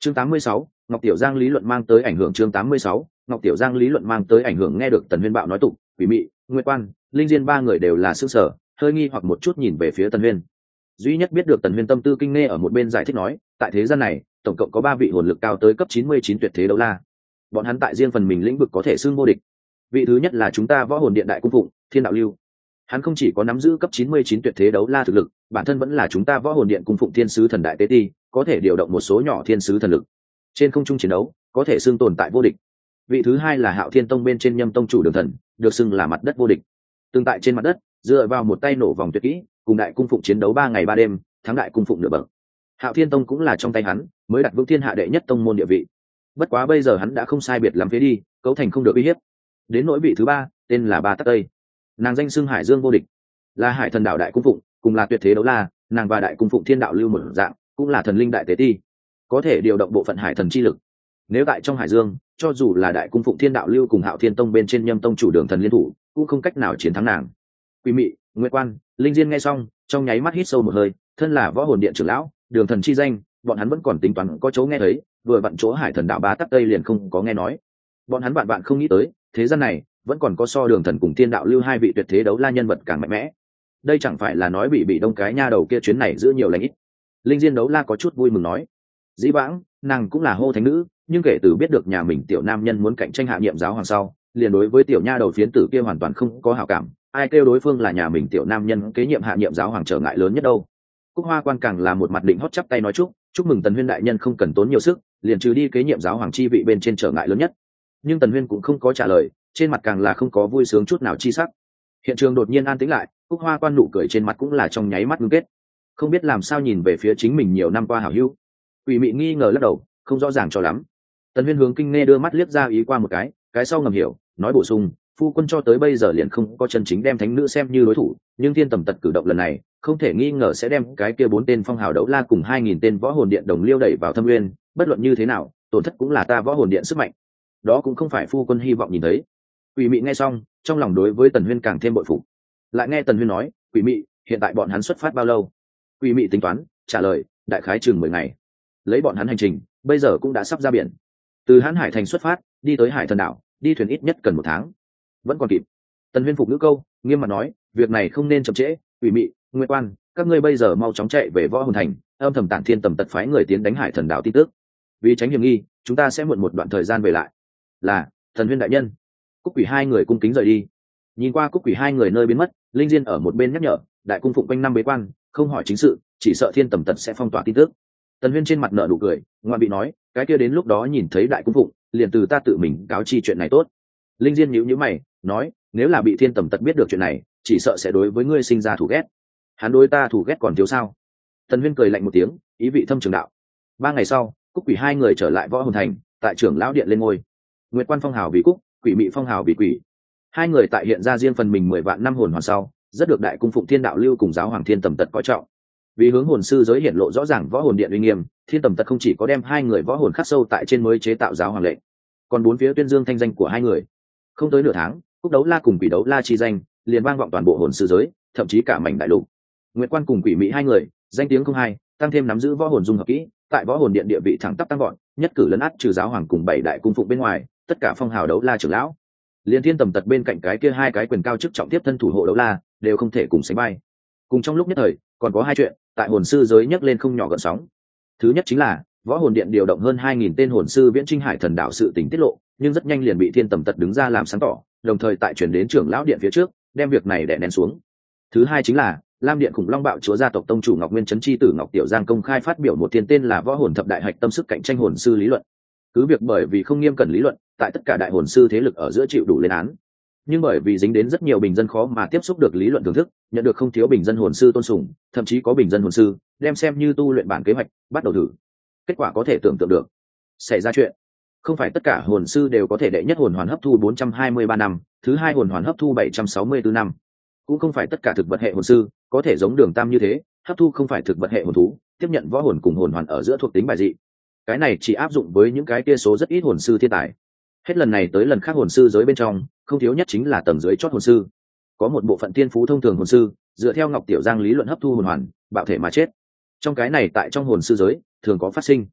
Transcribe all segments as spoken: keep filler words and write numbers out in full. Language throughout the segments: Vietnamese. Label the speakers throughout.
Speaker 1: chương tám mươi sáu, Ngọc Tiểu Giang lý luận mang tới ảnh hưởng. Chương tám mươi sáu, Ngọc Tiểu Giang lý luận mang tới ảnh hưởng. Nghe được Tần Huyên bạo nói tục, Quỷ Mị, Nguyệt Quan, Linh Diên ba người đều là sững sờ, hơi nghi hoặc một chút nhìn về phía Tần Huyên. Duy nhất biết được Tần Huyên tâm tư kinh nghe ở một bên giải thích nói, tại thế gian này tổng cộng có ba vị hồn lực cao tới cấp chín mươi chín tuyệt thế đấu la, bọn hắn tại riêng phần mình lĩnh vực có thể xưng vô địch. Vị thứ nhất là chúng ta Võ Hồn Điện đại cung phụng Thiên Đạo Lưu, hắn không chỉ có nắm giữ cấp chín mươi chín tuyệt thế đấu la thực lực, bản thân vẫn là chúng ta Võ Hồn Điện cung phụng thiên sứ thần đại tế ti, có thể điều động một số nhỏ thiên sứ thần lực, trên không trung chiến đấu có thể xưng tồn tại vô địch. Vị thứ hai là Hạo Thiên Tông bên trên Nhâm Tông chủ Đường Thần, được xưng là mặt đất vô địch, tương tại trên mặt đất dựa vào một tay nổ vòng tuyệt kỹ, cùng đại cung phụng chiến đấu ba ngày ba đêm, thắng đại cung phụng nửa bậc. Hạo Thiên Tông cũng là trong tay hắn mới đặt vững thiên hạ đệ nhất tông môn địa vị. Bất quá bây giờ hắn đã không sai biệt lắm phía đi, cấu thành không được uy hiếp. Đến nỗi vị thứ ba, tên là Ba Tắc Tây, nàng danh xưng Hải Dương vô địch, là Hải Thần Đạo đại cung phụng, cùng là tuyệt thế đấu la, nàng và đại cung phụng Thiên Đạo Lưu một dạng, cũng là thần linh đại tế ti, có thể điều động bộ phận hải thần chi lực. Nếu tại trong Hải Dương, cho dù là đại cung phụng Thiên Đạo Lưu cùng Hạo Thiên Tông bên trên Nhâm Tông chủ Đường Thần liên thủ, cũng không cách nào chiến thắng nàng. Quỷ Mị, Nguyệt Quan, Linh Diên nghe xong, trong nháy mắt hít sâu một hơi, thân là Võ Hồn Điện trưởng lão, Đường Thần chi danh, bọn hắn vẫn còn tính toán có chỗ nghe thấy, vừa vặn chỗ Hải Thần Đạo Ba Tắc Tây liền không có nghe nói. Bọn hắn bạn bạn không nghĩ tới, thế gian này vẫn còn có so Đường Thần cùng Thiên Đạo Lưu hai vị tuyệt thế đấu la nhân vật càng mạnh mẽ. Đây chẳng phải là nói bị bị đông cái nha đầu kia chuyến này giữ nhiều lãnh ít. Linh Diên đấu la có chút vui mừng nói, dĩ vãng nàng cũng là hô thánh nữ, nhưng kể từ biết được nhà mình tiểu nam nhân muốn cạnh tranh hạ nhiệm giáo hoàng sau, liền đối với tiểu nha đầu phiến tử kia hoàn toàn không có hảo cảm. Ai kêu đối phương là nhà mình tiểu nam nhân kế nhiệm hạ nhiệm giáo hoàng trở ngại lớn nhất đâu. Cúc Hoa Quan càng là một mặt định hót chắp tay nói chúc chúc mừng Tần Huyên đại nhân không cần tốn nhiều sức, liền trừ đi kế nhiệm giáo hoàng chi vị bên trên trở ngại lớn nhất. Nhưng Tần Huyên cũng không có trả lời, trên mặt càng là không có vui sướng chút nào chi sắc. Hiện trường đột nhiên an tĩnh lại, Cúc Hoa Quan nụ cười trên mặt cũng là trong nháy mắt ngưng kết, không biết làm sao nhìn về phía chính mình nhiều năm qua hảo hữu. Quỷ Mị nghi ngờ lắc đầu, không rõ ràng cho lắm. Tần Huyên hướng Kinh Nghe đưa mắt liếc ra ý qua một cái, cái sau ngầm hiểu, nói bổ sung, phu quân cho tới bây giờ liền không có chân chính đem thánh nữ xem như đối thủ, nhưng Thiên Tầm Tật cử động lần này không thể nghi ngờ sẽ đem cái kia bốn tên phong hào đấu la cùng hai nghìn tên Võ Hồn Điện đồng liêu đẩy vào thâm nguyên, bất luận như thế nào, tổn thất cũng là ta Võ Hồn Điện sức mạnh. Đó cũng không phải phu quân hy vọng nhìn thấy. Quỷ Mị nghe xong, trong lòng đối với Tần Huyên càng thêm bội phục. Lại nghe Tần Huyên nói, Quỷ Mị, hiện tại bọn hắn xuất phát bao lâu? Quỷ Mị tính toán, trả lời, đại khái chừng mười ngày. Lấy bọn hắn hành trình, bây giờ cũng đã sắp ra biển. Từ Hán Hải thành xuất phát, đi tới Hải Thần Đảo, đi thuyền ít nhất cần một tháng, vẫn còn kịp. Tần Huyên phục ngữ câu, nghiêm mặt nói, việc này không nên chậm trễ. Quỷ Mị, Nguyệt Quan, các ngươi bây giờ mau chóng chạy về Võ Hồn thành, âm thầm Tản Thiên Tầm Tật phái người tiến đánh Hải Thần Đảo tin tức. Vì tránh hiểm nghi, chúng ta sẽ muộn một đoạn thời gian về lại. Là, Thần Huyên đại nhân. Cúc Quỷ hai người cung kính rời đi. Nhìn qua Cúc Quỷ hai người nơi biến mất, Linh Diên ở một bên nhắc nhở, đại cung phụng quanh năm bế quan, không hỏi chính sự, chỉ sợ Thiên Tầm Tật sẽ phong tỏa tin tức. Tần Huyên trên mặt nở nụ cười, ngoan bị nói, cái kia đến lúc đó nhìn thấy đại cung phụng, liền từ ta tự mình cáo chi chuyện này tốt. Linh Diên nhíu nhíu mày, nói, nếu là bị Thiên Tầm Tật biết được chuyện này, chỉ sợ sẽ đối với ngươi sinh ra thù ghét. Hắn đối ta thù ghét còn thiếu sao? Tần Huyên cười lạnh một tiếng, ý vị thâm trường đạo. Ba ngày sau, Cúc Quỷ hai người trở lại Võ Hồn thành, tại trưởng lão điện lên ngôi. Nguyệt Quan phong hào vì Cúc, Quỷ Mị phong hào vì Quỷ. Hai người tại hiện ra riêng phần mình mười vạn năm hồn hoàn sau, rất được đại cung phụng Thiên Đạo Lưu cùng giáo hoàng Thiên Tầm Tật coi trọng. Vì hướng hồn sư giới hiển lộ rõ ràng Võ Hồn Điện uy nghiêm, Thiên Tầm Tật không chỉ có đem hai người võ hồn khắc sâu tại trên mới chế tạo giáo hoàng lệnh, còn bốn phía tuyên dương thanh danh của hai người. Không tới nửa tháng, Cúc Đấu La cùng Quỷ Đấu La chi danh liền vang vọng toàn bộ hồn sư giới, thậm chí cả mảnh đại lục. Nguyệt Quan cùng Quỷ Mị hai người danh tiếng không hai, tăng thêm nắm giữ võ hồn dung hợp kỹ, tại Võ Hồn Điện địa vị thẳng tắp tăng vọt, nhất cử lấn át trừ giáo hoàng cùng bảy đại cung phụng bên ngoài, tất cả phong hào đấu la trưởng lão. Liên Thiên Tầm Tật bên cạnh cái kia hai cái quyền cao chức trọng tiếp thân thủ hộ đấu la đều không thể cùng sánh vai. Cùng trong lúc nhất thời, còn có hai chuyện tại hồn sư giới nhấc lên không nhỏ gợn sóng. Thứ nhất chính là Võ Hồn Điện điều động hơn hai nghìn tên hồn sư viễn chinh Hải Thần Đảo sự tình tiết lộ, nhưng rất nhanh liền bị Thiên Tầm Tật đứng ra làm sáng tỏ, đồng thời tại chuyển đến trưởng lão điện phía trước, đem việc này đè nén xuống. Thứ hai chính là Lam Điện Khủng Long Bạo Chúa gia tộc tông chủ Ngọc Nguyên Chấn chi tử Ngọc Tiểu Giang công khai phát biểu một thiên tên là Võ Hồn Thập Đại Hạch tâm sức cạnh tranh hồn sư lý luận. Cứ việc bởi vì không nghiêm cẩn lý luận, tại tất cả đại hồn sư thế lực ở giữa chịu đủ lên án, nhưng bởi vì dính đến rất nhiều bình dân khó mà tiếp xúc được lý luận thưởng thức, nhận được không thiếu bình dân hồn sư tôn sùng, thậm chí có bình dân hồn sư đem xem như tu luyện bản kế hoạch, bắt đầu thử. Kết quả có thể tưởng tượng được. Xảy ra chuyện, không phải tất cả hồn sư đều có thể đệ nhất hồn hoàn hấp thu bốn trăm hai mươi ba năm, thứ hai hồn hoàn hấp thu bảy trăm sáu mươi tư năm. Cũng không phải tất cả thực vật hệ hồn sư có thể giống Đường Tam như thế, hấp thu không phải thực vật hệ hồn thú, tiếp nhận võ hồn cùng hồn hoàn ở giữa thuộc tính bài dị. Cái này chỉ áp dụng với những cái tia số rất ít hồn sư thiên tài. Hết lần này tới lần khác hồn sư giới bên trong, không thiếu nhất chính là tầng dưới chót hồn sư. Có một bộ phận tiên phú thông thường hồn sư, dựa theo Ngọc Tiểu Giang lý luận hấp thu hồn hoàn, bạo thể mà chết. Trong cái này tại trong hồn sư giới, thường có phát sinh.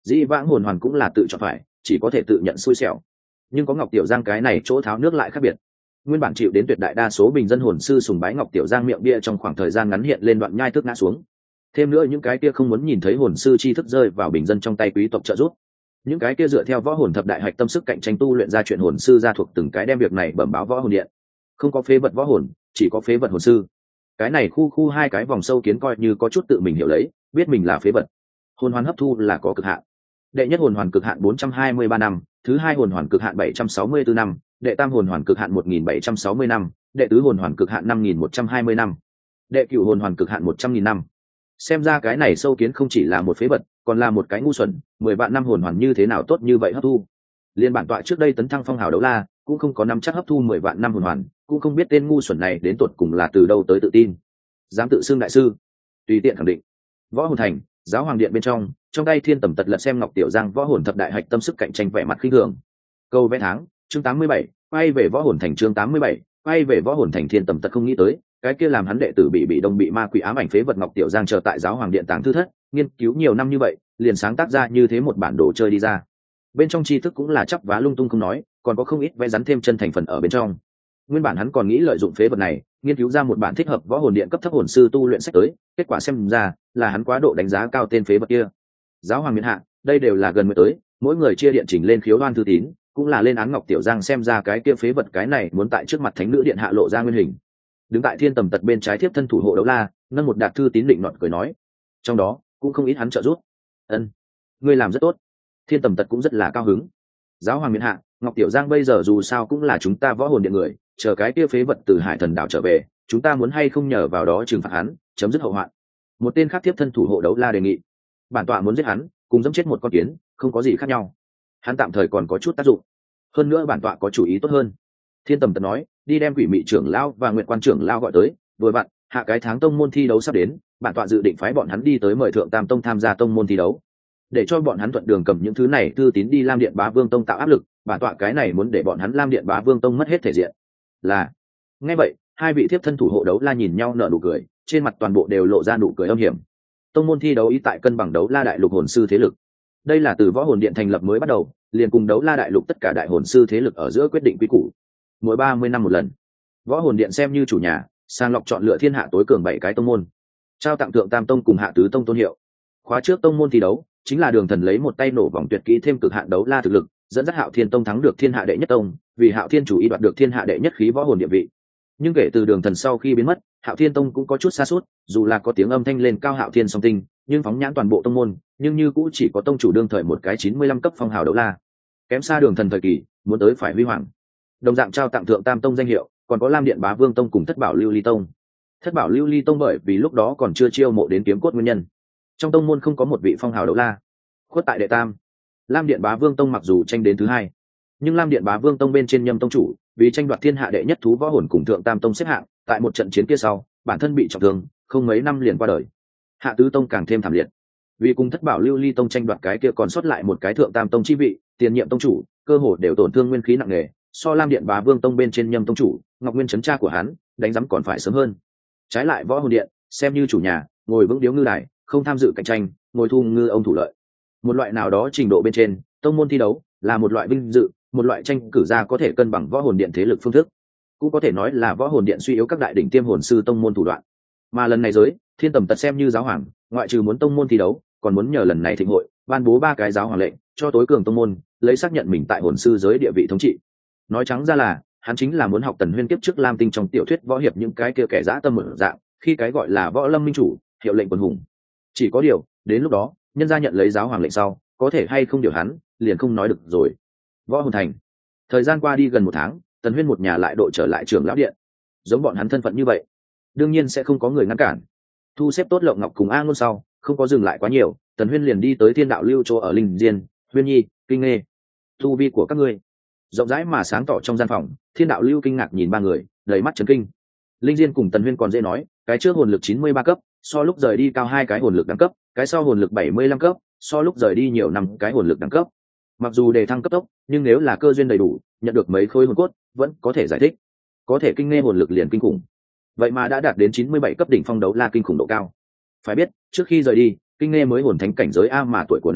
Speaker 1: dĩ vãng hồn hoàn cũng là tự chọn phải, chỉ có thể tự nhận xui xẻo, nhưng có Ngọc Tiểu Giang cái này chỗ tháo nước lại khác biệt. Nguyên bản chịu đến tuyệt đại đa số bình dân hồn sư sùng bái Ngọc Tiểu Giang miệng bia trong khoảng thời gian ngắn hiện lên đoạn nhai thức ngã xuống. Thêm nữa những cái kia không muốn nhìn thấy hồn sư chi thức rơi vào bình dân trong tay quý tộc trợ giúp, những cái kia dựa theo võ hồn thập đại hạch tâm sức cạnh tranh tu luyện ra chuyện hồn sư gia thuộc từng cái đem việc này bẩm báo võ hồn điện. Không có phế vật võ hồn, chỉ có phế vật hồn sư. Cái này khu khu hai cái vòng sâu kiến coi như có chút tự mình hiểu lấy, biết mình là phế vật. Hồn hoàn hấp thu là có cực hạn. Đệ nhất hồn hoàn cực hạn bốn trăm hai mươi ba năm, thứ hai hồn hoàn cực hạn bảy trăm sáu mươi tư năm, đệ tam hồn hoàn cực hạn một nghìn bảy trăm sáu mươi năm, đệ tứ hồn hoàn cực hạn năm nghìn một trăm hai mươi năm, đệ cửu hồn hoàn cực hạn một trăm nghìn năm. Xem ra cái này sâu kiến không chỉ là một phế vật, còn là một cái ngu xuẩn. Mười vạn năm hồn hoàn như thế nào tốt như vậy hấp thu? Liên bản tọa trước đây tấn thăng phong hào đấu la cũng không có năm chắc hấp thu mười vạn năm hồn hoàn, cũng không biết tên ngu xuẩn này đến tột cùng là từ đâu tới tự tin, dám tự xưng đại sư. Tùy tiện khẳng định. Võ hồn thành, giáo hoàng điện bên trong, trong tay Thiên Tầm Tật lật xem Ngọc Tiểu Giang võ hồn thập đại hạch tâm sức cạnh tranh vẻ mặt khinh thường. Câu vẽ tháng, chương tám mươi bảy, quay về võ hồn thành chương tám mươi bảy, quay về võ hồn thành. Thiên Tầm Tật không nghĩ tới, cái kia làm hắn đệ tử bị bị đông bị ma quỷ ám ảnh phế vật Ngọc Tiểu Giang chờ tại giáo hoàng điện tàng thư thất nghiên cứu nhiều năm như vậy, liền sáng tác ra như thế một bản đồ chơi đi ra. Bên trong tri thức cũng là chắp vá lung tung không nói, còn có không ít vẽ rắn thêm chân thành phần ở bên trong. Nguyên bản hắn còn nghĩ lợi dụng phế vật này nghiên cứu ra một bản thích hợp võ hồn điện cấp thấp hồn sư tu luyện sách tới, kết quả xem ra là hắn quá độ đánh giá cao tên phế vật kia. Giáo hoàng miền hạ, đây đều là gần mới tới, mỗi người chia điện trình lên khiếu đoan thư tín, cũng là lên án Ngọc Tiểu Giang xem ra cái kia phế vật cái này muốn tại trước mặt thánh nữ điện hạ lộ ra nguyên hình. Đứng tại Thiên Tầm Tật bên trái thiếp thân thủ hộ đấu la nâng một đạt thư tín định nọt cười nói, trong đó cũng không ít hắn trợ giúp. Ân, ngươi làm rất tốt. Thiên Tầm Tật cũng rất là cao hứng. Giáo hoàng miền hạ, Ngọc Tiểu Giang bây giờ dù sao cũng là chúng ta võ hồn điện người, chờ cái kia phế vật từ Hải Thần đảo trở về, chúng ta muốn hay không nhờ vào đó trừng phạt hắn, chấm dứt hậu hoạn. Một tên khác tiếp thân thủ hộ đấu la đề nghị. Bản tọa muốn giết hắn, cùng dẫm chết một con kiến, không có gì khác nhau. Hắn tạm thời còn có chút tác dụng. Hơn nữa bản tọa có chủ ý tốt hơn. Thiên Tầm Tật nói, đi đem Quỷ Mị trưởng lão và Nguyệt Quan trưởng lão gọi tới, vừa vặn, hạ cái tháng tông môn thi đấu sắp đến, bản tọa dự định phái bọn hắn đi tới mời Thượng Tam Tông tham gia tông môn thi đấu. Để cho bọn hắn thuận đường cầm những thứ này thư tín đi Lam Điện Bá Vương Tông tạo áp lực, bản tọa cái này muốn để bọn hắn Lam Điện Bá Vương Tông mất hết thể diện. Là. Nghe vậy, hai vị thiếp thân thủ hộ đấu la nhìn nhau nở nụ cười, trên mặt toàn bộ đều lộ ra nụ cười âm hiểm. Tông môn thi đấu ý tại cân bằng đấu la đại lục hồn sư thế lực. Đây là từ võ hồn điện thành lập mới bắt đầu, liền cùng đấu la đại lục tất cả đại hồn sư thế lực ở giữa quyết định quy củ. Mỗi ba mươi năm một lần, võ hồn điện xem như chủ nhà, sàng lọc chọn lựa thiên hạ tối cường bảy cái tông môn, trao tặng Thượng Tam Tông cùng Hạ Tứ Tông tôn hiệu. Khóa trước tông môn thi đấu chính là Đường Thần lấy một tay nổ vòng tuyệt kỹ thêm cực hạn đấu la thực lực, dẫn dắt Hạo Thiên Tông thắng được thiên hạ đệ nhất tông, vì Hạo Thiên chủ ý đoạt được thiên hạ đệ nhất khí võ hồn địa vị. Nhưng kể từ Đường Thần sau khi biến mất, Hạo Thiên Tông cũng có chút sa sút, dù là có tiếng âm thanh lên cao Hạo Thiên song tinh, nhưng phóng nhãn toàn bộ tông môn, nhưng như cũng chỉ có tông chủ đương thời một cái chín mươi lăm cấp phong hào đấu la, kém xa Đường Thần thời kỳ, muốn tới phải huy hoàng. Đồng dạng trao tặng Thượng Tam Tông danh hiệu, còn có Lam Điện Bá Vương Tông cùng Thất Bảo Lưu Ly Tông. Thất Bảo Lưu Ly Tông bởi vì lúc đó còn chưa chiêu mộ đến kiếm cốt nguyên nhân, trong tông môn không có một vị phong hào đấu la. Khuất tại đệ tam. Lam Điện Bá Vương Tông mặc dù tranh đến thứ hai, nhưng Lam Điện Bá Vương Tông bên trên Nhâm tông chủ vì tranh đoạt thiên hạ đệ nhất thú võ hồn cùng Thượng Tam Tông xếp hạng, tại một trận chiến kia sau, bản thân bị trọng thương, không mấy năm liền qua đời. Hạ Tứ Tông càng thêm thảm liệt, vì cùng Thất Bảo Lưu Ly Tông tranh đoạt cái kia còn sót lại một cái Thượng Tam Tông chi vị, tiền nhiệm tông chủ cơ hồ đều tổn thương nguyên khí nặng nề, so Lam Điện Bá Vương Tông bên trên Nhâm tông chủ Ngọc Nguyên chấn cha của hắn đánh giấm còn phải sớm hơn. Trái lại võ hồn điện xem như chủ nhà, ngồi vững điếu ngư đài, không tham dự cạnh tranh, ngồi thu ngư ông thủ lợi. Một loại nào đó trình độ bên trên, tông môn thi đấu là một loại vinh dự, một loại tranh cử ra có thể cân bằng võ hồn điện thế lực phương thức, cũng có thể nói là võ hồn điện suy yếu các đại đỉnh tiêm hồn sư tông môn thủ đoạn. Mà lần này giới Thiên Tầm Tật xem như giáo hoàng, ngoại trừ muốn tông môn thi đấu, còn muốn nhờ lần này thịnh hội ban bố ba cái giáo hoàng lệnh cho tối cường tông môn, lấy xác nhận mình tại hồn sư giới địa vị thống trị. Nói trắng ra là hắn chính là muốn học Tần Huyên kiếp trước Lam Tinh trong tiểu thuyết võ hiệp những cái kia kẻ dã tâm mở dạng, khi cái gọi là võ lâm minh chủ, hiệu lệnh quần hùng. Chỉ có điều đến lúc đó nhân gia nhận lấy giáo hoàng lệnh sau, có thể hay không điều hắn liền không nói được rồi. Võ hồn thành, thời gian qua đi gần một tháng, Tần Huyên một nhà lại độ trở lại trưởng lão điện. Giống bọn hắn thân phận như vậy, đương nhiên sẽ không có người ngăn cản. Thu xếp tốt Lộng Ngọc cùng A Ngôn sau, không có dừng lại quá nhiều, Tần Huyên liền đi tới Thiên Đạo Lưu chỗ ở Linh Diên. Huyên Nhi, Kinh Nghê, tu vi của các ngươi. Rộng rãi mà sáng tỏ trong gian phòng, Thiên Đạo Lưu kinh ngạc nhìn ba người, đầy mắt chấn kinh. Linh Diên cùng Tần Huyên còn dễ nói, cái trước hồn lực chín mươi ba cấp, so lúc rời đi cao hai cái hồn lực đẳng cấp, cái sau hồn lực bảy mươi lăm cấp, so lúc rời đi nhiều năm cái hồn lực đẳng cấp. Mặc dù đề thăng cấp tốc, nhưng nếu là cơ duyên đầy đủ, nhận được mấy khối hồn cốt, vẫn có thể giải thích. Có thể Kinh Nghê hồn lực liền kinh khủng. Vậy mà đã đạt đến chín mươi bảy cấp đỉnh phong đấu la kinh khủng độ cao. Phải biết, trước khi rời đi, Kinh Nghê mới hồn thánh cảnh giới a mà tuổi của nàng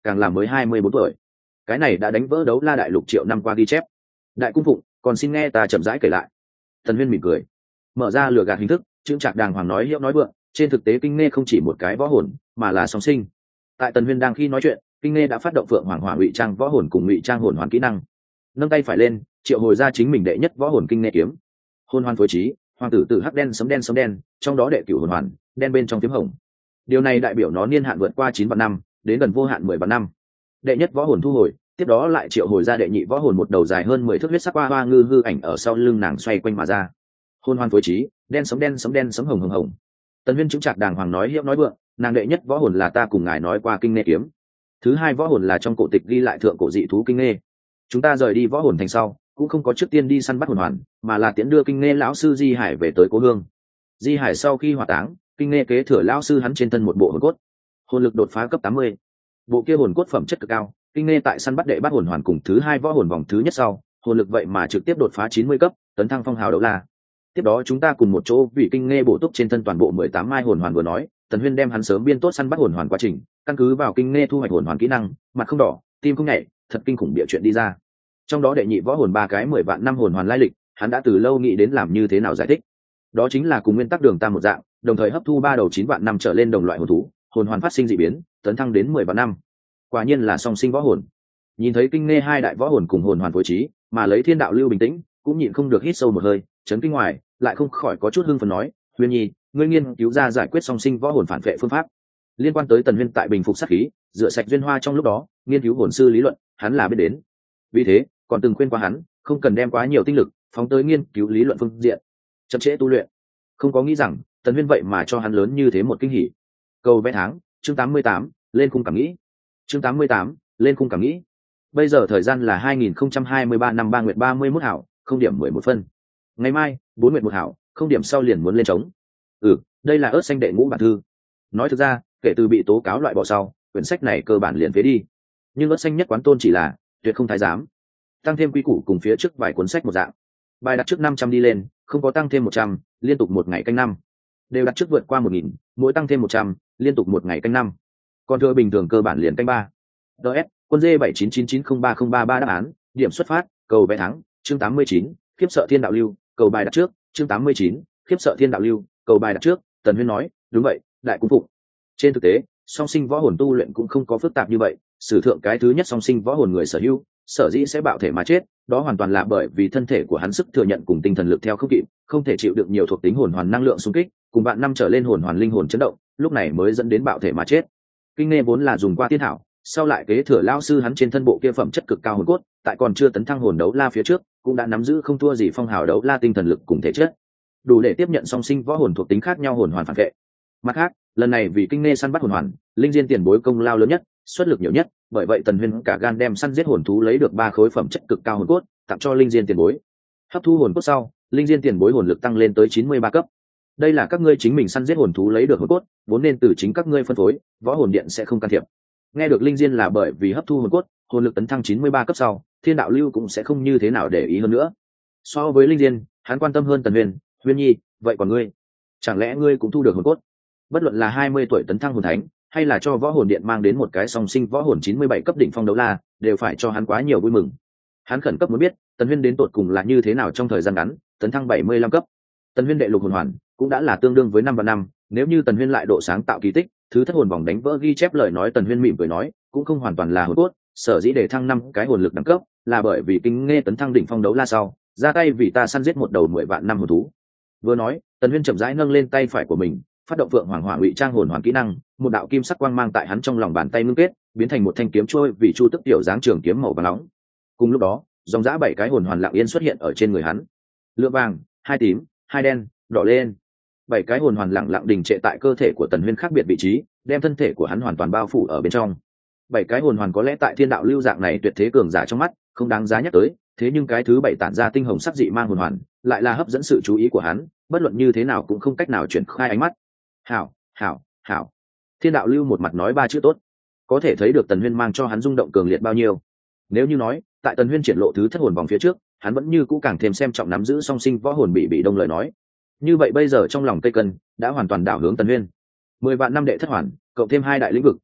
Speaker 1: càng là mới hai mươi bốn tuổi. Cái này đã đánh vỡ đấu la đại lục triệu năm qua ghi chép. Đại cung phụng, còn xin nghe ta chậm rãi kể lại. Tần Huyên mỉm cười, mở ra lừa gạt hình thức, chững chạc đàng hoàng nói hiệu nói vượng. Trên thực tế Kinh Nghe không chỉ một cái võ hồn, mà là song sinh. Tại Tần Huyên đang khi nói chuyện, Kinh Nghe đã phát động Phượng Hoàng Hỏa Ngụy Trang võ hồn cùng Ngụy Trang hồn hoàn kỹ năng. Nâng tay phải lên, triệu hồi ra chính mình đệ nhất võ hồn Kinh Nghe kiếm. Hồn hoàn phối trí, hoàng tử tử hắc đen sấm đen sấm đen, trong đó đệ cửu hồn hoàn, đen bên trong kiếm hồng. Điều này đại biểu nó niên hạn vượt qua chín vạn năm, đến gần vô hạn mười vạn năm. Đệ nhất võ hồn thu hồi, tiếp đó lại triệu hồi ra đệ nhị võ hồn một đầu dài hơn mười thước huyết sắc hoa hoa ngư hư ảnh ở sau lưng nàng xoay quanh mà ra. Hồn hoàn phối trí, đen sấm đen sấm đen sấm hồng hồng hồng. Tần Huyên chứng trạc đàng hoàng nói hiệu nói vượng, nàng đệ nhất võ hồn là ta cùng ngài nói qua Kinh Nghe kiếm. Thứ hai võ hồn là trong cổ tịch ghi lại thượng cổ dị thú Kinh Nghe. Chúng ta rời đi võ hồn thành sau, cũng không có trước tiên đi săn bắt hồn hoàn, mà là tiễn đưa Kinh Nghe lão sư Di Hải về tới cố hương. Di Hải sau khi hỏa táng, Kinh Nghe kế thừa lão sư hắn trên thân một bộ hồn cốt, hồn lực đột phá cấp tám mươi. Bộ kia hồn cốt phẩm chất cực cao, Kinh Nghe tại săn bắt đệ bắt hồn hoàn cùng thứ hai võ hồn vòng thứ nhất sau, hồn lực vậy mà trực tiếp đột phá chín mươi cấp, tấn thăng phong hào đấu la. Tiếp đó chúng ta cùng một chỗ vì Kinh Nghe bổ túc trên thân toàn bộ mười tám mai hồn hoàn vừa nói, Tần Huyên đem hắn sớm biên tốt săn bắt hồn hoàn quá trình, căn cứ vào Kinh Nghe thu hoạch hồn hoàn kỹ năng, mặt không đỏ, tim không nhảy, thật kinh khủng địa chuyện đi ra. Trong đó đệ nhị võ hồn ba cái mười vạn năm hồn hoàn lai lịch, hắn đã từ lâu nghĩ đến làm như thế nào giải thích. Đó chính là cùng nguyên tắc đường tam một dạng, đồng thời hấp thu ba đầu chín vạn năm trở lên đồng loại hồn thú, hồn hoàn phát sinh dị biến, tấn thăng đến mười vạn năm. Quả nhiên là song sinh võ hồn. Nhìn thấy Kinh Nghe hai đại võ hồn cùng hồn hoàn phối trí, mà lấy Thiên Đạo Lưu bình tĩnh, cũng nhịn không được hít sâu một hơi, chấn kinh ngoài, lại không khỏi có chút hưng phấn nói, Huyên Nhi, ngươi nghiên cứu ra giải quyết song sinh võ hồn phản vệ phương pháp. Liên quan tới Tần Huyên tại bình phục sát khí, rửa sạch duyên hoa trong lúc đó, nghiên cứu hồn sư lý luận, hắn là biết đến. Vì thế, còn từng khuyên qua hắn, không cần đem quá nhiều tinh lực phóng tới nghiên cứu lý luận phương diện, chậm trễ tu luyện. Không có nghĩ rằng, Tần Huyên vậy mà cho hắn lớn như thế một kinh hỉ. Câu vẽ tháng, chương tám mươi tám, lên khung cảm nghĩ. Chương tám mươi tám, lên khung cảm nghĩ. Bây giờ thời gian là hai nghìn không trăm hai mươi ba năm ba nguyệt ba mươi mốt hảo, không điểm mười một phân. Ngày mai, bốn nguyệt một hảo, không điểm sau liền muốn lên trống. Ừ, đây là ớt xanh đệ ngũ bản thư. Nói thực ra, kể từ bị tố cáo loại bỏ sau, quyển sách này cơ bản liền phế đi. Nhưng ớt xanh nhất quán tôn chỉ là tuyệt không thái giám, tăng thêm quy củ cùng phía trước vài cuốn sách một dạng. Bài đặt trước năm trăm đi lên, không có tăng thêm một trăm, liên tục một ngày canh năm. Đều đặt trước vượt qua một nghìn, mỗi tăng thêm một trăm, liên tục một ngày canh năm. Còn thừa bình thường cơ bản liền canh ba. ds quân d bảy chín chín chín không ba không ba ba đáp án, điểm xuất phát, cầu vé thắng, chương tám mươi chín, khiếp sợ Thiên Đạo Lưu, cầu bài đặt trước, chương tám mươi chín, khiếp sợ Thiên Đạo Lưu, cầu bài đặt trước. Tần Huyên nói, đúng vậy, đại cung phụng. Trên thực tế, song sinh võ hồn tu luyện cũng không có phức tạp như vậy. Sử thượng cái thứ nhất song sinh võ hồn người sở hữu, sở dĩ sẽ bạo thể mà chết, đó hoàn toàn là bởi vì thân thể của hắn sức thừa nhận cùng tinh thần lực theo không kịp, không thể chịu được nhiều thuộc tính hồn hoàn năng lượng xung kích, cùng bạn năm trở lên hồn hoàn linh hồn chấn động, lúc này mới dẫn đến bạo thể mà chết. Kinh Nghe vốn là dùng qua tiên thảo, sau lại kế thừa lão sư hắn trên thân bộ kia phẩm chất cực cao hồn cốt, tại còn chưa tấn thăng hồn đấu la phía trước, cũng đã nắm giữ không thua gì phong hào đấu la tinh thần lực cùng thể chất, đủ để tiếp nhận song sinh võ hồn thuộc tính khác nhau hồn hoàn phản vệ. Mặt khác, lần này vì Kinh Nghe săn bắt hồn hoàn, linh diên tiền bối công lao lớn nhất, xuất lực nhiều nhất, bởi vậy Tần Huyên cả gan đem săn giết hồn thú lấy được ba khối phẩm chất cực cao hồn cốt, tặng cho linh diên tiền bối. Hấp thu hồn cốt sau, linh diên tiền bối hồn lực tăng lên tới chín mươi ba cấp. Đây là các ngươi chính mình săn giết hồn thú lấy được hồn cốt, vốn nên từ chính các ngươi phân phối, võ hồn điện sẽ không can thiệp. Nghe được linh diên là bởi vì hấp thu hồn cốt, hồn lực tấn thăng chín mươi ba cấp sau, Thiên Đạo Lưu cũng sẽ không như thế nào để ý hơn nữa. So với linh diên, hắn quan tâm hơn Tần Huyên. Huyên Nhi, vậy còn ngươi, chẳng lẽ ngươi cũng thu được hồn cốt? Bất luận là hai mươi tuổi tấn thăng hồn thánh, hay là cho võ hồn điện mang đến một cái song sinh võ hồn chín mươi bảy cấp đỉnh phong đấu la, đều phải cho hắn quá nhiều vui mừng. Hắn khẩn cấp muốn biết, Tần Huyên đến tột cùng là như thế nào trong thời gian ngắn, tấn thăng bảy mươi lăm cấp. Tần Huyên đệ lục hồn hoàn, cũng đã là tương đương với năm và năm, nếu như Tần Huyên lại độ sáng tạo kỳ tích, thứ thất hồn vòng đánh vỡ ghi chép lời nói Tần Huyên mỉm cười nói, cũng không hoàn toàn là hồn cốt, sở dĩ để thăng năm cái hồn lực đẳng cấp, là bởi vì Kinh Nghe tấn thăng đỉnh phong đấu la sau, ra tay vì ta săn giết một đầu mười vạn năm hồn thú. Vừa nói, Tần Huyên chậm rãi nâng lên tay phải của mình, phát động Phượng Hoàng Hỏa Ngụy Trang hồn hoàn kỹ năng, một đạo kim sắc quang mang tại hắn trong lòng bàn tay ngưng kết, biến thành một thanh kiếm trôi vì chu tức tiểu dáng trường kiếm màu vàng nóng. Cùng lúc đó, dòng dã bảy cái hồn hoàn lặng yên xuất hiện ở trên người hắn. Lửa vàng, hai tím, hai đen, đỏ lên. Bảy cái hồn hoàn lặng lặng đình trệ tại cơ thể của Tần Huyên khác biệt vị trí, đem thân thể của hắn hoàn toàn bao phủ ở bên trong. Bảy cái hồn hoàn có lẽ tại Thiên Đạo Lưu dạng này tuyệt thế cường giả trong mắt, không đáng giá nhắc tới, thế nhưng cái thứ bảy tản ra tinh hồng sắc dị mang hồn hoàn, lại là hấp dẫn sự chú ý của hắn, bất luận như thế nào cũng không cách nào chuyển khai ánh mắt. Hảo, hảo, hảo. Thiên Đạo Lưu một mặt nói ba chữ tốt, có thể thấy được Tần Huyên mang cho hắn rung động cường liệt bao nhiêu. Nếu như nói, tại Tần Huyên triển lộ thứ thất hồn vòng phía trước, hắn vẫn như cũ càng thêm xem trọng nắm giữ song sinh võ hồn bị bị đông lời nói. Như vậy bây giờ trong lòng cây cân đã hoàn toàn đảo hướng Tần Huyên. Mười vạn năm đệ thất hoàn, cộng thêm hai đại lĩnh vực,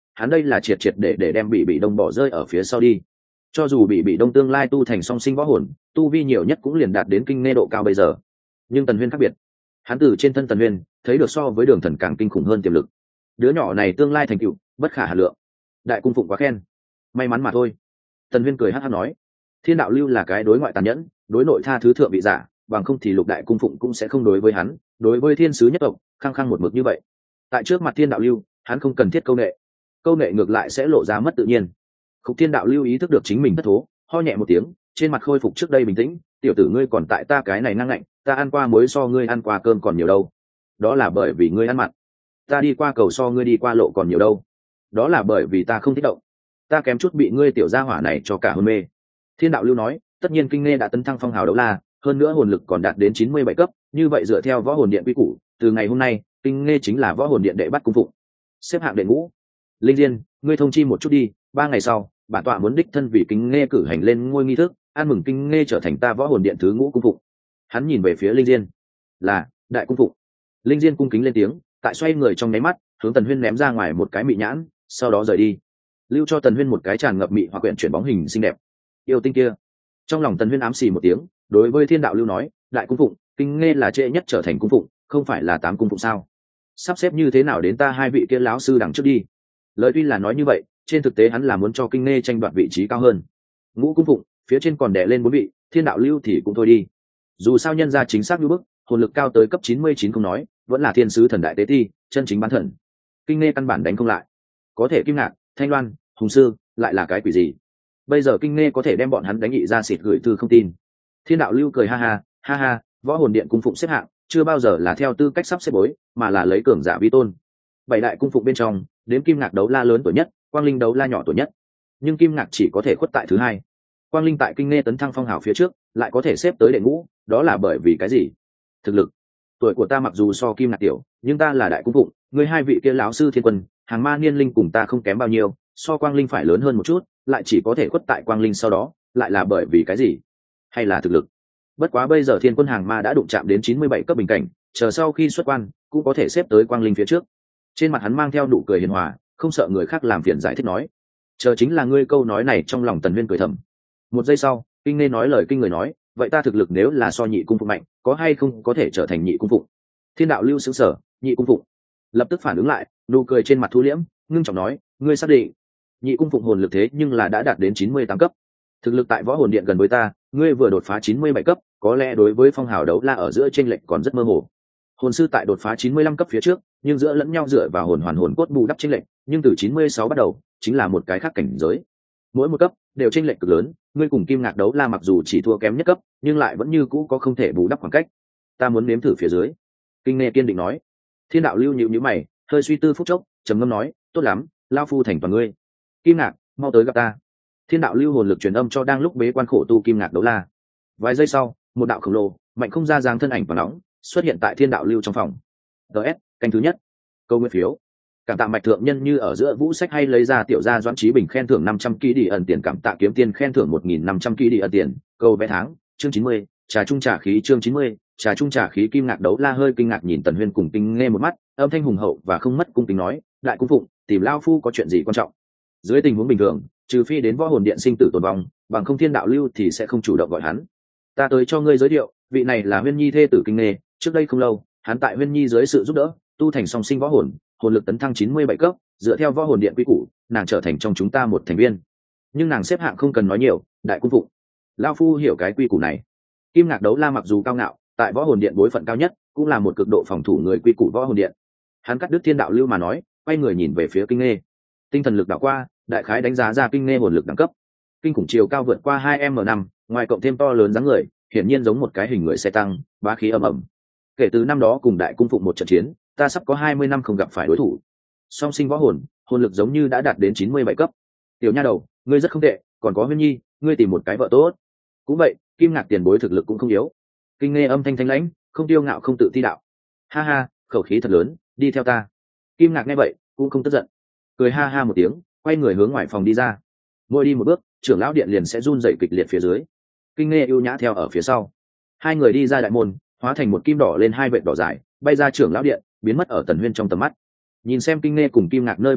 Speaker 1: hắn đây là triệt triệt để để đem bị bị đông bỏ rơi ở phía sau đi. Cho dù bị bị đông tương lai tu thành song sinh võ hồn, tu vi nhiều nhất cũng liền đạt đến kinh nghe độ cao bây giờ, nhưng Tần Huyên khác biệt. Hắn từ trên thân Tần Huyên thấy được so với Đường Thần càng kinh khủng hơn tiềm lực. Đứa nhỏ này tương lai thành tựu bất khả hà lượng. Đại cung phụng quá khen, may mắn mà thôi. Tần Huyên cười hắc hắc nói, Thiên đạo lưu là cái đối ngoại tàn nhẫn, đối nội tha thứ thượng vị giả, bằng không thì lục đại cung phụng cũng sẽ không đối với hắn, đối với thiên sứ nhất tộc khăng khăng một mực như vậy. Tại trước mặt Thiên đạo lưu, hắn không cần thiết câu nệ, câu nệ ngược lại sẽ lộ ra mất tự nhiên. Khúc Thiên đạo lưu ý thức được chính mình thất thố, ho nhẹ một tiếng, trên mặt khôi phục trước đây bình tĩnh. Tiểu tử ngươi còn tại ta cái này năng lạnh, ta ăn qua muối so ngươi ăn qua cơm còn nhiều đâu. Đó là bởi vì ngươi ăn mặn. Ta đi qua cầu so ngươi đi qua lộ còn nhiều đâu. Đó là bởi vì ta không thích động. Ta kém chút bị ngươi tiểu gia hỏa này cho cả hôn mê. Thiên đạo lưu nói, tất nhiên kinh nghe đã tấn thăng phong hào đấu la, hơn nữa hồn lực còn đạt đến chín mươi bảy cấp, như vậy dựa theo võ hồn điện quy củ, từ ngày hôm nay, kinh nghe chính là võ hồn điện đệ bắt cung phụng, xếp hạng đệ ngũ. Linh Diên, ngươi thông chi một chút đi, ba ngày sau, bản tọa muốn đích thân vì kinh nghe cử hành lên ngôi nghi thức, ăn mừng kinh nghe trở thành ta võ hồn điện thứ ngũ cung phụng. Hắn nhìn về phía Linh Diên, là đại cung phụng. Linh Diên cung kính lên tiếng, tại xoay người trong nháy mắt, hướng Tần Huyên ném ra ngoài một cái mị nhãn, sau đó rời đi, lưu cho Tần Huyên một cái tràn ngập mị hoặc quyển chuyển bóng hình xinh đẹp. Yêu tinh kia. Trong lòng Tần Huyên ám xì một tiếng, đối với Thiên đạo lưu nói, đại cung phụng, kinh nghe là trễ nhất trở thành cung phụng, không phải là tám cung phụng sao? Sắp xếp như thế nào đến ta hai vị kia lão sư đằng trước đi. Lời tuy là nói như vậy, trên thực tế hắn là muốn cho kinh nghe tranh đoạt vị trí cao hơn. Ngũ cung phụng, phía trên còn đè lên bốn vị, Thiên đạo lưu thì cũng thôi đi. Dù sao nhân ra chính xác như bức, hồn lực cao tới cấp chín mươi chín không nói, vẫn là thiên sứ thần đại tế ti, chân chính bán thần. Kinh nghe căn bản đánh không lại. Có thể Kim Ngạc, Thanh Loan, Hùng Sư, lại là cái quỷ gì? Bây giờ kinh nghe có thể đem bọn hắn đánh nghị ra xịt gửi thư không tin. Thiên đạo lưu cười ha ha, ha ha, võ hồn điện cung phụng xếp hạng chưa bao giờ là theo tư cách sắp xếp bối, mà là lấy cường giả vi tôn. Bảy đại cung phụng bên trong, đếm Kim Ngạc đấu la lớn tuổi nhất, Quang Linh đấu la nhỏ tuổi nhất, nhưng Kim Ngạc chỉ có thể khuất tại thứ hai. Quang Linh tại kinh nghe tấn thăng phong hào phía trước, lại có thể xếp tới đệ ngũ, đó là bởi vì cái gì? Thực lực. Tuổi của ta mặc dù so Kim Ngạc tiểu, nhưng ta là đại cung phụng, người hai vị kia lão sư thiên quân, hàng ma niên linh cùng ta không kém bao nhiêu, so Quang Linh phải lớn hơn một chút, lại chỉ có thể khuất tại Quang Linh sau đó, lại là bởi vì cái gì? Hay là thực lực? Bất quá bây giờ thiên quân hàng ma đã đụng chạm đến chín mươi bảy cấp bình cảnh, chờ sau khi xuất quan cũng có thể xếp tới Quang Linh phía trước. Trên mặt hắn mang theo nụ cười hiền hòa, không sợ người khác làm phiền giải thích nói, chờ chính là ngươi. Câu nói này trong lòng Tần Huyên cười thầm. Một giây sau, kinh nghe nói lời kinh người nói, vậy ta thực lực nếu là so nhị cung phụng mạnh, có hay không có thể trở thành nhị cung phụng? Thiên đạo lưu sững sờ, nhị cung phụng. Lập tức phản ứng lại, nụ cười trên mặt thu liễm, ngưng trọng nói, ngươi xác định nhị cung phụng hồn lực thế nhưng là đã đạt đến chín mươi tám cấp, thực lực tại võ hồn điện gần với ta, ngươi vừa đột phá chín mươi bảy cấp, có lẽ đối với phong hào đấu la ở giữa chênh lệch còn rất mơ hồ. Hồn sư tại đột phá chín mươi lăm cấp phía trước, nhưng giữa lẫn nhau dựa vào hồn hoàn hồn cốt bù đắp chênh lệch, nhưng từ chín mươi sáu bắt đầu, chính là một cái khác cảnh giới. Mỗi một cấp đều chênh lệch cực lớn, ngươi cùng Kim Ngạc đấu la mặc dù chỉ thua kém nhất cấp, nhưng lại vẫn như cũ có không thể bù đắp khoảng cách. Ta muốn nếm thử phía dưới. Kinh nghe kiên định nói. Thiên đạo lưu nhíu nhíu mày, hơi suy tư phút chốc, trầm ngâm nói, tốt lắm, lao phu thành toàn ngươi. Kim Ngạc, mau tới gặp ta. Thiên đạo lưu hồn lực truyền âm cho đang lúc bế quan khổ tu Kim Ngạc đấu la. Vài giây sau, một đạo khổng lồ mạnh không ra dáng thân ảnh và nóng xuất hiện tại thiên đạo lưu trong phòng. ts canh thứ nhất, câu nguyên phiếu. Cảm tạ mạch thượng nhân như ở giữa vũ sách hay lấy ra tiểu gia Doãn Trí Bình khen thưởng năm trăm ký đi ẩn tiền, cảm tạ kiếm tiên khen thưởng một nghìn năm trăm ký đi ẩn tiền. Câu vẽ tháng chương chín mươi, trà trung trà khí chương chín mươi, trà trung trà khí. Kim Ngạc đấu la hơi kinh ngạc nhìn Tần Huyên cùng Kinh nghe một mắt, âm thanh hùng hậu và không mất cung kính nói, đại cung phụng, tìm lao phu có chuyện gì quan trọng? Dưới tình huống bình thường, trừ phi đến võ hồn điện sinh tử tồn vong, bằng không thiên đạo lưu thì sẽ không chủ động gọi hắn. Ta tới cho ngươi giới thiệu, vị này là Huyên Nhi thê tử Kinh nghe, trước đây không lâu, hắn tại Huyên Nhi dưới sự giúp đỡ, tu thành song sinh võ hồn, hồn lực tấn thăng chín mươi bảy cấp, dựa theo võ hồn điện quy củ, nàng trở thành trong chúng ta một thành viên. Nhưng nàng xếp hạng không cần nói nhiều, đại cung phụng. Lão phu hiểu cái quy củ này. Kim Ngạc đấu la mặc dù cao ngạo, tại võ hồn điện bối phận cao nhất, cũng là một cực độ phòng thủ người quy củ võ hồn điện. Hắn cắt đứt thiên đạo lưu mà nói, quay người nhìn về phía Kinh nghe. Tinh thần lực đảo qua, đại khái đánh giá ra Kinh nghe hồn lực đẳng cấp. Kinh khủng chiều cao vượt qua hai m năm, ngoài cộng thêm to lớn dáng người, hiển nhiên giống một cái hình người xe tăng, bá khí ầm ầm. Kể từ năm đó cùng đại cung phụng một trận chiến, ta sắp có hai mươi năm không gặp phải đối thủ. Song sinh võ hồn, hồn lực giống như đã đạt đến chín mươi bảy cấp. Tiểu nha đầu, ngươi rất không tệ, còn có Huyên Nhi, ngươi tìm một cái vợ tốt. Cũng vậy, Kim Ngạc tiền bối thực lực cũng không yếu. Kinh nghe âm thanh thanh lãnh, không tiêu ngạo không tự ti đạo. Ha ha, khẩu khí thật lớn, đi theo ta. Kim Ngạc nghe vậy, cũng không tức giận, cười ha ha một tiếng, quay người hướng ngoài phòng đi ra. Mỗi đi một bước, trưởng lão điện liền sẽ run rẩy kịch liệt phía dưới. Kinh nghe ưu nhã theo ở phía sau. Hai người đi ra đại môn, hóa thành một kim đỏ lên hai vệt đỏ dài, bay ra trưởng lão điện, biến mất ở Tần Huyên trong tầm mắt. Nhìn xem Kinh nghe cùng Kim Ngạc nơi biến mất,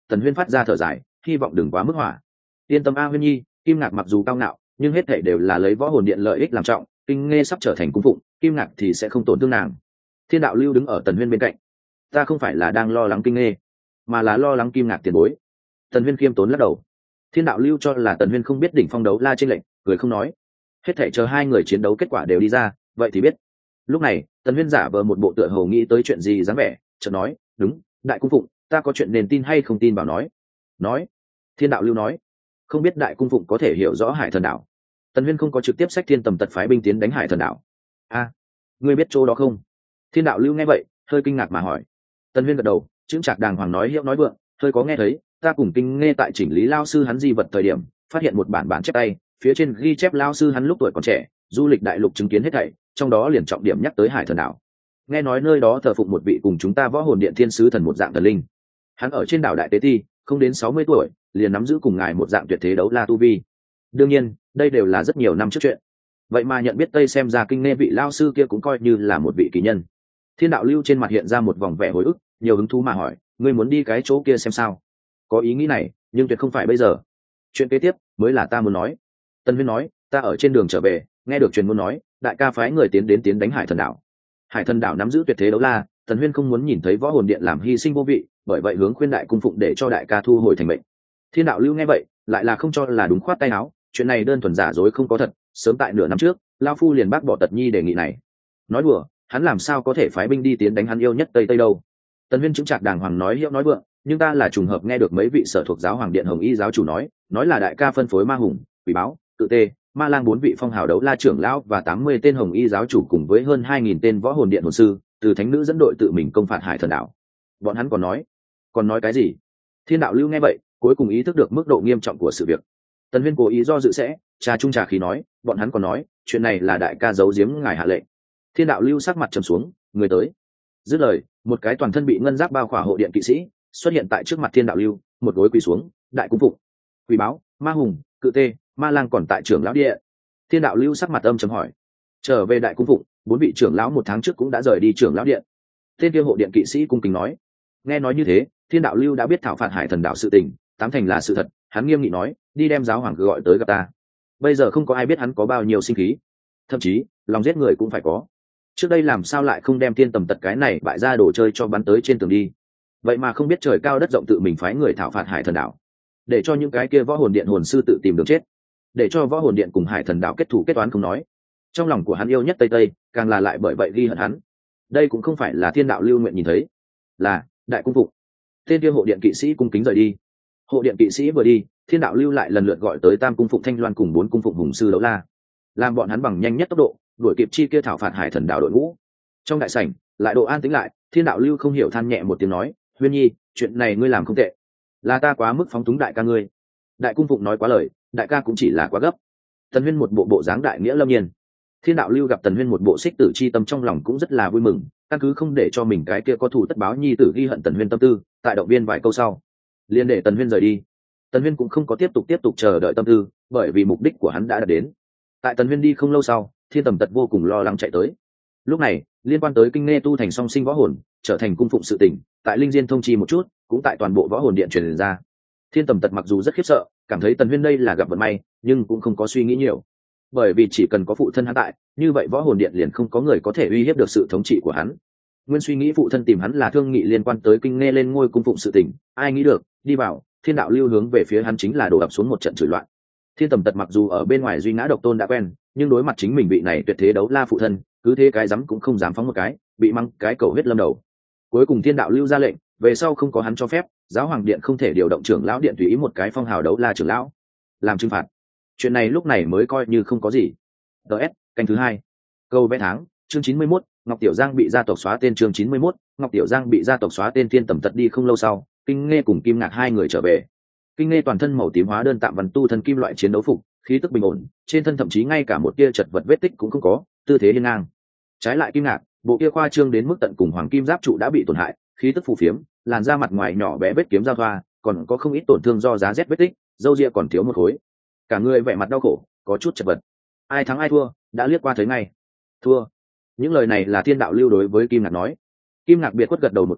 Speaker 1: Tần Huyên phát ra thở dài, hy vọng đừng quá mức hỏa. Yên tâm a Huyên nhi, Kim Ngạc mặc dù cao ngạo nhưng hết thảy đều là lấy võ hồn điện lợi ích làm trọng, Kinh Nghe sắp trở thành cung phụng, Kim Ngạc thì sẽ không tổn thương nàng. Thiên đạo lưu đứng ở Tần Huyên bên cạnh. Ta không phải là đang lo lắng Kinh Nghe, mà là lo lắng Kim Ngạc tiền bối. Tần Huyên khiêm tốn lắc đầu. Thiên đạo lưu cho là Tần Huyên không biết đỉnh phong đấu la trên lệnh, cười không nói. Hết thảy chờ hai người chiến đấu kết quả đều đi ra, vậy thì biết. Lúc này, Tần Huyên giả vờ một bộ tựa hồ nghĩ tới chuyện gì dáng vẻ, chợt nói, đúng, đại cung phụng, ta có chuyện nên tin hay không tin bảo nói. Nói. Thiên đạo lưu nói, không biết đại cung phụng có thể hiểu rõ Hải Thần đảo. Tần Huyên không có trực tiếp sách Thiên Tầm Tật phái binh tiến đánh Hải Thần đảo. A, à, ngươi biết chỗ đó không? Thiên đạo lưu nghe vậy, hơi kinh ngạc mà hỏi. Tần Huyên gật đầu, chững chạc đàng hoàng nói hiệu nói vượng, hơi có nghe thấy, ta cùng Kinh Nghe tại chỉnh lý lao sư hắn di vật thời điểm, phát hiện một bản bản chép tay, phía trên ghi chép lao sư hắn lúc tuổi còn trẻ, du lịch đại lục chứng kiến hết thảy, trong đó liền trọng điểm nhắc tới Hải Thần đảo. Nghe nói nơi đó thờ phụng một vị cùng chúng ta võ hồn điện thiên sứ thần một dạng thần linh. Hắn ở trên đảo Đại Tế Ti, không đến sáu mươi tuổi, liền nắm giữ cùng ngài một dạng tuyệt thế đấu la tu vi. Đương nhiên, đây đều là rất nhiều năm trước chuyện. Vậy mà nhận biết Tây xem ra Kinh Nghe vị lao sư kia cũng coi như là một vị kỳ nhân. Thiên đạo lưu trên mặt hiện ra một vòng vẻ hồi ức, nhiều hứng thú mà hỏi, ngươi muốn đi cái chỗ kia xem sao? Có ý nghĩ này, nhưng tuyệt không phải bây giờ. Chuyện kế tiếp mới là ta muốn nói. Tân Huyên nói, ta ở trên đường trở về, nghe được truyền muốn nói, đại ca phái người tiến đến tiến đánh Hải Thần đảo. Hải Thần đảo nắm giữ tuyệt thế đấu la, Tần Huyên không muốn nhìn thấy võ hồn điện làm hy sinh vô vị, bởi vậy hướng khuyên đại cung phụng để cho đại ca thu hồi thành mệnh. Thiên đạo lưu nghe vậy, lại là không cho là đúng, khoát tay áo, chuyện này đơn thuần giả dối không có thật, sớm tại nửa năm trước, lão phu liền bác bỏ Tật Nhi đề nghị này. Nói đùa, hắn làm sao có thể phái binh đi tiến đánh hắn yêu nhất Tây Tây đâu? Tần Huyên chứng trạc đàng hoàng nói hiệu nói vượng, nhưng ta là trùng hợp nghe được mấy vị sở thuộc giáo hoàng điện Hồng Y giáo chủ nói, nói là đại ca phân phối ma hùng, quỷ báo, tự tê, ma lang bốn vị phong hào đấu la trưởng lão và tám mươi tên Hồng Y giáo chủ cùng với hơn hai nghìn tên võ hồn điện hồn sư, từ thánh nữ dẫn đội tự mình công phạt Hải Thần đảo. Bọn hắn còn nói, còn nói cái gì? Thiên đạo lưu nghe vậy, cuối cùng ý thức được mức độ nghiêm trọng của sự việc. Tần Huyên cố ý do dự sẽ, trà trung trà khí nói, bọn hắn còn nói, chuyện này là đại ca giấu giếm ngài hạ lệnh. Thiên đạo lưu sắc mặt trầm xuống, người tới. Dứt lời, một cái toàn thân bị ngân giáp bao khỏa hộ điện kỵ sĩ xuất hiện tại trước mặt Thiên đạo lưu, một gối quỳ xuống, đại cung phụng, quỳ báo, ma hùng, cự tê, ma lang còn tại trưởng lão địa. Thiên đạo lưu sắc mặt âm trầm hỏi, trở về đại cung phụng, bốn vị trưởng lão một tháng trước cũng đã rời đi trưởng lão điện. Tên kia hộ điện kỵ sĩ cung kính nói. Nghe nói như thế, Thiên đạo lưu đã biết thảo phạt Hải Thần đảo sự tình, tám thành là sự thật, hắn nghiêm nghị nói, đi đem giáo hoàng gọi tới gặp ta. Bây giờ không có ai biết hắn có bao nhiêu sinh khí, thậm chí lòng giết người cũng phải có. Trước đây làm sao lại không đem Thiên Tầm Tật cái này bại ra đồ chơi cho bắn tới trên tường đi? Vậy mà không biết trời cao đất rộng tự mình phái người thảo phạt Hải Thần đảo, để cho những cái kia võ hồn điện hồn sư tự tìm đường chết, để cho võ hồn điện cùng Hải Thần đảo kết thù kết toán không nói, trong lòng của hắn yêu nhất Tây Tây, càng là lại bởi vậy ghi hận hắn. Đây cũng không phải là Thiên đạo lưu nguyện nhìn thấy. Là đại cung phụng. Tên kia hộ điện kỵ sĩ cung kính rời đi. Hộ điện kỵ sĩ vừa đi, Thiên đạo lưu lại lần lượt gọi tới tam cung phụng Thanh Loan cùng bốn cung phụng hùng sư đấu la, làm bọn hắn bằng nhanh nhất tốc độ đuổi kịp chi kia thảo phạt Hải Thần đảo đội ngũ. Trong đại sảnh lại độ an tĩnh lại, Thiên đạo lưu không hiểu than nhẹ một tiếng nói, Huyên nhi, chuyện này ngươi làm không tệ, là ta quá mức phóng túng đại ca ngươi. Đại cung phụng nói quá lời, đại ca cũng chỉ là quá gấp. Tần Huyên một bộ bộ dáng đại nghĩa lâm nhiên. Thiên đạo lưu gặp Tần Huyên một bộ xích tử chi tâm, trong lòng cũng rất là vui mừng, căn cứ không để cho mình cái kia có thù tất báo nhi tử ghi hận Tần Huyên tâm tư, tại động viên vài câu sau, liền để Tần Huyên rời đi. Tần Huyên cũng không có tiếp tục tiếp tục chờ đợi tâm tư, bởi vì mục đích của hắn đã đạt đến. Tại Tần Huyên đi không lâu sau, Thiên Tầm Tật vô cùng lo lắng chạy tới. Lúc này, liên quan tới Kinh Nghe tu thành song sinh võ hồn, trở thành cung phụng sự tình, tại Linh Diên thông chi một chút, cũng tại toàn bộ võ hồn điện truyền ra. Thiên Tầm Tật mặc dù rất khiếp sợ, cảm thấy Tần Huyên đây là gặp vận may, nhưng cũng không có suy nghĩ nhiều, bởi vì chỉ cần có phụ thân hắn tại, như vậy võ hồn điện liền không có người có thể uy hiếp được sự thống trị của hắn. Nguyên suy nghĩ phụ thân tìm hắn là thương nghị liên quan tới Kinh Nghe lên ngôi cung phụng sự tình, ai nghĩ được, đi vào, Thiên đạo lưu hướng về phía hắn chính là đổ ập xuống một trận chửi loạn. Thiên Tầm Tật mặc dù ở bên ngoài duy ngã độc tôn đã quen, nhưng đối mặt chính mình vị này tuyệt thế đấu la phụ thân, cứ thế cái dám cũng không dám phóng một cái, bị mắng cái cầu huyết lâm đầu. Cuối cùng Thiên đạo lưu ra lệnh, về sau không có hắn cho phép, giáo hoàng điện không thể điều động trưởng lão điện tùy ý một cái phong hào đấu la trưởng lão làm trừng phạt. Chuyện này lúc này mới coi như không có gì. ds canh thứ hai, câu vẽ tháng, chương chín mươi mốt, Ngọc Tiểu Giang bị gia tộc xóa tên. Chương chín mươi mốt, Ngọc Tiểu Giang bị gia tộc xóa tên. Thiên Tầm Tật đi không lâu sau, Kinh Nghe cùng Kim Ngạc hai người trở về. Kinh Nghe toàn thân màu tím hóa đơn tạm văn tu thân kim loại chiến đấu phục, khí tức bình ổn, trên thân thậm chí ngay cả một tia chật vật vết tích cũng không có, tư thế hiên ngang. Trái lại Kim Ngạc, bộ kia khoa trương đến mức tận cùng hoàng kim giáp trụ đã bị tổn hại, khí tức phù phiếm, làn da mặt ngoài nhỏ bé vết kiếm giao thoa, còn có không ít tổn thương do giá rét vết tích, râu ria còn thiếu một khối. Cả người vẻ mặt đau khổ, có chút chật vật. Ai thắng ai thua, đã liếc qua thấy ngay. Thua. Những lời này là Thiên đạo lưu đối với Kim Ngạc nói. Kim Ngạc biệt khuất gật đầu một cái,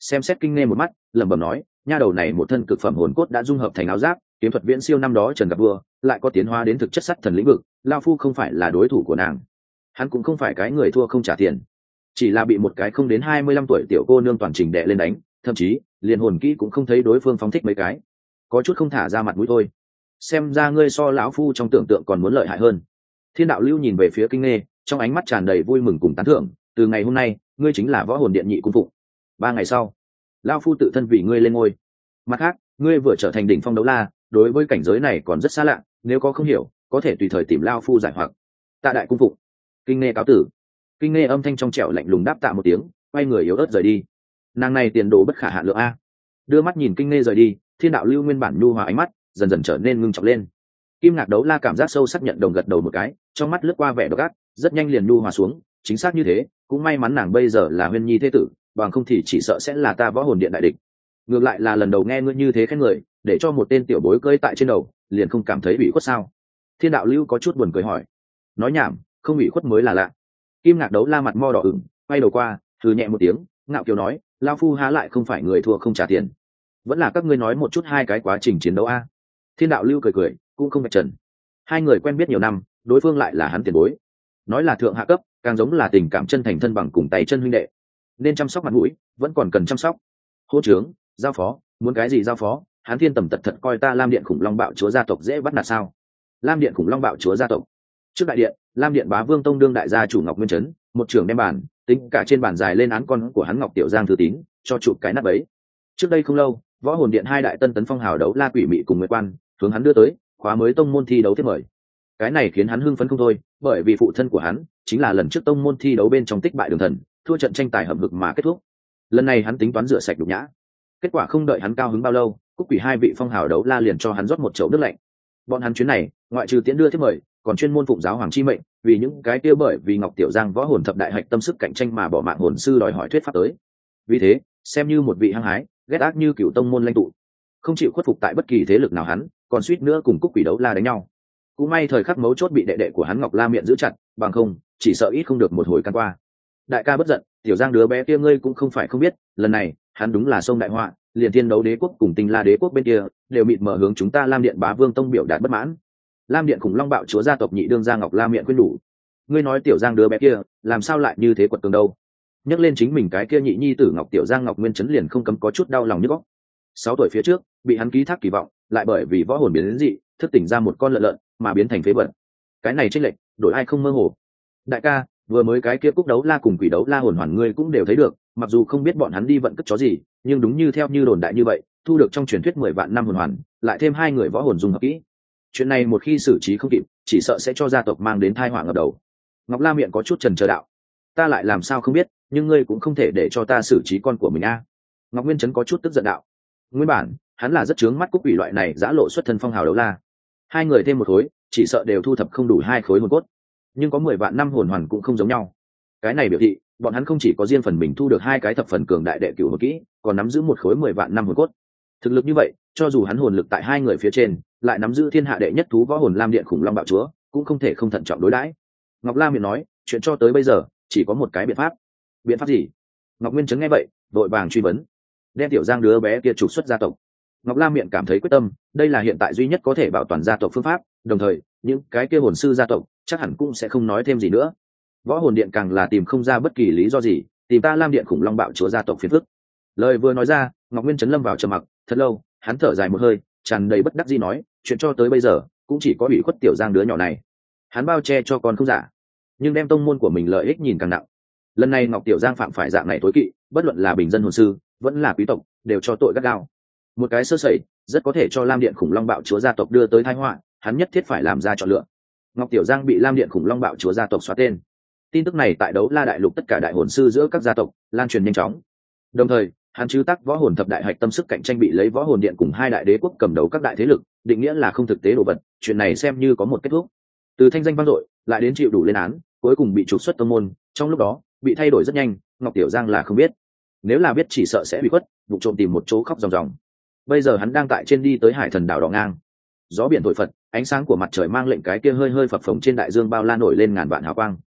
Speaker 1: xem xét kinh nghe một mắt lẩm bẩm nói, nha đầu này một thân cực phẩm hồn cốt đã dung hợp thành áo giáp, kiếm thuật viễn siêu năm đó Trần gặp vua, lại có tiến hóa đến thực chất sắt thần lĩnh vực, lao phu không phải là đối thủ của nàng. Hắn cũng không phải cái người thua không trả tiền, chỉ là bị một cái không đến hai mươi lăm tuổi tiểu cô nương toàn trình đè lên đánh, thậm chí liền hồn kỹ cũng không thấy đối phương phóng thích mấy cái, có chút không thả ra mặt mũi thôi. Xem ra ngươi so lão phu trong tưởng tượng còn muốn lợi hại hơn. Thiên đạo lưu nhìn về phía kinh nghe, trong ánh mắt tràn đầy vui mừng cùng tán thưởng. Từ ngày hôm nay ngươi chính là võ hồn điện nhị cung phụng, ba ngày sau lão phu tự thân vì ngươi lên ngôi. Mặt khác, ngươi vừa trở thành đỉnh phong đấu la, đối với cảnh giới này còn rất xa lạ, nếu có không hiểu có thể tùy thời tìm lão phu giải hoặc. Tạ đại cung phụng. Kinh nghe cáo tử. Kinh nghe âm thanh trong trẻo lạnh lùng đáp tạ một tiếng, quay người yếu ớt rời đi. Nàng này tiền đồ bất khả hạn lượng a. Đưa mắt nhìn kinh nghe rời đi, thiên đạo lưu nguyên bản nhu hòa ánh mắt dần dần trở nên ngưng trọng lên. Kim ngạc đấu la cảm giác sâu sắc nhận đồng gật đầu một cái, trong mắt lướt qua vẻ độc ác, rất nhanh liền nhu hòa xuống. Chính xác như thế, cũng may mắn nàng bây giờ là Huyên Nhi thế tử, bằng không thì chỉ sợ sẽ là ta võ hồn điện đại địch. Ngược lại là lần đầu nghe ngươi như thế khen người, để cho một tên tiểu bối cơi tại trên đầu, liền không cảm thấy bị khuất sao? Thiên đạo lưu có chút buồn cười hỏi. Nói nhảm, không bị khuất mới là lạ. Kim ngạc đấu la mặt mo đỏ ửng, quay đầu qua, hừ nhẹ một tiếng, ngạo kiều nói, lao phu há lại không phải người thua không trả tiền. Vẫn là các ngươi nói một chút hai cái quá trình chiến đấu a. Thiên đạo lưu cười cười, cũng không vạch trần. Hai người quen biết nhiều năm, đối phương lại là hắn tiền bối, nói là thượng hạ cấp, càng giống là tình cảm chân thành thân bằng cùng tay chân huynh đệ, nên chăm sóc mặt mũi vẫn còn cần chăm sóc. Hô trướng, giao phó, muốn cái gì giao phó? Hán Thiên tầm tật thật coi ta Lam Điện khủng long bạo chúa gia tộc dễ bắt nạt sao? Lam Điện khủng long bạo chúa gia tộc. Trước đại điện, Lam Điện bá vương tông đương đại gia chủ Ngọc Nguyên Trấn, một trưởng đem bàn, tính cả trên bàn dài lên án con của hắn Ngọc Tiểu Giang Thư Tín, cho chụp cái nắp ấy. Trước đây không lâu, võ hồn điện hai đại tân tấn phong hào đấu la quỷ mị cùng Nguyệt Quan, hướng hắn đưa tới khóa mới tông môn thi đấu tiếp mời. Cái này khiến hắn hưng phấn không thôi, bởi vì phụ thân của hắn chính là lần trước tông môn thi đấu bên trong tích bại Đường Thần, thua trận tranh tài hậm hực mà kết thúc. Lần này hắn tính toán rửa sạch nhục nhã. Kết quả không đợi hắn cao hứng bao lâu, Cúc Quỷ hai vị phong hào đấu la liền cho hắn rót một chậu nước lạnh. Bọn hắn chuyến này, ngoại trừ tiễn đưa tiếp mời, còn chuyên môn phụng giáo hoàng chi mệnh, vì những cái kia bởi vì Ngọc Tiểu Giang võ hồn thập đại hạch tâm sức cạnh tranh mà bỏ mạng hồn sư đòi hỏi thuyết pháp tới. Vì thế, xem như một vị hăng hái, ghét ác như cựu tông môn lãnh tụ, không chịu khuất phục tại bất kỳ thế lực nào hắn, còn suýt nữa cùng Cúc Quỷ đấu la đánh nhau. Cũng may thời khắc mấu chốt bị đệ đệ của hắn Ngọc La Miện giữ chặt, bằng không, chỉ sợ ít không được một hồi can qua. Đại ca bất giận, Tiểu Giang đứa bé kia ngươi cũng không phải không biết, lần này, hắn đúng là sông đại họa, liền Thiên Đấu Đế quốc cùng Tinh La Đế quốc bên kia, đều mịt mở hướng chúng ta Lam Điện bá vương tông biểu đạt bất mãn. Lam Điện khủng long bạo chúa gia tộc nhị đương gia Ngọc La Miện khuyên đủ. Ngươi nói Tiểu Giang đứa bé kia, làm sao lại như thế quật cường đâu? Nhắc lên chính mình cái kia nhị nhi tử Ngọc Tiểu Giang Ngọc Nguyên Trấn liền không cấm có chút đau lòng nhức óc. Sáu tuổi phía trước, bị hắn ký thác kỳ vọng, lại bởi vì võ hồn biến đến dị, thức tỉnh ra một con lợn lợn, mà biến thành phế vật. Cái này chênh lệch, đổi ai không mơ hồ. Đại ca, vừa mới cái kia Cúc đấu la cùng Quỷ đấu la hồn hoàn ngươi cũng đều thấy được, mặc dù không biết bọn hắn đi vận cất chó gì, nhưng đúng như theo như đồn đại như vậy, thu được trong truyền thuyết mười vạn năm hồn hoàn, lại thêm hai người võ hồn dung hợp kỹ. Chuyện này một khi xử trí không kịp, chỉ sợ sẽ cho gia tộc mang đến tai họa ngập đầu. Ngọc La Miện có chút chần chờ đạo, ta lại làm sao không biết, nhưng ngươi cũng không thể để cho ta xử trí con của mình a. Ngọc Nguyên Trấn có chút tức giận đạo. Nguyên bản, hắn là rất chướng mắt Cúc Quỷ loại này giã lộ xuất thân phong hào đấu la. Hai người thêm một khối, chỉ sợ đều thu thập không đủ hai khối hồn cốt. Nhưng có mười vạn năm hồn hoàn cũng không giống nhau. Cái này biểu thị, bọn hắn không chỉ có riêng phần mình thu được hai cái thập phần cường đại đệ cửu hồn kỹ, còn nắm giữ một khối mười vạn năm hồn cốt. Thực lực như vậy, cho dù hắn hồn lực tại hai người phía trên, lại nắm giữ thiên hạ đệ nhất thú võ hồn Lam Điện khủng long bạo chúa, cũng không thể không thận trọng đối đãi. Ngọc La Miện nói, chuyện cho tới bây giờ, chỉ có một cái biện pháp. Biện pháp gì? Ngọc Nguyên Trấn nghe vậy, vội vàng truy vấn. Đem Tiểu Giang đứa bé kia trục xuất gia tộc. Ngọc La Miện cảm thấy quyết tâm, đây là hiện tại duy nhất có thể bảo toàn gia tộc phương pháp, đồng thời, những cái kia hồn sư gia tộc chắc hẳn cũng sẽ không nói thêm gì nữa. Võ hồn điện càng là tìm không ra bất kỳ lý do gì, tìm ta Lam Điện khủng long bạo chúa gia tộc phiền phức. Lời vừa nói ra, Ngọc Nguyên Trấn lâm vào trầm mặc, thật lâu, hắn thở dài một hơi, tràn đầy bất đắc dĩ nói, chuyện cho tới bây giờ, cũng chỉ có ủy khuất Tiểu Giang đứa nhỏ này. Hắn bao che cho con không giả, nhưng đem tông môn của mình lợi ích nhìn càng nặng. Lần này Ngọc Tiểu Giang phạm phải dạng này tối kỵ, bất luận là bình dân hồn sư, vẫn là quý tộc, đều cho tội gắt gao. Một cái sơ sẩy, rất có thể cho Lam Điện khủng long bạo chúa gia tộc đưa tới tai họa, hắn nhất thiết phải làm ra chọn lựa. Ngọc Tiểu Giang bị Lam Điện khủng long bạo chúa gia tộc xóa tên. Tin tức này tại Đấu La đại lục tất cả đại hồn sư giữa các gia tộc lan truyền nhanh chóng. Đồng thời, hắn chứ tác võ hồn thập đại hạch tâm sức cạnh tranh bị lấy võ hồn điện cùng hai đại đế quốc cầm đấu các đại thế lực, định nghĩa là không thực tế đồ vật, chuyện này xem như có một kết thúc. Từ thanh danh vang dội, lại đến chịu đủ lên án, cuối cùng bị trục xuất tông môn, trong lúc đó, bị thay đổi rất nhanh, Ngọc Tiểu Giang là không biết. Nếu là biết chỉ sợ sẽ bị khuất, vụ trộm tìm một chỗ khóc ròng ròng. Bây giờ hắn đang tại trên đi tới Hải Thần đảo đỏ ngang. Gió biển thổi phật, ánh sáng của mặt trời mang lệnh cái kia hơi hơi phập phồng trên đại dương bao la nổi lên ngàn vạn hào quang.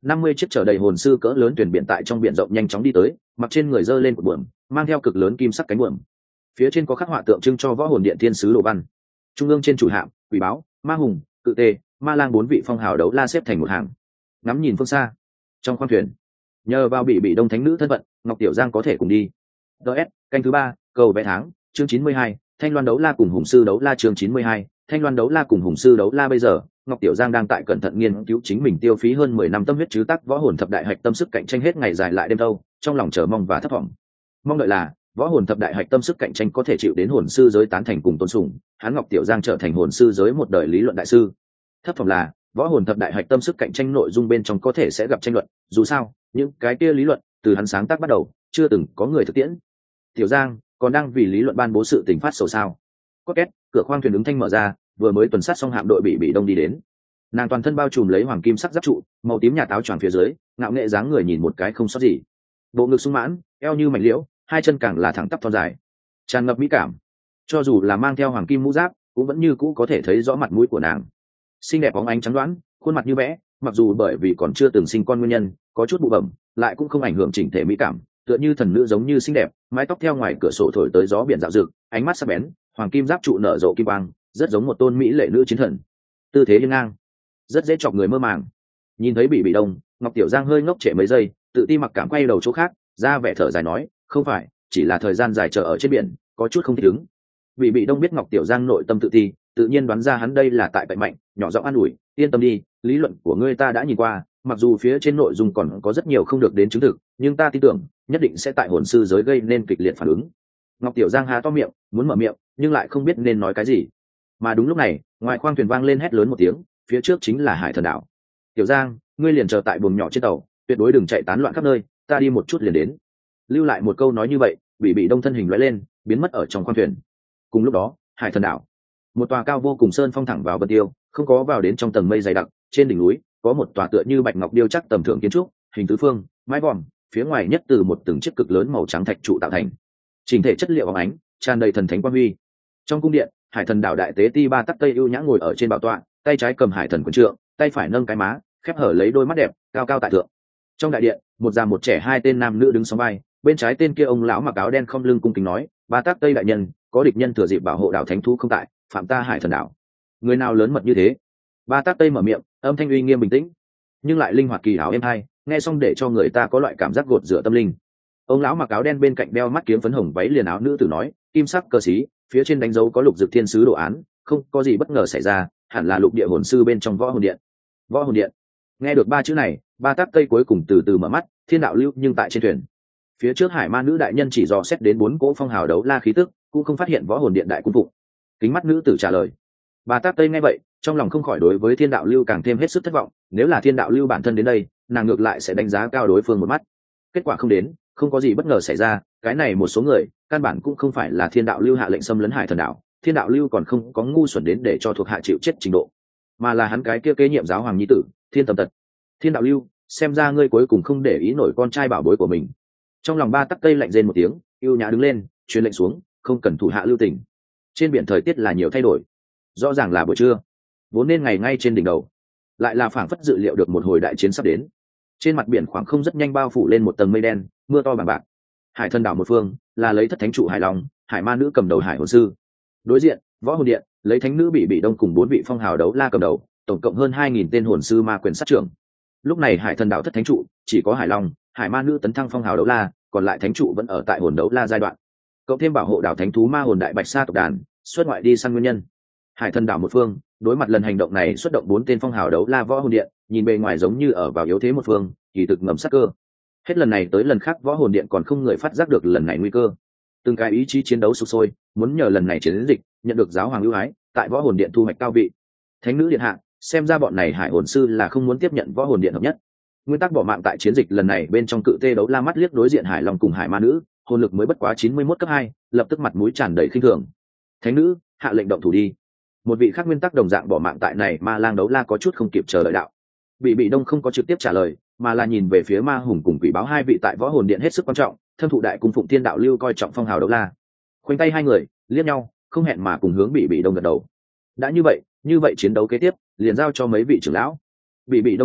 Speaker 1: năm mươi chiếc chở đầy hồn sư cỡ lớn thuyền biển tại trong biển rộng nhanh chóng đi tới, mặc trên người dơ lên một buồm, mang theo cực lớn kim sắc cánh buồm. Phía trên có khắc họa tượng trưng cho võ hồn điện thiên sứ đồ văn. Trung ương trên chủ hạm, quỷ báo, ma hùng, cự tê, ma lang bốn vị phong hào đấu la xếp thành một hàng. Ngắm nhìn phương xa, trong khoang thuyền, nhờ vào bị bị đông thánh nữ thân phận, Ngọc Tiểu Giang có thể cùng đi. ds canh thứ ba, cầu vẽ tháng, chương chín mươi hai, thanh loan đấu la cùng hùng sư đấu la chương chín mươi hai, thanh loan đấu la cùng hùng sư đấu la bây giờ. Ngọc Tiểu Giang đang tại cẩn thận nghiên cứu chính mình tiêu phí hơn mười năm tâm huyết chứ tác võ hồn thập đại hạch tâm sức cạnh tranh hết ngày dài lại đêm thâu, trong lòng chờ mong và thất vọng. Mong đợi là võ hồn thập đại hạch tâm sức cạnh tranh có thể chịu đến hồn sư giới tán thành cùng tôn sùng, hắn Ngọc Tiểu Giang trở thành hồn sư giới một đời lý luận đại sư. Thất vọng là võ hồn thập đại hạch tâm sức cạnh tranh nội dung bên trong có thể sẽ gặp tranh luận, dù sao, những cái kia lý luận từ hắn sáng tác bắt đầu, chưa từng có người thực tiễn. Tiểu Giang còn đang vì lý luận ban bố sự tình phát sầu sao? Có két, cửa khoang thuyền ứng thanh mở ra, vừa mới tuần sát xong hạm đội bị bị đông đi đến. Nàng toàn thân bao trùm lấy hoàng kim sắc giáp trụ, màu tím nhà táo choàng phía dưới, ngạo nghệ dáng người nhìn một cái không sót gì. Bộ ngực sung mãn, eo như mảnh liễu, hai chân càng là thẳng tắp thon dài, tràn ngập mỹ cảm. Cho dù là mang theo hoàng kim mũ giáp, cũng vẫn như cũ có thể thấy rõ mặt mũi của nàng. Xinh đẹp bóng ánh trắng đoán, khuôn mặt như vẽ, mặc dù bởi vì còn chưa từng sinh con nguyên nhân, có chút bụ bẩm, lại cũng không ảnh hưởng chỉnh thể mỹ cảm, tựa như thần nữ giống như xinh đẹp, mái tóc theo ngoài cửa sổ thổi tới gió biển dạo dực, ánh mắt sắc bén, hoàng kim giáp trụ nở rộ kim quang, rất giống một tôn mỹ lệ nữ chiến thần. Tư thế hiên ngang, rất dễ chọc người mơ màng. Nhìn thấy bị bị đông, Ngọc Tiểu Giang hơi ngốc trệ mấy giây, tự ti mặc cảm quay đầu chỗ khác, ra vẻ thở dài nói, không phải, chỉ là thời gian dài chờ ở trên biển, có chút không thích ứng. Bị bị đông biết Ngọc Tiểu Giang nội tâm tự ti, tự nhiên đoán ra hắn đây là tại bệnh mạnh, nhỏ giọng an ủi, yên tâm đi, lý luận của ngươi ta đã nhìn qua, mặc dù phía trên nội dung còn có rất nhiều không được đến chứng thực, nhưng ta tin tưởng nhất định sẽ tại hồn sư giới gây nên kịch liệt phản ứng. Ngọc Tiểu Giang há to miệng, muốn mở miệng, nhưng lại không biết nên nói cái gì. Mà đúng lúc này, ngoài khoang thuyền vang lên hét lớn một tiếng, phía trước chính là Hải Thần đảo. Tiểu Giang, ngươi liền chờ tại buồng nhỏ trên tàu, tuyệt đối đừng chạy tán loạn khắp nơi, ta đi một chút liền đến. Lưu lại một câu nói như vậy, bị bị đông thân hình lóe lên, biến mất ở trong khoang thuyền. Cùng lúc đó, Hải Thần đảo, một tòa cao vô cùng sơn phong thẳng vào vân tiêu, không có vào đến trong tầng mây dày đặc, trên đỉnh núi có một tòa tựa như bạch ngọc điêu chắc tầm thường kiến trúc, hình tứ phương, mái vòm, phía ngoài nhất từ một từng chiếc cực lớn màu trắng thạch trụ tạo thành, chỉnh thể chất liệu óng ánh, tràn đầy thần thánh quang huy. Trong cung điện, Hải Thần đảo đại tế ti Ba Tắc Tây ưu nhã ngồi ở trên bảo tọa, tay trái cầm Hải Thần quyền trượng, tay phải nâng cái má, khép hở lấy đôi mắt đẹp, cao cao tại thượng. Trong đại điện, một già một trẻ hai tên nam nữ đứng song vai, bên trái tên kia ông lão mặc áo đen không lưng cung kính nói, Ba Tắc Tây đại nhân, có địch nhân thừa dịp bảo hộ đảo thánh thú không tại, phạm ta Hải Thần đảo. Người nào lớn mật như thế? Ba Tắc Tây mở miệng, âm thanh uy nghiêm bình tĩnh, nhưng lại linh hoạt kỳ ảo êm hay, nghe xong để cho người ta có loại cảm giác gột rửa tâm linh. Ông lão mặc áo đen bên cạnh đeo mắt kiếm phấn hồng váy liền áo nữ tử nói, kim sắc cờ xí, phía trên đánh dấu có lục dực thiên sứ đồ án, không có gì bất ngờ xảy ra, hẳn là lục địa hồn sư bên trong võ hồn điện. Võ hồn điện. Nghe được ba chữ này, Ba Tắc Tây cuối cùng từ từ mở mắt, thiên đạo lưu nhưng tại trên thuyền. Phía trước Hải Ma nữ đại nhân chỉ dò xét đến bốn cỗ phong hào đấu la khí tức, cũng không phát hiện võ hồn điện đại cung phục. Kính mắt nữ tử trả lời. Ba Tắc Tây nghe vậy, trong lòng không khỏi đối với thiên đạo lưu càng thêm hết sức thất vọng, nếu là thiên đạo lưu bản thân đến đây, nàng ngược lại sẽ đánh giá cao đối phương một mắt. Kết quả không đến, không có gì bất ngờ xảy ra, cái này một số người, căn bản cũng không phải là thiên đạo lưu hạ lệnh xâm lấn Hải Thần đảo, thiên đạo lưu còn không có ngu xuẩn đến để cho thuộc hạ chịu chết trình độ, mà là hắn cái kia kế nhiệm giáo hoàng nhi tử, Thiên Tầm Tật. Thiên đạo lưu, xem ra ngươi cuối cùng không để ý nổi con trai bảo bối của mình. Trong lòng Ba Tắc Tây lạnh rên một tiếng, yêu nhã đứng lên, truyền lệnh xuống, không cần thủ hạ lưu tình. Trên biển thời tiết là nhiều thay đổi, rõ ràng là buổi trưa, vốn nên ngày ngay trên đỉnh đầu, lại là phảng phất dự liệu được một hồi đại chiến sắp đến. Trên mặt biển khoảng không rất nhanh bao phủ lên một tầng mây đen, mưa to bằng bạc. Hải Thần đảo một phương là lấy thất thánh trụ Hải Long, Hải Ma nữ cầm đầu Hải Hồn sư. Đối diện, võ hồn điện lấy thánh nữ bị bị đông cùng bốn vị phong hào đấu la cầm đầu, tổng cộng hơn hai nghìn tên hồn sư ma quyền sát trưởng. Lúc này Hải Thần đảo thất thánh trụ chỉ có Hải Long, Hải Ma nữ tấn thăng phong hào đấu la, còn lại thánh trụ vẫn ở tại hồn đấu la giai đoạn. Cộng thêm bảo hộ đảo thánh thú ma hồn đại bạch sa tộc đàn, xuất ngoại đi săn nguyên nhân. Hải Thần đảo một phương đối mặt lần hành động này xuất động bốn tên phong hào đấu la võ hồn điện, nhìn bề ngoài giống như ở vào yếu thế một phương, kỳ thực ngầm sát cơ. Hết lần này tới lần khác võ hồn điện còn không người phát giác được lần này nguy cơ. Từng cái ý chí chiến đấu sục sôi, muốn nhờ lần này chiến dịch nhận được giáo hoàng ưu ái, tại võ hồn điện thu hoạch cao vị. Thánh nữ điện hạ, xem ra bọn này hải hồn sư là không muốn tiếp nhận võ hồn điện hợp nhất. Nguyên tắc bỏ mạng tại chiến dịch lần này bên trong cự tê đấu la mắt liếc đối diện Hải Long cùng Hải Ma nữ, hồn lực mới bất quá chín mươi mốt cấp hai, lập tức mặt mũi tràn đầy khinh thường. Thánh nữ, hạ lệnh động thủ đi. Một vị khác nguyên tắc đồng dạng bỏ mạng tại này Ma Lang đấu la có chút không kịp chờ đợi đạo. Bị bị đông không có trực tiếp trả lời, mà là nhìn về phía Ma Hùng cùng Quỷ Báo hai vị tại võ hồn điện hết sức quan trọng, thâm thụ đại cung phụng thiên đạo lưu coi trọng phong hào đấu la. Khoanh tay hai người liếc nhau, không hẹn mà cùng hướng bị bị đông gật đầu. Đã như vậy, như vậy chiến đấu kế tiếp liền giao cho mấy vị trưởng lão. Bị bị đông nói,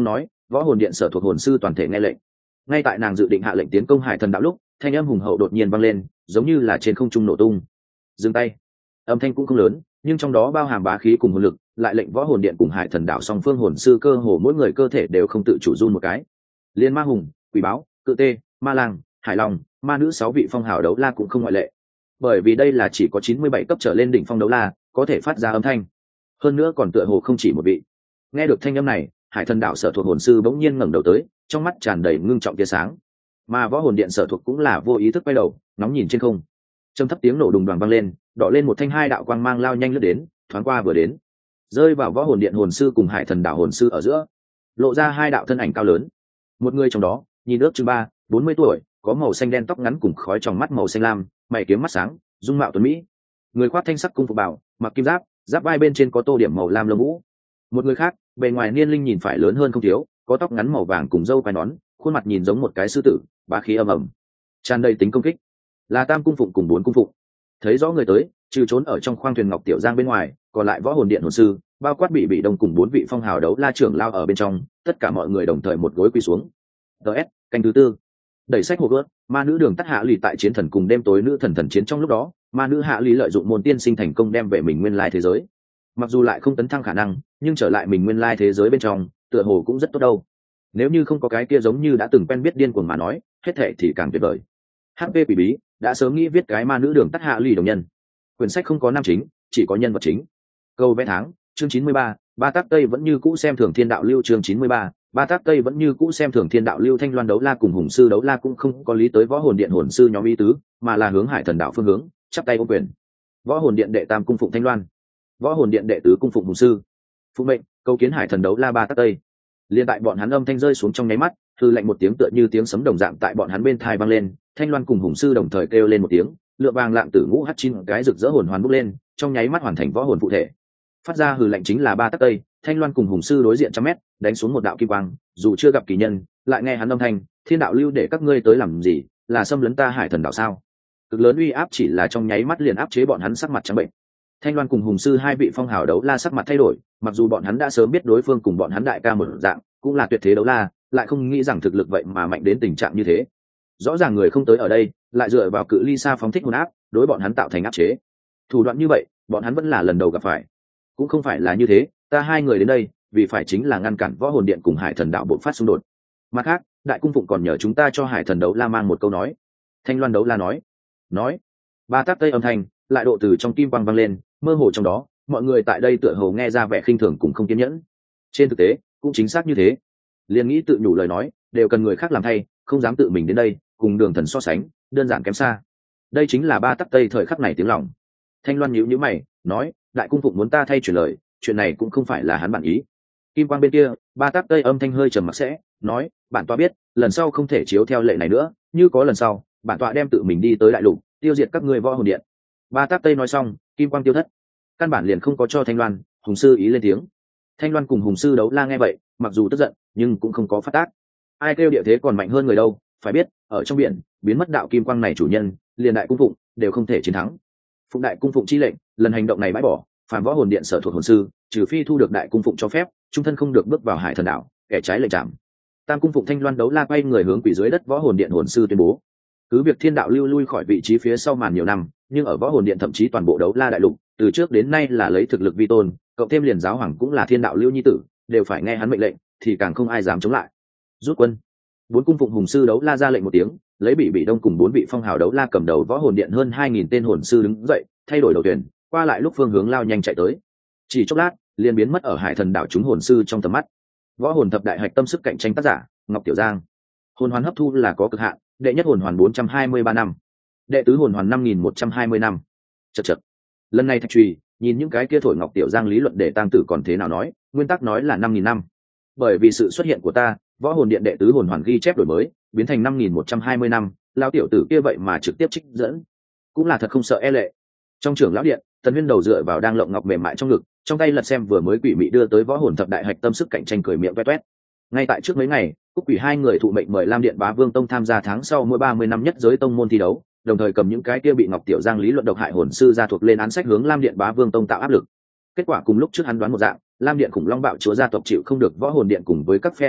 Speaker 1: võ hồn điện sở thuộc hồn sư toàn thể nghe lệnh. Ngay tại nàng dự định hạ lệnh tiến công hải thần đạo lúc, thanh âm hùng hậu đột nhiên vang lên, giống như là trên không trung nổ tung. Dừng tay. Âm thanh cũng không lớn, nhưng trong đó bao hàm bá khí cùng hồn lực, lại lệnh võ hồn điện cùng hải thần đạo song phương hồn sư cơ hồ mỗi người cơ thể đều không tự chủ run một cái. Liên ma hùng, quỷ báo, cự tê, ma lang, hải long, ma nữ sáu vị phong hào đấu la cũng không ngoại lệ, bởi vì đây là chỉ có chín mươi bảy cấp trở lên đỉnh phong đấu la có thể phát ra âm thanh, hơn nữa còn tựa hồ không chỉ một vị. Nghe được thanh âm này, hải thần đạo sở thuộc hồn sư bỗng nhiên ngẩng đầu tới, trong mắt tràn đầy ngưng trọng tia sáng, mà võ hồn điện sở thuộc cũng là vô ý thức quay đầu nóng nhìn trên không. Trầm thấp tiếng nổ đùng đoàng vang lên, đỏ lên một thanh hai đạo quang mang lao nhanh lướt đến, thoáng qua vừa đến, rơi vào võ hồn điện hồn sư cùng hải thần đạo hồn sư ở giữa, lộ ra hai đạo thân ảnh cao lớn. Một người trong đó nhìn ước chừng ba bốn mươi tuổi, có màu xanh đen tóc ngắn cùng khói trong mắt màu xanh lam, mày kiếm mắt sáng, dung mạo tuấn mỹ. Người khoác thanh sắc cung phục bảo, mặc kim giáp, giáp vai bên trên có tô điểm màu lam lông vũ. Một người khác bề ngoài niên linh nhìn phải lớn hơn không thiếu, có tóc ngắn màu vàng cùng râu quai nón, khuôn mặt nhìn giống một cái sư tử, bá khí âm ầm, tràn đầy tính công kích. Là Tam cung phụng cùng bốn cung phụng. Thấy rõ người tới, trừ trốn ở trong khoang thuyền ngọc tiểu giang bên ngoài, còn lại võ hồn điện hồn sư, bao quát bị bị đông cùng bốn vị phong hào đấu la trưởng lao ở bên trong, tất cả mọi người đồng thời một gối quỳ xuống. ts canh thứ tư. Đẩy sách hộp ước, ma nữ đường tắt hạ lì tại chiến thần cùng đêm tối nữ thần thần chiến trong lúc đó, ma nữ hạ lì lợi dụng môn tiên sinh thành công đem về mình nguyên lai thế giới. Mặc dù lại không tấn thăng khả năng, nhưng trở lại mình nguyên lai thế giới bên trong, tựa hồ cũng rất tốt đâu. Nếu như không có cái kia giống như đã từng quen biết điên cuồng mà nói, hết thệ thì càng tuyệt vời. hát pê quỷ bí đã sớm nghĩ viết cái ma nữ đường tắt hạ lì đồng nhân. Quyển sách không có nam chính, chỉ có nhân vật chính. Câu vẽ tháng, chương chín mươi ba, ba tác tây vẫn như cũ xem thường thiên đạo lưu. Chương chín mươi ba, ba tác tây vẫn như cũ xem thường thiên đạo lưu. Thanh loan đấu la cùng hùng sư đấu la cũng không có lý tới võ hồn điện hồn sư nhóm ý tứ, mà là hướng hải thần đạo phương hướng, chắp tay ôm quyền. Võ hồn điện đệ tam cung phụng thanh loan, võ hồn điện đệ tứ cung phụng hùng sư. Phụ mệnh, câu kiến hải thần đấu la ba tác tây. Liên tại bọn hắn âm thanh rơi xuống trong nháy mắt, thư lệnh một tiếng tựa như tiếng sấm đồng dạng tại bọn hắn bên thai vang lên, thanh loan cùng hùng sư đồng thời kêu lên một tiếng, lựa vàng lạng tử ngũ hắt chín cái rực rỡ hồn hoàn bốc lên, trong nháy mắt hoàn thành võ hồn phụ thể. Phát ra hừ lệnh chính là ba tắc tây, thanh loan cùng hùng sư đối diện trăm mét, đánh xuống một đạo kim quang, dù chưa gặp kỳ nhân, lại nghe hắn âm thanh, thiên đạo lưu để các ngươi tới làm gì, là xâm lấn ta hải thần đạo sao? Cực lớn uy áp chỉ là trong nháy mắt liền áp chế bọn hắn sắc mặt trắng bệnh. Thanh loan cùng hùng sư hai vị phong hào đấu la sắc mặt thay đổi, mặc dù bọn hắn đã sớm biết đối phương cùng bọn hắn đại ca một dạng, cũng là tuyệt thế đấu la, lại không nghĩ rằng thực lực vậy mà mạnh đến tình trạng như thế. Rõ ràng người không tới ở đây, lại dựa vào cự ly xa phóng thích hồn áp, đối bọn hắn tạo thành áp chế. Thủ đoạn như vậy, bọn hắn vẫn là lần đầu gặp phải. Cũng không phải là như thế, ta hai người đến đây, vì phải chính là ngăn cản võ hồn điện cùng hải thần đạo bộc phát xung đột. Mặt khác, đại cung phụng còn nhờ chúng ta cho hải thần đấu la mang một câu nói. Thanh loan đấu la nói, nói. Ba tác tây âm thanh lại độ từ trong kim quang vang lên, mơ hồ trong đó, mọi người tại đây tựa hồ nghe ra vẻ khinh thường cùng không kiên nhẫn. Trên thực tế, cũng chính xác như thế. Liên nghĩ tự nhủ lời nói, đều cần người khác làm thay, không dám tự mình đến đây, cùng đường thần so sánh, đơn giản kém xa. Đây chính là ba tắc tây thời khắc này tiếng lòng. Thanh loan nhíu nhíu mày, nói, đại cung phụng muốn ta thay chuyển lời, chuyện này cũng không phải là hắn bản ý. Kim quang bên kia, ba tắc tây âm thanh hơi trầm mặc sẽ, nói, bản tọa biết, lần sau không thể chiếu theo lệ này nữa, như có lần sau, bản tọa đem tự mình đi tới đại lục, tiêu diệt các ngươi võ hồn điện. Ba tắc tây nói xong, kim quang tiêu thất. Căn bản liền không có cho thanh loan, hùng sư ý lên tiếng. Thanh loan cùng hùng sư đấu la nghe vậy, mặc dù tức giận, nhưng cũng không có phát tác. Ai kêu địa thế còn mạnh hơn người đâu, phải biết, ở trong biển, biến mất đạo kim quang này chủ nhân, liền đại cung phụng đều không thể chiến thắng. Phụng đại cung phụng chi lệnh, lần hành động này bãi bỏ, phàm võ hồn điện sở thuộc hồn sư, trừ phi thu được đại cung phụng cho phép, trung thân không được bước vào hải thần đảo, kẻ trái lệnh chạm. Tam cung phụng thanh loan đấu la quay người hướng quỷ dưới đất võ hồn điện hồn sư tuyên bố. Cứ việc thiên đạo lưu lui khỏi vị trí phía sau màn nhiều năm, nhưng ở võ hồn điện thậm chí toàn bộ đấu la đại lục, từ trước đến nay là lấy thực lực vi tôn, cộng thêm liền giáo hoàng cũng là thiên đạo lưu nhi tử, đều phải nghe hắn mệnh lệnh, thì càng không ai dám chống lại. Rút quân. Bốn cung phụng hùng sư đấu la ra lệnh một tiếng, lấy bị bị đông cùng bốn vị phong hào đấu la cầm đầu võ hồn điện hơn hai nghìn tên hồn sư đứng dậy, thay đổi đầu tuyển, qua lại lúc phương hướng lao nhanh chạy tới. Chỉ chốc lát, liền biến mất ở hải thần đảo chúng hồn sư trong tầm mắt. Võ hồn thập đại hạch tâm sức cạnh tranh tác giả, Ngọc Tiểu Giang. Hồn hoàn hấp thu là có cực hạn, đệ nhất hồn hoàn bốn trăm hai mươi ba năm, đệ tứ hồn hoàn năm nghìn một trăm hai mươi năm. Chậc chậc. Lần này thạch trùy, nhìn những cái kia thổi Ngọc Tiểu Giang lý luận để tăng tử còn thế nào nói, nguyên tắc nói là năm nghìn năm. Bởi vì sự xuất hiện của ta, võ hồn điện đệ tứ hồn hoàn ghi chép đổi mới, biến thành năm nghìn một trăm hai mươi năm, lão tiểu tử kia vậy mà trực tiếp trích dẫn, cũng là thật không sợ e lệ. Trong trưởng lão điện, Tần Huyên đầu dựa vào đang lộng ngọc mềm mại trong ngực, trong tay lật xem vừa mới quỷ mị đưa tới võ hồn thập đại hạch tâm sức cạnh tranh cười miệng toét toét. Ngay tại trước mấy ngày, Cúc Quỷ hai người thụ mệnh mời Lam Điện Bá Vương Tông tham gia tháng sau mỗi ba mươi năm nhất giới tông môn thi đấu, đồng thời cầm những cái kia bị Ngọc Tiểu Giang lý luận độc hại hồn sư ra thuộc lên án sách hướng Lam Điện Bá Vương Tông tạo áp lực. Kết quả cùng lúc trước hắn đoán một dạng, Lam Điện Khủng Long Bạo Chúa gia tộc chịu không được võ hồn điện cùng với các phe áp lực,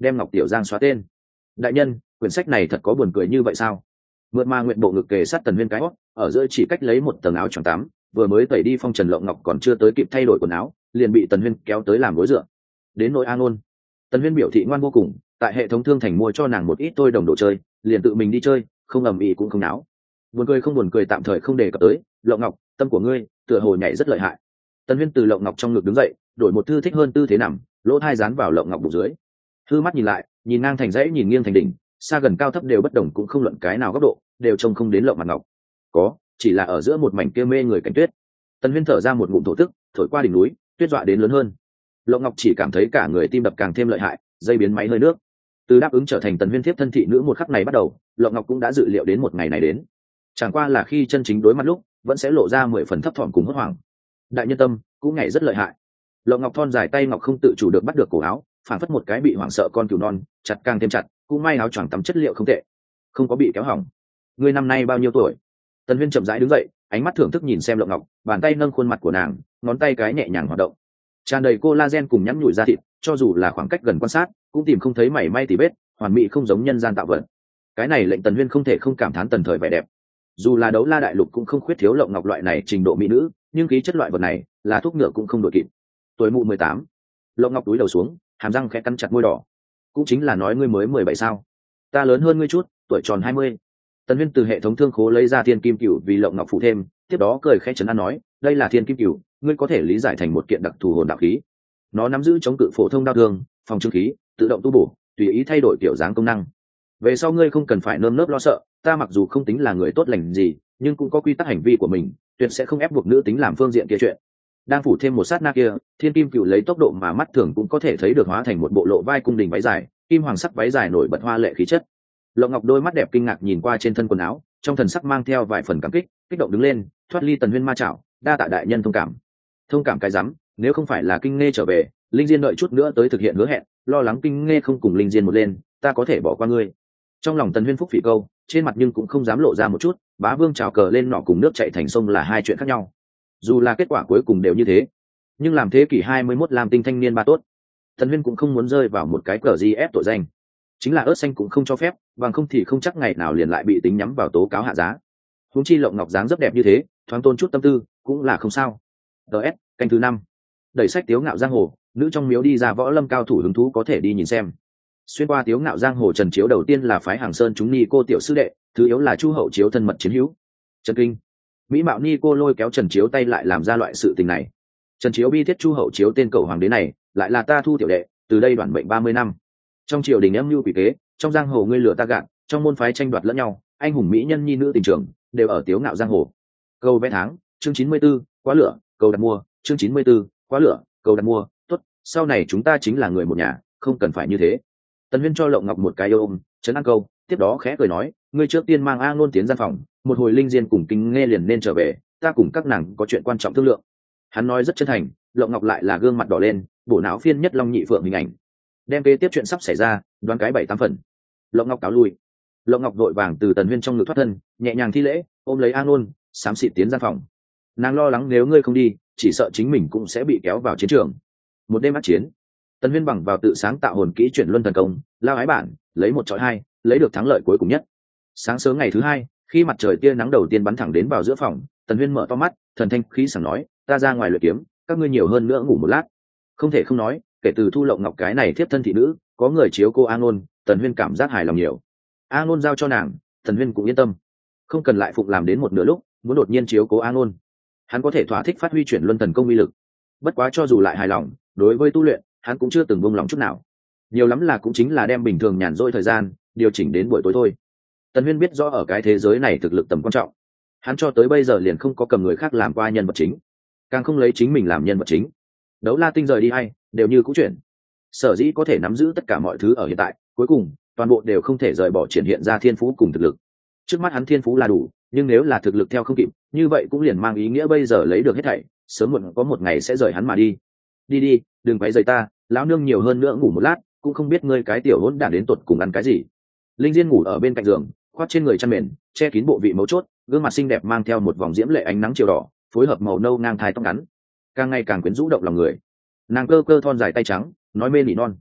Speaker 1: đem Ngọc Tiểu Giang xóa tên. Đại nhân, quyển sách này thật có buồn cười như vậy sao? Mượn ma nguyện bộ ngực kề sát Tần Huyên cái hót, ở giữa chỉ cách lấy một tầng áo choàng tắm, vừa mới tẩy đi phong trần Lộng Ngọc còn chưa tới kịp thay đổi quần áo, liền bị Tần Huyên kéo tới làm đối dựa. Đến nỗi A Ngôn, Tần Huyên biểu thị ngoan vô cùng, tại hệ thống thương thành mua cho nàng một ít tôi đồng đồ chơi, liền tự mình đi chơi, không ầm ĩ cũng không náo. Buồn cười không buồn cười tạm thời không đề cập tới. Lộng Ngọc, tâm của ngươi tựa hồ nhảy rất lợi hại. Tần Huyên từ Lộng Ngọc trong ngực đứng dậy, đổi một thư thích hơn tư thế nằm, lỗ thai dán vào Lộng Ngọc bụng dưới. Hư mắt nhìn lại, nhìn ngang thành dãy, nhìn nghiêng thành đỉnh, xa gần cao thấp đều bất đồng, cũng không luận cái nào góc độ, đều trông không đến Lộng Mặt Ngọc. Có, chỉ là ở giữa một mảnh kia mê người cảnh tuyết. Tần Huyên thở ra một ngụm thổ tức, thổi qua đỉnh núi, tuyết dọa đến lớn hơn. Lộng Ngọc chỉ cảm thấy cả người tim đập càng thêm lợi hại, dây biến máy hơi nước. Từ đáp ứng trở thành Tần Huyên thiếp thân thị nữ một khắc này bắt đầu, Lộng Ngọc cũng đã dự liệu đến một ngày này đến. Chẳng qua là khi chân chính đối mặt lúc, vẫn sẽ lộ ra mười phần thấp thỏm cùng hốt hoảng. Đại nhân tâm cũng nhảy rất lợi hại. Lộng Ngọc thon dài tay ngọc không tự chủ được bắt được cổ áo, phản phất một cái bị hoảng sợ con cừu non, chặt càng thêm chặt. Cũng may áo choàng tắm chất liệu không tệ, không có bị kéo hỏng. Ngươi năm nay bao nhiêu tuổi? Tần Huyên chậm rãi đứng dậy, ánh mắt thưởng thức nhìn xem Lộng Ngọc, bàn tay nâng khuôn mặt của nàng, ngón tay cái nhẹ nhàng hoạt động, tràn đầy collagen cùng nhẵn nhụi da thịt, cho dù là khoảng cách gần quan sát, cũng tìm không thấy mảy may tì vết, hoàn mỹ không giống nhân gian tạo vật. Cái này lệnh Tần Huyên không thể không cảm thán Tần thời vẻ đẹp. Dù là đấu la đại lục cũng không khuyết thiếu Lộng Ngọc loại này trình độ mỹ nữ, nhưng khí chất loại vật này là thuốc ngựa cũng không đổi kịp. Tuổi mụ mười tám. Lộng Ngọc túi đầu xuống, hàm răng khẽ cắn chặt môi đỏ. Cũng chính là nói ngươi mới mười bảy sao? Ta lớn hơn ngươi chút, tuổi tròn hai mươi. Tần Huyên từ hệ thống thương khố lấy ra thiên kim cửu vì Lộng Ngọc phụ thêm, tiếp đó cười khẽ trấn an nói, đây là thiên kim cửu, ngươi có thể lý giải thành một kiện đặc thù hồn đạo khí. Nó nắm giữ chống cự phổ thông đao thương, phòng trương khí, tự động tu bổ, tùy ý thay đổi kiểu dáng công năng. Về sau ngươi không cần phải nơm nớp lo sợ, ta mặc dù không tính là người tốt lành gì, nhưng cũng có quy tắc hành vi của mình, tuyệt sẽ không ép buộc nữ tính làm phương diện kia chuyện. Đang phủ thêm một sát na kia, thiên kim cửu lấy tốc độ mà mắt thường cũng có thể thấy được hóa thành một bộ lộ vai cung đình váy dài, kim hoàng sắc váy dài nổi bật hoa lệ khí chất. Lộng Ngọc đôi mắt đẹp kinh ngạc nhìn qua trên thân quần áo, trong thần sắc mang theo vài phần cảm kích, kích động đứng lên, thoát ly Tần Huyên ma chảo, đa tạ đại nhân thông cảm. Thông cảm cái rắm, nếu không phải là Kinh Nghe trở về, Linh Diên đợi chút nữa tới thực hiện hứa hẹn, lo lắng Kinh Nghe không cùng Linh Diên một lên, ta có thể bỏ qua ngươi. Trong lòng Tần Huyên phúc phỉ câu, trên mặt nhưng cũng không dám lộ ra một chút, bá vương trào cờ lên nọ cùng nước chảy thành sông là hai chuyện khác nhau. Dù là kết quả cuối cùng đều như thế, nhưng làm thế kỷ hai mươi mốt làm tinh thanh niên ba tốt, Tần Huyên cũng không muốn rơi vào một cái cờ gì ép tội danh. Chính là ớt xanh cũng không cho phép, bằng không thì không chắc ngày nào liền lại bị tính nhắm vào tố cáo hạ giá. Huống chi Lộng Ngọc dáng rất đẹp như thế, thoáng tôn chút tâm tư cũng là không sao. ds canh thứ năm, đẩy sách Tiếu Ngạo giang hồ, nữ trong miếu đi ra võ lâm cao thủ hứng thú có thể đi nhìn xem. Xuyên qua Tiếu Ngạo giang hồ, Trần Chiếu đầu tiên là phái Hàng Sơn chúng ni cô tiểu sư đệ, thứ yếu là Chu Hậu Chiếu thân mật chiến hữu. Trần Kinh, mỹ mạo ni cô lôi kéo Trần Chiếu tay lại làm ra loại sự tình này. Trần Chiếu bi thiết Chu Hậu Chiếu tên cầu hoàng đế này, lại là ta thu tiểu đệ, từ đây đoạn mệnh ba mươi năm. Trong triều đình âm mưu quỷ kế, trong giang hồ ngươi lừa ta gạt, trong môn phái tranh đoạt lẫn nhau, anh hùng mỹ nhân nhi nữ tình trường đều ở Tiếu Ngạo giang hồ. Câu vẽ tháng, chương chín mươi 94, quá lửa, câu đặt mua, chương chín mươi 94, quá lửa, câu đặt mua, tốt, sau này chúng ta chính là người một nhà, không cần phải như thế. Tần Huyên cho Lộng Ngọc một cái ôm, trấn an câu, tiếp đó khẽ cười nói, ngươi trước tiên mang A Ngôn tiến gian phòng, một hồi Linh Diên cùng Kinh Nghe liền nên trở về, ta cùng các nàng có chuyện quan trọng thương lượng. Hắn nói rất chân thành, Lộng Ngọc lại là gương mặt đỏ lên, bổ não phiên nhất long nhị phượng hình ảnh, đem kế tiếp chuyện sắp xảy ra đoán cái bảy tám phần. Lộng Ngọc cáo lui. Lộng Ngọc vội vàng từ Tần Huyên trong ngực thoát thân, nhẹ nhàng thi lễ, ôm lấy A Ngôn, xám xịt tiến gian phòng. Nàng lo lắng nếu ngươi không đi, chỉ sợ chính mình cũng sẽ bị kéo vào chiến trường. Một đêm ác chiến, Tần Huyên bằng vào tự sáng tạo hồn kỹ chuyển luân thần công, lao ái bản, lấy một chọi hai, lấy được thắng lợi cuối cùng nhất. Sáng sớm ngày thứ hai, khi mặt trời tia nắng đầu tiên bắn thẳng đến vào giữa phòng, Tần Huyên mở to mắt, thần thanh khí sảng nói, ta ra ngoài luyện kiếm, các ngươi nhiều hơn nữa ngủ một lát. Không thể không nói, kể từ thu Lộng Ngọc cái này tiếp thân thị nữ, có người chiếu cô A Ngôn, Tần Huyên cảm giác hài lòng nhiều. A Ngôn giao cho nàng, Tần Huyên cũng yên tâm, không cần lại phụng làm đến một nửa lúc muốn đột nhiên chiếu cố A Ngôn. Hắn có thể thỏa thích phát huy chuyển luân thần công uy lực. Bất quá cho dù lại hài lòng, đối với tu luyện, hắn cũng chưa từng buông lòng chút nào. Nhiều lắm là cũng chính là đem bình thường nhàn rỗi thời gian điều chỉnh đến buổi tối thôi. Tần Huyên biết rõ ở cái thế giới này thực lực tầm quan trọng, hắn cho tới bây giờ liền không có cầm người khác làm qua nhân vật chính, càng không lấy chính mình làm nhân vật chính. Đấu la tinh rời đi hay đều như cũ chuyện, sở dĩ có thể nắm giữ tất cả mọi thứ ở hiện tại, cuối cùng toàn bộ đều không thể rời bỏ triển hiện ra thiên phú cùng thực lực. Trước mắt hắn thiên phú là đủ, nhưng nếu là thực lực theo không kịp, như vậy cũng liền mang ý nghĩa bây giờ lấy được hết thảy, sớm muộn có một ngày sẽ rời hắn mà đi. Đi đi, đừng quấy rầy ta, lão nương nhiều hơn nữa ngủ một lát, cũng không biết ngươi cái tiểu hỗn đản đến tột cùng ăn cái gì. Linh Diên ngủ ở bên cạnh giường, khoác trên người chăn mền, che kín bộ vị mấu chốt, gương mặt xinh đẹp mang theo một vòng diễm lệ ánh nắng chiều đỏ, phối hợp màu nâu ngang thai tóc ngắn, càng ngày càng quyến rũ động lòng người. Nàng cơ cơ thon dài tay trắng, nói mê nỉ non,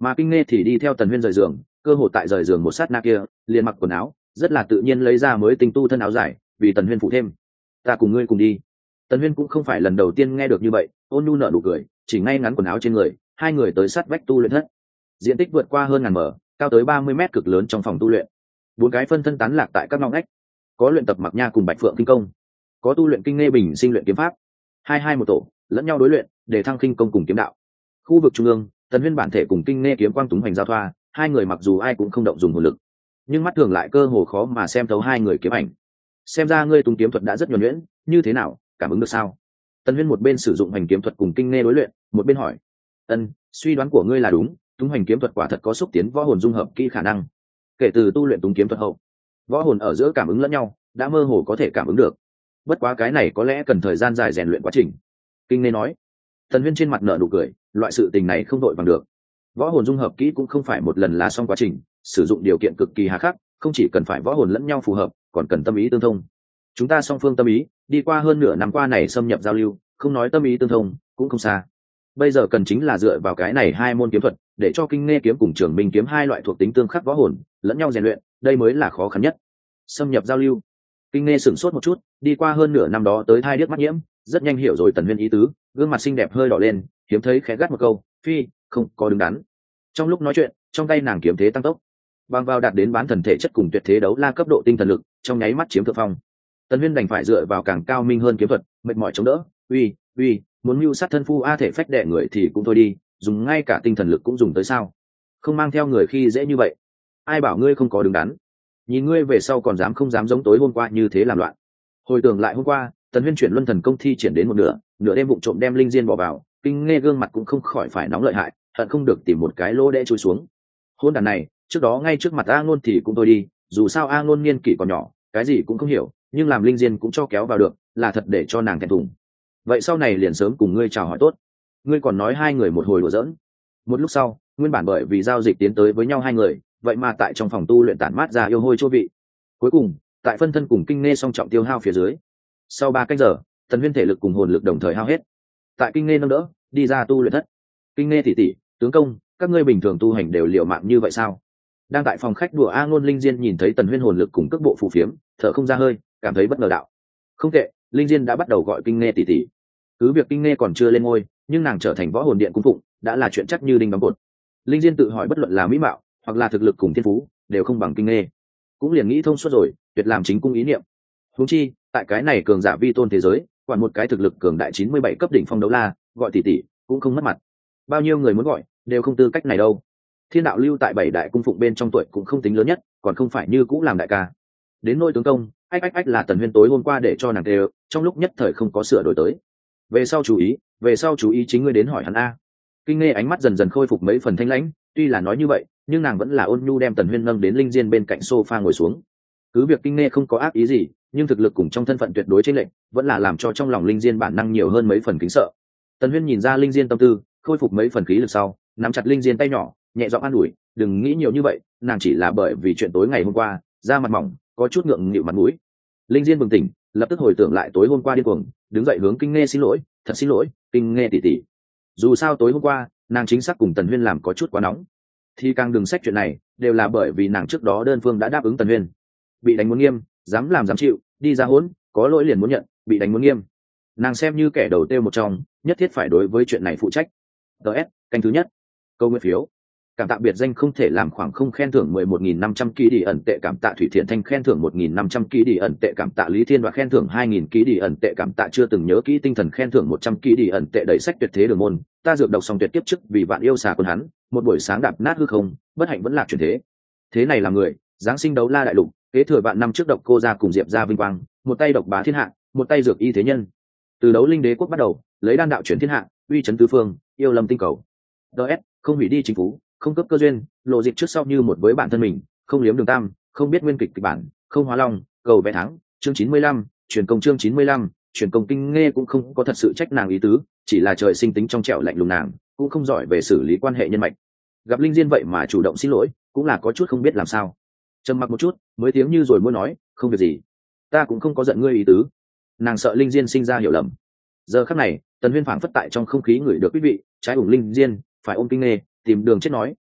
Speaker 1: mà kinh nghe thì đi theo tần huyên rời giường, cơ hội tại rời giường một sát na kia liền mặc quần áo, rất là tự nhiên lấy ra mới tinh tu thân áo dài vì tần huyên phụ thêm. Ta cùng ngươi cùng đi. Tần huyên cũng không phải lần đầu tiên nghe được như vậy, ôn nhu nở nụ cười, chỉ ngay ngắn quần áo trên người, hai người tới sát vách tu luyện thất. Diện tích vượt qua hơn ngàn mở, cao tới ba mươi mét, cực lớn trong phòng tu luyện. Bốn cái phân thân tán lạc tại các ngõ ngách, có luyện tập mặc nha cùng bạch phượng kinh công, có tu luyện kinh nghe bình sinh luyện kiếm pháp, hai hai một tổ lẫn nhau đối luyện để thăng kinh công cùng kiếm đạo. Khu vực trung ương, tần huyên bản thể cùng kinh nghe kiếm quang túng hoành giao thoa, hai người mặc dù ai cũng không động dùng hồn lực, nhưng mắt thường lại cơ hồ khó mà xem thấu hai người kiếm ảnh. Xem ra ngươi tung kiếm thuật đã rất nhuần nhuyễn, như thế nào, cảm ứng được sao? Tần huyên một bên sử dụng hành kiếm thuật cùng kinh nghe đối luyện, một bên hỏi. Ân, suy đoán của ngươi là đúng, tung hành kiếm thuật quả thật có xúc tiến võ hồn dung hợp kỹ khả năng. Kể từ tu luyện tung kiếm thuật hậu, võ hồn ở giữa cảm ứng lẫn nhau đã mơ hồ có thể cảm ứng được, bất quá cái này có lẽ cần thời gian dài rèn luyện quá trình. Kinh nghe nói. Tần huyên trên mặt nở nụ cười, loại sự tình này không đội bằng được. Võ hồn dung hợp kỹ cũng không phải một lần là xong quá trình, sử dụng điều kiện cực kỳ hà khắc, không chỉ cần phải võ hồn lẫn nhau phù hợp, còn cần tâm ý tương thông. Chúng ta song phương tâm ý đi qua hơn nửa năm qua này xâm nhập giao lưu, không nói tâm ý tương thông cũng không xa. Bây giờ cần chính là dựa vào cái này hai môn kiếm thuật để cho kinh nghe kiếm cùng trường minh kiếm hai loại thuộc tính tương khắc võ hồn lẫn nhau rèn luyện, đây mới là khó khăn nhất. Xâm nhập giao lưu. Kinh nghe sửng sốt một chút, đi qua hơn nửa năm đó tới thai điếc mắt nhiễm, rất nhanh hiểu rồi tần huyên ý tứ, gương mặt xinh đẹp hơi đỏ lên, hiếm thấy khẽ gắt một câu, phi không có đứng đắn. Trong lúc nói chuyện, trong tay nàng kiếm thế tăng tốc, bằng vào đạt đến bán thần thể chất cùng tuyệt thế đấu la cấp độ tinh thần lực, trong nháy mắt chiếm thượng phong. Tần huyên đành phải dựa vào càng cao minh hơn kiếm thuật, mệt mỏi chống đỡ. Uy, uy, muốn mưu sát thân phu a thể phách đẻ người thì cũng thôi đi, dùng ngay cả tinh thần lực cũng dùng tới sao? Không mang theo người khi dễ như vậy. Ai bảo ngươi không có đứng đắn? Nhìn ngươi về sau còn dám không dám giống tối hôm qua như thế làm loạn. Hồi tưởng lại hôm qua, tần huyên chuyển luân thần công thi triển đến một nửa, nửa đêm vụng trộm đem linh diên bỏ vào, kinh nghe gương mặt cũng không khỏi phải nóng lợi hại, hận không được tìm một cái lỗ đẽ chui xuống. Hôn đàn này, trước đó ngay trước mặt A Ngôn thì cũng thôi đi, dù sao A Ngôn niên kỷ còn nhỏ, cái gì cũng không hiểu, nhưng làm linh diên cũng cho kéo vào được, là thật để cho nàng thẹn thùng. Vậy sau này liền sớm cùng ngươi chào hỏi tốt. Ngươi còn nói hai người một hồi đùa giỡn. Một lúc sau, nguyên bản bởi vì giao dịch tiến tới với nhau hai người, vậy mà tại trong phòng tu luyện tản mát ra yêu hôi chỗ vị. Cuối cùng, tại phân thân cùng kinh nghe song trọng tiêu hao phía dưới, sau ba canh giờ, tần huyên thể lực cùng hồn lực đồng thời hao hết. Tại kinh nghe nâng đỡ, đi ra tu luyện thất. Kinh nghe tỷ tỷ, tướng công, các ngươi bình thường tu hành đều liều mạng như vậy sao? Đang tại phòng khách đùa A Ngôn linh diên nhìn thấy tần huyên hồn lực cùng cước bộ phù phiếm, thở không ra hơi, cảm thấy bất ngờ đạo. Không tệ, linh diên đã bắt đầu gọi kinh nghe tỷ tỷ. Cứ việc kinh nghe còn chưa lên ngôi, nhưng nàng trở thành võ hồn điện cung phụng, đã là chuyện chắc như đinh đóng cột. Linh diên tự hỏi bất luận là mỹ mạo, hoặc là thực lực cùng thiên phú, đều không bằng kinh nghe. Cũng liền nghĩ thông suốt rồi, tuyệt làm chính cung ý niệm. Huống chi, tại cái này cường giả vi tôn thế giới, quản một cái thực lực cường đại chín mươi bảy cấp đỉnh phong đấu la, gọi tỷ tỷ cũng không mất mặt. Bao nhiêu người muốn gọi, đều không tư cách này đâu. Thiên đạo lưu tại bảy đại cung phụng bên trong tuổi cũng không tính lớn nhất, còn không phải như cũ làm đại ca. Đến nôi tướng công, ách ách ách là tần huyên tối hôm qua để cho nàng đều, trong lúc nhất thời không có sửa đổi tới. Về sau chú ý, về sau chú ý chính ngươi đến hỏi hắn a. Kinh nghe ánh mắt dần dần khôi phục mấy phần thanh lãnh, tuy là nói như vậy, nhưng nàng vẫn là ôn nhu đem tần huyên nâng đến linh diên bên cạnh sofa ngồi xuống. Cứ việc kinh nghe không có ác ý gì, nhưng thực lực cùng trong thân phận tuyệt đối chênh lệch, vẫn là làm cho trong lòng linh diên bản năng nhiều hơn mấy phần kính sợ. Tần huyên nhìn ra linh diên tâm tư, khôi phục mấy phần khí lực sau, nắm chặt linh diên tay nhỏ, nhẹ giọng an ủi, đừng nghĩ nhiều như vậy, nàng chỉ là bởi vì chuyện tối ngày hôm qua, da mặt mỏng, có chút ngượng nghịu mặt mũi. Linh diên bừng tỉnh, lập tức hồi tưởng lại tối hôm qua điên cuồng, đứng dậy hướng kinh nghe xin lỗi, thật xin lỗi, kinh nghe tỷ tỷ. Dù sao tối hôm qua, nàng chính xác cùng tần huyên làm có chút quá nóng, thì càng đừng sách chuyện này, đều là bởi vì nàng trước đó đơn phương đã đáp ứng tần huyên. Bị đánh muốn nghiêm, dám làm dám chịu, đi ra hỗn, có lỗi liền muốn nhận, bị đánh muốn nghiêm. Nàng xem như kẻ đầu tiêu một trong, nhất thiết phải đối với chuyện này phụ trách. ds canh thứ nhất, câu nguyên phiếu, cảm tạ biệt danh không thể làm khoảng không khen thưởng mười một nghìn năm trăm ký đi ẩn tệ, cảm tạ Thủy Thiện Thanh khen thưởng một nghìn năm trăm ký đi ẩn tệ, cảm tạ Lý Thiên Đoạt khen thưởng hai nghìn ký đi ẩn tệ, cảm tạ chưa từng nhớ kỹ tinh thần khen thưởng một trăm ký đi ẩn tệ. Đẩy sách tuyệt thế đường môn, ta dược độc song tuyệt kiếp trước vì vạn yêu xà quân hắn, một buổi sáng đạp nát hư không, bất hạnh vẫn lạc chuyển thế. Thế này là người, giáng sinh đấu la đại lục, kế thừa vạn năm trước độc cô gia cùng Diệp gia vinh quang, một tay độc bá thiên hạ, một tay dược y thế nhân. Từ đấu linh đế quốc bắt đầu, lấy đan đạo chuyển thiên hạ, uy chấn tứ phương, yêu lâm tinh cầu. ds không hủy đi chính phủ, không cấp cơ duyên, lộ dịp trước sau như một với bản thân mình, không liếm đường tam, không biết nguyên kịch kịch bản, không hóa long, cầu vẽ thắng. Chương chín mươi lăm, truyền công. Chương chín mươi lăm, truyền công. Kinh nghe cũng không có thật sự trách nàng ý tứ, chỉ là trời sinh tính trong trẻo lạnh lùng nàng, cũng không giỏi về xử lý quan hệ nhân mạch. Gặp linh diên vậy mà chủ động xin lỗi, cũng là có chút không biết làm sao. Trầm mặc một chút, mới tiếng như rồi muốn nói, không việc gì, ta cũng không có giận ngươi ý tứ. Nàng sợ linh diên sinh ra hiểu lầm. Giờ khắc này, tần huyên phảng phất tại trong không khí người được quý vị, trái ủng linh diên, phải ôm kinh nghe, tìm đường chết nói,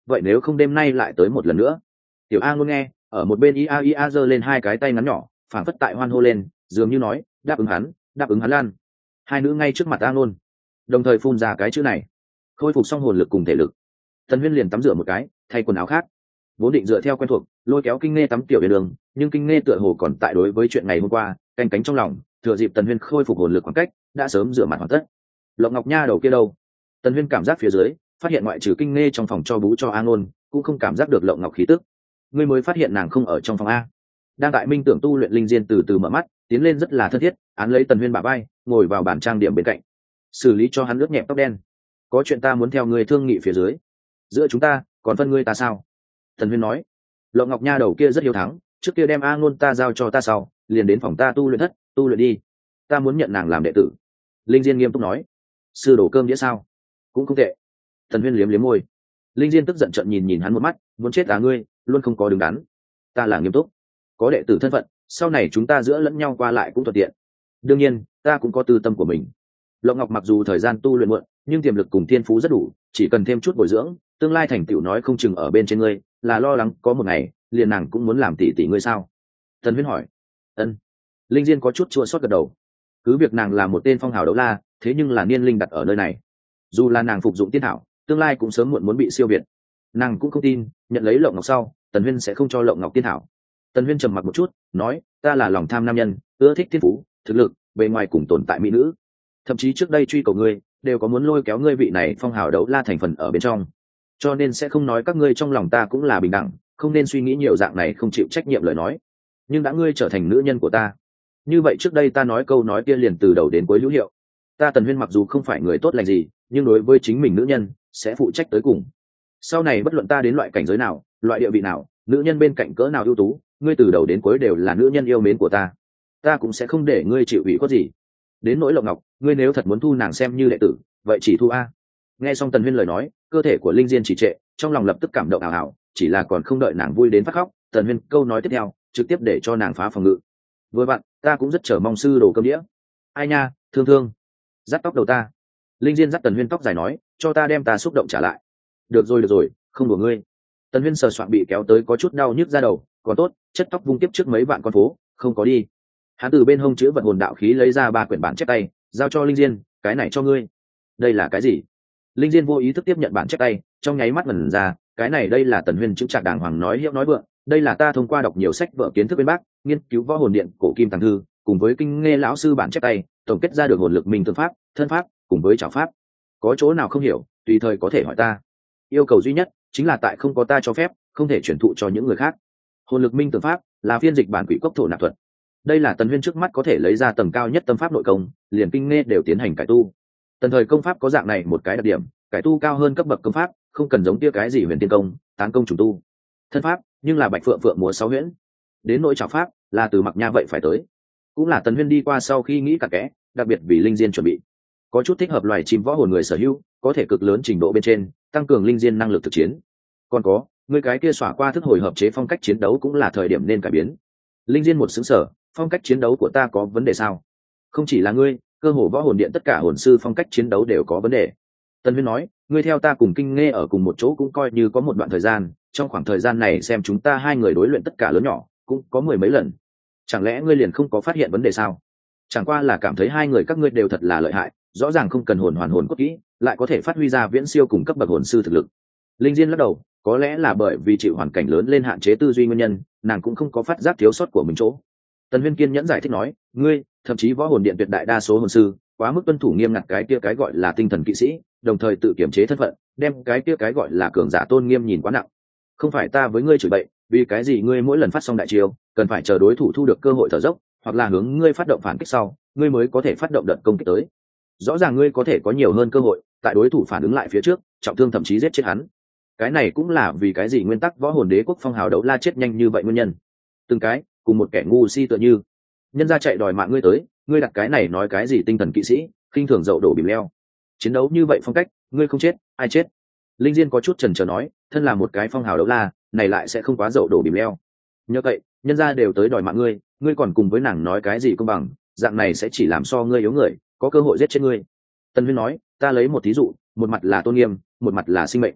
Speaker 1: vậy nếu không đêm nay lại tới một lần nữa. Tiểu A ngôn nghe ở một bên ia ia giơ lên hai cái tay ngắn nhỏ, phảng phất tại hoan hô lên, dường như nói đáp ứng hắn, đáp ứng hắn lan. Hai nữ ngay trước mặt A ngôn đồng thời phun ra cái chữ này. Khôi phục xong hồn lực cùng thể lực, Tần Huyên liền tắm rửa một cái, thay quần áo khác, vốn định dựa theo quen thuộc lôi kéo Kinh Nghe tắm tiểu về đường, nhưng Kinh Nghe tựa hồ còn tại đối với chuyện ngày hôm qua canh cánh trong lòng, thừa dịp Tần Huyên khôi phục hồn lực khoảng cách đã sớm rửa mặt hoàn tất. Lộng Ngọc Nha đầu kia đâu? Tần Huyên cảm giác phía dưới, phát hiện ngoại trừ Kinh Nghe trong phòng cho bú cho A ngôn, cũng không cảm giác được Lộng Ngọc khí tức. Ngươi mới phát hiện nàng không ở trong phòng a? Đang tại minh tưởng tu luyện linh diên từ từ mở mắt, tiến lên rất là thân thiết, án lấy Tần Huyên bả vai, ngồi vào bàn trang điểm bên cạnh, xử lý cho hắn lướt nhẹ tóc đen. Có chuyện ta muốn theo người thương nghị phía dưới, giữa chúng ta còn phân ngươi ta sao? Tần Huyên nói. Lộng Ngọc Nha đầu kia rất hiếu thắng, trước kia đem A ngôn ta giao cho ta sau, liền đến phòng ta tu luyện thất tu luyện đi, ta muốn nhận nàng làm đệ tử. Linh diên nghiêm túc nói. Sư đổ cơm đĩa sao? Cũng không tệ. Tần Huyên liếm liếm môi. Linh diên tức giận trận nhìn nhìn hắn một mắt, muốn chết à ngươi, luôn không có đứng đắn. Ta là nghiêm túc, có đệ tử thân phận, sau này chúng ta giữa lẫn nhau qua lại cũng thuận tiện. Đương nhiên ta cũng có tư tâm của mình. Lộng Ngọc mặc dù thời gian tu luyện muộn, nhưng tiềm lực cùng thiên phú rất đủ, chỉ cần thêm chút bồi dưỡng, tương lai thành tựu nói không chừng ở bên trên ngươi, là lo lắng có một ngày liền nàng cũng muốn làm tỷ tỷ ngươi sao? Tần Huyên hỏi. Ân. Linh diên có chút chua xót gật đầu. Cứ việc nàng là một tên phong hào đấu la, thế nhưng là niên linh đặt ở nơi này, dù là nàng phục dụng tiên thảo, tương lai cũng sớm muộn muốn bị siêu việt. Nàng cũng không tin nhận lấy Lộng Ngọc sau, Tần Huyên sẽ không cho Lộng Ngọc tiên thảo. Tần Huyên trầm mặc một chút, nói, ta là lòng tham nam nhân, ưa thích thiên phú, thực lực, bề ngoài cùng tồn tại mỹ nữ. Thậm chí trước đây truy cầu ngươi, đều có muốn lôi kéo ngươi vị này phong hào đấu la thành phần ở bên trong. Cho nên sẽ không nói các ngươi trong lòng ta cũng là bình đẳng, không nên suy nghĩ nhiều dạng này không chịu trách nhiệm lời nói. Nhưng đã ngươi trở thành nữ nhân của ta, như vậy trước đây ta nói câu nói kia liền từ đầu đến cuối hữu hiệu. Ta Tần Huyên mặc dù không phải người tốt lành gì, nhưng đối với chính mình nữ nhân sẽ phụ trách tới cùng. Sau này bất luận ta đến loại cảnh giới nào, loại địa vị nào, nữ nhân bên cạnh cỡ nào ưu tú, ngươi từ đầu đến cuối đều là nữ nhân yêu mến của ta, ta cũng sẽ không để ngươi chịu ủy khuất gì. Đến nỗi Lộng Ngọc, ngươi nếu thật muốn thu nàng xem như đệ tử, vậy chỉ thu a. Nghe xong Tần Huyên lời nói, cơ thể của Linh diên chỉ trệ, trong lòng lập tức cảm động ảo ảo, chỉ là còn không đợi nàng vui đến phát khóc, Tần Huyên câu nói tiếp theo trực tiếp để cho nàng phá phòng ngự. Vừa vặn ta cũng rất chờ mong sư đồ cơm đĩa. Ai nha, thương thương dắt tóc đầu ta. Linh diên dắt Tần Huyên tóc dài nói, cho ta đem ta xúc động trả lại. Được rồi được rồi, không đùa ngươi. Tần Huyên sờ soạn bị kéo tới có chút đau nhức ra đầu, còn tốt chất tóc vung tiếp trước mấy vạn con phố không có đi. Hắn từ bên hông chữ vật hồn đạo khí lấy ra ba quyển bản chép tay, giao cho Linh diên, cái này cho ngươi. Đây là cái gì? Linh diên vô ý thức tiếp nhận bản chép tay, trong nháy mắt ngẩn ra, cái này đây là Tần Huyên chững chạc đàng hoàng nói hiệu nói vượng, đây là ta thông qua đọc nhiều sách vở kiến thức bên bác, nghiên cứu võ hồn điện cổ kim tàng thư, cùng với Kinh Nghe lão sư bản chép tay, tổng kết ra được hồn lực minh tương pháp, thân pháp, cùng với trảo pháp. Có chỗ nào không hiểu, tùy thời có thể hỏi ta. Yêu cầu duy nhất chính là tại không có ta cho phép, không thể chuyển thụ cho những người khác. Hồn lực minh tương pháp là phiên dịch bản quỷ cốc thổ nạp thuật. Đây là Tần Huyên trước mắt có thể lấy ra tầm cao nhất tâm pháp nội công, liền Kinh Nghe đều tiến hành cải tu. Tần thời công pháp có dạng này một cái đặc điểm, cải tu cao hơn cấp bậc công pháp, không cần giống kia cái gì huyền tiên công, tán công trùng tu. Thân pháp nhưng là bạch phượng phượng múa sáu huyễn. Đến nỗi trảo pháp là từ Mặc Nha vậy phải tới, cũng là Tần Huyên đi qua sau khi nghĩ cả kẽ, đặc biệt vì Linh diên chuẩn bị. Có chút thích hợp loài chim võ hồn người sở hữu, có thể cực lớn trình độ bên trên tăng cường Linh diên năng lực thực chiến. Còn có người cái kia xỏa qua thức hồi hợp chế phong cách chiến đấu cũng là thời điểm nên cải biến. Linh diên một xứng sở, phong cách chiến đấu của ta có vấn đề sao? Không chỉ là ngươi, cơ hồ võ hồn điện tất cả hồn sư phong cách chiến đấu đều có vấn đề. Tần Huyên nói, ngươi theo ta cùng Kinh Nghe ở cùng một chỗ cũng coi như có một đoạn thời gian, trong khoảng thời gian này xem chúng ta hai người đối luyện tất cả lớn nhỏ cũng có mười mấy lần, chẳng lẽ ngươi liền không có phát hiện vấn đề sao? Chẳng qua là cảm thấy hai người các ngươi đều thật là lợi hại, rõ ràng không cần hồn hoàn hồn cốt kỹ, lại có thể phát huy ra viễn siêu cùng cấp bậc hồn sư thực lực. Linh diên lắc đầu, có lẽ là bởi vì chịu hoàn cảnh lớn lên hạn chế tư duy nguyên nhân, nàng cũng không có phát giác thiếu sót của mình chỗ. Tần Huyên kiên nhẫn giải thích nói, ngươi thậm chí võ hồn điện tuyệt đại đa số hồn sư quá mức tuân thủ nghiêm ngặt cái kia cái gọi là tinh thần kỵ sĩ, đồng thời tự kiểm chế thân phận, đem cái kia cái gọi là cường giả tôn nghiêm nhìn quá nặng. Không phải ta với ngươi chửi bậy, vì cái gì ngươi mỗi lần phát xong đại chiêu cần phải chờ đối thủ thu được cơ hội thở dốc, hoặc là hướng ngươi phát động phản kích sau, ngươi mới có thể phát động đợt công kích tới. Rõ ràng ngươi có thể có nhiều hơn cơ hội tại đối thủ phản ứng lại phía trước trọng thương thậm chí giết chết hắn. Cái này cũng là vì cái gì nguyên tắc võ hồn đế quốc phong hào đấu la chết nhanh như vậy nguyên nhân. Từng cái cùng một kẻ ngu si tựa như nhân ra chạy đòi mạng ngươi tới, ngươi đặt cái này nói cái gì tinh thần kỵ sĩ, khinh thường dậu đổ bìm leo. Chiến đấu như vậy phong cách, ngươi không chết ai chết? Linh diên có chút chần chờ nói, thân là một cái phong hào đấu la này lại sẽ không quá dậu đổ bìm leo. Nhớ vậy nhân ra đều tới đòi mạng ngươi, ngươi còn cùng với nàng nói cái gì công bằng, dạng này sẽ chỉ làm cho ngươi yếu người có cơ hội giết chết ngươi. Tần Huyên nói, ta lấy một thí dụ, một mặt là tôn nghiêm, một mặt là sinh mệnh.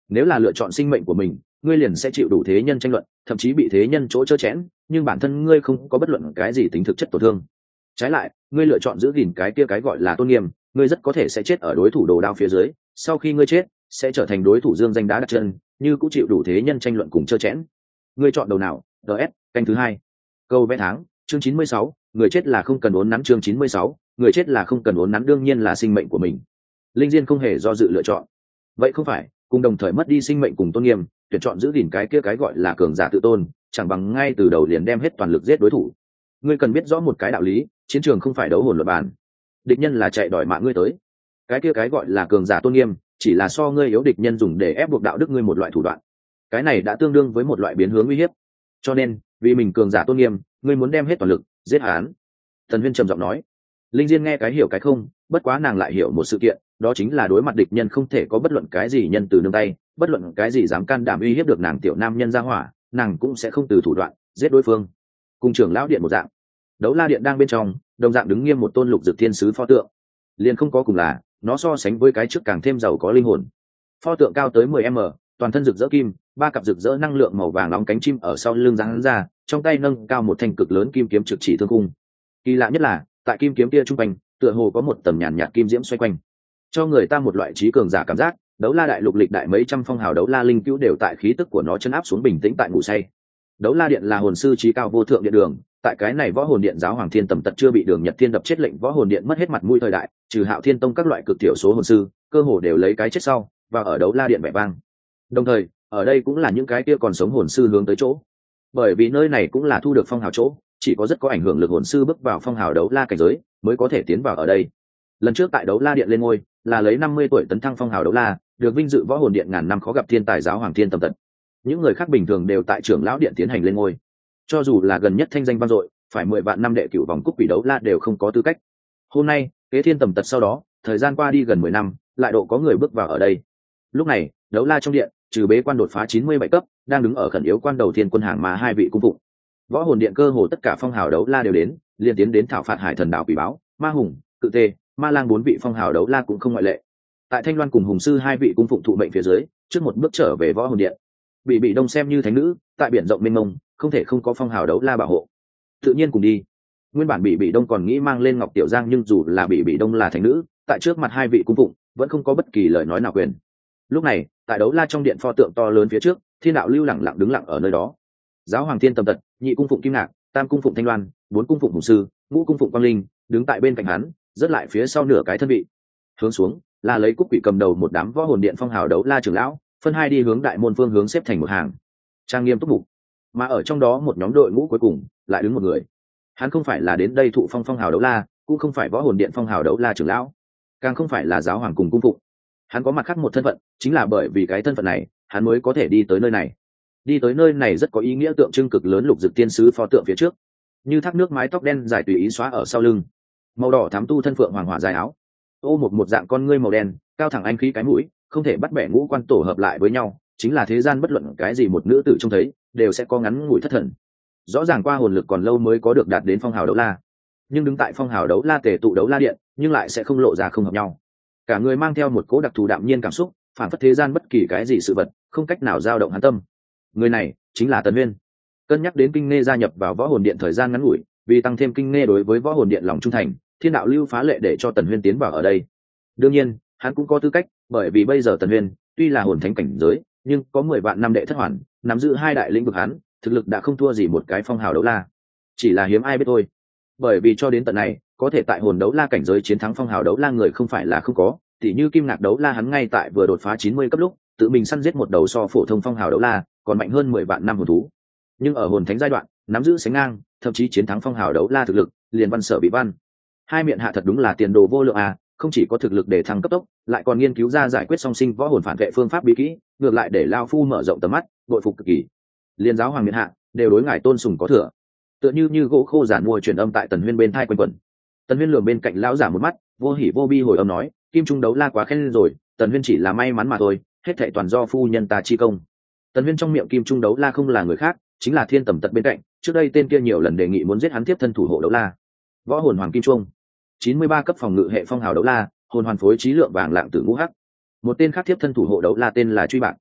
Speaker 1: Nếu là lựa chọn sinh mệnh của mình, ngươi liền sẽ chịu đủ thế nhân tranh luận, thậm chí bị thế nhân chỗ chơ chẽn, nhưng bản thân ngươi không có bất luận cái gì tính thực chất tổn thương. Trái lại, ngươi lựa chọn giữ gìn cái kia cái gọi là tôn nghiêm, ngươi rất có thể sẽ chết ở đối thủ đồ đao phía dưới, sau khi ngươi chết sẽ trở thành đối thủ dương danh đá đặt chân, như cũng chịu đủ thế nhân tranh luận cùng chơ chẽn. Ngươi chọn đầu nào? ds canh thứ hai, câu vẽ tháng, chương chín mươi sáu, người chết là không cần uốn nắn. Chương chín mươi sáu, người chết là không cần uốn nắn, đương nhiên là sinh mệnh của mình. Linh Diên không hề do dự lựa chọn. Vậy không phải cùng đồng thời mất đi sinh mệnh cùng tôn nghiêm, tuyển chọn giữ gìn cái kia cái gọi là cường giả tự tôn, chẳng bằng ngay từ đầu liền đem hết toàn lực giết đối thủ. Ngươi cần biết rõ một cái đạo lý, chiến trường không phải đấu hồn luận bàn, địch nhân là chạy đòi mạng ngươi tới. Cái kia cái gọi là cường giả tôn nghiêm, chỉ là so ngươi yếu địch nhân dùng để ép buộc đạo đức ngươi một loại thủ đoạn. Cái này đã tương đương với một loại biến hướng uy hiếp. Cho nên, vì mình cường giả tôn nghiêm, ngươi muốn đem hết toàn lực giết hắn. Tần Huyên trầm giọng nói. Linh Diên nghe cái hiểu cái không, bất quá nàng lại hiểu một sự kiện, đó chính là đối mặt địch nhân không thể có bất luận cái gì nhân từ nương tay, bất luận cái gì dám can đảm uy hiếp được nàng tiểu nam nhân ra hỏa, nàng cũng sẽ không từ thủ đoạn giết đối phương. Cùng trưởng lão điện một dạng, Đấu La điện đang bên trong, đồng dạng đứng nghiêm một tôn lục dực thiên sứ pho tượng. Liền không có cùng là, nó so sánh với cái trước càng thêm giàu có linh hồn. Pho tượng cao tới mười mét, toàn thân rực rỡ kim, ba cặp rực rỡ năng lượng màu vàng nóng cánh chim ở sau lưng giáng ra, trong tay nâng cao một thanh cực lớn kim kiếm trực chỉ thương cung. Kỳ lạ nhất là, tại kim kiếm kia trung quanh, tựa hồ có một tầm nhàn nhạt kim diễm xoay quanh, cho người ta một loại trí cường giả cảm giác. Đấu La đại lục lịch đại mấy trăm phong hào đấu la linh cứu đều tại khí tức của nó chân áp xuống bình tĩnh tại ngủ say. Đấu La điện là hồn sư trí cao vô thượng điện đường, tại cái này võ hồn điện giáo hoàng thiên tầm tật chưa bị Đường Nhật Thiên đập chết lệnh võ hồn điện mất hết mặt mũi thời đại, trừ Hạo Thiên tông các loại cực thiểu số hồn sư, cơ hồ đều lấy cái chết sau và ở Đấu La điện vẻ vang. Đồng thời, ở đây cũng là những cái kia còn sống hồn sư hướng tới chỗ, bởi vì nơi này cũng là thu được phong hào chỗ, chỉ có rất có ảnh hưởng lực hồn sư bước vào phong hào đấu la cảnh giới mới có thể tiến vào ở đây. Lần trước tại Đấu La điện lên ngôi là lấy năm mươi tuổi tấn thăng phong hào đấu la, được vinh dự võ hồn điện ngàn năm khó gặp thiên tài giáo hoàng thiên tầm tật. Những người khác bình thường đều tại trưởng lão điện tiến hành lên ngôi, cho dù là gần nhất thanh danh vang dội phải mười vạn năm đệ cửu vòng cúp quỷ đấu la đều không có tư cách. Hôm nay kế thiên tầm tật sau đó, thời gian qua đi gần mười năm, lại độ có người bước vào ở đây. Lúc này đấu la trong điện, trừ bế quan đột phá chín mươi bảy cấp đang đứng ở khẩn yếu quan đầu thiên quân hàng mà hai vị cung phụng, võ hồn điện cơ hồ tất cả phong hào đấu la đều đến, liên tiến đến thảo phạt hải thần đạo quỷ báo, ma hùng, cự tê, ma lang bốn vị phong hào đấu la cũng không ngoại lệ. Tại Thanh Loan cùng hùng sư hai vị cung phụng thụ mệnh phía dưới, trước một bước trở về võ hồn điện. Bị bị đông xem như thánh nữ, tại biển rộng mênh mông, không thể không có phong hào đấu la bảo hộ, tự nhiên cùng đi. Nguyên bản bị bị đông còn nghĩ mang lên Ngọc Tiểu Giang, nhưng dù là bị bị đông là thánh nữ, tại trước mặt hai vị cung phụng vẫn không có bất kỳ lời nói nào quyền. Lúc này tại đấu la trong điện pho tượng to lớn phía trước, thiên đạo lưu lẳng lặng đứng lặng ở nơi đó. Giáo hoàng thiên tầm tật, nhị cung phụng kim ngạc, tam cung phụng thanh loan, bốn cung phụng hùng sư, ngũ cung phụng quang linh đứng tại bên cạnh hắn, rất lại phía sau nửa cái thân vị. Hướng xuống là lấy cúc quỷ cầm đầu một đám võ hồn điện phong hào đấu la trưởng lão, phân hai đi hướng đại môn phương hướng xếp thành một hàng, trang nghiêm túc mục. Mà ở trong đó một nhóm đội ngũ cuối cùng lại đứng một người. Hắn không phải là đến đây thụ phong phong hào đấu la, cũng không phải võ hồn điện phong hào đấu la trưởng lão, càng không phải là giáo hoàng cùng cung phụng. Hắn có mặt khác một thân phận, chính là bởi vì cái thân phận này hắn mới có thể đi tới nơi này. Đi tới nơi này rất có ý nghĩa tượng trưng cực lớn lục dực tiên sứ pho tượng phía trước, như thác nước mái tóc đen dài tùy ý xóa ở sau lưng, màu đỏ thắm tu thân phượng hoàng hỏa dài áo, ô một một dạng con ngươi màu đen cao thẳng anh khí cái mũi, không thể bắt bẻ ngũ quan tổ hợp lại với nhau, chính là thế gian bất luận cái gì một nữ tử trông thấy đều sẽ có ngắn ngủi thất thần. Rõ ràng qua hồn lực còn lâu mới có được đạt đến phong hào đấu la, nhưng đứng tại phong hào đấu la tề tụ đấu la điện, nhưng lại sẽ không lộ ra không hợp nhau. Cả người mang theo một cỗ đặc thù đạm nhiên cảm xúc, phản phất thế gian bất kỳ cái gì sự vật không cách nào dao động hắn tâm. Người này chính là Tần Huyên. Cân nhắc đến kinh nghe gia nhập vào võ hồn điện thời gian ngắn ngủi, vì tăng thêm kinh nghe đối với võ hồn điện lòng trung thành, thiên đạo lưu phá lệ để cho Tần Huyên tiến vào ở đây. Đương nhiên hắn cũng có tư cách, bởi vì bây giờ Tần Huyên tuy là hồn thánh cảnh giới, nhưng có mười vạn năm đệ thất hoàn, nắm giữ hai đại lĩnh vực, hắn thực lực đã không thua gì một cái phong hào đấu la, chỉ là hiếm ai biết thôi. Bởi vì cho đến tận này, có thể tại hồn đấu la cảnh giới chiến thắng phong hào đấu la người không phải là không có, tỉ như Kim Ngạc đấu la, hắn ngay tại vừa đột phá chín mươi cấp lúc, tự mình săn giết một đầu so phổ thông phong hào đấu la còn mạnh hơn mười vạn năm hồn thú. Nhưng ở hồn thánh giai đoạn, nắm giữ sánh ngang, thậm chí chiến thắng phong hào đấu la thực lực, liền văn sở bị văn. Hai miệng hạ thật đúng là tiền đồ vô lượng à, không chỉ có thực lực để thăng cấp tốc, lại còn nghiên cứu ra giải quyết song sinh võ hồn phản vệ phương pháp bí kỹ, ngược lại để lao phu mở rộng tầm mắt, bội phục cực kỳ. Liên giáo hoàng miện hạ đều đối ngài tôn sùng có thừa. Tựa như như gỗ khô giản mua truyền âm tại Tần Huyên bên thai quanh quẩn. Tần Huyên lườm bên cạnh lão giả một mắt, vô hỉ vô bi hồi âm nói, kim trung đấu la quá khen rồi, Tần Huyên chỉ là may mắn mà thôi, hết thảy toàn do phu nhân ta chi công. Tần Huyên trong miệng kim trung đấu la không là người khác, chính là thiên tầm tật bên cạnh, trước đây tên kia nhiều lần đề nghị muốn giết hắn tiếp thân thủ hộ đấu la. Võ hồn hoàng kim trung, chín mươi ba cấp phòng ngự hệ phong hào đấu la, hồn hoàn phối trí lượng vàng lạng tử ngũ hắc. Một tên khác tiếp thân thủ hộ đấu la tên là Truy Bạc,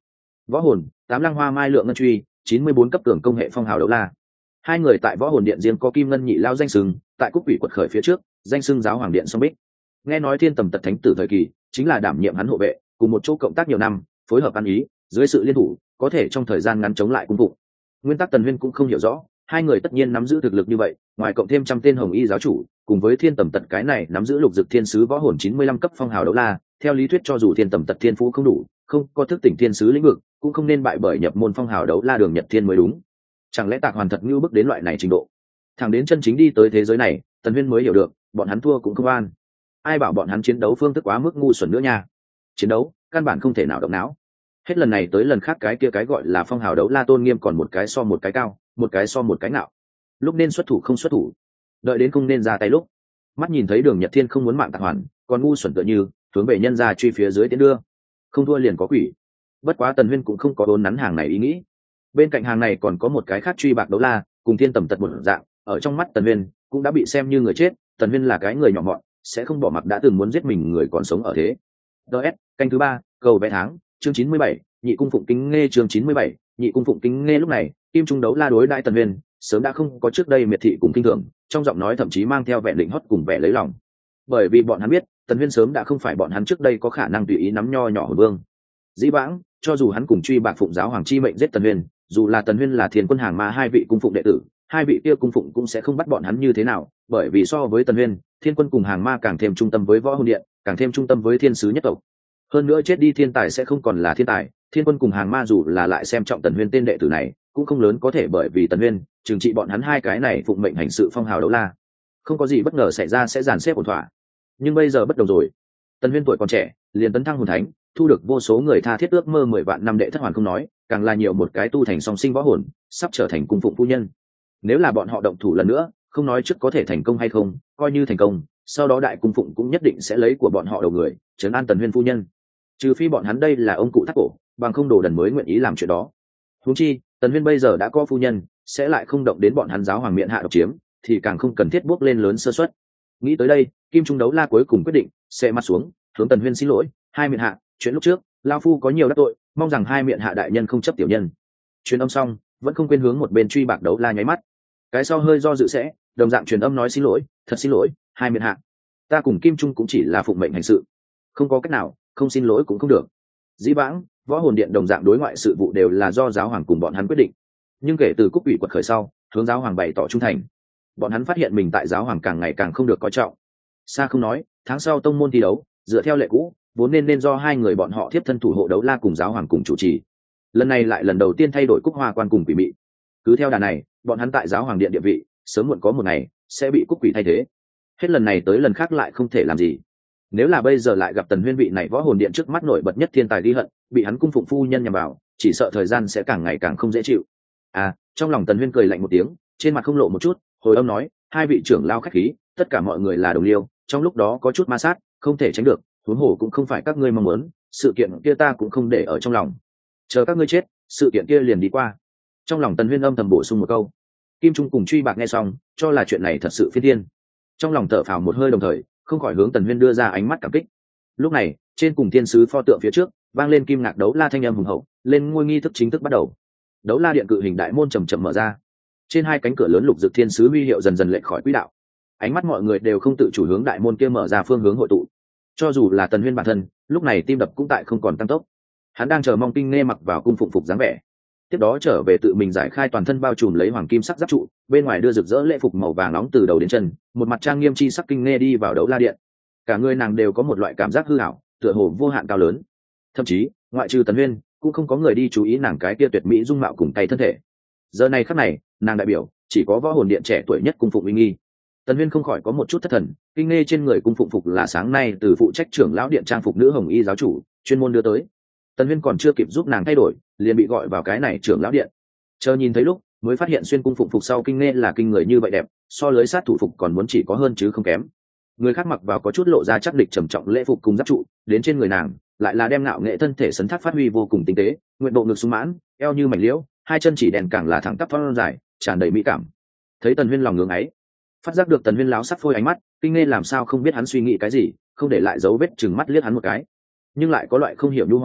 Speaker 1: Võ hồn tám lăng hoa mai lượng ngân truy, chín mươi bốn cấp cường công hệ phong hào đấu la. Hai người tại võ hồn điện riêng có kim ngân nhị lao danh sừng, tại cúc ủy quật khởi phía trước danh sưng giáo hoàng điện song bích. Nghe nói thiên tầm tật thánh tử thời kỳ chính là đảm nhiệm hắn hộ vệ, cùng một chỗ cộng tác nhiều năm, phối hợp ăn ý, dưới sự liên thủ có thể trong thời gian ngắn chống lại cung phụng. Nguyên tắc Tần Huyên cũng không hiểu rõ, hai người tất nhiên nắm giữ thực lực như vậy, ngoài cộng thêm trăm tên hồng y giáo chủ cùng với thiên tầm tật cái này nắm giữ lục dực thiên sứ võ hồn chín mươi lăm cấp phong hào đấu la, theo lý thuyết cho dù thiên tầm tật thiên phú không đủ, không có thức tỉnh thiên sứ lĩnh vực, cũng không nên bại bởi nhập môn phong hào đấu la đường nhật thiên mới đúng. Chẳng lẽ Tạc Hoàn thật ngưu bức đến loại này trình độ? Thẳng đến chân chính đi tới thế giới này, Tần Huyên mới hiểu được, bọn hắn thua cũng không an. Ai bảo bọn hắn chiến đấu phương thức quá mức ngu xuẩn nữa nha. Chiến đấu căn bản không thể nào động não. Hết lần này tới lần khác cái kia cái gọi là phong hào đấu la tôn nghiêm còn một cái so một cái cao, một cái so một cái nạo. Lúc nên xuất thủ không xuất thủ, đợi đến không nên ra tay lúc, mắt nhìn thấy đường nhật thiên không muốn mạng Tạc Hoàn, còn ngu xuẩn tựa như hướng về nhân ra truy phía dưới tiến đưa, không thua liền có quỷ. Bất quá Tần Huyên cũng không có đốn nắn hàng này ý nghĩ. Bên cạnh hàng này còn có một cái khác truy bạc đấu la, cùng thiên tầm tật một dạng, ở trong mắt Tần Huyên cũng đã bị xem như người chết. Tần Huyên là cái người nhỏ mọn, sẽ không bỏ mặc đã từng muốn giết mình người còn sống ở thế. ds canh thứ ba cầu vé tháng chương chín mươi bảy, nhị cung phụng kính nghe chương chín mươi bảy, nhị cung phụng kính nghe. Lúc này kim trung đấu la đối đại Tần Huyên sớm đã không có trước đây miệt thị cùng kinh thường, trong giọng nói thậm chí mang theo vẻ định hót cùng vẻ lấy lòng, bởi vì bọn hắn biết Tần Huyên sớm đã không phải bọn hắn trước đây có khả năng tùy ý nắm nho nhỏ hồn vương. Dĩ vãng cho dù hắn cùng truy bạc phụng giáo hoàng chi mệnh giết Tần Huyên, dù là Tần Huyên là thiên quân hàng ma hai vị cung phụng đệ tử, hai vị kia cung phụng cũng sẽ không bắt bọn hắn như thế nào, bởi vì so với Tần Huyên, thiên quân cùng hàng ma càng thêm trung tâm với võ hồn điện, càng thêm trung tâm với thiên sứ nhất tộc. Hơn nữa chết đi thiên tài sẽ không còn là thiên tài, thiên quân cùng hàng ma dù là lại xem trọng Tần Huyên tên đệ tử này, cũng không lớn có thể bởi vì Tần Huyên trừng trị bọn hắn hai cái này phụng mệnh hành sự phong hào đấu la, không có gì bất ngờ xảy ra sẽ dàn xếp ổn thỏa. Nhưng bây giờ bất đồng rồi, Tần Huyên tuổi còn trẻ, liền tấn thăng hồn thánh, thu được vô số người tha thiết ước mơ mười vạn năm đệ thất hoàn không nói, càng là nhiều một cái tu thành song sinh võ hồn, sắp trở thành cung phụng phu nhân. Nếu là bọn họ động thủ lần nữa, không nói trước có thể thành công hay không, coi như thành công, sau đó đại cung phụng cũng nhất định sẽ lấy của bọn họ đầu người trấn an Tần Huyên phu nhân, trừ phi bọn hắn đây là ông cụ thắt cổ, bằng không đồ đần mới nguyện ý làm chuyện đó. Huống chi Tần Huyên bây giờ đã có phu nhân, sẽ lại không động đến bọn hắn giáo hoàng miệng hạ độc chiếm, thì càng không cần thiết bước lên lớn sơ suất. Nghĩ tới đây, kim trung đấu la cuối cùng quyết định sẽ mặt xuống, hướng Tần Huyên xin lỗi, hai miệng hạ, chuyện lúc trước lao phu có nhiều đắc tội, mong rằng hai miệng hạ đại nhân không chấp tiểu nhân. Truyền âm xong, vẫn không quên hướng một bên truy bạc đấu la nháy mắt, cái sau hơi do dự sẽ đồng dạng truyền âm nói xin lỗi, thật xin lỗi hai miệng hạ, ta cùng kim trung cũng chỉ là phụng mệnh hành sự, không có cách nào, không xin lỗi cũng không được. Dĩ vãng võ hồn điện đồng dạng đối ngoại sự vụ đều là do giáo hoàng cùng bọn hắn quyết định, nhưng kể từ cúc ủy quật khởi sau, hướng giáo hoàng bày tỏ trung thành, bọn hắn phát hiện mình tại giáo hoàng càng ngày càng không được coi trọng. Xa không nói, tháng sau tông môn thi đấu dựa theo lệ cũ vốn nên nên do hai người bọn họ tiếp thân thủ hộ đấu la cùng giáo hoàng cùng chủ trì, lần này lại lần đầu tiên thay đổi cúc hoa quan cùng quỷ mị. Cứ theo đà này, bọn hắn tại giáo hoàng điện địa vị sớm muộn có một ngày sẽ bị cúc quỷ thay thế. Hết lần này tới lần khác lại không thể làm gì. Nếu là bây giờ lại gặp Tần Huyên vị này võ hồn điện trước mắt nổi bật nhất thiên tài ghi hận, bị hắn cung phụng phu nhân nhằm vào, chỉ sợ thời gian sẽ càng ngày càng không dễ chịu. À, trong lòng Tần Huyên cười lạnh một tiếng, trên mặt không lộ một chút, hồi âm nói, hai vị trưởng lao khách khí, tất cả mọi người là đồng liêu, trong lúc đó có chút ma sát, không thể tránh được, huống hồ cũng không phải các ngươi mong muốn, sự kiện kia ta cũng không để ở trong lòng. Chờ các ngươi chết, sự kiện kia liền đi qua. Trong lòng Tần Huyên âm thầm bổ sung một câu. Kim Trung cùng truy bạc nghe xong, cho là chuyện này thật sự phi thiên. Trong lòng thở phào một hơi, đồng thời không khỏi hướng Tần Huyên đưa ra ánh mắt cảm kích. Lúc này, trên cùng thiên sứ pho tượng phía trước, vang lên kim ngạc đấu la thanh âm hùng hậu, lên ngôi nghi thức chính thức bắt đầu. Đấu la điện cự hình đại môn chậm chậm mở ra. Trên hai cánh cửa lớn lục dực thiên sứ huy hiệu dần dần lệch khỏi quỹ đạo. Ánh mắt mọi người đều không tự chủ hướng đại môn kia mở ra phương hướng hội tụ. Cho dù là Tần Huyên bản thân, lúc này tim đập cũng tại không còn tăng tốc. Hắn đang chờ mong kinh nghe mặc vào cung phụng phục dáng vẻ, tiếp đó trở về tự mình giải khai toàn thân bao trùm lấy hoàng kim sắc giáp trụ, bên ngoài đưa rực rỡ lễ phục màu vàng nóng từ đầu đến chân, một mặt trang nghiêm chi sắc kinh nghe đi vào đấu la điện. Cả người nàng đều có một loại cảm giác hư ảo, tựa hồ vô hạn cao lớn. Thậm chí ngoại trừ Tần Huyên, cũng không có người đi chú ý nàng cái kia tuyệt mỹ dung mạo cùng tay thân thể. Giờ này khắc này, nàng đại biểu chỉ có võ hồn điện trẻ tuổi nhất cung phụng uy nghi. Tần Huyên không khỏi có một chút thất thần, kinh nghe trên người cung phụng phục là sáng nay từ phụ trách trưởng lão điện trang phục nữ hồng y giáo chủ chuyên môn đưa tới. Tần Huyên còn chưa kịp giúp nàng thay đổi, liền bị gọi vào cái này trưởng lão điện. Chờ nhìn thấy lúc, mới phát hiện xuyên cung phụng phục sau kinh nghe là kinh người như vậy đẹp, so lưới sát thủ phục còn muốn chỉ có hơn chứ không kém. Người khác mặc vào có chút lộ ra chắc địch trầm trọng lễ phục cùng giáp trụ, đến trên người nàng lại là đem ngạo nghệ thân thể sấn thác phát huy vô cùng tinh tế, nguyện bộ ngực sung mãn, eo như mảnh liễu, hai chân chỉ đèn càng là thẳng tắp thon dài, tràn đầy mỹ cảm. Thấy Tần Huyên lòng ngưỡng ấy, phát giác được Tần Huyên láo sắt phôi ánh mắt, kinh nghe làm sao không biết hắn suy nghĩ cái gì, không để lại dấu vết chừng mắt liếc hắn một cái, nhưng lại có loại không hiểu nhu hòa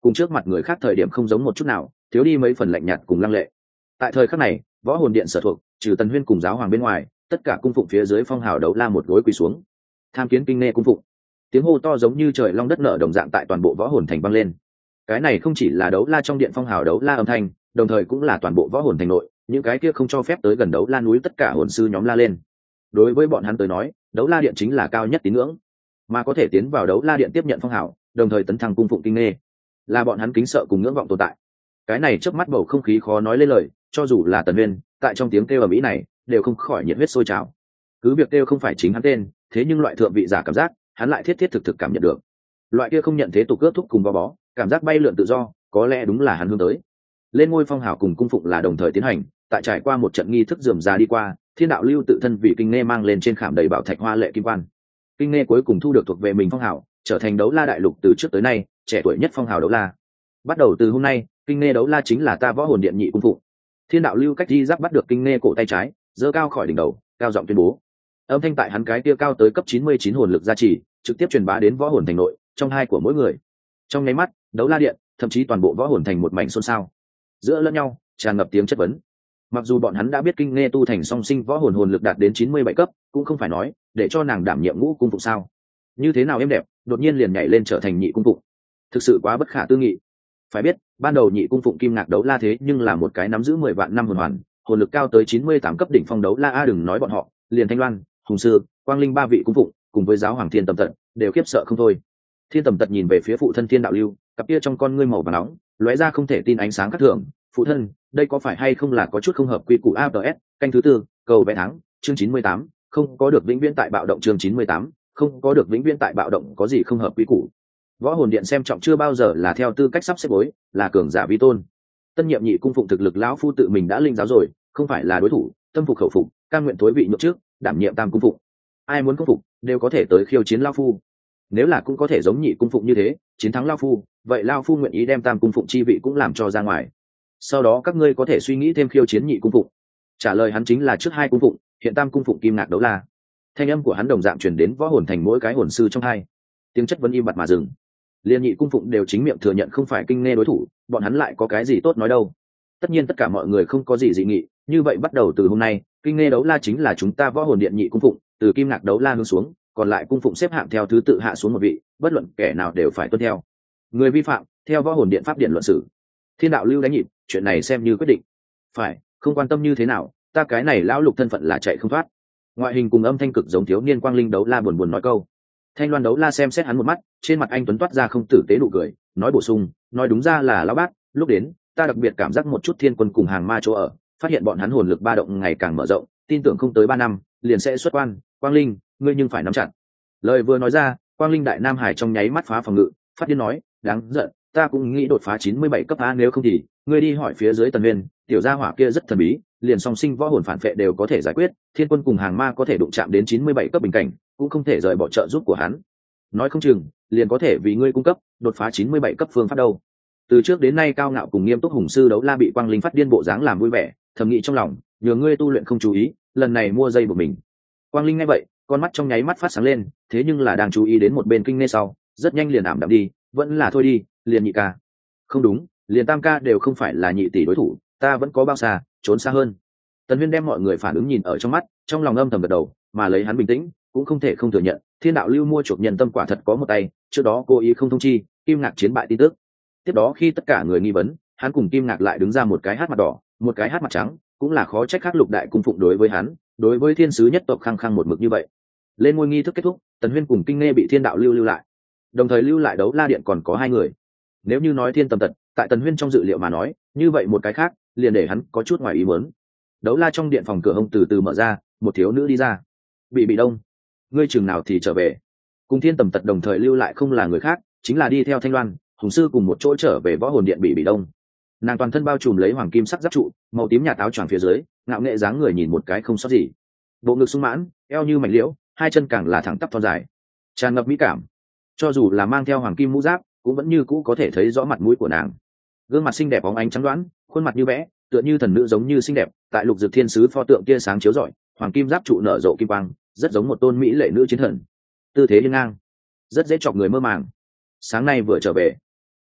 Speaker 1: cùng trước mặt người khác thời điểm không giống một chút nào, thiếu đi mấy phần lạnh nhạt cùng lăng lệ. Tại thời khắc này, võ hồn điện sở thuộc, trừ Tần Huyên cùng giáo hoàng bên ngoài, tất cả cung phụng phía dưới phong hào đấu la một gối quỳ xuống, tham kiến kinh nghe cung phụng. Tiếng hô to giống như trời long đất nở đồng dạng tại toàn bộ võ hồn thành vang lên. Cái này không chỉ là đấu la trong điện phong hào đấu la âm thanh, đồng thời cũng là toàn bộ võ hồn thành nội, những cái kia không cho phép tới gần đấu la núi tất cả hồn sư nhóm la lên. Đối với bọn hắn tới nói, đấu la điện chính là cao nhất tín ngưỡng, mà có thể tiến vào đấu la điện tiếp nhận phong hào, đồng thời tấn thăng cung phụng kinh nghe, là bọn hắn kính sợ cùng ngưỡng vọng tồn tại. Cái này trước mắt bầu không khí khó nói lên lời, cho dù là Tần Huyên, tại trong tiếng kêu ầm ĩ này, đều không khỏi nhiệt huyết sôi trào. Cứ việc kêu không phải chính hắn tên, thế nhưng loại thượng vị giả cảm giác, hắn lại thiết thiết thực thực cảm nhận được. Loại kia không nhận thế tục cướp thúc cùng bó bó, cảm giác bay lượn tự do, có lẽ đúng là hắn hướng tới. Lên ngôi phong hào cùng cung phụng là đồng thời tiến hành, tại trải qua một trận nghi thức rườm rà đi qua, Thiên đạo lưu tự thân vì kinh nghe mang lên trên khảm đầy bảo thạch hoa lệ kim quan. Kinh nghe cuối cùng thu được thuộc về mình phong hào, trở thành đấu la đại lục từ trước tới nay trẻ tuổi nhất phong hào đấu la. Bắt đầu từ hôm nay, kinh nghe đấu la chính là ta võ hồn điện nhị cung phụng. Thiên đạo lưu cách di giáp bắt được kinh nghe cổ tay trái, giơ cao khỏi đỉnh đầu, cao giọng tuyên bố. Âm thanh tại hắn cái kia cao tới cấp chín mươi chín hồn lực gia trì, trực tiếp truyền bá đến võ hồn thành nội, trong hai của mỗi người. Trong nháy mắt, đấu la điện, thậm chí toàn bộ võ hồn thành một mảnh xôn xao. Giữa lẫn nhau, tràn ngập tiếng chất vấn. Mặc dù bọn hắn đã biết kinh nghe tu thành song sinh võ hồn hồn lực đạt đến chín mươi bảy cấp, cũng không phải nói để cho nàng đảm nhiệm ngũ cung phụng sao? Như thế nào em đẹp, đột nhiên liền nhảy lên trở thành nhị cung phụng. Thực sự quá bất khả tư nghị. Phải biết, ban đầu nhị cung phụng kim ngạc đấu la thế nhưng là một cái nắm giữ mười vạn năm hồn hoàn, hồn lực cao tới chín mươi tám cấp đỉnh phong đấu la a, đừng nói bọn họ, liền Thanh Loan, Hùng Sư, Quang Linh ba vị cung phụng, cùng với giáo hoàng Thiên Tầm Tật, đều khiếp sợ không thôi. Thiên Tầm Tật nhìn về phía phụ thân Thiên Đạo Lưu, cặp kia trong con ngươi màu vàng nóng, lóe ra không thể tin ánh sáng khác thường. Phụ thân, đây có phải hay không là có chút không hợp quy củ a đê ét, canh thứ tư, cầu vẽ thắng, chương chín mươi tám, không có được vĩnh viễn tại bạo động chương chín mươi tám, không có được vĩnh viễn tại bạo động có gì không hợp quy củ. Võ hồn điện xem trọng chưa bao giờ là theo tư cách sắp xếp bối, là cường giả vi tôn. Tân nhiệm nhị cung phụng thực lực lão phu tự mình đã linh giáo rồi, không phải là đối thủ, tâm phục khẩu phục, cam nguyện thối vị nhượng trước, đảm nhiệm tam cung phụng. Ai muốn cung phục, đều có thể tới khiêu chiến lão phu. Nếu là cũng có thể giống nhị cung phụng như thế, chiến thắng lão phu, vậy lão phu nguyện ý đem tam cung phụng chi vị cũng làm cho ra ngoài. Sau đó các ngươi có thể suy nghĩ thêm khiêu chiến nhị cung phụng. Trả lời hắn chính là trước hai cung phụng, hiện tam cung phụng kim ngạc đấu la. Thanh âm của hắn đồng dạng truyền đến võ hồn thành mỗi cái hồn sư trong hai. Tiếng chất vấn im bặt mà dừng. Liên nhị cung phụng đều chính miệng thừa nhận không phải kinh nghe đối thủ, bọn hắn lại có cái gì tốt nói đâu? Tất nhiên tất cả mọi người không có gì dị nghị, như vậy bắt đầu từ hôm nay, kinh nghe đấu la chính là chúng ta võ hồn điện nhị cung phụng, từ kim ngạc đấu la hướng xuống, còn lại cung phụng xếp hạng theo thứ tự hạ xuống một vị, bất luận kẻ nào đều phải tuân theo. Người vi phạm, theo võ hồn điện pháp điện luận xử. Thiên đạo lưu đánh nhịp, chuyện này xem như quyết định. Phải, không quan tâm như thế nào, ta cái này lão lục thân phận là chạy không thoát. Ngoại hình cùng âm thanh cực giống thiếu niên quang linh đấu la buồn buồn nói câu. Thanh Loan đấu la xem xét hắn một mắt, trên mặt anh tuấn toát ra không tử tế nụ cười, nói bổ sung, nói đúng ra là lão bác, lúc đến, ta đặc biệt cảm giác một chút thiên quân cùng hàng ma chỗ ở, phát hiện bọn hắn hồn lực ba động ngày càng mở rộng, tin tưởng không tới ba năm, liền sẽ xuất quan. Quang Linh, ngươi nhưng phải nắm chặt. Lời vừa nói ra, Quang Linh đại nam hải trong nháy mắt phá phòng ngự, phát điên nói, đáng giận, ta cũng nghĩ đột phá chín mươi bảy cấp a, nếu không thì ngươi đi hỏi phía dưới Tần Nguyên, tiểu gia hỏa kia rất thần bí, liền song sinh võ hồn phản phệ đều có thể giải quyết, thiên quân cùng hàng ma có thể đụng chạm đến chín mươi bảy cấp bình cảnh, cũng không thể rời bỏ trợ giúp của hắn. Nói không chừng liền có thể vì ngươi cung cấp đột phá chín mươi bảy cấp phương pháp đâu. Từ trước đến nay cao ngạo cùng nghiêm túc hùng sư đấu la bị Quang Linh phát điên bộ dáng làm vui vẻ, thầm nghĩ trong lòng, nhờ ngươi tu luyện không chú ý, lần này mua dây của mình. Quang Linh nghe vậy, con mắt trong nháy mắt phát sáng lên, thế nhưng là đang chú ý đến một bên kinh nghe sau, rất nhanh liền ảm đạm đi, vẫn là thôi đi, liền nhị ca. Không đúng, liền tam ca đều không phải là nhị tỷ đối thủ, ta vẫn có bao xa, trốn xa hơn. Tần Huyên đem mọi người phản ứng nhìn ở trong mắt, trong lòng âm thầm gật đầu, mà lấy hắn bình tĩnh, cũng không thể không thừa nhận, Thiên đạo lưu mua chuộc nhân tâm quả thật có một tay, trước đó cố ý không thông chi, Kim Ngạc chiến bại tin tức. Tiếp đó khi tất cả người nghi vấn, hắn cùng Kim Ngạc lại đứng ra một cái hát mặt đỏ, một cái hát mặt trắng, cũng là khó trách khác lục đại cung phụng đối với hắn, đối với thiên sứ nhất tộc khăng khăng một mực như vậy. Lên ngôi nghi thức kết thúc, Tần Huyên cùng Kinh Nghe bị Thiên đạo lưu lưu lại, đồng thời lưu lại đấu la điện còn có hai người. Nếu như nói Thiên Tầm Tật, tại Tần Huyên trong dự liệu mà nói, như vậy một cái khác, liền để hắn có chút ngoài ý muốn. Đấu la trong điện phòng cửa hông từ từ mở ra, một thiếu nữ đi ra. Bị bị đông, ngươi chừng nào thì trở về. Cùng Thiên Tầm Tật đồng thời lưu lại không là người khác, chính là đi theo Thanh Loan, Hùng Sư cùng một chỗ trở về võ hồn điện bị bị đông. Nàng toàn thân bao trùm lấy hoàng kim sắc giáp trụ, màu tím nhạt áo choàng phía dưới, ngạo nghệ dáng người nhìn một cái không sót gì. Bộ ngực sung mãn, eo như mảnh liễu, hai chân càng là thẳng tắp thon dài, tràn ngập mỹ cảm. Cho dù là mang theo hoàng kim mũ giáp, cũng vẫn như cũ có thể thấy rõ mặt mũi của nàng. Gương mặt xinh đẹp bóng ánh trắng đoán, khuôn mặt như vẽ, tựa như thần nữ giống như xinh đẹp, tại lục dược thiên sứ pho tượng kia sáng chiếu rọi, hoàng kim giáp trụ nở rộ kim quang, rất giống một tôn mỹ lệ nữ chiến thần. Tư thế hiên ngang, rất dễ chọc người mơ màng. Sáng nay vừa trở về,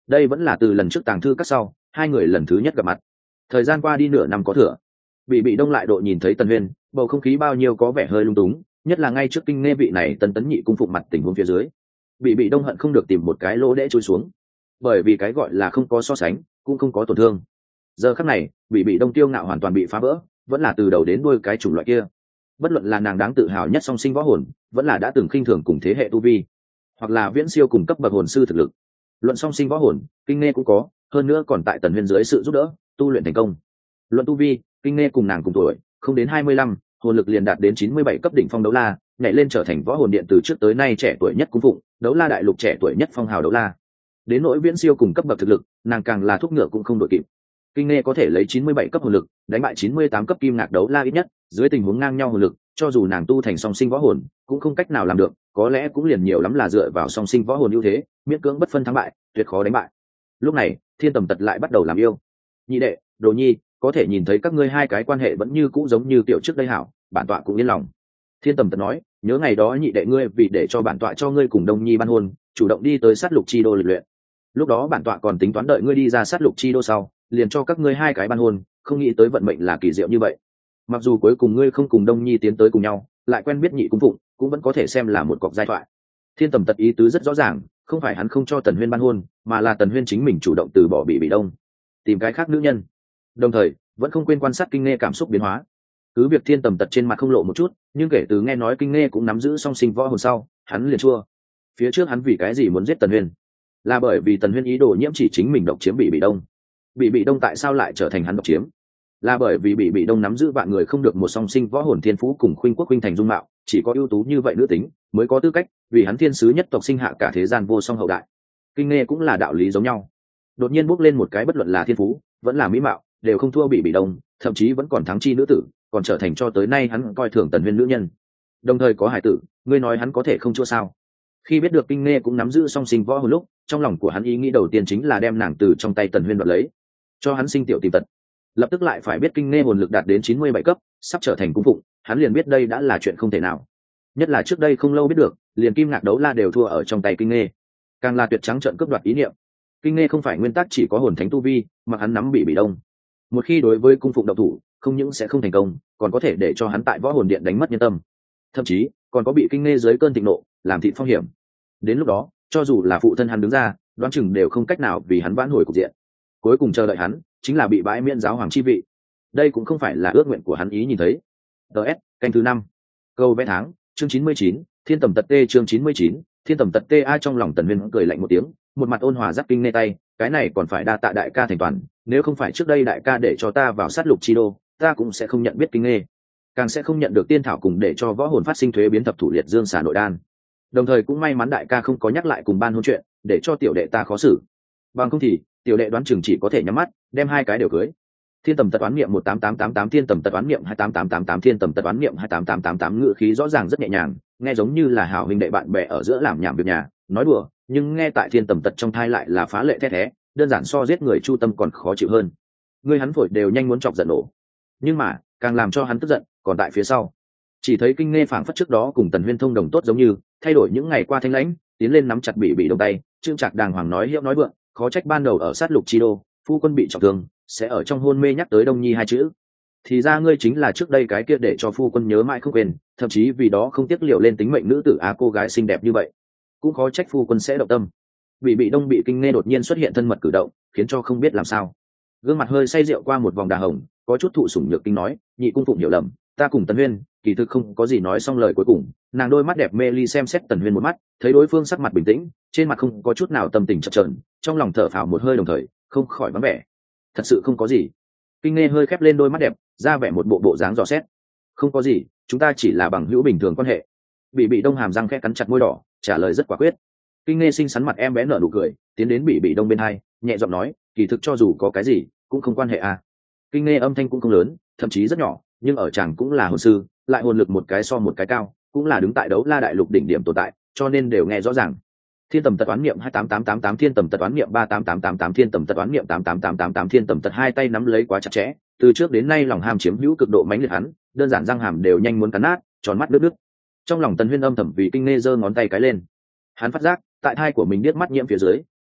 Speaker 1: đây vẫn là từ lần trước tàng thư các sau hai người lần thứ nhất gặp mặt. Thời gian qua đi nửa năm có thừa, bị bị đông lại độ nhìn thấy Tần Huyên, bầu không khí bao nhiêu có vẻ hơi lung túng, nhất là ngay trước Kinh Nghe vị này Tần Tấn Nhị cung phụng mặt tình huống phía dưới, bị bị đông hận không được tìm một cái lỗ để chui xuống, bởi vì cái gọi là không có so sánh cũng không có tổn thương. Giờ khắc này bị bị đông tiêu ngạo hoàn toàn bị phá vỡ, vẫn là từ đầu đến đuôi cái chủng loại kia, bất luận là nàng đáng tự hào nhất song sinh võ hồn, vẫn là đã từng khinh thường cùng thế hệ tu vi, hoặc là viễn siêu cùng cấp bậc hồn sư thực lực. Luận song sinh võ hồn, Kinh Nghe cũng có, hơn nữa còn tại Tần Huyên dưới sự giúp đỡ tu luyện thành công. Luận tu vi, Kinh Nghe cùng nàng cùng tuổi, không đến hai mươi lăm, hồn lực liền đạt đến chín mươi bảy cấp đỉnh phong đấu la, nhảy lên trở thành võ hồn điện từ trước tới nay trẻ tuổi nhất cung phụng, đấu la đại lục trẻ tuổi nhất phong hào đấu la. Đến nỗi viễn siêu cùng cấp bậc thực lực, nàng càng là thúc ngựa cũng không đội kịp. Kinh Nghe có thể lấy chín mươi bảy cấp hồn lực đánh bại chín mươi tám cấp kim ngạc đấu la ít nhất, dưới tình huống ngang nhau hồn lực, cho dù nàng tu thành song sinh võ hồn, cũng không cách nào làm được, có lẽ cũng liền nhiều lắm là dựa vào song sinh võ hồn ưu thế, miễn cưỡng bất phân thắng bại, tuyệt khó đánh bại. Lúc này, Thiên Tầm Tật lại bắt đầu làm yêu. Nhị đệ, Đồ Nhi, có thể nhìn thấy các ngươi hai cái quan hệ vẫn như cũ giống như tiểu trước đây hảo, bản tọa cũng yên lòng. Thiên Tầm Tật nói, nhớ ngày đó nhị đệ ngươi vì để cho bản tọa cho ngươi cùng Đông Nhi ban hôn, chủ động đi tới sát lục chi đô lịch luyện. Lúc đó bản tọa còn tính toán đợi ngươi đi ra sát lục chi đô sau, liền cho các ngươi hai cái ban hôn, không nghĩ tới vận mệnh là kỳ diệu như vậy. Mặc dù cuối cùng ngươi không cùng Đông Nhi tiến tới cùng nhau, lại quen biết nhị cung phụng, cũng vẫn có thể xem là một cọc giai thoại. Thiên Tầm Tật ý tứ rất rõ ràng, không phải hắn không cho Tần Huyên ban hôn, mà là Tần Huyên chính mình chủ động từ bỏ bị bị đông, tìm cái khác nữ nhân. Đồng thời, vẫn không quên quan sát Kinh Nghe cảm xúc biến hóa. Cứ việc Thiên Tầm Tật trên mặt không lộ một chút, nhưng kể từ nghe nói Kinh Nghe cũng nắm giữ song sinh võ hồn sau, hắn liền chua. Phía trước hắn vì cái gì muốn giết Tần Huyên? Là bởi vì Tần Huyên ý đồ nhiễm chỉ chính mình độc chiếm bị bị đông. Bị bị đông tại sao lại trở thành hắn độc chiếm? Là bởi vì bị bị đông nắm giữ vạn người không được một song sinh võ hồn thiên phú cùng khuynh quốc khuynh thành dung mạo, chỉ có ưu tú như vậy nữ tính mới có tư cách vì hắn thiên sứ nhất tộc sinh hạ cả thế gian vô song hậu đại. Kinh Nghe cũng là đạo lý giống nhau, đột nhiên bốc lên một cái bất luận là thiên phú vẫn là mỹ mạo đều không thua bị bị đông, thậm chí vẫn còn thắng chi nữ tử, còn trở thành cho tới nay hắn coi thường Tần Huyên nữ nhân, đồng thời có hải tử, ngươi nói hắn có thể không chua sao? Khi biết được Kinh Nghe cũng nắm giữ song sinh võ hồn lúc, trong lòng của hắn ý nghĩ đầu tiên chính là đem nàng từ trong tay Tần Huyên đoạt lấy, cho hắn sinh tiểu tìm tật. Lập tức lại phải biết Kinh Nghe hồn lực đạt đến chín mươi bảy cấp, sắp trở thành cung phụng, hắn liền biết đây đã là chuyện không thể nào. Nhất là trước đây không lâu biết được, liền kim ngạc đấu la đều thua ở trong tay Kinh Nghe, càng là tuyệt trắng trợn cướp đoạt ý niệm. Kinh Nghe không phải nguyên tắc chỉ có hồn thánh tu vi, mà hắn nắm bị bị đông. Một khi đối với cung phụng độc thủ, không những sẽ không thành công, còn có thể để cho hắn tại võ hồn điện đánh mất nhân tâm, thậm chí còn có bị Kinh Nghe dưới cơn thịnh nộ làm thịt phong hiểm. Đến lúc đó, cho dù là phụ thân hắn đứng ra, đoán chừng đều không cách nào vì hắn vãn hồi cục diện. Cuối cùng chờ đợi hắn chính là bị bãi miễn giáo hoàng chi vị. Đây cũng không phải là ước nguyện của hắn ý nhìn thấy. ts canh thứ năm, câu vẽ tháng, chương chín mươi chín, Thiên Tầm Tật t chương chín mươi chín, Thiên Tầm Tật t. Ai trong lòng Tần Huyên cười lạnh một tiếng, một mặt ôn hòa giáp Kinh Nghe tay, cái này còn phải đa tạ đại ca thành toàn, nếu không phải trước đây đại ca để cho ta vào sát lục chi đô, ta cũng sẽ không nhận biết Kinh Nghe, càng sẽ không nhận được tiên thảo cùng để cho võ hồn phát sinh thuế biến thập thủ liệt dương xà nội đan. Đồng thời cũng may mắn đại ca không có nhắc lại cùng ban hôn chuyện, để cho tiểu đệ ta khó xử. Bằng không thì tiểu đệ đoán chừng chỉ có thể nhắm mắt đem hai cái đều cưới. Thiên Tầm Tật toán niệm một tám tám tám tám, Thiên Tầm Tật toán niệm hai tám tám tám tám, Thiên Tầm Tật toán niệm hai tám tám tám tám, ngữ khí rõ ràng rất nhẹ nhàng, nghe giống như là hảo huynh đệ bạn bè ở giữa làm nhảm việc nhà, nói đùa, nhưng nghe tại Thiên Tầm Tật trong thai lại là phá lệ thét thé, đơn giản so giết người chu tâm còn khó chịu hơn. Người hắn phổi đều nhanh muốn chọc giận nổ. Nhưng mà, càng làm cho hắn tức giận, còn tại phía sau. Chỉ thấy Kinh Nghe phảng phất trước đó cùng Tần Huyên thông đồng tốt giống như, thay đổi những ngày qua thanh lãnh, tiến lên nắm chặt bị bị đông tay, trương trạc đàng hoàng nói hiệu nói vượng, khó trách ban đầu ở sát lục chi đô, phu quân bị trọng thương, sẽ ở trong hôn mê nhắc tới Đông Nhi hai chữ. Thì ra ngươi chính là trước đây cái kia để cho phu quân nhớ mãi không quên, thậm chí vì đó không tiếc liều lên tính mệnh nữ tử á, cô gái xinh đẹp như vậy, cũng khó trách phu quân sẽ động tâm. Bị bị đông bị Kinh Nghe đột nhiên xuất hiện thân mật cử động, khiến cho không biết làm sao. Gương mặt hơi say rượu qua một vòng đà hồng, có chút thụ sủng nhược kinh nói, nhị cung phụng hiểu lầm, ta cùng Tần Huyên kỳ thực không có gì nói xong lời cuối cùng. Nàng đôi mắt đẹp mê ly xem xét Tần Huyên một mắt, thấy đối phương sắc mặt bình tĩnh, trên mặt không có chút nào tâm tình chập chờn, trong lòng thở phào một hơi, đồng thời không khỏi vắng vẻ. Thật sự không có gì. Kinh Nghe hơi khép lên đôi mắt đẹp, ra vẻ một bộ bộ dáng dò xét. Không có gì, chúng ta chỉ là bằng hữu bình thường quan hệ. Bị bị đông hàm răng khẽ cắn chặt môi đỏ, trả lời rất quả quyết. Kinh Nghe xinh xắn mặt em bé nở nụ cười, tiến đến bị bị đông bên hai, nhẹ giọng nói, kỳ thực cho dù có cái gì cũng không quan hệ à. Kinh Nghe âm thanh cũng không lớn, thậm chí rất nhỏ, nhưng ở chàng cũng là hồn sư, lại hồn lực một cái so một cái cao, cũng là đứng tại đấu la đại lục đỉnh điểm tồn tại, cho nên đều nghe rõ ràng. Thiên Tầm Tật toán niệm hai tám tám tám tám, Thiên Tầm Tật toán niệm ba tám tám tám tám, Thiên Tầm Tật toán niệm tám tám tám tám tám, Thiên Tầm Tật hai tay nắm lấy quá chặt chẽ, từ trước đến nay lòng ham chiếm hữu cực độ mãnh liệt hắn, đơn giản răng hàm đều nhanh muốn cắn nát, tròn mắt nước nước. Trong lòng Tần Huyên âm thầm vì Kinh Nghe giơ ngón tay cái lên. Hắn phát giác, tại thai của mình điếc mắt nhiễm phía dưới,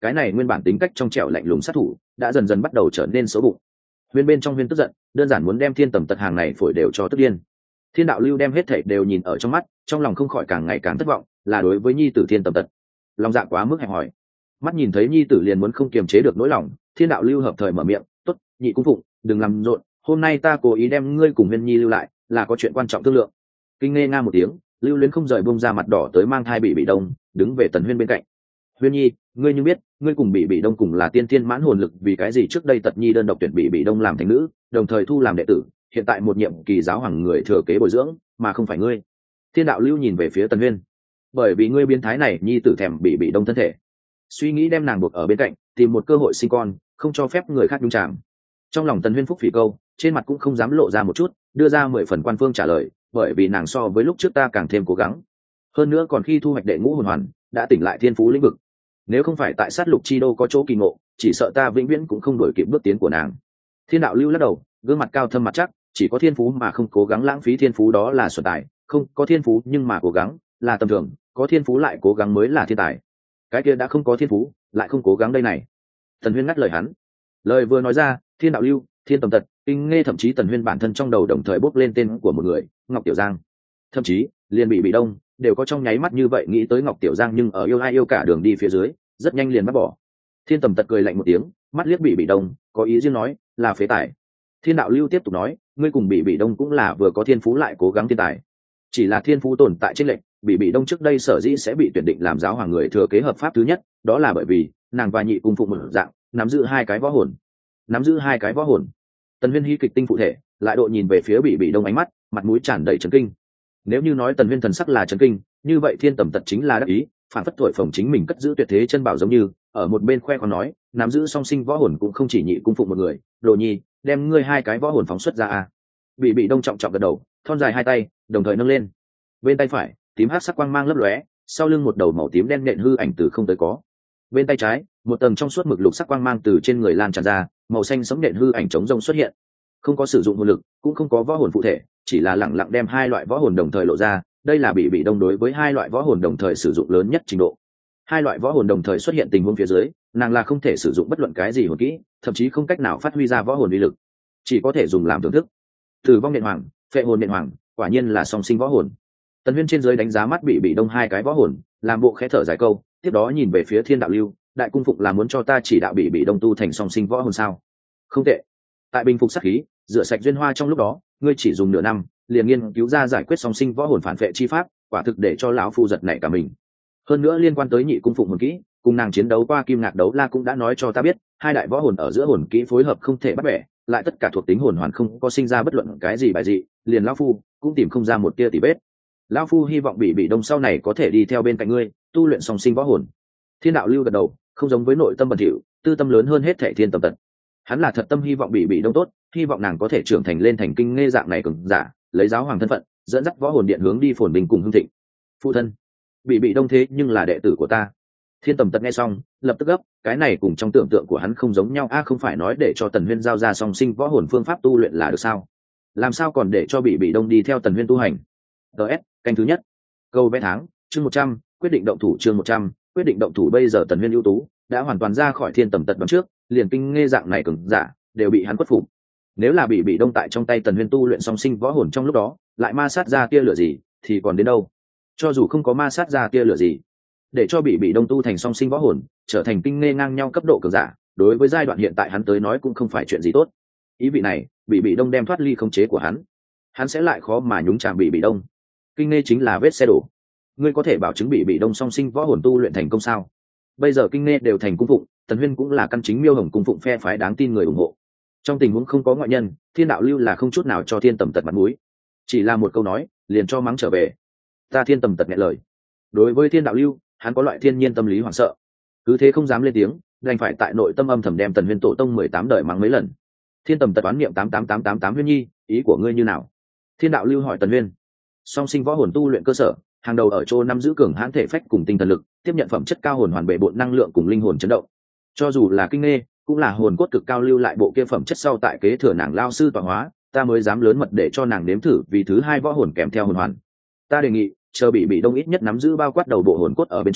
Speaker 1: cái này nguyên bản tính cách trong trẻo lạnh lùng sát thủ đã dần dần bắt đầu trở nên xấu bụng. Huyên bên trong huyên tức giận, đơn giản muốn đem thiên tầm tật hàng này phổi đều cho tức điên. Thiên đạo lưu đem hết thảy đều nhìn ở trong mắt, trong lòng không khỏi càng ngày càng thất vọng, là đối với nhi tử thiên tầm tật lòng dạ quá mức hẹp hòi. Mắt nhìn thấy nhi tử liền muốn không kiềm chế được nỗi lòng, thiên đạo lưu hợp thời mở miệng, tốt, nhị cung phụng, đừng làm rộn, hôm nay ta cố ý đem ngươi cùng huyên nhi lưu lại là có chuyện quan trọng thương lượng. Kinh nghe nga một tiếng, lưu luyến không rời bông ra mặt đỏ tới mang thai bị bị đông, đứng về tần huyên bên cạnh. Huyên nhi, ngươi như biết, ngươi cùng bị bị đông cùng là tiên tiên mãn hồn lực, vì cái gì trước đây tật nhi đơn độc tuyển bị bị đông làm thành nữ, đồng thời thu làm đệ tử, hiện tại một nhiệm kỳ giáo hoàng người thừa kế bồi dưỡng mà không phải ngươi? Thiên đạo lưu nhìn về phía tần huyên. Bởi vì ngươi biến thái này nhi tử thèm bị bị đông thân thể, suy nghĩ đem nàng buộc ở bên cạnh, tìm một cơ hội sinh con, không cho phép người khác nhúng chạm. Trong lòng tần huyên phúc phỉ câu, trên mặt cũng không dám lộ ra một chút, đưa ra mười phần quan phương trả lời, bởi vì nàng so với lúc trước ta càng thêm cố gắng, hơn nữa còn khi thu hoạch đệ ngũ hồn hoàn đã tỉnh lại thiên phú lĩnh vực, nếu không phải tại sát lục chi đô có chỗ kỳ ngộ, chỉ sợ ta vĩnh viễn cũng không đổi kịp bước tiến của nàng. Thiên đạo lưu lắc đầu, gương mặt cao thâm mặt chắc, chỉ có thiên phú mà không cố gắng lãng phí thiên phú đó là xuẩn tài, không có thiên phú nhưng mà cố gắng là tầm thường, có thiên phú lại cố gắng mới là thiên tài. Cái kia đã không có thiên phú lại không cố gắng đây này. Tần huyên ngắt lời hắn. Lời vừa nói ra, thiên đạo lưu, thiên tầm tật, kinh nghe, thậm chí tần huyên bản thân trong đầu đồng thời bốc lên tên của một người, Ngọc Tiểu Giang. Thậm chí liền bị bị đông đều có trong nháy mắt như vậy nghĩ tới Ngọc Tiểu Giang, nhưng ở yêu ai yêu cả đường đi phía dưới rất nhanh liền bắt bỏ. Thiên tầm tật cười lạnh một tiếng, mắt liếc bị bị đông, có ý riêng nói là phế tài. Thiên đạo lưu tiếp tục nói, ngươi cùng bị bị đông cũng là vừa có thiên phú lại cố gắng thiên tài, chỉ là thiên phú tồn tại trên lệnh. Bị bị đông trước đây sở dĩ sẽ bị tuyển định làm giáo hoàng người thừa kế hợp pháp thứ nhất, đó là bởi vì nàng và nhị cung phụng một dạng nắm giữ hai cái võ hồn. Nắm giữ hai cái võ hồn. Tần huyên hy kịch tinh phụ thể, lại độ nhìn về phía bị bị đông, ánh mắt mặt mũi tràn đầy chấn kinh. Nếu như nói tần huyên thần sắc là chấn kinh, như vậy thiên tầm tật chính là đắc ý, phản phất thổi phồng chính mình cất giữ tuyệt thế chân bảo, giống như ở một bên khoe còn nói, nắm giữ song sinh võ hồn cũng không chỉ nhị cung phụng một người, đồ nhi, đem ngươi hai cái võ hồn phóng xuất ra a. Bị bị đông trọng trọng gật đầu, thon dài hai tay đồng thời nâng lên, bên tay phải tím hắc sắc quang mang lấp lóe, sau lưng một đầu màu tím đen nện hư ảnh từ không tới có, bên tay trái một tầng trong suốt mực lục sắc quang mang từ trên người lan tràn ra, màu xanh sẫm nện hư ảnh chống rông xuất hiện, không có sử dụng hồn lực, cũng không có võ hồn phụ thể, chỉ là lẳng lặng đem hai loại võ hồn đồng thời lộ ra. Đây là bị bị đông đối với hai loại võ hồn đồng thời sử dụng lớn nhất trình độ. Hai loại võ hồn đồng thời xuất hiện tình huống phía dưới, nàng là không thể sử dụng bất luận cái gì hồn kỹ, thậm chí không cách nào phát huy ra võ hồn uy lực, chỉ có thể dùng làm thưởng thức. Tử vong nện hoàng, phệ hồn nện hoàng, quả nhiên là song sinh võ hồn. Tần huyên trên dưới đánh giá mắt bị bị đông hai cái võ hồn, làm bộ khẽ thở dài câu, tiếp đó nhìn về phía thiên đạo lưu, đại cung phụng là muốn cho ta chỉ đạo bị bị đông tu thành song sinh võ hồn sao? Không tệ. Tại bình phục sát khí, rửa sạch duyên hoa trong lúc đó, ngươi chỉ dùng nửa năm liền nghiên cứu ra giải quyết song sinh võ hồn phản vệ chi pháp, quả thực để cho lão phu giật nảy cả mình. Hơn nữa liên quan tới nhị cung phụng hồn kỹ, cùng nàng chiến đấu qua kim ngạc đấu la cũng đã nói cho ta biết, hai đại võ hồn ở giữa hồn kỹ phối hợp không thể bắt bẻ, lại tất cả thuộc tính hồn hoàn không có sinh ra bất luận cái gì bài dị, liền lão phu cũng tìm không ra một tia tỉ vết. Lão phu hy vọng bị bị đông sau này có thể đi theo bên cạnh ngươi, tu luyện song sinh võ hồn. Thiên đạo lưu gật đầu, không giống với nội tâm bẩn thỉu, tư tâm lớn hơn hết thảy thiên tầm tật. Hắn là thật tâm hy vọng bị bị đông tốt, hy vọng nàng có thể trưởng thành lên thành kinh nghe dạng này cường giả, lấy giáo hoàng thân phận dẫn dắt võ hồn điện hướng đi phồn bình cùng hưng thịnh. Phụ thân, bị bị đông thế nhưng là đệ tử của ta. Thiên tầm tật nghe xong lập tức gấp, cái này cùng trong tưởng tượng của hắn không giống nhau a. À, không phải nói để cho tần huyên giao ra song sinh võ hồn phương pháp tu luyện là được sao, làm sao còn để cho bị bị đông đi theo tần huyên tu hành? ts canh thứ nhất câu vẽ tháng chương một trăm quyết định động thủ, chương một trăm quyết định động thủ. Bây giờ tần huyên ưu tú đã hoàn toàn ra khỏi thiên tầm tật bằng trước, liền kinh nghe dạng này cường giả đều bị hắn khuất phục. Nếu là bị bị đông tại trong tay tần huyên tu luyện song sinh võ hồn trong lúc đó lại ma sát ra tia lửa gì thì còn đến đâu. Cho dù không có ma sát ra tia lửa gì, để cho bị bị đông tu thành song sinh võ hồn, trở thành kinh nghe ngang nhau cấp độ cường giả, đối với giai đoạn hiện tại hắn tới nói cũng không phải chuyện gì tốt. Ý vị này bị bị đông đem thoát ly khống chế của hắn, hắn sẽ lại khó mà nhúng chàm bị bị đông. Kinh nghe chính là vết xe đổ. Ngươi có thể bảo chứng bị bị đông song sinh võ hồn tu luyện thành công sao? Bây giờ kinh nghe đều thành cung phụng, tần huyên cũng là căn chính miêu hồng cung phụng phe phái đáng tin người ủng hộ. Trong tình huống không có ngoại nhân, thiên đạo lưu là không chút nào cho thiên tầm tật mặt mũi, chỉ là một câu nói liền cho mắng trở về. Ta thiên tầm tật nghe lời. Đối với thiên đạo lưu, hắn có loại thiên nhiên tâm lý hoảng sợ, cứ thế không dám lên tiếng, đành phải tại nội tâm âm thầm đem tần huyên tổ tông mười tám đời mắng mấy lần. Thiên tầm tật toán niệm tám tám tám tám tám huyên nhi, ý của ngươi như nào? Thiên đạo lưu hỏi tần huyên. Song sinh võ hồn tu luyện cơ sở, hàng đầu ở chỗ nắm giữ cường hãn thể phách cùng tinh thần lực, tiếp nhận phẩm chất cao hồn hoàn bệ bộn năng lượng cùng linh hồn chấn động. Cho dù là kinh nghe, cũng là hồn cốt cực cao lưu lại bộ kia phẩm chất sau tại kế thừa nàng lao sư tọa hóa, ta mới dám lớn mật để cho nàng nếm thử vì thứ hai võ hồn kèm theo hồn hoàn. Ta đề nghị chờ bị bị đông ít nhất nắm giữ bao quát đầu bộ hồn cốt ở bên trong,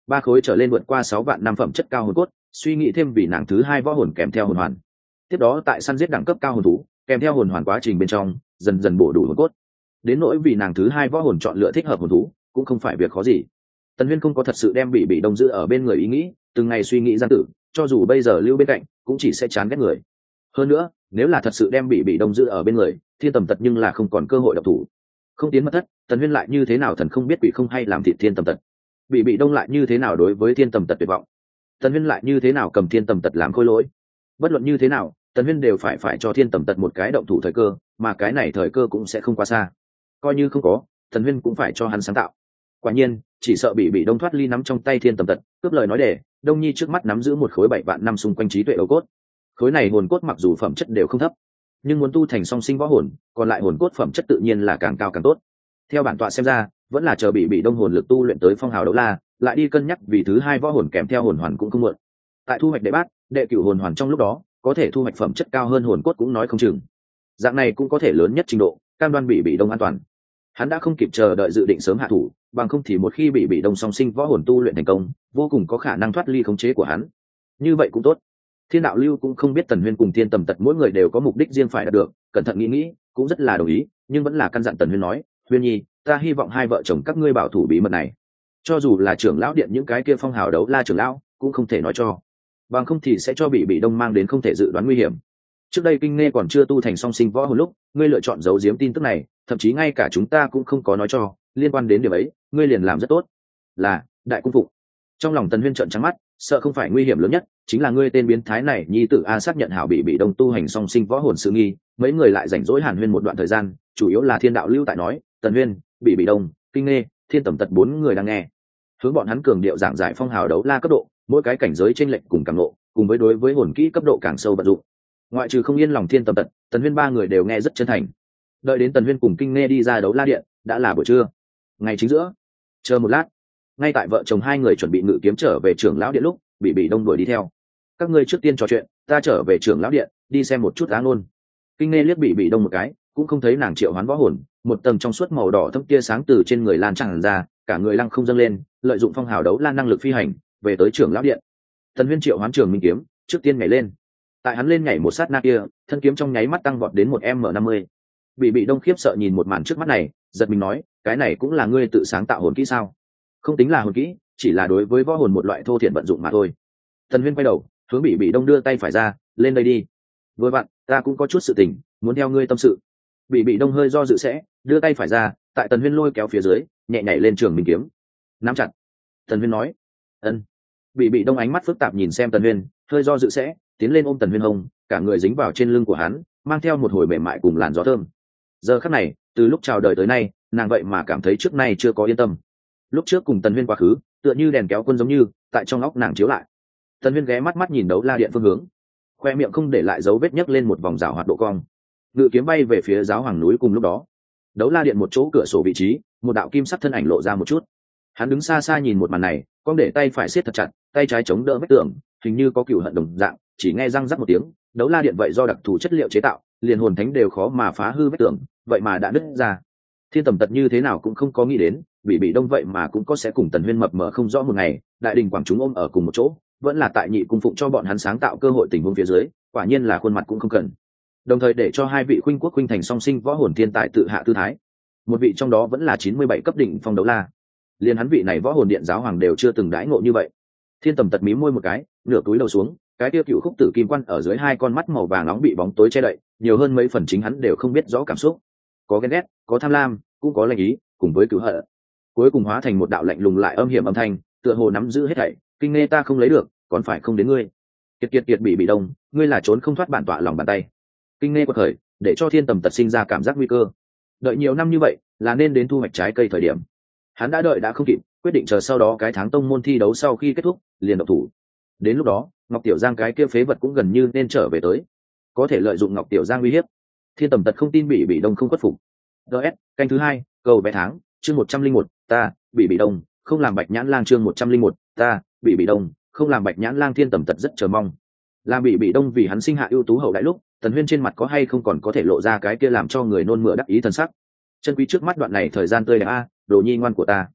Speaker 1: ba khối trở lên vượt qua sáu vạn năm phẩm chất cao hồn cốt, suy nghĩ thêm vì nàng thứ hai võ hồn kèm theo hồn hoàn. Tiếp đó tại săn giết đẳng cấp cao hồn thú kèm theo hồn hoàn quá trình bên trong dần dần bổ đủ hồn cốt. Đến nỗi vì nàng thứ hai võ hồn chọn lựa thích hợp hồn thú cũng không phải việc khó gì. Tần Huyên không có thật sự đem bị bị đông giữ ở bên người ý nghĩ, từng ngày suy nghĩ gian tử, cho dù bây giờ lưu bên cạnh cũng chỉ sẽ chán ghét người. Hơn nữa, nếu là thật sự đem bị bị đông giữ ở bên người, thiên tầm tật nhưng là không còn cơ hội độc thủ. Không tiến mật thất, Tần Huyên lại như thế nào thần không biết quỷ không hay làm thịt thiên tầm tật. Bị bị đông lại như thế nào đối với thiên tầm tật tuyệt vọng. Tần Huyên lại như thế nào cầm thiên tầm tật làm khôi lỗi. Bất luận như thế nào, Tần Huyên đều phải phải cho thiên tầm tật một cái động thủ thời cơ, mà cái này thời cơ cũng sẽ không quá xa. Coi như không có, Tần Huyên cũng phải cho hắn sáng tạo. Quả nhiên, chỉ sợ bị bị đông thoát ly nắm trong tay thiên tầm tật, cướp lời nói để đông nhi trước mắt nắm giữ một khối bảy vạn năm xung quanh trí tuệ đầu cốt. Khối này hồn cốt mặc dù phẩm chất đều không thấp, nhưng muốn tu thành song sinh võ hồn, còn lại hồn cốt phẩm chất tự nhiên là càng cao càng tốt. Theo bản tọa xem ra, vẫn là chờ bị bị đông hồn lực tu luyện tới phong hào đấu la, lại đi cân nhắc vì thứ hai võ hồn kèm theo hồn hoàn cũng không muộn. Tại thu hoạch đệ bát, đệ cửu hồn hoàn trong lúc đó, có thể thu hoạch phẩm chất cao hơn hồn cốt cũng nói không chừng. Dạng này cũng có thể lớn nhất trình độ cam đoan bị bị đông an toàn. Hắn đã không kịp chờ đợi dự định sớm hạ thủ, bằng không thì một khi bị bị đông song sinh võ hồn tu luyện thành công, vô cùng có khả năng thoát ly khống chế của hắn. Như vậy cũng tốt. Thiên đạo lưu cũng không biết Tần Huyên cùng thiên tầm tật mỗi người đều có mục đích riêng phải đạt được, cẩn thận nghĩ nghĩ cũng rất là đồng ý, nhưng vẫn là căn dặn Tần Huyên nói, Huyên nhi, ta hy vọng hai vợ chồng các ngươi bảo thủ bí mật này, cho dù là trưởng lão điện những cái kia phong hào đấu la trưởng lão cũng không thể nói cho, bằng không thì sẽ cho bị bị đông mang đến không thể dự đoán nguy hiểm. Trước đây Kinh Nghe còn chưa tu thành song sinh võ hồn lúc, ngươi lựa chọn giấu giếm tin tức này, thậm chí ngay cả chúng ta cũng không có nói cho, liên quan đến điểm ấy ngươi liền làm rất tốt. Là đại cung phụng. Trong lòng Tần Huyên trợn trắng mắt, sợ không phải nguy hiểm lớn nhất chính là ngươi tên biến thái này nhi tử a xác nhận hảo bị bị đông tu hành song sinh võ hồn sự nghi. Mấy người lại rảnh rỗi hàn huyên một đoạn thời gian, chủ yếu là thiên đạo lưu tại nói, Tần Huyên, bị bị đông, Kinh Nghe, thiên tầm tật bốn người đang nghe, hướng bọn hắn cường điệu giảng giải phong hào đấu la cấp độ, mỗi cái cảnh giới trên lệnh cùng càng lộ, cùng với đối với hồn kỹ cấp độ càng sâu vận dụng. Ngoại trừ không yên lòng thiên tầm tật, Tần Huyên ba người đều nghe rất chân thành. Đợi đến Tần Huyên cùng Kinh Nghe đi ra đấu la điện, đã là buổi trưa. Ngày chính giữa, chờ một lát, ngay tại vợ chồng hai người chuẩn bị ngự kiếm trở về trưởng lão điện lúc, bị bị đông đuổi đi theo. Các ngươi trước tiên trò chuyện, ta trở về trưởng lão điện đi xem một chút á ngôn. Kinh Nghe liếc bị bị đông một cái, cũng không thấy nàng triệu hoán võ hồn, một tầng trong suốt màu đỏ thâm tia sáng từ trên người lan tràn ra, cả người lăng không dâng lên, lợi dụng phong hào đấu la năng lực phi hành về tới trưởng lão điện. Tần Huyên triệu hoán trường minh kiếm, trước tiên nhảy lên. Tại hắn lên nhảy một sát na kia, thân kiếm trong nháy mắt tăng vọt đến một m năm mươi. Bị bị đông khiếp sợ nhìn một màn trước mắt này, giật mình nói, cái này cũng là ngươi tự sáng tạo hồn kỹ sao? Không tính là hồn kỹ, chỉ là đối với võ hồn một loại thô thiển vận dụng mà thôi. Tần Huyên quay đầu, hướng bị bị đông đưa tay phải ra, lên đây đi. Vừa vặn, ta cũng có chút sự tình muốn theo ngươi tâm sự. Bị bị đông hơi do dự sẽ, đưa tay phải ra, tại Tần Huyên lôi kéo phía dưới, nhẹ nhảy lên trường minh kiếm, nắm chặt. Tần Huyên nói, ân. Bị bị đông ánh mắt phức tạp nhìn xem Tần Huyên, hơi do dự sẽ, tiến lên ôm Tần Huyên hông, cả người dính vào trên lưng của hắn, mang theo một hồi mềm mại cùng làn gió thơm. Giờ khắc này, từ lúc chào đời tới nay, nàng vậy mà cảm thấy trước nay chưa có yên tâm. Lúc trước cùng Tần Huyên quá khứ, tựa như đèn kéo quân giống như, tại trong óc nàng chiếu lại. Tần Huyên ghé mắt mắt nhìn đấu la điện phương hướng, khoe miệng không để lại dấu vết nhấc lên một vòng rào hoạt độ cong. Ngự kiếm bay về phía giáo hoàng núi cùng lúc đó. Đấu la điện một chỗ cửa sổ vị trí, một đạo kim sắc thân ảnh lộ ra một chút. Hắn đứng xa xa nhìn một màn này, con để tay phải siết thật chặt, tay trái chống đỡ vách tường, hình như có cừu hận đồng dạng, chỉ nghe răng rắc một tiếng, đấu la điện vậy do đặc thù chất liệu chế tạo, liền hồn thánh đều khó mà phá hư vách tường, vậy mà đã nứt ra. Thiên tầm tật như thế nào cũng không có nghĩ đến, bị bị đông vậy mà cũng có sẽ cùng Tần Huyên mập mờ không rõ một ngày, đại đình quảng chúng ôm ở cùng một chỗ, vẫn là tại nhị cung phụng cho bọn hắn sáng tạo cơ hội tình huống phía dưới, quả nhiên là khuôn mặt cũng không cần. Đồng thời để cho hai vị khuynh quốc khuynh thành song sinh võ hồn thiên tài tự hạ tư thái. Một vị trong đó vẫn là chín mươi bảy cấp đỉnh phong đấu la. Liên hắn vị này võ hồn điện giáo hoàng đều chưa từng đãi ngộ như vậy. Thiên tầm tật mí môi một cái, nửa túi đầu xuống, cái tiêu cựu khúc tử kim quan ở dưới hai con mắt màu vàng nóng bị bóng tối che đậy, nhiều hơn mấy phần chính hắn đều không biết rõ cảm xúc. Có ghen ghét, có tham lam, cũng có lạnh ý, cùng với cửu hận. Cuối cùng hóa thành một đạo lạnh lùng lại âm hiểm âm thanh, tựa hồ nắm giữ hết thảy, Kinh Nghe ta không lấy được, còn phải không đến ngươi. Kiệt kiệt kiệt bị bị đông, ngươi là trốn không thoát bản tọa lòng bàn tay. Kinh Nghe quật khởi, để cho thiên tầm tật sinh ra cảm giác nguy cơ. Đợi nhiều năm như vậy, là nên đến thu hoạch trái cây thời điểm. Hắn đã đợi đã không kịp, quyết định chờ sau đó cái tháng tông môn thi đấu sau khi kết thúc, liền động thủ. Đến lúc đó, Ngọc Tiểu Giang cái kia phế vật cũng gần như nên trở về tới, có thể lợi dụng Ngọc Tiểu Giang uy hiếp. Thiên tầm tật không tin bị bị đông không khuất phục. ds canh thứ hai, cầu vé tháng, chương một trăm linh một, ta bị bị đông không làm bạch nhãn lang, chương một trăm linh một, ta bị bị đông không làm bạch nhãn lang. Thiên tầm tật rất chờ mong, làm bị bị đông vì hắn sinh hạ ưu tú hậu đại lúc, Tần Huyên trên mặt có hay không còn có thể lộ ra cái kia làm cho người nôn mửa đắc ý thần sắc. Chân quý trước mắt đoạn này thời gian tươi đẹp a, đồ nhi ngoan của ta.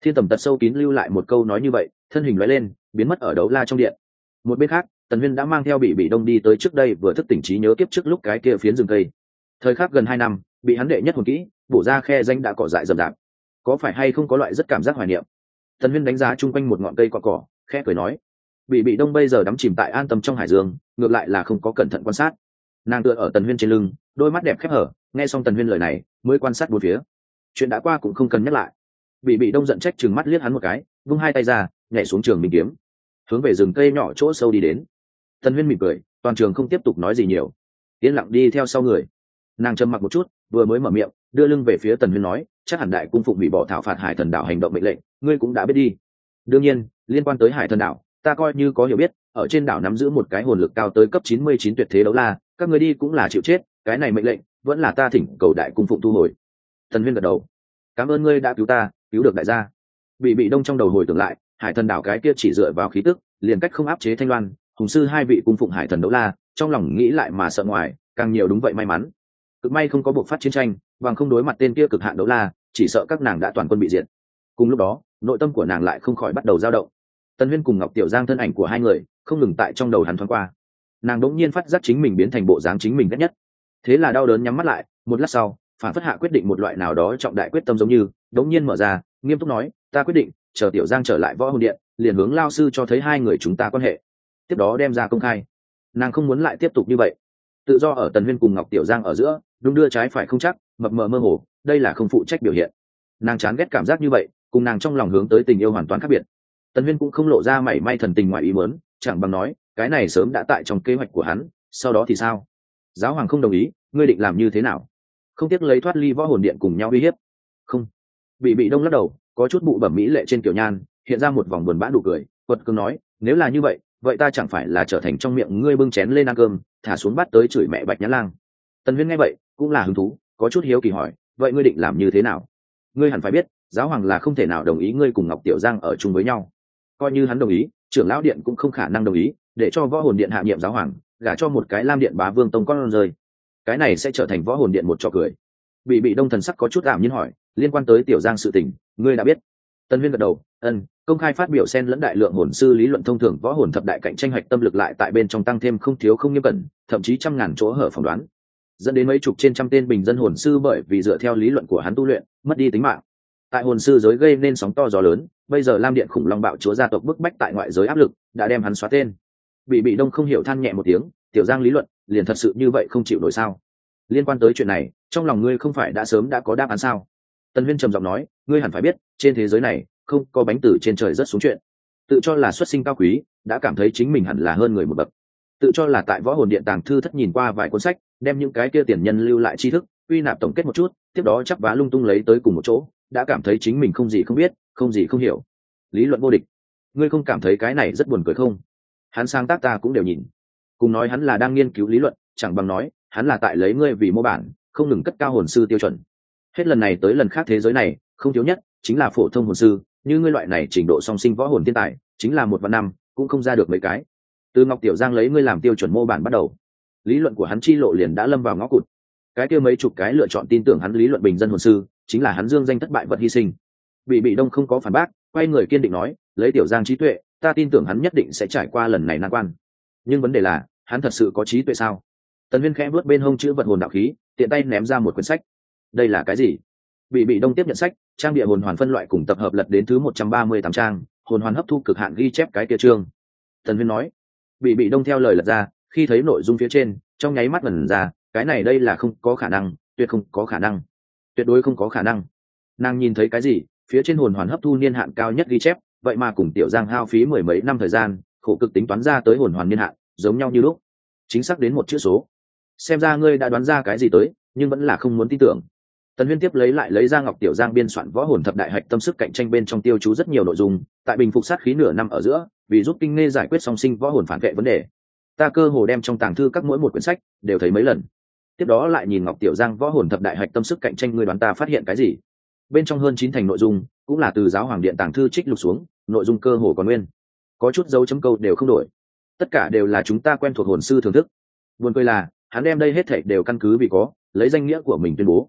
Speaker 1: Thiên Tầm tật sâu kín lưu lại một câu nói như vậy, thân hình lóe lên biến mất ở đấu la trong điện. Một bên khác, Tần Huyên đã mang theo bị bị đông đi tới trước đây vừa thức tỉnh trí nhớ kiếp trước lúc cái kia phiến rừng cây. Thời khắc gần hai năm, bị hắn đệ nhất hồn kỹ bổ ra khe danh đã cỏ dại rậm rạp, có phải hay không có loại rất cảm giác hoài niệm. Tần Huyên đánh giá chung quanh một ngọn cây cỏ cỏ, khẽ cười nói, bị bị đông bây giờ đắm chìm tại an tâm trong hải dương, ngược lại là không có cẩn thận quan sát. Nàng tựa ở Tần Huyên trên lưng, đôi mắt đẹp khép hở, nghe xong Tần Huyên lời này mới quan sát bốn phía. Chuyện đã qua cũng không cần nhắc lại. Bị bị đông giận trách chừng mắt liếc hắn một cái, vung hai tay ra nhảy xuống trường minh kiếm, hướng về rừng cây nhỏ chỗ sâu đi đến. Tần Huyên mỉm cười, toàn trường không tiếp tục nói gì nhiều, yên lặng đi theo sau người. Nàng trầm mặc một chút, vừa mới mở miệng đưa lưng về phía Tần Huyên nói, chắc hẳn đại cung phụng hủy bỏ thảo phạt hải thần đảo hành động mệnh lệnh ngươi cũng đã biết đi. Đương nhiên, liên quan tới hải thần đảo ta coi như có hiểu biết, ở trên đảo nắm giữ một cái hồn lực cao tới cấp chín mươi chín tuyệt thế đấu la, các ngươi đi cũng là chịu chết, cái này mệnh lệnh vẫn là ta thỉnh cầu đại cung phụng thu hồi. Tần Huyên gật đầu, cảm ơn ngươi đã cứu ta, cứu được đại gia. Bị bị đông trong đầu hồi tưởng lại, hải thần đảo cái kia chỉ dựa vào khí tức liền cách không áp chế Thanh Loan, Hùng sư hai vị cung phụng hải thần đấu la, trong lòng nghĩ lại mà sợ ngoài, càng nhiều đúng vậy may mắn. Cực may không có buộc phát chiến tranh, bằng không đối mặt tên kia cực hạn đấu la, chỉ sợ các nàng đã toàn quân bị diệt. Cùng lúc đó, nội tâm của nàng lại không khỏi bắt đầu dao động. Tần Huyên cùng Ngọc Tiểu Giang thân ảnh của hai người không ngừng tại trong đầu hắn thoáng qua. Nàng đỗng nhiên phát giác chính mình biến thành bộ dáng chính mình ghét nhất. Thế là đau đớn nhắm mắt lại, một lát sau, phản phất hạ quyết định một loại nào đó trọng đại quyết tâm giống như, đống nhiên mở ra, nghiêm túc nói, ta quyết định, chờ Tiểu Giang trở lại võ hồn điện, liền hướng lao sư cho thấy hai người chúng ta quan hệ, tiếp đó đem ra công khai. Nàng không muốn lại tiếp tục như vậy. Tự do ở Tần Huyên cùng Ngọc Tiểu Giang ở giữa, đung đưa trái phải không chắc, mập mờ mơ hồ, đây là không phụ trách biểu hiện. Nàng chán ghét cảm giác như vậy, cùng nàng trong lòng hướng tới tình yêu hoàn toàn khác biệt. Tần Huyên cũng không lộ ra mảy may thần tình ngoài ý muốn, chẳng bằng nói, cái này sớm đã tại trong kế hoạch của hắn, sau đó thì sao? Giáo hoàng không đồng ý, ngươi định làm như thế nào? Không tiếc lấy thoát ly võ hồn điện cùng nhau uy hiếp? Không. Bị bị đông lắc đầu, có chút bụ bẩm mỹ lệ trên kiểu nhan hiện ra một vòng buồn bã nụ cười, quật cường nói, nếu là như vậy, vậy ta chẳng phải là trở thành trong miệng ngươi bưng chén lên ăn cơm, thả xuống bát tới chửi mẹ Bạch Nhã Lang. Tần Huyên nghe vậy, cũng là hứng thú, có chút hiếu kỳ hỏi, vậy ngươi định làm như thế nào? Ngươi hẳn phải biết, giáo hoàng là không thể nào đồng ý ngươi cùng Ngọc Tiểu Giang ở chung với nhau. Coi như hắn đồng ý, trưởng lão điện cũng không khả năng đồng ý để cho võ hồn điện hạ nhiệm giáo hoàng gả cho một cái lam điện bá vương tông con rơi. Cái này sẽ trở thành võ hồn điện một trò cười. Bị bị đông thần sắc có chút ảm nhiên hỏi, liên quan tới Tiểu Giang sự tình, ngươi đã biết? Tần Huyên gật đầu, ân, công khai phát biểu xen lẫn đại lượng hồn sư lý luận thông thường võ hồn thập đại cạnh tranh hoạch tâm lực lại tại bên trong tăng thêm không thiếu không nghiêm cẩn, thậm chí trăm ngàn chỗ hở phỏng đoán, dẫn đến mấy chục trên trăm tên bình dân hồn sư bởi vì dựa theo lý luận của hắn tu luyện mất đi tính mạng. Tại hồn sư giới gây nên sóng to gió lớn, bây giờ lam điện khủng long bạo chúa gia tộc bức bách tại ngoại giới áp lực đã đem hắn xóa tên. Bị bị đông không hiểu than nhẹ một tiếng, Tiểu Giang lý luận liền thật sự như vậy không chịu nổi sao? Liên quan tới chuyện này, trong lòng ngươi không phải đã sớm đã có đáp án sao? Tần Huyên trầm giọng nói, ngươi hẳn phải biết, trên thế giới này không có bánh từ trên trời rớt xuống chuyện. Tự cho là xuất sinh cao quý, đã cảm thấy chính mình hẳn là hơn người một bậc. Tự cho là tại võ hồn điện tàng thư thất nhìn qua vài cuốn sách, đem những cái kia tiền nhân lưu lại tri thức uy nạp tổng kết một chút, tiếp đó chắp vá lung tung lấy tới cùng một chỗ, đã cảm thấy chính mình không gì không biết, không gì không hiểu. Lý luận vô địch, ngươi không cảm thấy cái này rất buồn cười không? Hắn sáng tác ta cũng đều nhìn, cùng nói hắn là đang nghiên cứu lý luận, chẳng bằng nói hắn là tại lấy ngươi vì mô bản, không ngừng cất cao hồn sư tiêu chuẩn. Hết lần này tới lần khác thế giới này không thiếu nhất chính là phổ thông hồn sư, như ngươi loại này trình độ song sinh võ hồn thiên tài chính là một vạn năm cũng không ra được mấy cái. Từ Ngọc Tiểu Giang lấy ngươi làm tiêu chuẩn mô bản bắt đầu, lý luận của hắn chi lộ liền đã lâm vào ngõ cụt. Cái kia mấy chục cái lựa chọn tin tưởng hắn lý luận bình dân hồn sư chính là hắn dương danh thất bại vật hy sinh. Bị bị đông không có phản bác, quay người kiên định nói, lấy Tiểu Giang trí tuệ, ta tin tưởng hắn nhất định sẽ trải qua lần này nan quan. Nhưng vấn đề là, hắn thật sự có trí tuệ sao? Tần Huyên khẽ vuốt bên hông chữ vật hồn đạo khí, tiện tay ném ra một quyển sách. Đây là cái gì? Bị bị đông tiếp nhận sách, trang địa hồn hoàn phân loại cùng tập hợp lật đến thứ một trăm ba mươi tám trang, hồn hoàn hấp thu cực hạn ghi chép cái kia chương. Tần Huyên nói. Bị bị đông theo lời lật ra, khi thấy nội dung phía trên, trong nháy mắt ngẩn ra, cái này đây là không có khả năng, tuyệt không có khả năng, tuyệt đối không có khả năng. Nàng nhìn thấy cái gì? Phía trên hồn hoàn hấp thu niên hạn cao nhất ghi chép, vậy mà cùng Tiểu Giang hao phí mười mấy năm thời gian, khổ cực tính toán ra tới hồn hoàn niên hạn, giống nhau như lúc, chính xác đến một chữ số. Xem ra ngươi đã đoán ra cái gì tới, nhưng vẫn là không muốn tin tưởng. Tần Huyên tiếp lấy lại lấy ra Ngọc Tiểu Giang biên soạn võ hồn thập đại hạch tâm sức cạnh tranh bên trong tiêu chú rất nhiều nội dung, tại bình phục sát khí nửa năm ở giữa, vì giúp kinh nghe giải quyết song sinh võ hồn phản vệ vấn đề. Ta cơ hồ đem trong tàng thư các mỗi một quyển sách đều thấy mấy lần. Tiếp đó lại nhìn Ngọc Tiểu Giang võ hồn thập đại hạch tâm sức cạnh tranh, ngươi đoán ta phát hiện cái gì? Bên trong hơn chín thành nội dung cũng là từ giáo hoàng điện tàng thư trích lục xuống, nội dung cơ hồ còn nguyên, có chút dấu chấm câu đều không đổi, tất cả đều là chúng ta quen thuộc hồn sư thưởng thức. Buồn cười là hắn đem đây hết thảy đều căn cứ vì có lấy danh nghĩa của mình tuyên bố.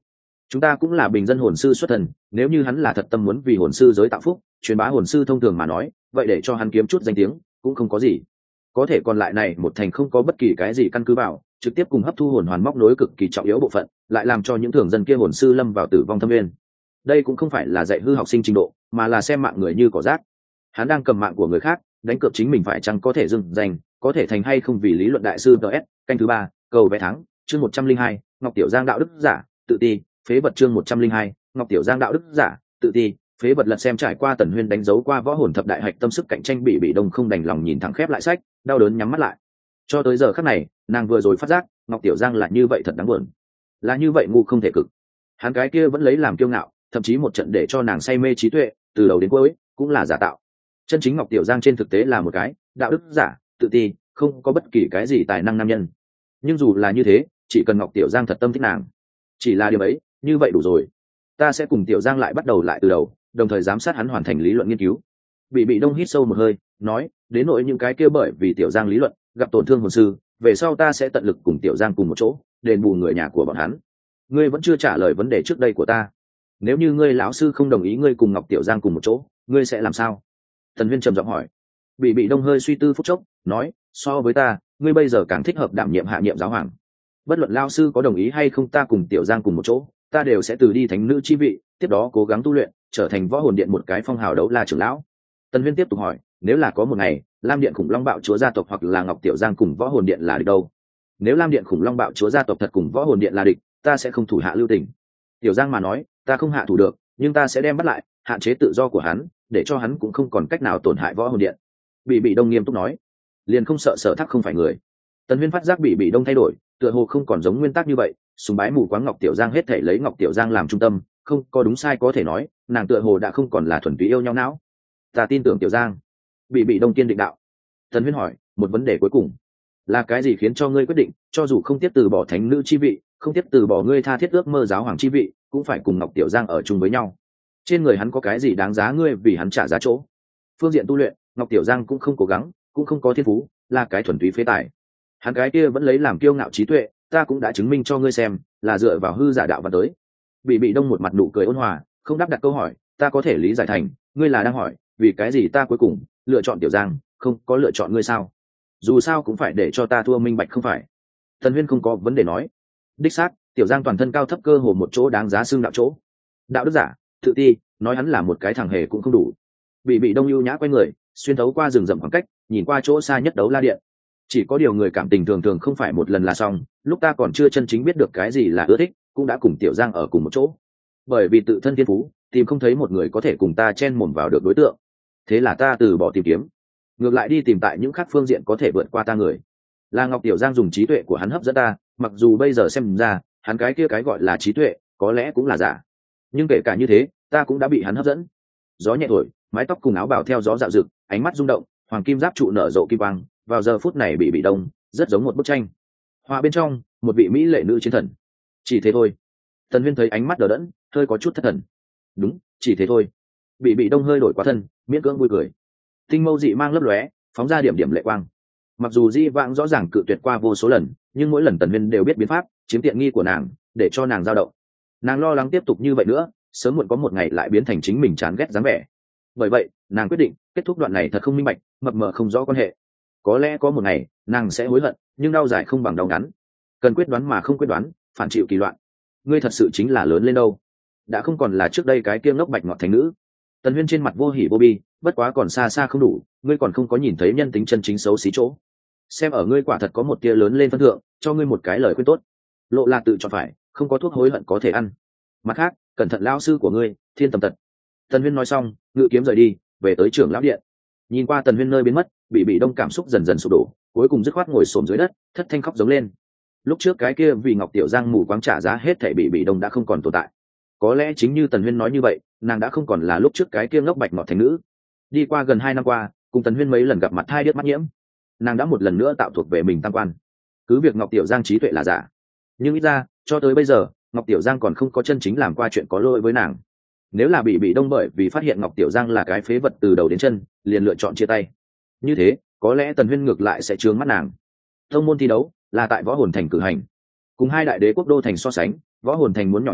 Speaker 1: chúng ta cũng là bình dân hồn sư xuất thần, nếu như hắn là thật tâm muốn vì hồn sư giới tạo phúc, truyền bá hồn sư thông thường mà nói, vậy để cho hắn kiếm chút danh tiếng cũng không có gì. Có thể còn lại này một thành không có bất kỳ cái gì căn cứ vào, trực tiếp cùng hấp thu hồn hoàn móc nối cực kỳ trọng yếu bộ phận, lại làm cho những thường dân kia hồn sư lâm vào tử vong thâm nguyên. Đây cũng không phải là dạy hư học sinh trình độ, mà là xem mạng người như cỏ rác. Hắn đang cầm mạng của người khác, đánh cược chính mình phải chăng có thể dừng danh, có thể thành hay không vì lý luận đại sư ts canh thứ ba, cầu vé thắng, chương một trăm linh hai, Ngọc Tiểu Giang đạo đức giả, tự ti, phế vật chương một trăm linh hai, Ngọc Tiểu Giang đạo đức giả, tự ti, phế vật. Lật xem trải qua Tần Huyên đánh dấu qua võ hồn thập đại hạch tâm sức cạnh tranh bị bị đông không đành lòng nhìn thẳng khép lại sách, đau đớn nhắm mắt lại. Cho tới giờ khắc này, nàng vừa rồi phát giác, Ngọc Tiểu Giang là như vậy thật đáng buồn, là như vậy ngu không thể cực. Hắn cái kia vẫn lấy làm kiêu ngạo, thậm chí một trận để cho nàng say mê trí tuệ, từ đầu đến cuối cũng là giả tạo. Chân chính Ngọc Tiểu Giang trên thực tế là một cái đạo đức giả, tự ti, không có bất kỳ cái gì tài năng nam nhân. Nhưng dù là như thế, chỉ cần Ngọc Tiểu Giang thật tâm thích nàng, chỉ là điều ấy, như vậy đủ rồi. Ta sẽ cùng Tiểu Giang lại bắt đầu lại từ đầu, đồng thời giám sát hắn hoàn thành lý luận nghiên cứu. Bị bị đông hít sâu một hơi, nói, đến nỗi những cái kia bởi vì Tiểu Giang lý luận gặp tổn thương hồn sư, về sau ta sẽ tận lực cùng Tiểu Giang cùng một chỗ, đền bù người nhà của bọn hắn. Ngươi vẫn chưa trả lời vấn đề trước đây của ta. Nếu như ngươi lão sư không đồng ý ngươi cùng Ngọc Tiểu Giang cùng một chỗ, ngươi sẽ làm sao? Tần Huyên trầm giọng hỏi. Bị bị đông hơi suy tư phút chốc, nói, so với ta, ngươi bây giờ càng thích hợp đảm nhiệm hạ nhiệm giáo hoàng. Bất luận lão sư có đồng ý hay không ta cùng Tiểu Giang cùng một chỗ, ta đều sẽ từ đi thánh nữ chi vị, tiếp đó cố gắng tu luyện, trở thành võ hồn điện một cái phong hào đấu la trưởng lão. Tần Huyên tiếp tục hỏi, nếu là có một ngày, Lam Điện Khủng Long Bạo Chúa gia tộc hoặc là Ngọc Tiểu Giang cùng võ hồn điện là địch đâu? Nếu Lam Điện Khủng Long Bạo Chúa gia tộc thật cùng võ hồn điện là địch, ta sẽ không thủ hạ lưu tình. Tiểu Giang mà nói, ta không hạ thủ được, nhưng ta sẽ đem bắt lại, hạn chế tự do của hắn, để cho hắn cũng không còn cách nào tổn hại võ hồn điện. Bị bị đông nghiêm túc nói, liền không sợ Sở Thác không phải người. Tần Huyên phát giác bị bị đông thay đổi, tựa hồ không còn giống nguyên tắc như vậy, sùng bái mù quáng Ngọc Tiểu Giang hết thể lấy Ngọc Tiểu Giang làm trung tâm, không có đúng sai có thể nói, nàng tựa hồ đã không còn là thuần túy yêu nhau não. Ta tin tưởng Tiểu Giang. Bị bị đông kiên định đạo. Tần Huyên hỏi, một vấn đề cuối cùng, là cái gì khiến cho ngươi quyết định, cho dù không tiếp từ bỏ thánh nữ chi vị, không tiếp từ bỏ ngươi tha thiết ước mơ giáo hoàng chi vị, cũng phải cùng Ngọc Tiểu Giang ở chung với nhau? Trên người hắn có cái gì đáng giá ngươi vì hắn trả giá chỗ? Phương diện tu luyện, Ngọc Tiểu Giang cũng không cố gắng, cũng không có thiên phú, là cái thuần túy phế tài. Hắn cái kia vẫn lấy làm kiêu ngạo trí tuệ, ta cũng đã chứng minh cho ngươi xem, là dựa vào hư giả đạo văn tới. Bị bị đông một mặt nụ cười ôn hòa, không đáp đặt câu hỏi, ta có thể lý giải thành, ngươi là đang hỏi, vì cái gì ta cuối cùng lựa chọn Tiểu Giang, không có lựa chọn ngươi sao? Dù sao cũng phải để cho ta thua minh bạch không phải? Tần Huyên không có vấn đề nói, đích xác, Tiểu Giang toàn thân cao thấp cơ hồ một chỗ đáng giá xương đạo chỗ. Đạo đức giả, tự ti, nói hắn là một cái thằng hề cũng không đủ. Bị bị đông ưu nhã quay người, xuyên thấu qua rừng rậm khoảng cách, nhìn qua chỗ xa nhất đấu la điện. Chỉ có điều người cảm tình thường thường không phải một lần là xong, lúc ta còn chưa chân chính biết được cái gì là ưa thích, cũng đã cùng Tiểu Giang ở cùng một chỗ. Bởi vì tự thân thiên phú, tìm không thấy một người có thể cùng ta chen mồm vào được đối tượng. Thế là ta từ bỏ tìm kiếm, ngược lại đi tìm tại những khác phương diện có thể vượt qua ta người. Là Ngọc Tiểu Giang dùng trí tuệ của hắn hấp dẫn ta, mặc dù bây giờ xem ra, hắn cái kia cái gọi là trí tuệ, có lẽ cũng là giả. Nhưng kể cả như thế, ta cũng đã bị hắn hấp dẫn. Gió nhẹ thổi, mái tóc cùng áo bào theo gió dạo rực, ánh mắt rung động, hoàng kim giáp trụ nở rộ kim quang, vào giờ phút này bị bị đông, rất giống một bức tranh. Hoa bên trong, một vị mỹ lệ nữ chiến thần. Chỉ thế thôi. Tần Huyên thấy ánh mắt đờ đẫn, hơi có chút thất thần. Đúng, chỉ thế thôi. Bị bị đông hơi đổi quá thân, miễn cưỡng vui cười. Tinh mâu dị mang lấp lóe, phóng ra điểm điểm lệ quang. Mặc dù di vãng rõ ràng cự tuyệt qua vô số lần, nhưng mỗi lần Tần Huyên đều biết biến pháp chiếm tiện nghi của nàng, để cho nàng dao động. Nàng lo lắng tiếp tục như vậy nữa, sớm muộn có một ngày lại biến thành chính mình chán ghét dáng vẻ. Bởi vậy, nàng quyết định kết thúc đoạn này thật không minh bạch, mập mờ không rõ quan hệ. Có lẽ có một ngày, nàng sẽ hối hận, nhưng đau dài không bằng đau ngắn. Cần quyết đoán mà không quyết đoán, phản chịu kỳ loạn. Ngươi thật sự chính là lớn lên đâu, đã không còn là trước đây cái kia ngốc bạch ngọt thành nữ. Tần Huyên trên mặt vô hỉ vô bi, bất quá còn xa xa không đủ, ngươi còn không có nhìn thấy nhân tính chân chính xấu xí chỗ. Xem ở ngươi quả thật có một tia lớn lên phân thượng, cho ngươi một cái lời khuyên tốt. Lộ là tự chọn phải, không có thuốc hối hận có thể ăn. Mặt khác, cẩn thận lão sư của ngươi, Thiên Tầm Tật. Tần Huyên nói xong, ngự kiếm rời đi, về tới trưởng lão điện. Nhìn qua Tần Huyên nơi biến mất, bị bị đông cảm xúc dần dần sụp đổ, cuối cùng dứt khoát ngồi xổm dưới đất, thất thanh khóc giống lên. Lúc trước cái kia vì Ngọc Tiểu Giang mù quáng trả giá hết thảy bị bị đông đã không còn tồn tại. Có lẽ chính như Tần Huyên nói như vậy, nàng đã không còn là lúc trước cái kia ngốc bạch ngọt thành nữ. Đi qua gần hai năm qua, cùng Tần Huyên mấy lần gặp mặt hai điếc mắt nhiễm, nàng đã một lần nữa tạo thuộc về mình tam quan. Cứ việc Ngọc Tiểu Giang trí tuệ là giả, nhưng ít ra cho tới bây giờ Ngọc Tiểu Giang còn không có chân chính làm qua chuyện có lỗi với nàng. Nếu là bị bị đông bởi vì phát hiện Ngọc Tiểu Giang là cái phế vật từ đầu đến chân, liền lựa chọn chia tay, như thế có lẽ Tần Huyên ngược lại sẽ trướng mắt nàng. Tông môn thi đấu là tại Võ Hồn Thành cử hành, cùng hai đại đế quốc đô thành so sánh, Võ Hồn Thành muốn nhỏ nhiều,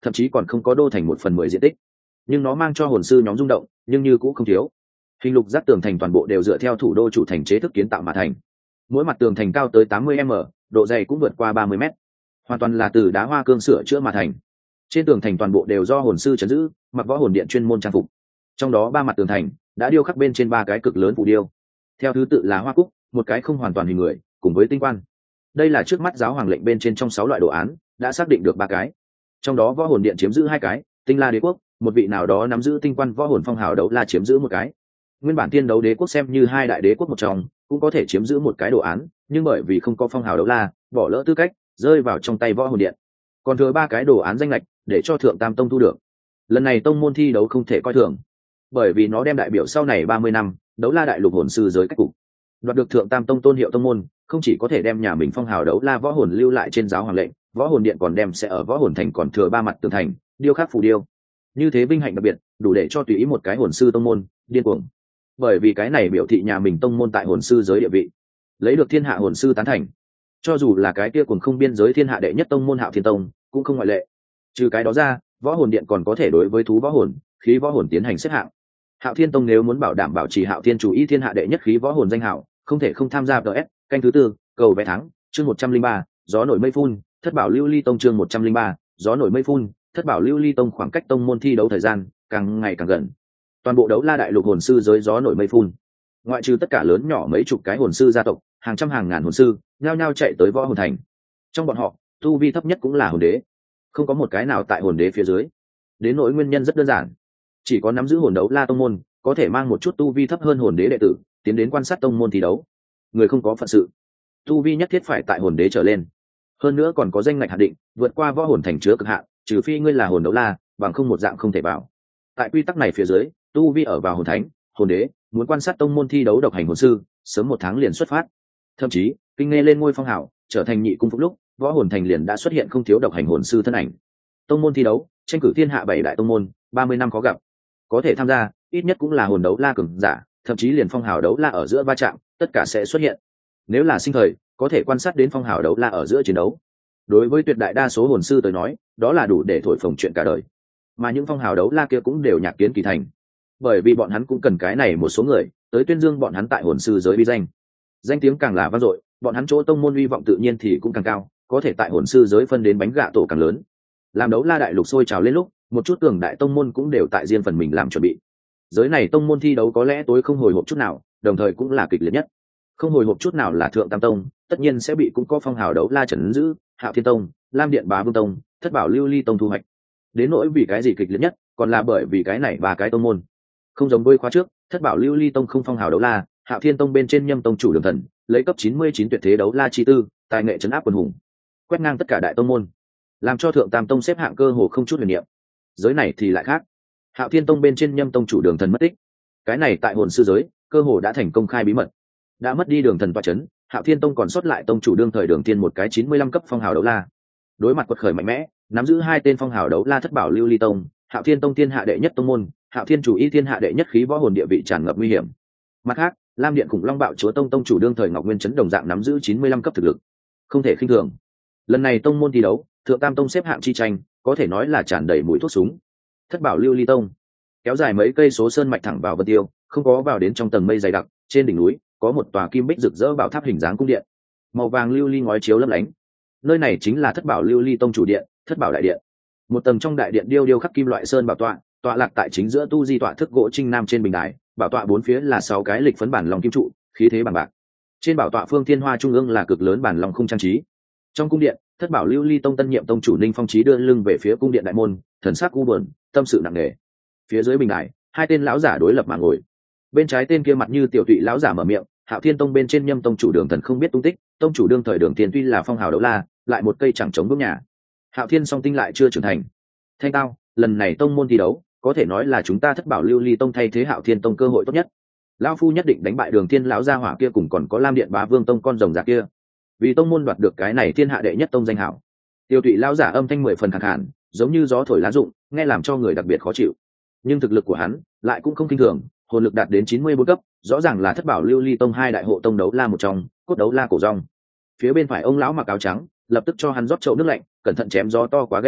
Speaker 1: thậm chí còn không có đô thành một phần mười diện tích, nhưng nó mang cho hồn sư nhóm rung động, nhưng như cũng không thiếu. Hình lục giác tường thành toàn bộ đều dựa theo thủ đô chủ thành chế thức kiến tạo mà thành, mỗi mặt tường thành cao tới tám mươi mét, độ dày cũng vượt qua ba mươi mét, hoàn toàn là từ đá hoa cương sửa chữa mà thành. Trên tường thành toàn bộ đều do hồn sư trấn giữ, mặc võ hồn điện chuyên môn trang phục. Trong đó ba mặt tường thành đã điêu khắc bên trên ba cái cực lớn phù điêu, theo thứ tự là hoa cúc, một cái không hoàn toàn hình người, cùng với tinh quan. Đây là trước mắt giáo hoàng lệnh bên trên trong sáu loại đồ án đã xác định được ba cái, trong đó võ hồn điện chiếm giữ hai cái, tinh la đế quốc một vị nào đó nắm giữ tinh quan võ hồn phong hào đấu la chiếm giữ một cái. Nguyên bản tiên đấu đế quốc xem như hai đại đế quốc một trong, cũng có thể chiếm giữ một cái đồ án, nhưng bởi vì không có phong hào đấu la, bỏ lỡ tư cách, rơi vào trong tay võ hồn điện. Còn thừa ba cái đồ án danh lệch để cho thượng tam tông thu được. Lần này tông môn thi đấu không thể coi thường, bởi vì nó đem đại biểu sau này ba mươi năm đấu la đại lục hồn sư giới cách cục. Đoạt được thượng tam tông tôn hiệu tông môn, không chỉ có thể đem nhà mình phong hào đấu la võ hồn lưu lại trên giáo hoàng lệnh, võ hồn điện còn đem sẽ ở võ hồn thành còn thừa ba mặt tường thành điêu khắc phù điêu. Như thế vinh hạnh đặc biệt, đủ để cho tùy ý một cái hồn sư tông môn điên cuồng. Bởi vì cái này biểu thị nhà mình tông môn tại hồn sư giới địa vị, lấy được thiên hạ hồn sư tán thành. Cho dù là cái kia cùng không biên giới thiên hạ đệ nhất tông môn Hạo Thiên Tông cũng không ngoại lệ. Trừ cái đó ra, võ hồn điện còn có thể đối với thú võ hồn, khí võ hồn tiến hành xếp hạng. Hạo Thiên Tông nếu muốn bảo đảm bảo trì Hạo Thiên chủ ý thiên hạ đệ nhất khí võ hồn danh hảo, không thể không tham gia ép ét, canh thứ tư, cầu vé thắng, chương một trăm linh ba, gió nổi mây phun, thất bảo lưu ly tông chương một trăm linh ba, gió nổi mây phun, thất bảo lưu ly tông khoảng cách tông môn thi đấu thời gian càng ngày càng gần. Toàn bộ đấu la đại lục hồn sư giới gió nổi mây phun. Ngoại trừ tất cả lớn nhỏ mấy chục cái hồn sư gia tộc, hàng trăm hàng ngàn hồn sư nhao nhao chạy tới võ hồn thành. Trong bọn họ, tu vi thấp nhất cũng là hồn đế, không có một cái nào tại hồn đế phía dưới. Đến nỗi nguyên nhân rất đơn giản, chỉ có nắm giữ hồn đấu la tông môn có thể mang một chút tu vi thấp hơn hồn đế đệ tử tiến đến quan sát tông môn thi đấu. Người không có phận sự, tu vi nhất thiết phải tại hồn đế trở lên, hơn nữa còn có danh ngạch hạn định, vượt qua võ hồn thành chứa cực hạn, trừ phi ngươi là hồn đấu la, bằng không một dạng không thể vào. Tại quy tắc này phía dưới, tu vi ở vào hồn thánh, hồn đế muốn quan sát tông môn thi đấu độc hành hồn sư, sớm một tháng liền xuất phát. Thậm chí kinh nghe lên ngôi phong hảo, trở thành nhị cung phúc lúc, võ hồn thành liền đã xuất hiện không thiếu độc hành hồn sư thân ảnh. Tông môn thi đấu tranh cử thiên hạ bảy đại tông môn, ba mươi năm khó gặp, có thể tham gia ít nhất cũng là hồn đấu la cường giả, thậm chí liền phong hào đấu la ở giữa va chạm tất cả sẽ xuất hiện. Nếu là sinh thời có thể quan sát đến phong hào đấu la ở giữa chiến đấu, đối với tuyệt đại đa số hồn sư tới nói, đó là đủ để thổi phồng chuyện cả đời. Mà những phong hào đấu la kia cũng đều nhạc kiến kỳ thành, bởi vì bọn hắn cũng cần cái này một số người tới tuyên dương bọn hắn tại hồn sư giới uy danh. Danh tiếng càng là vang dội, bọn hắn chỗ tông môn uy vọng tự nhiên thì cũng càng cao, có thể tại hồn sư giới phân đến bánh gạ tổ càng lớn. Làm đấu la đại lục sôi trào lên lúc, một chút cường đại tông môn cũng đều tại riêng phần mình làm chuẩn bị. Giới này tông môn thi đấu có lẽ tối không hồi hộp chút nào, đồng thời cũng là kịch liệt nhất. Không hồi hộp chút nào là thượng tam tông, tất nhiên sẽ bị cũng có phong hào đấu la trấn giữ, Hạo Thiên Tông, Lam Điện Bá Vương Tông, Thất Bảo Lưu Ly Tông thu hoạch. Đến nỗi vì cái gì kịch liệt nhất, còn là bởi vì cái này ba cái tông môn không giống với khóa trước, Thất Bảo Lưu Ly Tông không phong hào đấu la, Hạo Thiên Tông bên trên Nhâm Tông chủ Đường Thần lấy cấp chín mươi chín tuyệt thế đấu la chi tư, tài nghệ trấn áp quần hùng, quét ngang tất cả đại tông môn, làm cho thượng tam tông xếp hạng cơ hồ không chút huyền niệm. Giới này thì lại khác, Hạo Thiên Tông bên trên Nhâm Tông chủ Đường Thần mất tích, cái này tại hồn sư giới cơ hồ đã thành công khai bí mật. Đã mất đi Đường Thần tọa chấn, Hạo Thiên Tông còn sót lại tông chủ đương thời Đường Thiên một cái chín mươi lăm cấp phong hào đấu la. Đối mặt quật khởi mạnh mẽ, nắm giữ hai tên phong hào đấu la Thất Bảo Lưu Ly Tông, Hạo Thiên Tông thiên hạ đệ nhất tông môn, Hạo Thiên chủ y thiên hạ đệ nhất khí võ hồn địa vị tràn ngập nguy hiểm. Mặt khác, Lam Điện Khủng Long Bạo Chúa Tông tông chủ đương thời Ngọc Nguyên Chấn đồng dạng nắm giữ chín mươi lăm cấp thực lực, không thể khinh thường. Lần này tông môn thi đấu, thượng tam tông xếp hạng chi tranh, có thể nói là tràn đầy mũi thuốc súng. Thất Bảo Lưu Ly Tông kéo dài mấy cây số sơn mạch thẳng vào Vân Tiêu, không có vào đến trong tầng mây dày đặc, trên đỉnh núi có một tòa kim bích rực rỡ bảo tháp hình dáng cung điện, màu vàng lưu ly ngói chiếu lấp lánh. Nơi này chính là Thất Bảo Lưu Ly Tông chủ điện, Thất Bảo đại điện. Một tầng trong đại điện điêu điêu khắc kim loại sơn bảo tọa, tọa lạc tại chính giữa tu di tọa thức gỗ trinh nam trên bình đài, bảo tọa bốn phía là sáu cái lịch phấn bản lòng kim trụ, khí thế bằng bạc. Trên bảo tọa phương thiên hoa trung ương là cực lớn bản lòng khung trang trí. Trong cung điện, Thất Bảo Lưu Ly Tông tân nhiệm tông chủ Ninh Phong Chí đưa lưng về phía cung điện đại môn, thần sắc u buồn, tâm sự nặng nề. Phía dưới bình đài, hai tên lão giả đối lập mà ngồi. Bên trái tên kia mặt như tiểu tụy lão giả mở miệng, Hạo Thiên Tông bên trên Nhâm tông chủ Đường Thần không biết tung tích, tông chủ đương thời Đường Tiền tuy là phong hào đấu la, lại một cây chẳng chống bước nhà. Hạo Thiên song tinh lại chưa trưởng thành. Thanh tao, lần này tông môn thi đấu, có thể nói là chúng ta Thất Bảo Lưu Ly Tông thay thế Hạo Thiên Tông cơ hội tốt nhất. Lão phu nhất định đánh bại Đường Thiên lão gia hỏa kia cùng còn có Lam Điện Bá Vương Tông con rồng giả kia, vì tông môn đoạt được cái này thiên hạ đệ nhất tông danh hảo. Tiêu tụy lão giả âm thanh mười phần khàn khàn, giống như gió thổi lá rụng, nghe làm cho người đặc biệt khó chịu. Nhưng thực lực của hắn lại cũng không kinh thường, hồn lực đạt đến chín mươi bốn cấp, rõ ràng là Thất Bảo Lưu Ly Tông hai đại hộ tông đấu la một trong, cốt đấu la cổ rong. Phía bên phải ông lão mặc áo trắng, lập tức cho hắn rót chậu nước lạnh, cẩn thận chém gió to quá gãy lưỡi,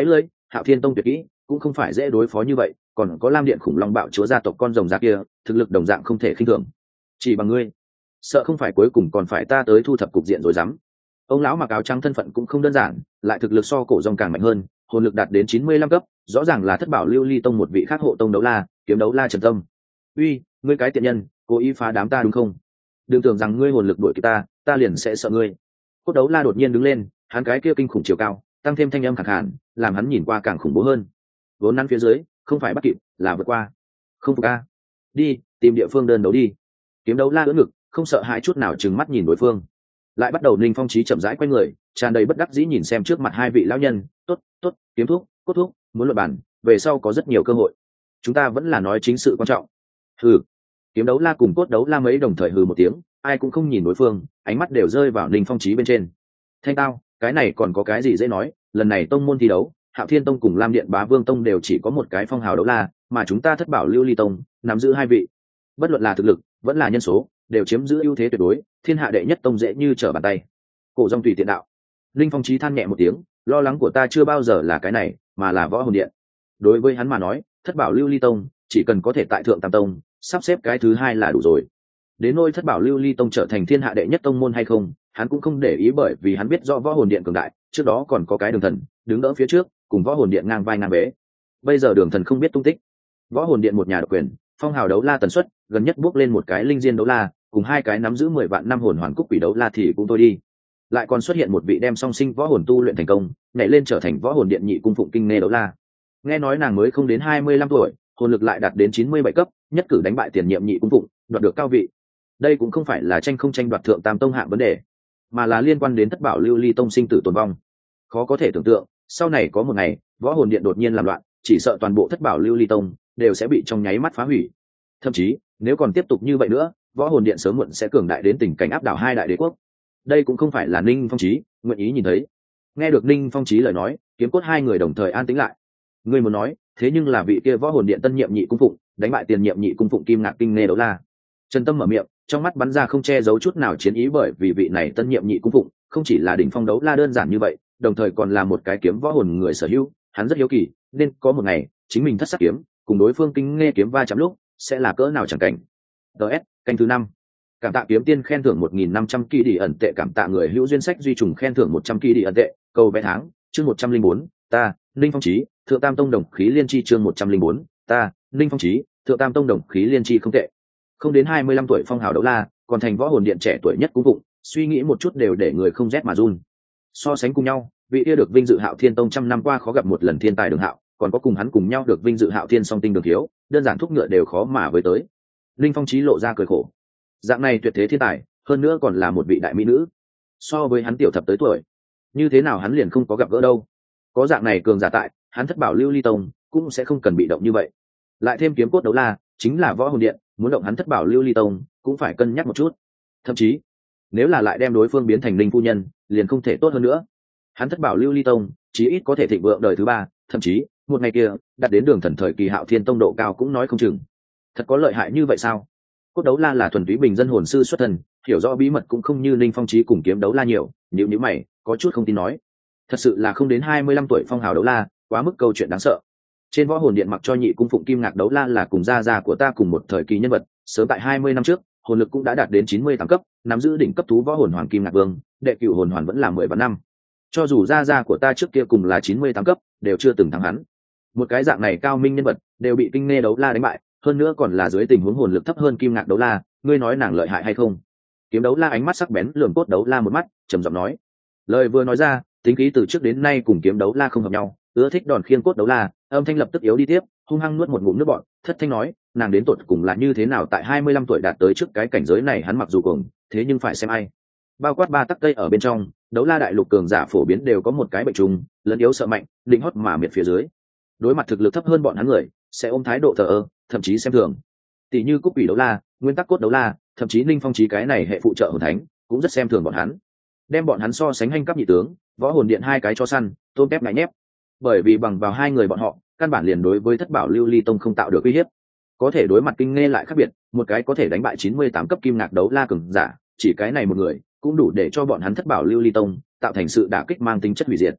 Speaker 1: Hạo Thiên Tông tuyệt kỹ cũng không phải dễ đối phó như vậy, còn có Lam Điện khủng long bạo chúa gia tộc con rồng ra kia, thực lực đồng dạng không thể khinh thường. Chỉ bằng ngươi, sợ không phải cuối cùng còn phải ta tới thu thập cục diện rồi dám. Ông lão mặc áo trắng thân phận cũng không đơn giản, lại thực lực so cổ rồng càng mạnh hơn, hồn lực đạt đến chín mươi lăm cấp, rõ ràng là Thất Bảo Lưu Ly Tông một vị khác hộ tông đấu la, kiếm đấu la Trần Tâm. Uy, ngươi cái tiện nhân, cố ý phá đám ta đúng không? Đừng tưởng rằng ngươi hồn lực đuổi kịp ta, ta liền sẽ sợ ngươi. Cốt đấu la đột nhiên đứng lên, hắn cái kia kinh khủng chiều cao, tăng thêm thanh âm khàn khàn, làm hắn nhìn qua càng khủng bố hơn. Vốn nắn phía dưới, không phải bắt kịp, là vượt qua. Không phục a. Đi, tìm địa phương đơn đấu đi. Kiếm đấu la ưỡn ngực, không sợ hãi chút nào trừng mắt nhìn đối phương. Lại bắt đầu Ninh Phong Chí chậm rãi quay người, tràn đầy bất đắc dĩ nhìn xem trước mặt hai vị lão nhân, tốt, tốt, kiếm thuốc, cốt thuốc, muốn luận bản, về sau có rất nhiều cơ hội. Chúng ta vẫn là nói chính sự quan trọng. Hừ. Kiếm đấu la cùng cốt đấu la mấy đồng thời hừ một tiếng, ai cũng không nhìn đối phương, ánh mắt đều rơi vào Ninh Phong Chí bên trên. Thanh tao, cái này còn có cái gì dễ nói, lần này tông môn thi đấu, Hạo Thiên Tông cùng Lam Điện Bá Vương Tông đều chỉ có một cái phong hào đấu la, mà chúng ta Thất Bảo Lưu Ly Tông nắm giữ hai vị. Bất luận là thực lực, vẫn là nhân số, đều chiếm giữ ưu thế tuyệt đối, thiên hạ đệ nhất tông dễ như trở bàn tay. Cổ Dung tùy tiện đạo. Linh Phong Chí than nhẹ một tiếng, lo lắng của ta chưa bao giờ là cái này, mà là võ hồn điện. Đối với hắn mà nói, Thất Bảo Lưu Ly Tông chỉ cần có thể tại thượng tam tông, sắp xếp cái thứ hai là đủ rồi. Đến nỗi Thất Bảo Lưu Ly Tông trở thành thiên hạ đệ nhất tông môn hay không, hắn cũng không để ý, bởi vì hắn biết rõ võ hồn điện cường đại, trước đó còn có cái Đường Thần đứng đỡ phía trước, cùng võ hồn điện ngang vai ngang bế. Bây giờ Đường Thần không biết tung tích, võ hồn điện một nhà độc quyền, phong hào đấu la tần suất gần nhất bước lên một cái linh diên đấu la, cùng hai cái nắm giữ mười vạn năm hồn hoàn cúc quỷ đấu la thì cũng thôi đi, lại còn xuất hiện một vị đem song sinh võ hồn tu luyện thành công, nhảy lên trở thành võ hồn điện nhị cung phụng kinh nghe đấu la. Nghe nói nàng mới không đến hai mươi lăm tuổi, hồn lực lại đạt đến chín mươi bảy cấp, nhất cử đánh bại tiền nhiệm nhị cung phụng, đoạt được cao vị. Đây cũng không phải là tranh không tranh đoạt thượng tam tông hạng vấn đề, mà là liên quan đến Thất Bảo Lưu Ly Tông sinh tử tồn vong. Khó có thể tưởng tượng, sau này có một ngày, võ hồn điện đột nhiên làm loạn, chỉ sợ toàn bộ Thất Bảo Lưu Ly Tông đều sẽ bị trong nháy mắt phá hủy. Thậm chí, nếu còn tiếp tục như vậy nữa, võ hồn điện sớm muộn sẽ cường đại đến tình cảnh áp đảo hai đại đế quốc. Đây cũng không phải là Ninh Phong Chí nguyện ý nhìn thấy. Nghe được Ninh Phong Chí lời nói, kiếm cốt hai người đồng thời an tĩnh lại. Ngươi muốn nói, thế nhưng là vị kia võ hồn điện tân nhiệm nhị cung phụng, đánh bại tiền nhiệm nhị cung phụng Kim Ngạc Kinh Nghe đấu la. Trần Tâm mở miệng, trong mắt bắn ra không che giấu chút nào chiến ý, bởi vì vị này tân nhiệm nhị cung phụng không chỉ là đỉnh phong đấu la đơn giản như vậy, đồng thời còn là một cái kiếm võ hồn người sở hữu. Hắn rất hiếu kỳ, nên có một ngày chính mình thất sắc kiếm cùng đối phương Kinh Nghe kiếm va chạm lúc sẽ là cỡ nào chẳng cảnh. ds canh thứ năm, cảm tạ kiếm tiên khen thưởng một nghìn năm trăm kỳ đi ẩn tệ, cảm tạ người hữu duyên sách duy trùng khen thưởng một trăm kỳ đi ẩn tệ, câu vé tháng chương một trăm linh bốn, ta Ninh Phong Chí thượng tam tông đồng khí liên chi, chương một trăm linh bốn, ta Ninh Phong Chí thượng tam tông đồng khí liên chi. Không tệ, không đến hai mươi lăm tuổi phong hào đấu la, còn thành võ hồn điện trẻ tuổi nhất cung phụng, suy nghĩ một chút đều để người không rét mà run. So sánh cùng nhau, vị kia được vinh dự Hạo Thiên Tông trăm năm qua khó gặp một lần thiên tài Đường Hạo, còn có cùng hắn cùng nhau được vinh dự Hạo Thiên song tinh Đường Thiếu, đơn giản thúc ngựa đều khó mà với tới. Linh Phong Chí lộ ra cười khổ, dạng này tuyệt thế thiên tài, hơn nữa còn là một vị đại mỹ nữ, so với hắn tiểu thập tới tuổi, như thế nào hắn liền không có gặp gỡ đâu. Có dạng này cường giả tại, hắn Thất Bảo Lưu Ly Tông cũng sẽ không cần bị động như vậy. Lại thêm kiếm cốt đấu la chính là võ hồn điện, muốn động hắn Thất Bảo Lưu Ly Tông cũng phải cân nhắc một chút. Thậm chí nếu là lại đem đối phương biến thành linh phu nhân, liền không thể tốt hơn nữa. Hắn Thất Bảo Lưu Ly Tông chí ít có thể thịnh vượng đời thứ ba, thậm chí một ngày kia đặt đến Đường Thần thời kỳ Hạo Thiên Tông độ cao cũng nói không chừng. Thật có lợi hại như vậy sao? Cốt đấu la là thuần túy bình dân hồn sư xuất thân, hiểu rõ bí mật cũng không như Ninh Phong Chí cùng kiếm đấu la nhiều, nhíu nhíu mày, có chút không tin nói. Thật sự là không đến hai mươi lăm tuổi phong hào đấu la, quá mức câu chuyện đáng sợ. Trên võ hồn điện mặc cho nhị cung phụng Kim Ngạc đấu la là cùng gia gia của ta cùng một thời kỳ nhân vật, sớm tại hai mươi năm trước, hồn lực cũng đã đạt đến chín mươi tám cấp, nắm giữ đỉnh cấp thú võ hồn hoàng Kim Ngạc Vương, đệ cửu hồn hoàn vẫn là mười vạn năm. Cho dù gia gia của ta trước kia cùng là chín mươi tám cấp, đều chưa từng thắng hắn. Một cái dạng này cao minh nhân vật, đều bị Kinh Nghe đấu la đánh bại, hơn nữa còn là dưới tình huống hồn lực thấp hơn Kim Ngạc đấu la, ngươi nói nàng lợi hại hay không? Kiếm đấu la ánh mắt sắc bén lườm cốt đấu la một mắt, trầm giọng nói. Lời vừa nói ra, tính khí từ trước đến nay cùng kiếm đấu la không hợp nhau, ưa thích đòn khiêng cốt đấu la, âm thanh lập tức yếu đi tiếp, hung hăng nuốt một ngụm nước bọt, thất thanh nói, nàng đến tột cùng là như thế nào tại hai mươi lăm tuổi đạt tới trước cái cảnh giới này, hắn mặc dù cường, thế nhưng phải xem ai. Bao quát ba tắc cây ở bên trong, đấu la đại lục cường giả phổ biến đều có một cái bệnh trùng, lẫn yếu sợ mạnh, định hót mà miệt phía dưới. Đối mặt thực lực thấp hơn bọn hắn người, sẽ ôm thái độ thờ ơ, thậm chí xem thường. Tỷ như cúc quỷ đấu la, nguyên tắc cốt đấu la, thậm chí Ninh Phong Chí cái này hệ phụ trợ hồn thánh, cũng rất xem thường bọn hắn. Đem bọn hắn so sánh hành cấp nhị tướng, võ hồn điện hai cái cho săn, tôm tép ngại nhép. Bởi vì bằng vào hai người bọn họ, căn bản liền đối với Thất Bảo Lưu Ly Tông không tạo được uy hiếp. Có thể đối mặt Kinh Nghe lại khác biệt, một cái có thể đánh bại chín mươi tám cấp Kim Ngạc đấu la cường giả, chỉ cái này một người, cũng đủ để cho bọn hắn Thất Bảo Lưu Ly Tông tạo thành sự đả kích mang tính chất hủy diệt.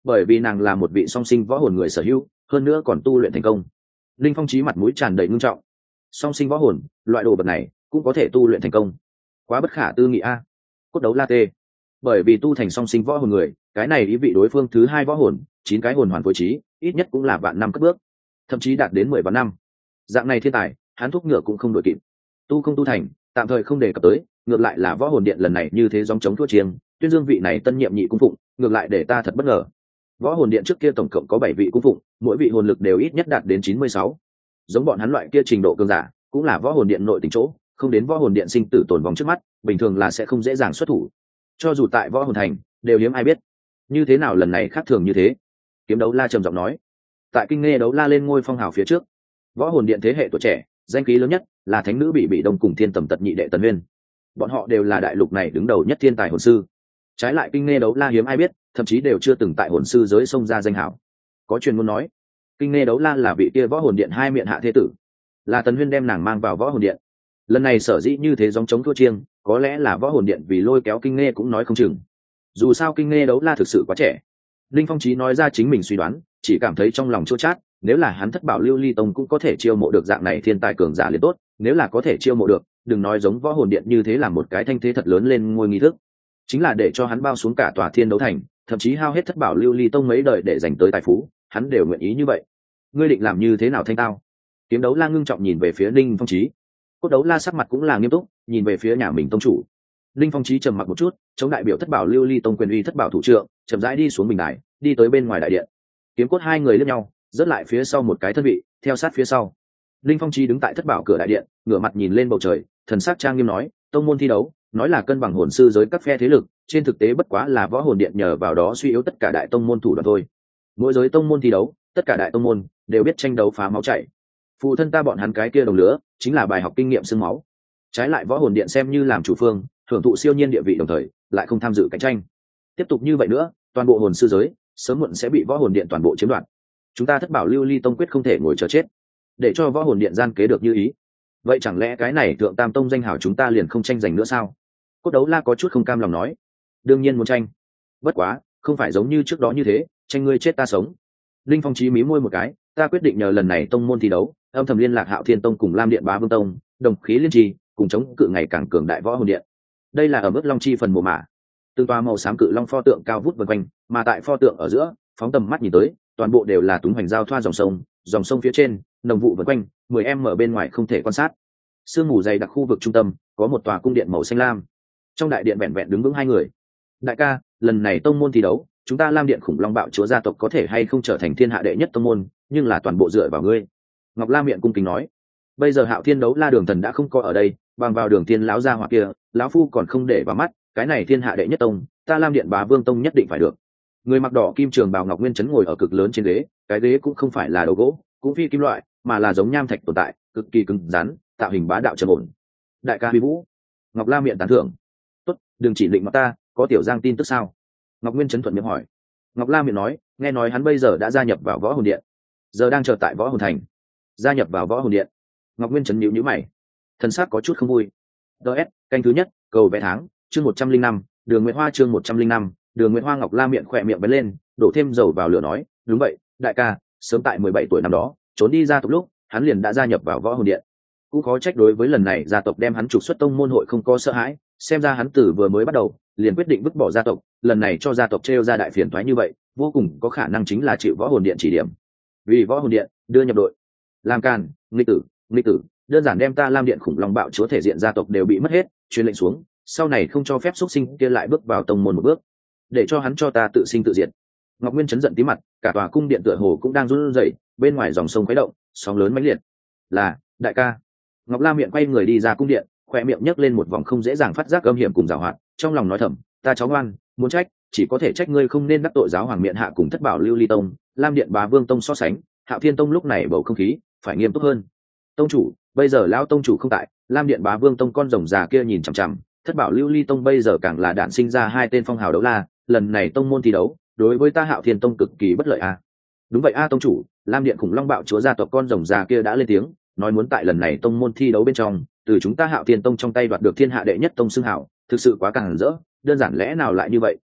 Speaker 1: bởi vì nàng là một vị song sinh võ hồn người sở hữu, hơn nữa còn tu luyện thành công. Linh Phong Chí mặt mũi tràn đầy ngưng trọng. Song sinh võ hồn, loại đồ vật này cũng có thể tu luyện thành công, quá bất khả tư nghị a. Cốt đấu la tê, bởi vì tu thành song sinh võ hồn người, cái này ý vị đối phương thứ hai võ hồn, chín cái hồn hoàn phối trí, ít nhất cũng là vạn năm cất bước, thậm chí đạt đến mười vạn năm. Dạng này thiên tài, hắn thúc ngựa cũng không đội kịp. Tu không tu thành, tạm thời không đề cập tới, ngược lại là võ hồn điện lần này như thế gióng chống thua chiêng, tuyên dương vị này tân nhiệm nhị cung phụng, ngược lại để ta thật bất ngờ. Võ hồn điện trước kia tổng cộng có bảy vị cung phụng, mỗi vị hồn lực đều ít nhất đạt đến chín mươi sáu. Giống bọn hắn loại kia trình độ cường giả, cũng là võ hồn điện nội tình chỗ, không đến võ hồn điện sinh tử tồn vong trước mắt, bình thường là sẽ không dễ dàng xuất thủ. Cho dù tại võ hồn thành, đều hiếm ai biết. Như thế nào lần này khác thường như thế? Kiếm đấu la trầm giọng nói. Tại kinh nghe đấu la lên ngôi phong hào phía trước, võ hồn điện thế hệ tuổi trẻ, danh khí lớn nhất là thánh nữ bị bị đông cùng thiên tầm tật nhị đệ Tần Nguyên. Bọn họ đều là đại lục này đứng đầu nhất thiên tài hồn sư. Trái lại kinh nghe đấu la hiếm ai biết, thậm chí đều chưa từng tại hồn sư giới xông ra danh hảo. Có truyền muốn nói, kinh nghe đấu la là vị kia võ hồn điện hai miệng hạ thế tử, là Tần Nguyên đem nàng mang vào võ hồn điện. Lần này sở dĩ như thế gióng chống thua chiêng, có lẽ là võ hồn điện vì lôi kéo kinh nghe cũng nói không chừng. Dù sao kinh nghe đấu la thực sự quá trẻ. Linh Phong Chí nói ra chính mình suy đoán, chỉ cảm thấy trong lòng chua chát, nếu là hắn thất bảo lưu ly tông cũng có thể chiêu mộ được dạng này thiên tài cường giả liền tốt, nếu là có thể chiêu mộ được, đừng nói giống võ hồn điện như thế làm một cái thanh thế thật lớn lên ngôi nghi thức, chính là để cho hắn bao xuống cả tòa thiên đấu thành, thậm chí hao hết thất bảo lưu ly tông mấy đời để dành tới tài phú, hắn đều nguyện ý như vậy. Ngươi định làm như thế nào thanh tao? Kiếm đấu la ngưng trọng nhìn về phía Linh Phong Chí. Cốt đấu la sắc mặt cũng là nghiêm túc, nhìn về phía nhà mình tông chủ. Linh Phong Chí trầm mặc một chút, chống đại biểu thất bảo lưu ly tông quyền uy thất bảo thủ trưởng, chậm rãi đi xuống bình đài, đi tới bên ngoài đại điện. Kiếm cốt hai người liếc nhau, rớt lại phía sau một cái thân vị, theo sát phía sau. Linh Phong Chí đứng tại thất bảo cửa đại điện, ngửa mặt nhìn lên bầu trời, thần sắc trang nghiêm nói, tông môn thi đấu, nói là cân bằng hồn sư giới các phe thế lực, trên thực tế bất quá là võ hồn điện nhờ vào đó suy yếu tất cả đại tông môn thủ đoạn thôi. Mỗi giới tông môn thi đấu, tất cả đại tông môn đều biết tranh đấu phá máu chảy. Phụ thân ta bọn hắn cái kia đồng lứa, chính là bài học kinh nghiệm xương máu. Trái lại võ hồn điện xem như làm chủ phương, hưởng thụ siêu nhiên địa vị đồng thời, lại không tham dự cạnh tranh. Tiếp tục như vậy nữa, toàn bộ hồn sư giới sớm muộn sẽ bị võ hồn điện toàn bộ chiếm đoạt. Chúng ta thất bảo lưu ly tông quyết không thể ngồi chờ chết, để cho võ hồn điện gian kế được như ý. Vậy chẳng lẽ cái này thượng tam tông danh hào chúng ta liền không tranh giành nữa sao? Cốt đấu la có chút không cam lòng nói. Đương nhiên muốn tranh, bất quá không phải giống như trước đó như thế, tranh ngươi chết ta sống. Linh Phong Chí mí môi một cái, ta quyết định nhờ lần này tông môn thi đấu, âm thầm liên lạc Hạo Thiên tông cùng Lam điện Bá Vương tông, đồng khí liên trì, cùng chống cự ngày càng cường đại võ hồn điện. Đây là ở mức long chi phần mộ mã, từng tòa màu xám cự long pho tượng cao vút vần quanh, mà tại pho tượng ở giữa, phóng tầm mắt nhìn tới, toàn bộ đều là túng hoành giao thoa dòng sông, dòng sông phía trên, nồng vụ vần quanh, mười em ở bên ngoài không thể quan sát. Sương mù dày đặc khu vực trung tâm, có một tòa cung điện màu xanh lam. Trong đại điện vẹn vẹn đứng vững hai người. Đại ca, lần này tông môn thi đấu, chúng ta Lam điện khủng long bạo chúa gia tộc có thể hay không trở thành thiên hạ đệ nhất tông môn, nhưng là toàn bộ dựa vào ngươi. Ngọc La miệng cung kính nói. Bây giờ Hạo Thiên đấu la đường thần đã không có ở đây, bằng vào đường thiên lão gia hỏa kia, lão phu còn không để vào mắt, cái này thiên hạ đệ nhất tông, ta Lam điện Bá Vương tông nhất định phải được. Người mặc đỏ kim trường bào Ngọc Nguyên Chấn ngồi ở cực lớn trên ghế, cái ghế cũng không phải là đầu gỗ, cũng phi kim loại, mà là giống nham thạch tồn tại, cực kỳ cứng rắn, tạo hình bá đạo trầm ổn. Đại ca Huy Vũ. Ngọc La miệng tán thưởng. Tốt, đừng chỉ định mà ta, có tiểu Giang tin tức sao? Ngọc Nguyên Chấn thuận miệng hỏi. Ngọc La miệng nói, nghe nói hắn bây giờ đã gia nhập vào võ hồn điện, giờ đang chờ tại võ hồn thành. Gia nhập vào võ hồn điện. Ngọc Nguyên Chấn nhíu nhíu mày, thân xác có chút không vui. ds canh thứ nhất, cầu vẽ tháng, chương một trăm linh năm, đường Nguyễn Hoa chương một trăm linh năm, đường Nguyễn Hoa. Ngọc La miệng khỏe miệng bén lên, đổ thêm dầu vào lửa nói, đúng vậy, đại ca, sớm tại mười bảy tuổi năm đó, trốn đi gia tộc lúc, hắn liền đã gia nhập vào võ hồn điện. Cũng khó trách đối với lần này gia tộc đem hắn trục xuất tông môn hội không có sợ hãi, xem ra hắn từ vừa mới bắt đầu liền quyết định vứt bỏ gia tộc, lần này cho gia tộc trêu ra đại phiền toái như vậy, vô cùng có khả năng chính là chịu võ hồn điện chỉ điểm. Vì võ hồn điện đưa nhập đội, làm càn, nghịch tử, nghịch tử, đơn giản đem ta Lam điện khủng long bạo chúa thể diện gia tộc đều bị mất hết, truyền lệnh xuống, sau này không cho phép xuất sinh kia lại bước vào tông môn một bước, để cho hắn cho ta tự sinh tự diệt. Ngọc Nguyên chấn giận tí mặt, cả tòa cung điện tựa hồ cũng đang run rẩy, bên ngoài dòng sông khuấy động, sóng lớn mãnh liệt. Là, đại ca. Ngọc La miệng quay người đi ra cung điện, khoe miệng nhấc lên một vòng không dễ dàng phát giác âm hiểm cùng giảo hoạt, trong lòng nói thầm, ta cháu ngoan, muốn trách, chỉ có thể trách ngươi không nên đắc tội giáo hoàng miện hạ cùng thất bảo lưu ly tông, Lam điện Bá Vương tông so sánh, Hạo Thiên tông lúc này bầu không khí phải nghiêm túc hơn. Tông chủ, bây giờ lão tông chủ không tại, Lam điện Bá Vương tông con rồng già kia nhìn chằm chằm, thất bảo lưu ly tông bây giờ càng là đản sinh ra hai tên phong hào đấu la, lần này tông môn thi đấu, đối với ta Hạo Thiên tông cực kỳ bất lợi a. À. Đúng vậy a à, tông chủ, Lam điện khủng long bạo chúa gia tộc con rồng già kia đã lên tiếng, nói muốn tại lần này tông môn thi đấu bên trong, từ chúng ta Hạo Thiên tông trong tay đoạt được thiên hạ đệ nhất tông xưng hảo, thực sự quá càng rỡ, đơn giản lẽ nào lại như vậy,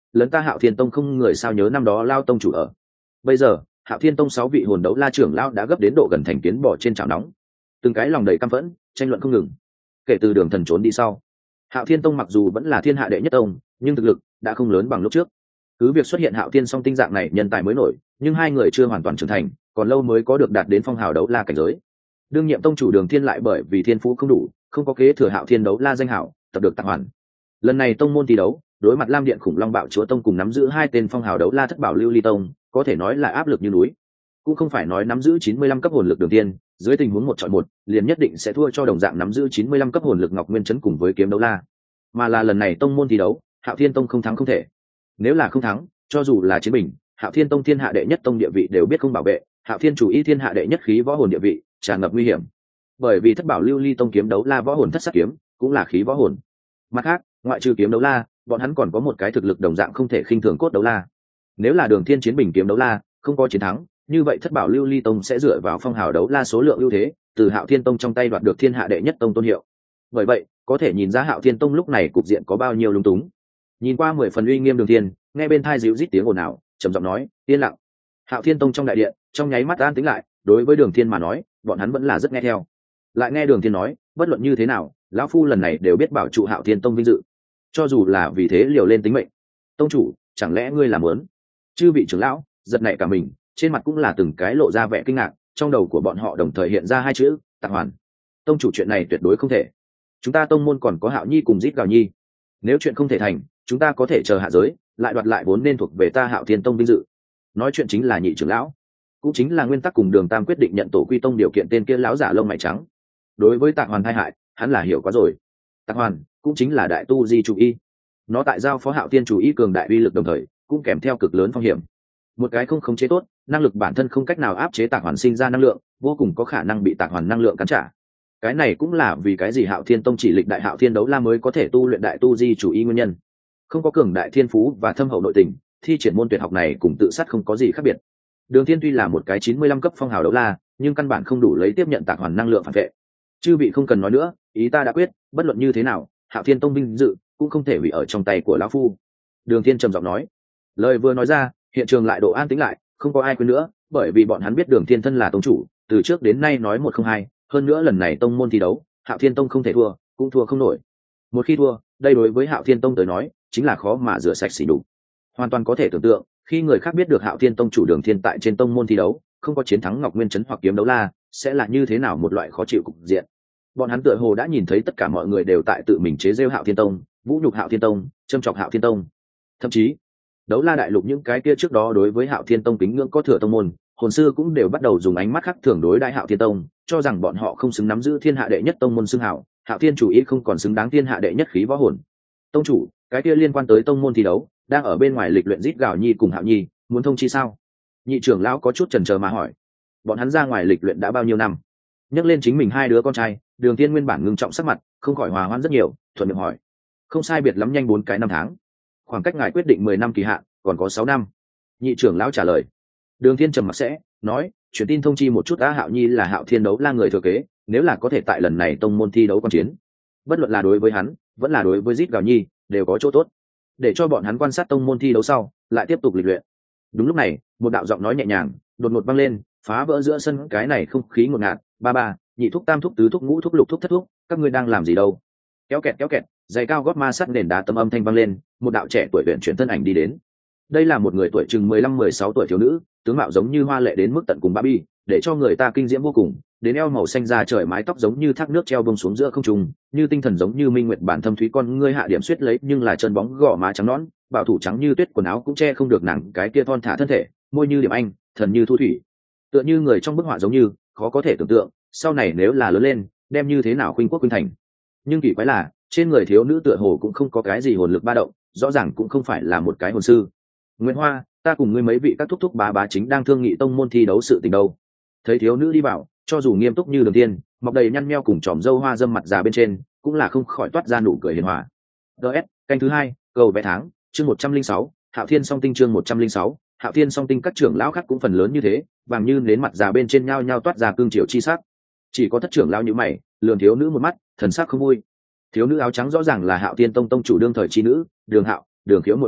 Speaker 1: lấn ta Hạo Thiên Tông không người sao nhớ năm đó lao tông chủ ở. Bây giờ Hạo Thiên Tông sáu vị hồn đấu la trưởng lão đã gấp đến độ gần thành kiến bỏ trên chảo nóng, từng cái lòng đầy căm phẫn, tranh luận không ngừng. Kể từ Đường Thần trốn đi sau, Hạo Thiên Tông mặc dù vẫn là thiên hạ đệ nhất tông, nhưng thực lực đã không lớn bằng lúc trước. Cứ việc xuất hiện Hạo Thiên Song Tinh dạng này nhân tài mới nổi, nhưng hai người chưa hoàn toàn trưởng thành, còn lâu mới có được đạt đến phong hào đấu la cảnh giới. Đương nhiệm tông chủ Đường Thiên lại bởi vì thiên phú không đủ, không có kế thừa Hạo Thiên đấu la danh hảo, tập được Tạc Hoàn. Lần này tông môn thi đấu, đối mặt Lam Điện Khủng Long Bạo Chúa Tông cùng nắm giữ hai tên phong hào đấu la thất bảo Lưu Ly Tông, có thể nói là áp lực như núi. Cũng không phải nói nắm giữ chín mươi lăm cấp hồn lực Đường Thiên, dưới tình huống một chọi một, liền nhất định sẽ thua cho đồng dạng nắm giữ chín mươi lăm cấp hồn lực Ngọc Nguyên Chấn cùng với Kiếm Đấu La, mà là lần này tông môn thi đấu, Hạo Thiên Tông không thắng không thể. Nếu là không thắng, cho dù là chiến bình, Hạo Thiên Tông thiên hạ đệ nhất tông địa vị đều biết không bảo vệ, Hạo Thiên chủ y thiên hạ đệ nhất khí võ hồn địa vị tràn ngập nguy hiểm. Bởi vì thất bảo Lưu Ly Tông Kiếm Đấu La võ hồn thất sắc kiếm cũng là khí võ hồn. Mặt khác, ngoại trừ Kiếm Đấu La, bọn hắn còn có một cái thực lực đồng dạng không thể khinh thường cốt đấu la. Nếu là Đường Thiên chiến bình Kiếm Đấu La không có chiến thắng, như vậy thất bảo Lưu Ly Tông sẽ dựa vào phong hào đấu la số lượng ưu thế, từ Hạo Thiên Tông trong tay đoạt được thiên hạ đệ nhất tông tôn hiệu. Bởi vậy, có thể nhìn ra Hạo Thiên Tông lúc này cục diện có bao nhiêu lung túng. Nhìn qua mười phần uy nghiêm Đường Thiên, nghe bên tai dịu rít tiếng ồn ào, trầm giọng nói, yên lặng. Hạo Thiên Tông trong đại điện, trong nháy mắt an tĩnh lại, đối với Đường Thiên mà nói, bọn hắn vẫn là rất nghe theo. Lại nghe Đường Thiên nói, bất luận như thế nào, lão phu lần này đều biết bảo trụ Hạo Thiên Tông vinh dự, cho dù là vì thế liều lên tính mệnh. Tông chủ, chẳng lẽ ngươi làm muốn? Chư vị trưởng lão giật nảy cả mình, trên mặt cũng là từng cái lộ ra vẻ kinh ngạc, trong đầu của bọn họ đồng thời hiện ra hai chữ, Tạc Hoàn. Tông chủ, chuyện này tuyệt đối không thể. Chúng ta tông môn còn có Hạo Nhi cùng Rít Gào Nhi, nếu chuyện không thể thành, chúng ta có thể chờ hạ giới, lại đoạt lại vốn nên thuộc về ta Hạo Thiên Tông vinh dự. Nói chuyện chính là nhị trưởng lão, cũng chính là nguyên tắc cùng Đường Tam quyết định nhận tổ quy tông điều kiện tên kia lão giả lông mày trắng. Đối với Tạc Hoàn tai hại, hắn là hiểu quá rồi. Tạc Hoàn cũng chính là đại tu di chủ y, nó tại giao phó Hạo Thiên chủ y cường đại uy lực, đồng thời cũng kèm theo cực lớn phong hiểm. Một cái không khống chế tốt, năng lực bản thân không cách nào áp chế Tạc Hoàn sinh ra năng lượng, vô cùng có khả năng bị Tạc Hoàn năng lượng cắn trả. Cái này cũng là vì cái gì Hạo Thiên Tông chỉ lịch đại Hạo Thiên đấu la mới có thể tu luyện đại tu di chủ y nguyên nhân. Không có cường đại thiên phú và thâm hậu nội tình, thi triển môn tuyệt học này cùng tự sát không có gì khác biệt. Đường Thiên tuy là một cái chín mươi lăm cấp phong hào đấu la, nhưng căn bản không đủ lấy tiếp nhận Tạc Hoàn năng lượng phản vệ. Chư vị không cần nói nữa, ý ta đã quyết, bất luận như thế nào, Hạo Thiên Tông vinh dự cũng không thể hủy ở trong tay của lão phu. Đường Thiên trầm giọng nói. Lời vừa nói ra, hiện trường lại độ an tĩnh lại, không có ai quên nữa, bởi vì bọn hắn biết Đường Thiên thân là tông chủ, từ trước đến nay nói một không hai, hơn nữa lần này tông môn thi đấu, Hạo Thiên Tông không thể thua, cũng thua không nổi. Một khi thua, đây đối với Hạo Thiên Tông tới nói, chính là khó mà rửa sạch sỉ nhục. Hoàn toàn có thể tưởng tượng, khi người khác biết được Hạo Thiên Tông chủ Đường Thiên tại trên tông môn thi đấu, không có chiến thắng Ngọc Nguyên Chấn hoặc Kiếm Đấu La, sẽ là như thế nào một loại khó chịu cục diện. Bọn hắn tựa hồ đã nhìn thấy tất cả mọi người đều tại tự mình chế giễu Hạo Thiên Tông, vũ nhục Hạo Thiên Tông, châm chọc Hạo Thiên Tông. Thậm chí, đấu la đại lục những cái kia trước đó đối với Hạo Thiên Tông kính ngưỡng có thừa tông môn, hồn sư cũng đều bắt đầu dùng ánh mắt khác thường đối đại Hạo Thiên Tông, cho rằng bọn họ không xứng nắm giữ thiên hạ đệ nhất tông môn xưng hảo, Hạo Thiên chủ ý không còn xứng đáng thiên hạ đệ nhất khí võ hồn. Tông chủ, cái kia liên quan tới tông môn thi đấu, đang ở bên ngoài lịch luyện Rít Gào Nhi cùng Hạo Nhi, muốn thông chi sao? Nhị trưởng lão có chút chần chờ mà hỏi. Bọn hắn ra ngoài lịch luyện đã bao nhiêu năm? Nhắc lên chính mình hai đứa con trai, Đường Thiên nguyên bản ngưng trọng sắc mặt, không khỏi hòa hoãn rất nhiều, thuận miệng hỏi. Không sai biệt lắm nhanh bốn cái năm tháng. Khoảng cách ngài quyết định mười năm kỳ hạn, còn có sáu năm. Nhị trưởng lão trả lời. Đường Thiên trầm mặc sẽ nói, truyền tin thông chi một chút, Á Hạo Nhi là Hạo Thiên đấu la người thừa kế, nếu là có thể tại lần này tông môn thi đấu quan chiến, bất luận là đối với hắn, vẫn là đối với Rít Gào Nhi, đều có chỗ tốt. Để cho bọn hắn quan sát tông môn thi đấu sau, lại tiếp tục lịch luyện. Đúng lúc này, một đạo giọng nói nhẹ nhàng, đột ngột vang lên, phá vỡ giữa sân cái này không khí ngột ngạt. Ba ba, nhị thúc, tam thúc, tứ thúc, ngũ thúc, lục thúc, thất thúc, các ngươi đang làm gì đâu? Kéo kẹt kéo kẹt, giày cao gót ma sắt nền đá tấm âm thanh vang lên, một đạo trẻ tuổi luyện chuyển thân ảnh đi đến. Đây là một người tuổi chừng mười lăm mười sáu tuổi thiếu nữ, tướng mạo giống như hoa lệ đến mức tận cùng Barbie, để cho người ta kinh diễm vô cùng. Đến eo màu xanh da trời, mái tóc giống như thác nước treo bông xuống giữa không trung, như tinh thần giống như minh nguyệt bản thâm thúy, con ngươi hạ điểm suýt lấy nhưng là chân bóng gò má trắng nõn, bảo thủ trắng như tuyết, quần áo cũng che không được nàng cái kia thon thả thân thể, môi như điểm anh, thần như thu thủy, tựa như người trong bức họa giống như, khó có thể tưởng tượng, sau này nếu là lớn lên, đem như thế nào khuynh quốc khuynh thành. Nhưng kỳ quái là, trên người thiếu nữ tựa hồ cũng không có cái gì hồn lực ba động, rõ ràng cũng không phải là một cái hồn sư. Nguyễn Hoa, ta cùng ngươi mấy vị các thúc thúc bá bá chính đang thương nghị tông môn thi đấu sự tình đâu. Thấy thiếu nữ đi vào, cho dù nghiêm túc như Đường Thiên, mọc đầy nhăn meo cùng tròm râu hoa dâm mặt già bên trên, cũng là không khỏi toát ra nụ cười hiền hòa. ds canh thứ hai, cầu vé tháng, chương một trăm linh sáu, Hạo Thiên Song Tinh chương một trăm linh sáu, Hạo Thiên Song Tinh. Các trưởng lão khác cũng phần lớn như thế, vàng như đến mặt già bên trên nhao nhao toát ra cương triều chi sắc. Chỉ có thất trưởng lão như mày, lườm thiếu nữ một mắt, thần sắc không vui. Thiếu nữ áo trắng rõ ràng là Hạo Thiên Tông tông chủ đương thời chi nữ, Đường Hạo, Đường Khiếu muội muội,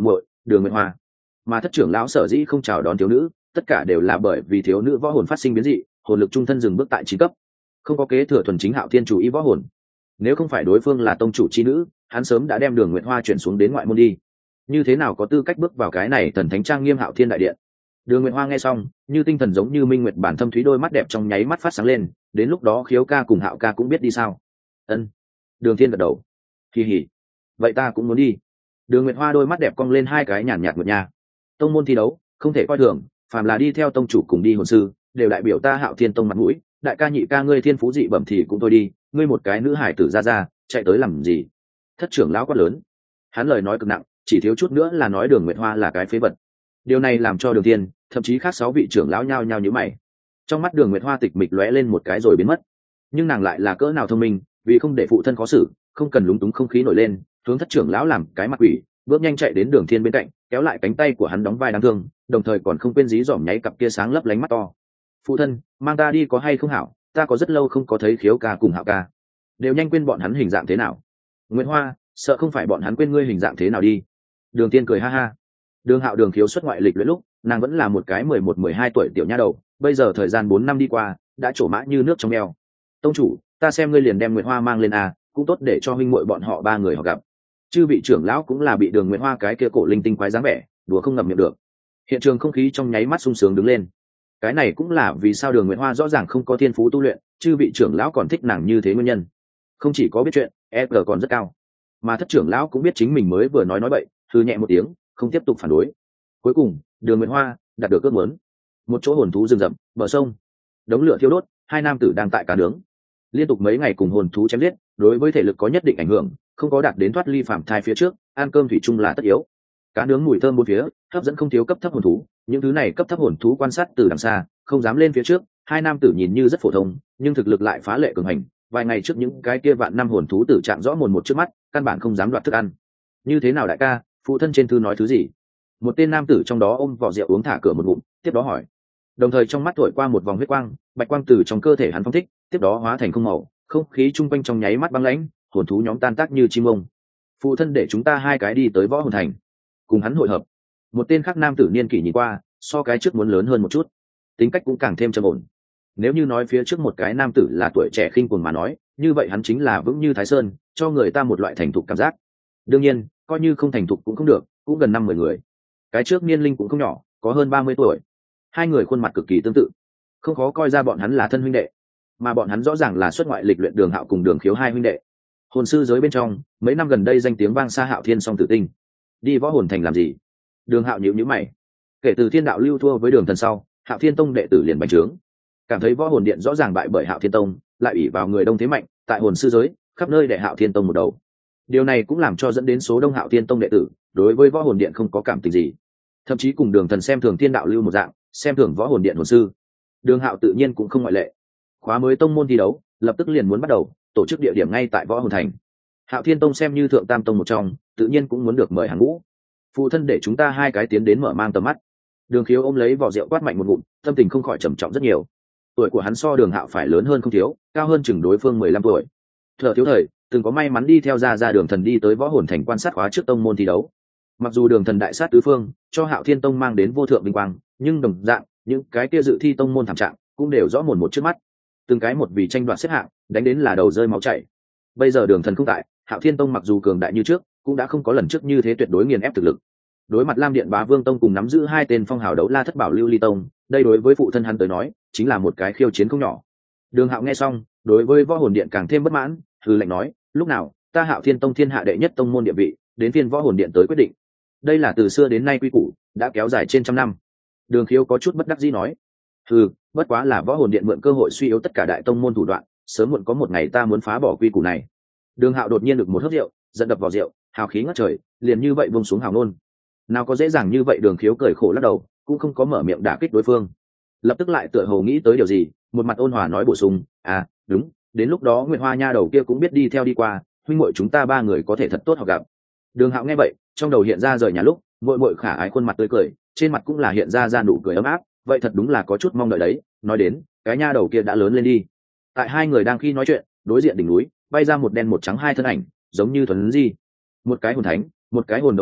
Speaker 1: Đường Nguyệt Hoa. Mà thất trưởng lão sở dĩ không chào đón thiếu nữ, tất cả đều là bởi vì thiếu nữ võ hồn phát sinh biến dị, hồn lực trung thân dừng bước tại chín cấp, không có kế thừa thuần chính Hạo Thiên chủ ý võ hồn. Nếu không phải đối phương là tông chủ chi nữ, hắn sớm đã đem Đường Nguyệt Hoa chuyển xuống đến ngoại môn đi. Như thế nào có tư cách bước vào cái này thần thánh trang nghiêm Hạo Thiên đại điện? Đường Nguyệt Hoa nghe xong, như tinh thần giống như minh nguyệt bản thâm thúy đôi mắt đẹp trong nháy mắt phát sáng lên, đến lúc đó Khiếu ca cùng Hạo ca cũng biết đi sao. Ân. Đường Thiên gật đầu. Kỳ hỉ. Vậy ta cũng muốn đi. Đường Nguyệt Hoa đôi mắt đẹp cong lên hai cái nhàn nhạt nguyệt nha. Tông môn thi đấu, không thể coi thường, phàm là đi theo tông chủ cùng đi hồn sư, đều đại biểu ta Hạo Thiên tông mặt mũi, đại ca nhị ca ngươi thiên phú dị bẩm thì cũng thôi đi, ngươi một cái nữ hải tử ra ra, chạy tới làm gì? Thất trưởng lão quát lớn. Hắn lời nói cực nặng, chỉ thiếu chút nữa là nói Đường Nguyệt Hoa là cái phế vật. Điều này làm cho Đường Thiên, thậm chí khác sáu vị trưởng lão nhao nhao nhíu mày. Trong mắt Đường Nguyệt Hoa tịch mịch lóe lên một cái rồi biến mất. Nhưng nàng lại là cỡ nào thông minh, vì không để phụ thân khó xử, không cần lúng túng không khí nổi lên, hướng thất trưởng lão làm cái mặt quỷ, bước nhanh chạy đến Đường Thiên bên cạnh, kéo lại cánh tay của hắn đóng vai đáng thương, đồng thời còn không quên dí dỏm nháy cặp kia sáng lấp lánh mắt to. Phụ thân, mang ta đi có hay không hảo, ta có rất lâu không có thấy Khiếu ca cùng Hạo ca, đều nhanh quên bọn hắn hình dạng thế nào. Nguyệt Hoa, sợ không phải bọn hắn quên ngươi hình dạng thế nào đi. Đường Thiên cười ha ha. Đường Hạo Đường Khiếu xuất ngoại lịch luyện lúc, nàng vẫn là một cái mười một mười hai tuổi tiểu nha đầu, bây giờ thời gian bốn năm đi qua, đã trổ mã như nước trong eo. Tông chủ, ta xem ngươi liền đem Nguyệt Hoa mang lên à, cũng tốt để cho huynh muội bọn họ ba người họ gặp. Chư vị trưởng lão cũng là bị Đường Nguyệt Hoa cái kia cổ linh tinh quái dáng vẻ, đùa không ngậm miệng được. Hiện trường không khí trong nháy mắt sung sướng đứng lên. Cái này cũng là vì sao Đường Nguyệt Hoa rõ ràng không có thiên phú tu luyện, chư vị trưởng lão còn thích nàng như thế nguyên nhân. Không chỉ có biết chuyện, e giê còn rất cao. Mà thất trưởng lão cũng biết chính mình mới vừa nói nói bậy, hừ nhẹ một tiếng, không tiếp tục phản đối. Cuối cùng, Đường Nguyệt Hoa đạt được ước muốn. Một chỗ hồn thú rừng rậm, bờ sông, đống lửa thiêu đốt, hai nam tử đang tại cá nướng. Liên tục mấy ngày cùng hồn thú chém giết, đối với thể lực có nhất định ảnh hưởng, không có đạt đến thoát ly phàm thai phía trước, ăn cơm thủy chung là tất yếu. Cá nướng mùi thơm bốn phía, hấp dẫn không thiếu cấp thấp hồn thú, những thứ này cấp thấp hồn thú quan sát từ đằng xa, không dám lên phía trước, hai nam tử nhìn như rất phổ thông, nhưng thực lực lại phá lệ cường hành, vài ngày trước những cái kia vạn năm hồn thú tử trạng rõ mồn một trước mắt, căn bản không dám đoạt thức ăn. Như thế nào đại ca, phụ thân trên thư nói thứ gì? Một tên nam tử trong đó ôm vỏ rượu uống thả cửa một ngụm, tiếp đó hỏi. Đồng thời trong mắt thổi qua một vòng huyết quang, bạch quang từ trong cơ thể hắn phóng thích, tiếp đó hóa thành không màu, không khí chung quanh trong nháy mắt băng lãnh, hồn thú nhóm tan tác như chim ông. Phụ thân để chúng ta hai cái đi tới võ hồn thành, cùng hắn hội hợp. Một tên khác nam tử niên kỷ nhìn qua, so cái trước muốn lớn hơn một chút, tính cách cũng càng thêm trầm ổn. Nếu như nói phía trước một cái nam tử là tuổi trẻ khinh cuồng mà nói, như vậy hắn chính là vững như Thái Sơn, cho người ta một loại thành thục cảm giác. Đương nhiên, coi như không thành thục cũng không được, cũng gần năm mười người. Cái trước niên linh cũng không nhỏ, có hơn ba mươi tuổi. Hai người khuôn mặt cực kỳ tương tự, không khó coi ra bọn hắn là thân huynh đệ, mà bọn hắn rõ ràng là xuất ngoại lịch luyện Đường Hạo cùng Đường Khiếu hai huynh đệ. Hồn sư giới bên trong, mấy năm gần đây danh tiếng vang xa Hạo Thiên song tử tinh. Đi võ hồn thành làm gì? Đường Hạo nhíu nhíu mày. Kể từ Thiên đạo lưu thua với Đường Thần sau, Hạo Thiên tông đệ tử liền bành trướng, cảm thấy võ hồn điện rõ ràng bại bởi Hạo Thiên tông, lại ủy vào người đông thế mạnh, tại hồn sư giới khắp nơi đệ Hạo Thiên tông một đầu. Điều này cũng làm cho dẫn đến số đông Hạo Thiên tông đệ tử đối với võ hồn điện không có cảm tình gì, thậm chí cùng Đường Thần xem thường Thiên đạo lưu một dạng, xem thường võ hồn điện hồn sư. Đường Hạo tự nhiên cũng không ngoại lệ. Khóa mới tông môn thi đấu lập tức liền muốn bắt đầu, tổ chức địa điểm ngay tại võ hồn thành. Hạo Thiên tông xem như thượng tam tông một trong, tự nhiên cũng muốn được mời hàng ngũ. Phụ thân để chúng ta hai cái tiến đến mở mang tầm mắt. Đường Khiếu ôm lấy vỏ rượu quát mạnh một ngụm, tâm tình không khỏi trầm trọng rất nhiều. Tuổi của hắn so Đường Hạo phải lớn hơn không thiếu, cao hơn chừng đối phương mười lăm tuổi. Thở thiếu thời, từng có may mắn đi theo ra ra Đường Thần đi tới võ hồn thành quan sát khóa trước tông môn thi đấu. Mặc dù Đường Thần đại sát tứ phương, cho Hạo Thiên tông mang đến vô thượng vinh quang, nhưng đồng dạng, những cái kia dự thi tông môn thảm trạng cũng đều rõ mồn một trước mắt. Từng cái một vì tranh đoạt xếp hạng, đánh đến là đầu rơi máu chảy. Bây giờ Đường Thần không tại, Hạo Thiên tông mặc dù cường đại như trước, cũng đã không có lần trước như thế tuyệt đối nghiền ép thực lực. Đối mặt Lam Điện Bá Vương tông cùng nắm giữ hai tên phong hào đấu la thất bảo lưu ly tông, đây đối với phụ thân hắn tới nói chính là một cái khiêu chiến không nhỏ. Đường Hạo nghe xong, đối với võ hồn điện càng thêm bất mãn, hừ lạnh nói, lúc nào ta Hạo Thiên tông thiên hạ đệ nhất tông môn địa vị, đến phiên võ hồn điện tới quyết định. Đây là từ xưa đến nay quy củ, đã kéo dài trên trăm năm. Đường Khiếu có chút bất đắc dĩ nói, hừ, bất quá là võ hồn điện mượn cơ hội suy yếu tất cả đại tông môn thủ đoạn, sớm muộn có một ngày ta muốn phá bỏ quy củ này. Đường Hạo đột nhiên được một hớp rượu, giận đập vào rượu, hào khí ngất trời, liền như vậy buông xuống hào ngôn. Nào có dễ dàng như vậy. Đường Khiếu cười khổ lắc đầu, cũng không có mở miệng đả kích đối phương. Lập tức lại tựa hồ nghĩ tới điều gì, một mặt ôn hòa nói bổ sung, à đúng, đến lúc đó Nguyệt Hoa nha đầu kia cũng biết đi theo đi qua, huynh muội chúng ta ba người có thể thật tốt học gặp. Đường Hạo nghe vậy, trong đầu hiện ra rời nhà lúc muội muội khả ái khuôn mặt tươi cười, trên mặt cũng là hiện ra ra nụ cười ấm áp, vậy thật đúng là có chút mong đợi đấy. Nói đến cái nha đầu kia đã lớn lên đi. Tại hai người đang khi nói chuyện, đối diện đỉnh núi bay ra một đen một trắng hai thân ảnh, giống như thuần di, một cái hồn thánh, một cái hồn đấu la,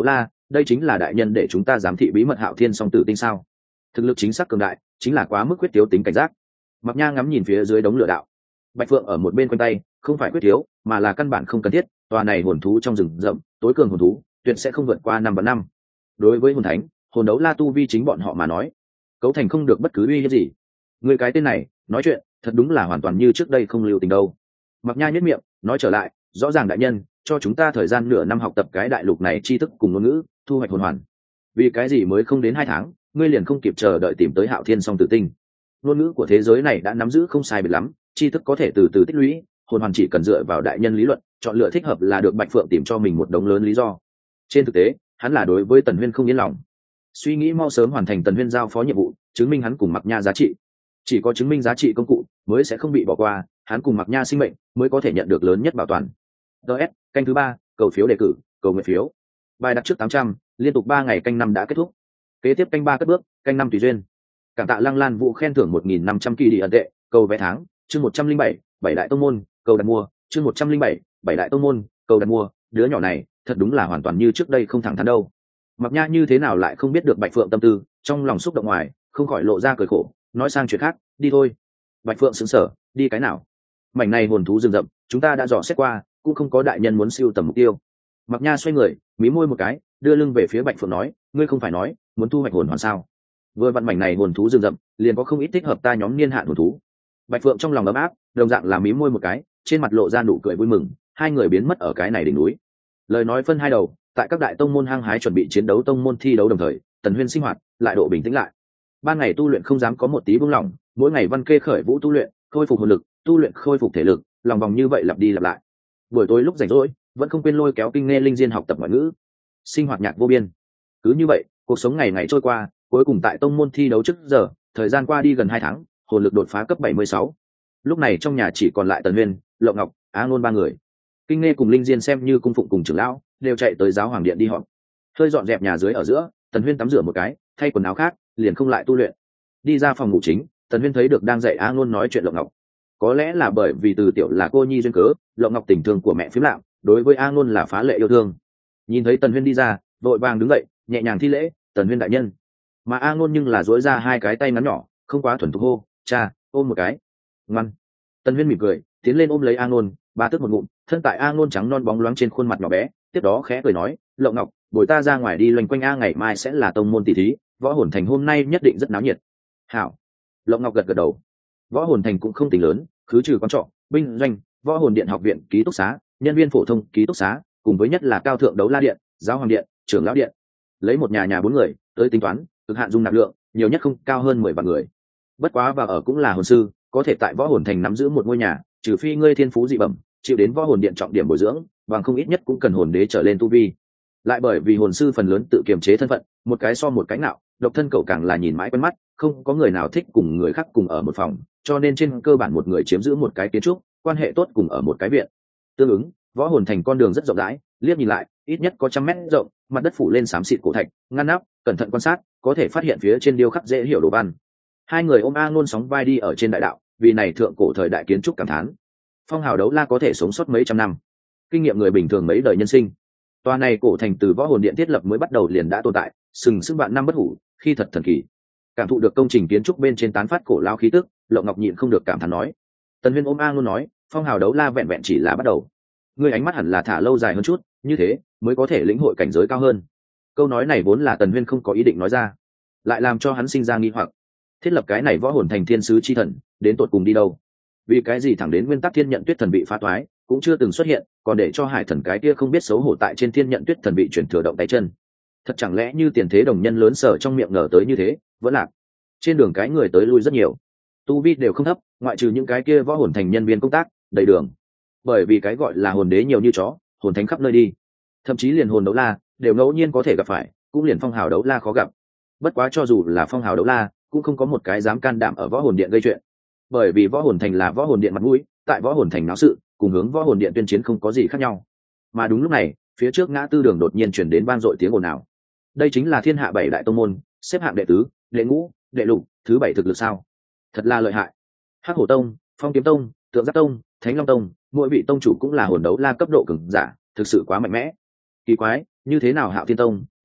Speaker 1: đây chính là đại nhân để chúng ta giám thị bí mật Hạo Thiên song tử tinh sao? Thực lực chính xác cường đại, chính là quá mức quyết thiếu tính cảnh giác. Mặc Nha ngắm nhìn phía dưới đống lửa đạo, Bạch Phượng ở một bên quanh tay, không phải quyết thiếu, mà là căn bản không cần thiết. Tòa này hồn thú trong rừng rậm, tối cường hồn thú, tuyệt sẽ không vượt qua năm và năm. Đối với hồn thánh, hồn đấu la tu vi chính bọn họ mà nói, cấu thành không được bất cứ uy hiếp gì. Người cái tên này, nói chuyện, thật đúng là hoàn toàn như trước đây không lưu tình đâu. Mặc Nha nhếch miệng, nói trở lại, rõ ràng đại nhân, cho chúng ta thời gian nửa năm học tập cái đại lục này tri thức cùng ngôn ngữ, thu hoạch hồn hoàn. Vì cái gì mới không đến hai tháng, ngươi liền không kịp chờ đợi tìm tới Hạo Thiên song tử tinh? Ngôn ngữ của thế giới này đã nắm giữ không sai biệt lắm, tri thức có thể từ từ tích lũy, hồn hoàn chỉ cần dựa vào đại nhân lý luận, chọn lựa thích hợp là được. Bạch Phượng tìm cho mình một đống lớn lý do. Trên thực tế, hắn là đối với Tần Huyên không yên lòng, suy nghĩ mau sớm hoàn thành Tần Huyên giao phó nhiệm vụ, chứng minh hắn cùng Mặc Nha giá trị. Chỉ có chứng minh giá trị công cụ mới sẽ không bị bỏ qua, hắn cùng Mặc Nha sinh mệnh mới có thể nhận được lớn nhất bảo toàn. ds canh thứ ba, cầu phiếu đề cử, cầu nguyện phiếu. Bài đặt trước tám trăm, liên tục ba ngày canh năm đã kết thúc. Kế tiếp canh ba cất bước, canh năm tùy duyên. Cảm tạ Lăng Lan Vũ khen thưởng một nghìn năm trăm kỳ đi ẩn tệ, cầu vé tháng, chương một trăm linh bảy, bảy đại tông môn, cầu đặt mua, chương một trăm linh bảy, bảy đại tông môn, cầu đặt mua. Đứa nhỏ này, thật đúng là hoàn toàn như trước đây không thẳng thắn đâu. Mặc Nha như thế nào lại không biết được Bạch Phượng tâm tư, trong lòng xúc động ngoài, không khỏi lộ ra cười khổ, nói sang chuyện khác, đi thôi. Bạch Phượng sững sờ, đi cái nào? Mảnh này hồn thú rừng rậm, chúng ta đã dò xét qua, cũng không có đại nhân muốn siêu tầm mục tiêu. Mặc Nha xoay người, mí môi một cái, đưa lưng về phía Bạch Phượng nói, ngươi không phải nói muốn thu hoạch hồn hoàn sao? Vừa vặn mảnh này hồn thú rừng rậm, liền có không ít thích hợp ta nhóm niên hạn hồn thú. Bạch Phượng trong lòng ấm áp, đồng dạng là mí môi một cái, trên mặt lộ ra nụ cười vui mừng. Hai người biến mất ở cái này đỉnh núi. Lời nói phân hai đầu, tại các đại tông môn hăng hái chuẩn bị chiến đấu tông môn thi đấu đồng thời, Tần Huyên sinh hoạt lại độ bình tĩnh lại. Ban ngày tu luyện không dám có một tí buông lỏng, mỗi ngày văn kê khởi vũ tu luyện, khôi phục hồn lực, tu luyện khôi phục thể lực, lòng vòng như vậy lặp đi lặp lại. Buổi tối lúc rảnh rỗi, vẫn không quên lôi kéo kinh nghe linh diên học tập ngoại ngữ, sinh hoạt nhạc vô biên. Cứ như vậy, cuộc sống ngày ngày trôi qua, cuối cùng tại tông môn thi đấu trước giờ, thời gian qua đi gần hai tháng, hồn lực đột phá cấp bảy mươi sáu. Lúc này trong nhà chỉ còn lại Tần Huyên, Lộ Ngọc, Á Ngôn ba người. Kinh nghe cùng linh diên xem như cung phụng cùng trưởng lão, đều chạy tới giáo hoàng điện đi họp. Hơi dọn dẹp nhà dưới ở giữa, Tần Huyên tắm rửa một cái, thay quần áo khác, liền không lại tu luyện. Đi ra phòng ngủ chính, Tần Huyên thấy được đang dạy Á Ngôn nói chuyện Lộ Ngọc. Có lẽ là bởi vì từ tiểu là cô nhi duyên cớ, Lộ Ngọc tình thương của mẹ phím lạm, đối với A Ngôn là phá lệ yêu thương. Nhìn thấy Tần Huyên đi ra, vội vàng đứng dậy, nhẹ nhàng thi lễ, Tần Huyên đại nhân. Mà A Ngôn nhưng là duỗi ra hai cái tay ngắn nhỏ, không quá thuần thục hô, cha, ôm một cái. Ngoan. Tần Huyên mỉm cười, tiến lên ôm lấy A Ngôn, ba tức một ngụm, thân tại A Ngôn trắng non bóng loáng trên khuôn mặt nhỏ bé, tiếp đó khẽ cười nói, Lộ Ngọc, bồi ta ra ngoài đi loanh quanh a, ngày mai sẽ là tông môn tỷ thí, võ hồn thành hôm nay nhất định rất náo nhiệt. Hảo. Lộ Ngọc gật gật đầu. Võ hồn thành cũng không tính lớn, khứ trừ quán trọ, binh doanh, võ hồn điện, học viện, ký túc xá, nhân viên phổ thông, ký túc xá, cùng với nhất là cao thượng đấu la điện, giáo hoàng điện, trưởng lão điện. Lấy một nhà nhà bốn người tới tính toán, cực hạn dung nạp lượng, nhiều nhất không cao hơn mười vạn người. Bất quá và ở cũng là hồn sư, có thể tại võ hồn thành nắm giữ một ngôi nhà, trừ phi ngươi thiên phú dị bẩm, chịu đến võ hồn điện trọng điểm bồi dưỡng, bằng không ít nhất cũng cần hồn đế trở lên tu vi. Lại bởi vì hồn sư phần lớn tự kiềm chế thân phận, một cái so một cái nào, độc thân cậu càng là nhìn mãi quen mắt, không có người nào thích cùng người khác cùng ở một phòng, cho nên trên cơ bản một người chiếm giữ một cái kiến trúc, quan hệ tốt cùng ở một cái viện. Tương ứng, võ hồn thành con đường rất rộng rãi, liếc nhìn lại, ít nhất có trăm mét rộng, mặt đất phủ lên xám xịt cổ thạch, ngăn nắp, cẩn thận quan sát, có thể phát hiện phía trên điêu khắc dễ hiểu đồ văn. Hai người ôm A Ngôn sóng vai đi ở trên đại đạo, vì này thượng cổ thời đại kiến trúc cảm thán. Phong hào đấu la có thể sống sót mấy trăm năm, kinh nghiệm người bình thường mấy đời nhân sinh. Tòa này cổ thành từ võ hồn điện thiết lập mới bắt đầu liền đã tồn tại, sừng sững vạn năm bất hủ, khi thật thần kỳ. Cảm thụ được công trình kiến trúc bên trên tán phát cổ lao khí tức, Lộ Ngọc nhịn không được cảm thán nói. Tần Huyên ôm A Ngôn nói, phong hào đấu la vẹn vẹn chỉ là bắt đầu, ngươi ánh mắt hẳn là thả lâu dài hơn chút, như thế mới có thể lĩnh hội cảnh giới cao hơn. Câu nói này vốn là Tần Huyên không có ý định nói ra, lại làm cho hắn sinh ra nghi hoặc. Thiết lập cái này võ hồn thành thiên sứ chi thần, đến tột cùng đi đâu? Vì cái gì thẳng đến nguyên tắc thiên nhận tuyết thần bị phá toái cũng chưa từng xuất hiện, còn để cho hải thần cái kia không biết xấu hổ tại trên thiên nhận tuyết thần bị chuyển thừa động tay chân. Thật chẳng lẽ như tiền thế đồng nhân lớn sở trong miệng ngờ tới như thế, vẫn lạc. Trên đường cái người tới lui rất nhiều, tu vi đều không thấp, ngoại trừ những cái kia võ hồn thành nhân viên công tác đầy đường. Bởi vì cái gọi là hồn đế nhiều như chó, hồn thánh khắp nơi đi, thậm chí liền hồn đấu la đều ngẫu nhiên có thể gặp phải, cũng liền phong hào đấu la khó gặp. Bất quá cho dù là phong hào đấu la, cũng không có một cái dám can đảm ở võ hồn điện gây chuyện, bởi vì võ hồn thành là võ hồn điện mặt mũi, tại võ hồn thành náo sự cùng hướng võ hồn điện tuyên chiến không có gì khác nhau. Mà đúng lúc này, phía trước ngã tư đường đột nhiên chuyển đến vang dội tiếng ồn ào. Đây chính là thiên hạ bảy đại tông môn, xếp hạng đệ tứ, đệ ngũ, đệ lục, thứ bảy thực lực sao? Thật là lợi hại. Hắc Hổ Tông, Phong Kiếm Tông, Tượng Giáp Tông, Thánh Long Tông, mỗi vị tông chủ cũng là hồn đấu la cấp độ cường giả, thực sự quá mạnh mẽ. Kỳ quái, như thế nào Hạo Thiên Tông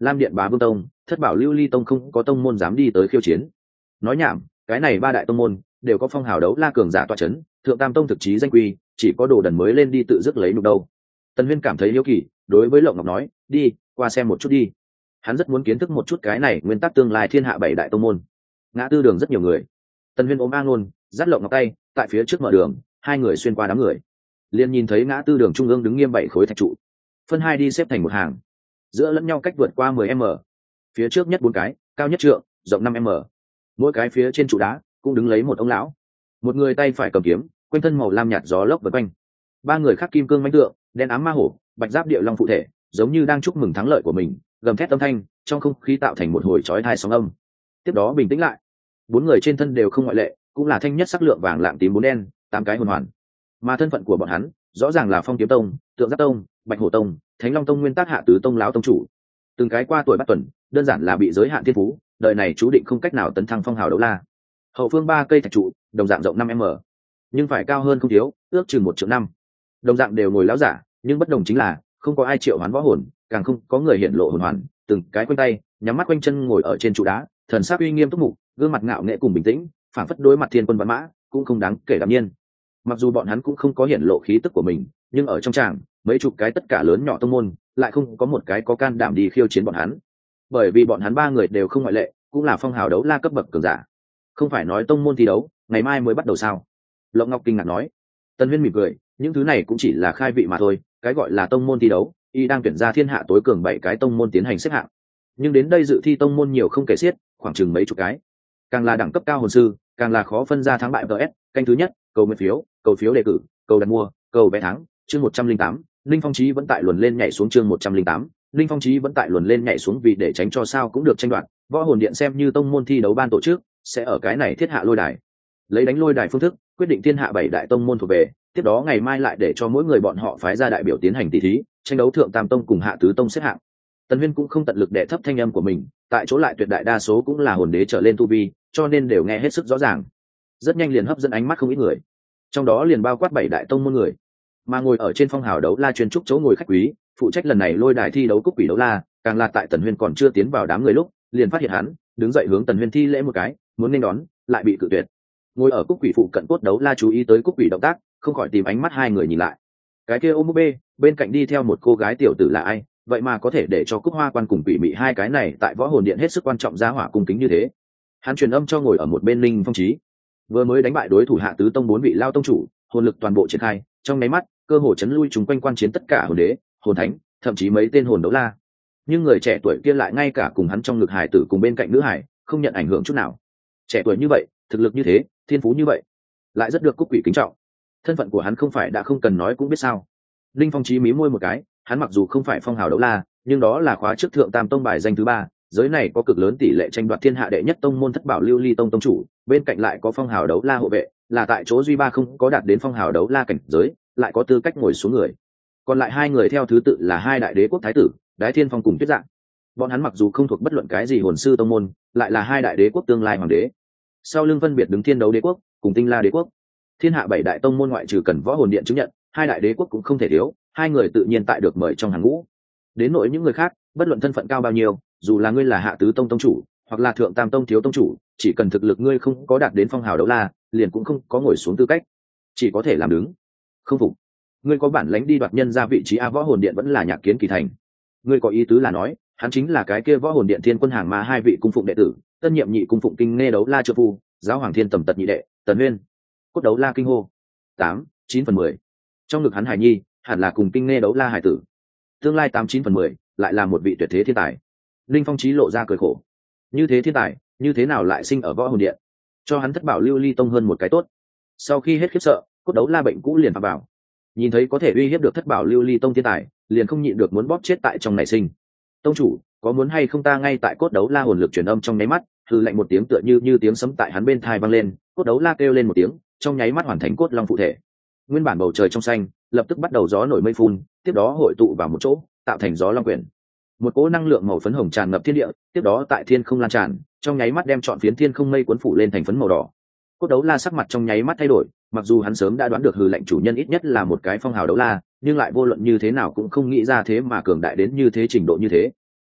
Speaker 1: lam điện bá vương tông, thất bảo lưu ly tông không có tông môn dám đi tới khiêu chiến. Nói nhảm, cái này ba đại tông môn đều có phong hào đấu la cường giả tọa chấn, thượng tam tông thực chí danh quy, chỉ có đồ đần mới lên đi tự dứt lấy nhục đâu. Tần Huyên cảm thấy hiếu kỳ, đối với Lộng Ngọc nói, đi qua xem một chút đi. Hắn rất muốn kiến thức một chút cái này nguyên tắc tương lai thiên hạ bảy đại tông môn. Ngã tư đường rất nhiều người. Tần Huyên ôm A Ngôn, dắt Lộng Ngọc tay, tại phía trước mở đường, hai người xuyên qua đám người, liền nhìn thấy ngã tư đường trung ương đứng nghiêm bảy khối thạch trụ, phân hai đi xếp thành một hàng, giữa lẫn nhau cách vượt qua mười m. Phía trước nhất bốn cái, cao nhất trượng, rộng năm m. Mỗi cái phía trên trụ đá cũng đứng lấy một ông lão, một người tay phải cầm kiếm, quanh thân màu lam nhạt gió lốc vần quanh. Ba người khác kim cương mãnh tượng, đen ám ma hổ, bạch giáp địa long phụ thể, giống như đang chúc mừng thắng lợi của mình, gầm thét âm thanh trong không khí tạo thành một hồi chói tai sóng âm. Tiếp đó bình tĩnh lại, bốn người trên thân đều không ngoại lệ, cũng là thanh nhất sắc lượng vàng lạng tím bốn đen, tám cái hồn hoàn. Mà thân phận của bọn hắn rõ ràng là Phong Kiếm Tông, Tượng Giáp Tông, Bạch Hổ Tông, Thánh Long Tông nguyên tắc hạ tứ tông lão tông chủ. Từng cái qua tuổi bắt tuần, đơn giản là bị giới hạn thiên phú, đời này chú định không cách nào tấn thăng phong hào đấu la. Hậu phương ba cây thạch trụ, đồng dạng rộng năm m, nhưng phải cao hơn không thiếu, ước chừng một triệu năm. Đồng dạng đều ngồi lão giả, nhưng bất đồng chính là không có ai triệu hoán võ hồn, càng không có người hiện lộ hồn hoàn, từng cái quanh tay, nhắm mắt quanh chân ngồi ở trên trụ đá, thần sắc uy nghiêm túc mục, gương mặt ngạo nghễ cùng bình tĩnh, phảng phất đối mặt thiên quân vạn mã, cũng không đáng kể đạm nhiên. Mặc dù bọn hắn cũng không có hiện lộ khí tức của mình, nhưng ở trong tràng, mấy chục cái tất cả lớn nhỏ tông môn lại không có một cái có can đảm đi khiêu chiến bọn hắn, bởi vì bọn hắn ba người đều không ngoại lệ, cũng là phong hào đấu la cấp bậc cường giả. Không phải nói tông môn thi đấu ngày mai mới bắt đầu sao? Lộng Ngọc kinh ngạc nói. Tần Huyên mỉm cười, những thứ này cũng chỉ là khai vị mà thôi, cái gọi là tông môn thi đấu, y đang tuyển ra thiên hạ tối cường bảy cái tông môn tiến hành xếp hạng, nhưng đến đây dự thi tông môn nhiều không kể xiết, khoảng chừng mấy chục cái. Càng là đẳng cấp cao hồn sư, càng là khó phân ra thắng bại. vs canh thứ nhất, cầu nguyện phiếu, cầu phiếu đề cử, cầu đặt mua, cầu vé thắng. Chương một trăm linh tám, Linh Phong Chí vẫn tại luồn lên nhảy xuống. Chương một trăm linh tám, Linh Phong Chí vẫn tại luồn lên nhảy xuống, vì để tránh cho sao cũng được tranh đoạt, Võ Hồn Điện xem như tông môn thi đấu ban tổ chức, sẽ ở cái này thiết hạ lôi đài, lấy đánh lôi đài phương thức quyết định thiên hạ bảy đại tông môn thuộc về. Tiếp đó ngày mai lại để cho mỗi người bọn họ phái ra đại biểu tiến hành tỷ thí, tranh đấu thượng tam tông cùng hạ tứ tông xếp hạng. Tần Huyên cũng không tận lực đệ thấp thanh âm của mình, tại chỗ lại tuyệt đại đa số cũng là hồn đế trở lên tu vi, cho nên đều nghe hết sức rõ ràng, rất nhanh liền hấp dẫn ánh mắt không ít người, trong đó liền bao quát bảy đại tông môn người. Mà ngồi ở trên phong hào đấu la chuyên trúc chỗ ngồi khách quý, phụ trách lần này lôi đài thi đấu cúp quỷ đấu la, càng là tại Tần Huyên còn chưa tiến vào đám người lúc, liền phát hiện hắn đứng dậy hướng Tần Huyên thi lễ một cái, muốn nên đón, lại bị cự tuyệt. Ngồi ở cúp quỷ phụ cận cốt đấu la chú ý tới cúp quỷ động tác, không khỏi tìm ánh mắt hai người nhìn lại. Cái kia ôm búp bê, bên cạnh đi theo một cô gái tiểu tử là ai, vậy mà có thể để cho Cúc Hoa Quan cùng quỷ mị hai cái này tại Võ Hồn Điện hết sức quan trọng giá hỏa cung kính như thế. Hắn truyền âm cho ngồi ở một bên Linh Phong Chí, vừa mới đánh bại đối thủ hạ tứ tông bốn vị lao tông chủ, hồn lực toàn bộ triển khai, trong nháy mắt cơ hồ chấn lui chúng quanh quan chiến tất cả hồn đế, hồn thánh, thậm chí mấy tên hồn đấu la. Nhưng người trẻ tuổi kia lại ngay cả cùng hắn trong ngực hải tử cùng bên cạnh nữ hải không nhận ảnh hưởng chút nào. Trẻ tuổi như vậy, thực lực như thế, thiên phú như vậy, lại rất được Cúc quỷ kính trọng. Thân phận của hắn không phải đã không cần nói cũng biết sao. Linh Phong Chí mí môi một cái, hắn mặc dù không phải phong hào đấu la, nhưng đó là khóa trước thượng tam tông bài danh thứ ba, giới này có cực lớn tỷ lệ tranh đoạt thiên hạ đệ nhất tông môn thất bảo lưu ly tông tông chủ, bên cạnh lại có phong hào đấu la hộ vệ, là tại chỗ duy ba không có đạt đến phong hào đấu la cảnh giới, lại có tư cách ngồi xuống người. Còn lại hai người theo thứ tự là hai đại đế quốc thái tử, Đái Thiên Phong cùng Tuyết Dạng. Bọn hắn mặc dù không thuộc bất luận cái gì hồn sư tông môn, lại là hai đại đế quốc tương lai hoàng đế. Sau lưng phân biệt đứng Thiên Đấu đế quốc cùng Tinh La đế quốc. Thiên hạ bảy đại tông môn ngoại trừ cần Võ Hồn Điện chứng nhận, hai đại đế quốc cũng không thể thiếu, hai người tự nhiên tại được mời trong hàng ngũ. Đến nỗi những người khác, bất luận thân phận cao bao nhiêu, dù là ngươi là hạ tứ tông tông chủ, hoặc là thượng tam tông thiếu tông chủ, chỉ cần thực lực ngươi không có đạt đến phong hào đấu la, liền cũng không có ngồi xuống tư cách, chỉ có thể làm đứng. Không phục, ngươi có bản lãnh đi đoạt nhân ra vị trí a. Võ Hồn Điện vẫn là Nhạc Kiến Kỳ thành. Ngươi có ý tứ là nói, hắn chính là cái kia Võ Hồn Điện Thiên Quân hàng ma hai vị cung phụng đệ tử, tân nhiệm nhị cung phụng kinh nghe đấu la trợ phu, giáo hoàng thiên tầm tật nhị đệ, Tần Huyên. Cốt đấu la kinh hô. Tám, chín phần mười. Trong ngực hắn hải nhi, hẳn là cùng kinh nghe đấu la hải tử. Tương lai tám chín phần mười, lại là một vị tuyệt thế thiên tài. Linh Phong Chí lộ ra cười khổ. Như thế thiên tài, như thế nào lại sinh ở Võ Hồn Điện? Cho hắn thất bảo lưu ly tông hơn một cái tốt. Sau khi hết khiếp sợ, cốt đấu la bệnh cũ liền phá bảo. Nhìn thấy có thể uy hiếp được thất bảo lưu ly tông thiên tài, liền không nhịn được muốn bóp chết tại trong nảy sinh. Tông chủ, có muốn hay không ta ngay tại cốt đấu la hồn lực truyền âm trong nháy mắt, hừ lạnh một tiếng tựa như như tiếng sấm tại hắn bên tai vang lên, cốt đấu la kêu lên một tiếng, trong nháy mắt hoàn thành cốt long phụ thể. Nguyên bản bầu trời trong xanh, lập tức bắt đầu gió nổi mây phun, tiếp đó hội tụ vào một chỗ, tạo thành gió long quyển. Một cỗ năng lượng màu phấn hồng tràn ngập thiên địa, tiếp đó tại thiên không lan tràn, trong nháy mắt đem trọn phiến thiên không mây cuốn phủ lên thành phấn màu đỏ. Cốt đấu la sắc mặt trong nháy mắt thay đổi, mặc dù hắn sớm đã đoán được hư lệnh chủ nhân ít nhất là một cái phong hào đấu la, nhưng lại vô luận như thế nào cũng không nghĩ ra thế mà cường đại đến như thế trình độ như thế.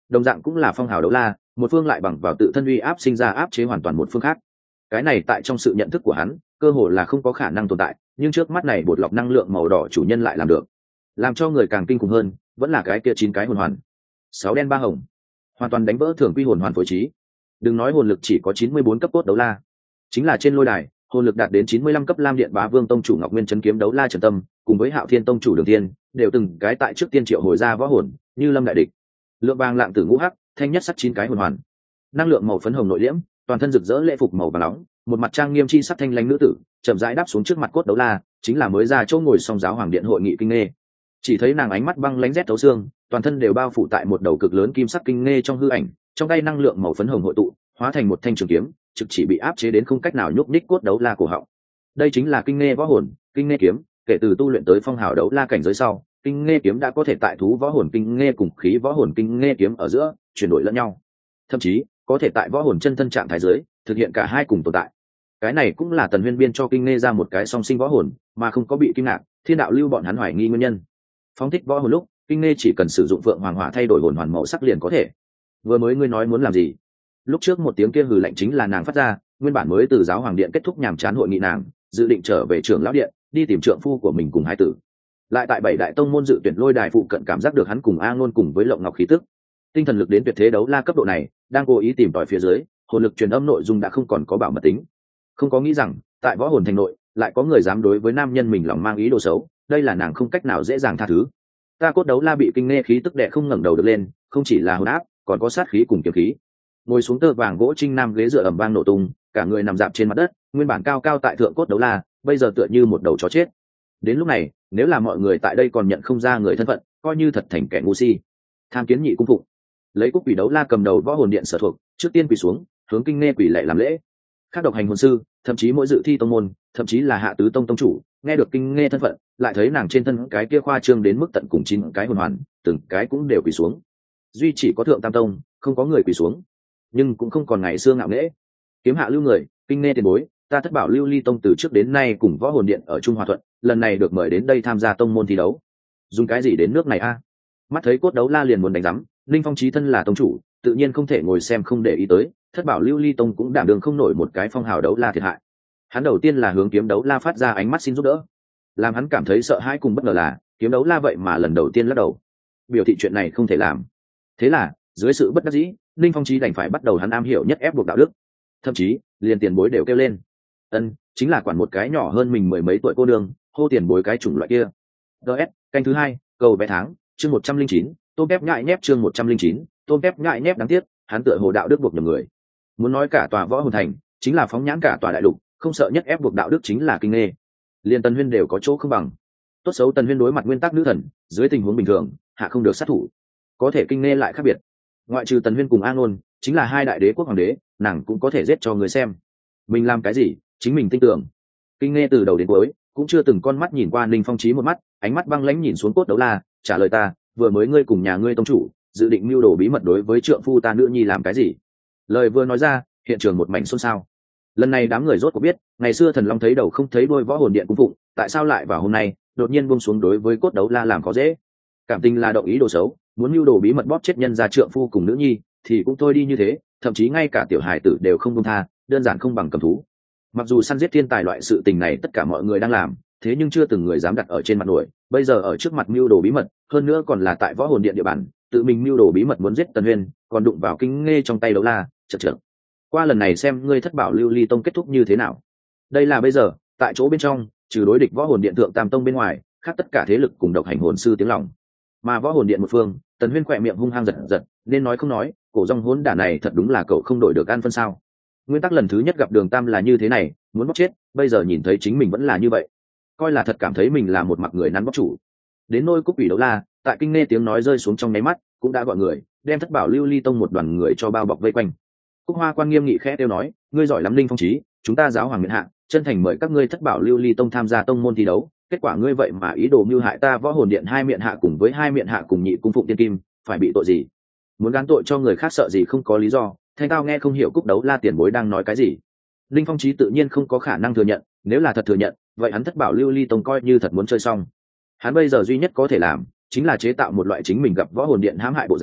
Speaker 1: đồng dạng cũng là phong hào đấu la, một phương lại bằng vào tự thân uy áp sinh ra áp chế hoàn toàn một phương khác. Cái này tại trong sự nhận thức của hắn cơ hồ là không có khả năng tồn tại, nhưng trước mắt này bột lọc năng lượng màu đỏ chủ nhân lại làm được. Làm cho người càng kinh khủng hơn vẫn là cái kia chín cái hồn hoàn, sáu đen ba hồng, hoàn toàn đánh vỡ thường quy hồn hoàn phối trí. Đừng nói hồn lực chỉ có chín mươi bốn cấp cốt đấu la, chính là trên lôi đài hồn lực đạt đến chín mươi lăm cấp lam điện bá vương tông chủ Ngọc Nguyên Chấn kiếm đấu la Trần Tâm cùng với Hạo Thiên tông chủ Đường Thiên đều từng cái tại trước tiên triệu hồi ra võ hồn như lâm đại địch. Lượng vàng lạng tử ngũ hắc, thanh nhất sắc chín cái hồn hoàn, năng lượng màu phấn hồng nội liễm, toàn thân rực rỡ lễ phục màu vàng nóng, một mặt trang nghiêm chi sắc thanh lãnh nữ tử chậm rãi đáp xuống trước mặt cốt đấu la, chính là mới ra chỗ ngồi song giáo hoàng điện hội nghị kinh nghe. Chỉ thấy nàng ánh mắt băng lãnh rét thấu xương, toàn thân đều bao phủ tại một đầu cực lớn kim sắc kinh nghe trong hư ảnh, trong tay năng lượng màu phấn hồng hội tụ hóa thành một thanh trường kiếm, trực chỉ bị áp chế đến không cách nào nhúc nhích cốt đấu la cổ họng. Đây chính là kinh nghe võ hồn, kinh nghe kiếm. Kể từ tu luyện tới phong hào đấu la cảnh giới sau, kinh nghe kiếm đã có thể tại thú võ hồn kinh nghe cùng khí võ hồn kinh nghe kiếm ở giữa chuyển đổi lẫn nhau, thậm chí có thể tại võ hồn chân thân trạng thái giới thực hiện cả hai cùng tồn tại. Cái này cũng là Tần Huyên biên cho kinh nghe ra một cái song sinh võ hồn mà không có bị kim ngạc thiên đạo lưu bọn hắn hoài nghi nguyên nhân. Phóng thích võ hồn lúc, kinh nghe chỉ cần sử dụng phượng hoàng hỏa thay đổi hồn hoàn màu sắc liền có thể. Vừa mới ngươi nói muốn làm gì? Lúc trước một tiếng kia hừ lạnh chính là nàng phát ra. Nguyên bản mới từ giáo hoàng điện kết thúc nhàm chán hội nghị, nàng dự định trở về trưởng lão điện đi tìm trượng phu của mình cùng hai tử. Lại tại bảy đại tông môn dự tuyển lôi đài phụ cận cảm giác được hắn cùng A Ngôn cùng với Lộng Ngọc khí tức, tinh thần lực đến tuyệt thế đấu la cấp độ này, đang cố ý tìm tòi phía dưới, hồn lực truyền âm nội dung đã không còn có bảo mật tính. Không có nghĩ rằng tại võ hồn thành nội lại có người dám đối với nam nhân mình lòng mang ý đồ xấu, đây là nàng không cách nào dễ dàng tha thứ. Ta cốt đấu la bị kinh nghe khí tức đè không ngẩng đầu được lên, không chỉ là hồn áp, còn có sát khí cùng kiếm khí. Ngồi xuống tơ vàng gỗ trinh nam ghế dựa ầm vang nổ tung, cả người nằm dạp trên mặt đất, nguyên bản cao cao tại thượng cốt đấu la, bây giờ tựa như một đầu chó chết. Đến lúc này, nếu là mọi người tại đây còn nhận không ra người thân phận, coi như thật thành kẻ ngu si. Tham kiến nhị cung phụng. Lấy cúc quỷ đấu la cầm đầu võ hồn điện sở thuộc, trước tiên quỳ xuống, hướng kinh nghe quỷ lạy làm lễ. Khác độc hành hồn sư, thậm chí mỗi dự thi tông môn, thậm chí là hạ tứ tông tông chủ, nghe được kinh nghe thân phận, lại thấy nàng trên thân cái kia khoa trương đến mức tận cùng chín cái hồn hoàn, từng cái cũng đều quỳ xuống. Duy chỉ có thượng tam tông, không có người quỳ xuống, nhưng cũng không còn ngày xưa ngạo nghễ. Kiếm hạ lưu người, kinh nghe tiền bối, ta Thất Bảo Lưu Ly tông từ trước đến nay cùng võ hồn điện ở Trung Hòa Thuận, lần này được mời đến đây tham gia tông môn thi đấu. Dùng cái gì đến nước này a? Mắt thấy cốt đấu la liền muốn đánh rắm, Linh Phong chí thân là tông chủ, tự nhiên không thể ngồi xem không để ý tới, Thất Bảo Lưu Ly tông cũng đảm đương không nổi một cái phong hào đấu la thiệt hại. Hắn đầu tiên là hướng kiếm đấu la phát ra ánh mắt xin giúp đỡ. Làm hắn cảm thấy sợ hãi cùng bất ngờ là, kiếm đấu la vậy mà lần đầu tiên lắc đầu, biểu thị chuyện này không thể làm. Thế là, dưới sự bất đắc dĩ, Linh Phong chí đành phải bắt đầu hắn am hiểu nhất ép buộc đạo đức. Thậm chí, liền tiền bối đều kêu lên. Ân, chính là quản một cái nhỏ hơn mình mười mấy tuổi cô nương, hô tiền bối cái chủng loại kia. ds canh thứ hai, cầu vé tháng, chương một trăm linh chín, tôm tép nhại nhép chương một trăm linh chín, tôm tép nhại nhép đáng tiếc, hắn tựa hồ đạo đức buộc nhầm người. Muốn nói cả tòa võ hồn thành, chính là phóng nhãn cả tòa đại lục, không sợ nhất ép buộc đạo đức chính là kinh nghe. Liên Tần Huyên đều có chỗ không bằng. Tốt xấu Tần Huyên đối mặt nguyên tắc nữ thần, dưới tình huống bình thường, hạ không được sát thủ. Có thể kinh nghe lại khác biệt. Ngoại trừ Tần Huyên cùng A Ngôn, chính là hai đại đế quốc hoàng đế, nàng cũng có thể giết cho người xem. Mình làm cái gì, chính mình tin tưởng. Kinh nghe từ đầu đến cuối cũng chưa từng con mắt nhìn qua Ninh Phong Chí một mắt, ánh mắt băng lãnh nhìn xuống cốt đấu la, trả lời ta, vừa mới ngươi cùng nhà ngươi tông chủ dự định mưu đồ bí mật đối với trượng phu ta nữ nhi làm cái gì? Lời vừa nói ra, hiện trường một mảnh xôn xao. Lần này đám người rốt cuộc biết, ngày xưa thần long thấy đầu không thấy đuôi võ hồn điện cung phụng, tại sao lại vào hôm nay đột nhiên buông xuống đối với cốt đấu la làm có dễ? Cảm tình là động ý đồ xấu, muốn mưu đồ bí mật bóp chết nhân gia trượng phu cùng nữ nhi, thì cũng thôi đi như thế, thậm chí ngay cả tiểu hài tử đều không buông tha, đơn giản không bằng cầm thú. Mặc dù săn giết thiên tài loại sự tình này tất cả mọi người đang làm, thế nhưng chưa từng người dám đặt ở trên mặt nổi, bây giờ ở trước mặt mưu đồ bí mật, hơn nữa còn là tại võ hồn điện địa bàn, tự mình mưu đồ bí mật muốn giết Tần Huyên, còn đụng vào kinh nghe trong tay đấu la, chật chật. Qua lần này xem ngươi Thất Bảo Lưu Ly tông kết thúc như thế nào. Đây là bây giờ, tại chỗ bên trong, trừ đối địch võ hồn điện thượng tam tông bên ngoài, khác tất cả thế lực cùng độc hành hồn sư tiếng lòng. Mà võ hồn điện một phương, Tần Huyên khỏe miệng hung hăng giật giật, nên nói không nói, cổ rong hỗn đả này thật đúng là cậu không đổi được ăn phân sao. Nguyên tắc lần thứ nhất gặp Đường Tam là như thế này, muốn bóc chết, bây giờ nhìn thấy chính mình vẫn là như vậy, coi là thật cảm thấy mình là một mặc người nắn bóc chủ. Đến nôi cúc ủy đấu la, tại kinh nghe tiếng nói rơi xuống trong nháy mắt, cũng đã gọi người đem Thất Bảo Lưu Ly tông một đoàn người cho bao bọc vây quanh. Cúc Hoa quan nghiêm nghị khẽ tiêu nói, ngươi giỏi lắm Linh Phong Chí, chúng ta giáo hoàng miện hạ, chân thành mời các ngươi Thất Bảo Lưu Ly tông tham gia tông môn thi đấu, kết quả ngươi vậy mà ý đồ mưu hại ta võ hồn điện hai miện hạ cùng với hai miện hạ cùng nhị cung phụng tiên kim, phải bị tội gì? Muốn gán tội cho người khác sợ gì không có lý do, thanh tao nghe không hiểu Cúc đấu la tiền bối đang nói cái gì. Linh Phong Chí tự nhiên không có khả năng thừa nhận, nếu là thật thừa nhận, vậy hắn Thất Bảo Lưu Ly tông coi như thật muốn chơi xong. Hắn bây giờ duy nhất có thể làm, chính là chế tạo một loại chính mình gặp võ hồn điện hãm hại bộ dáng,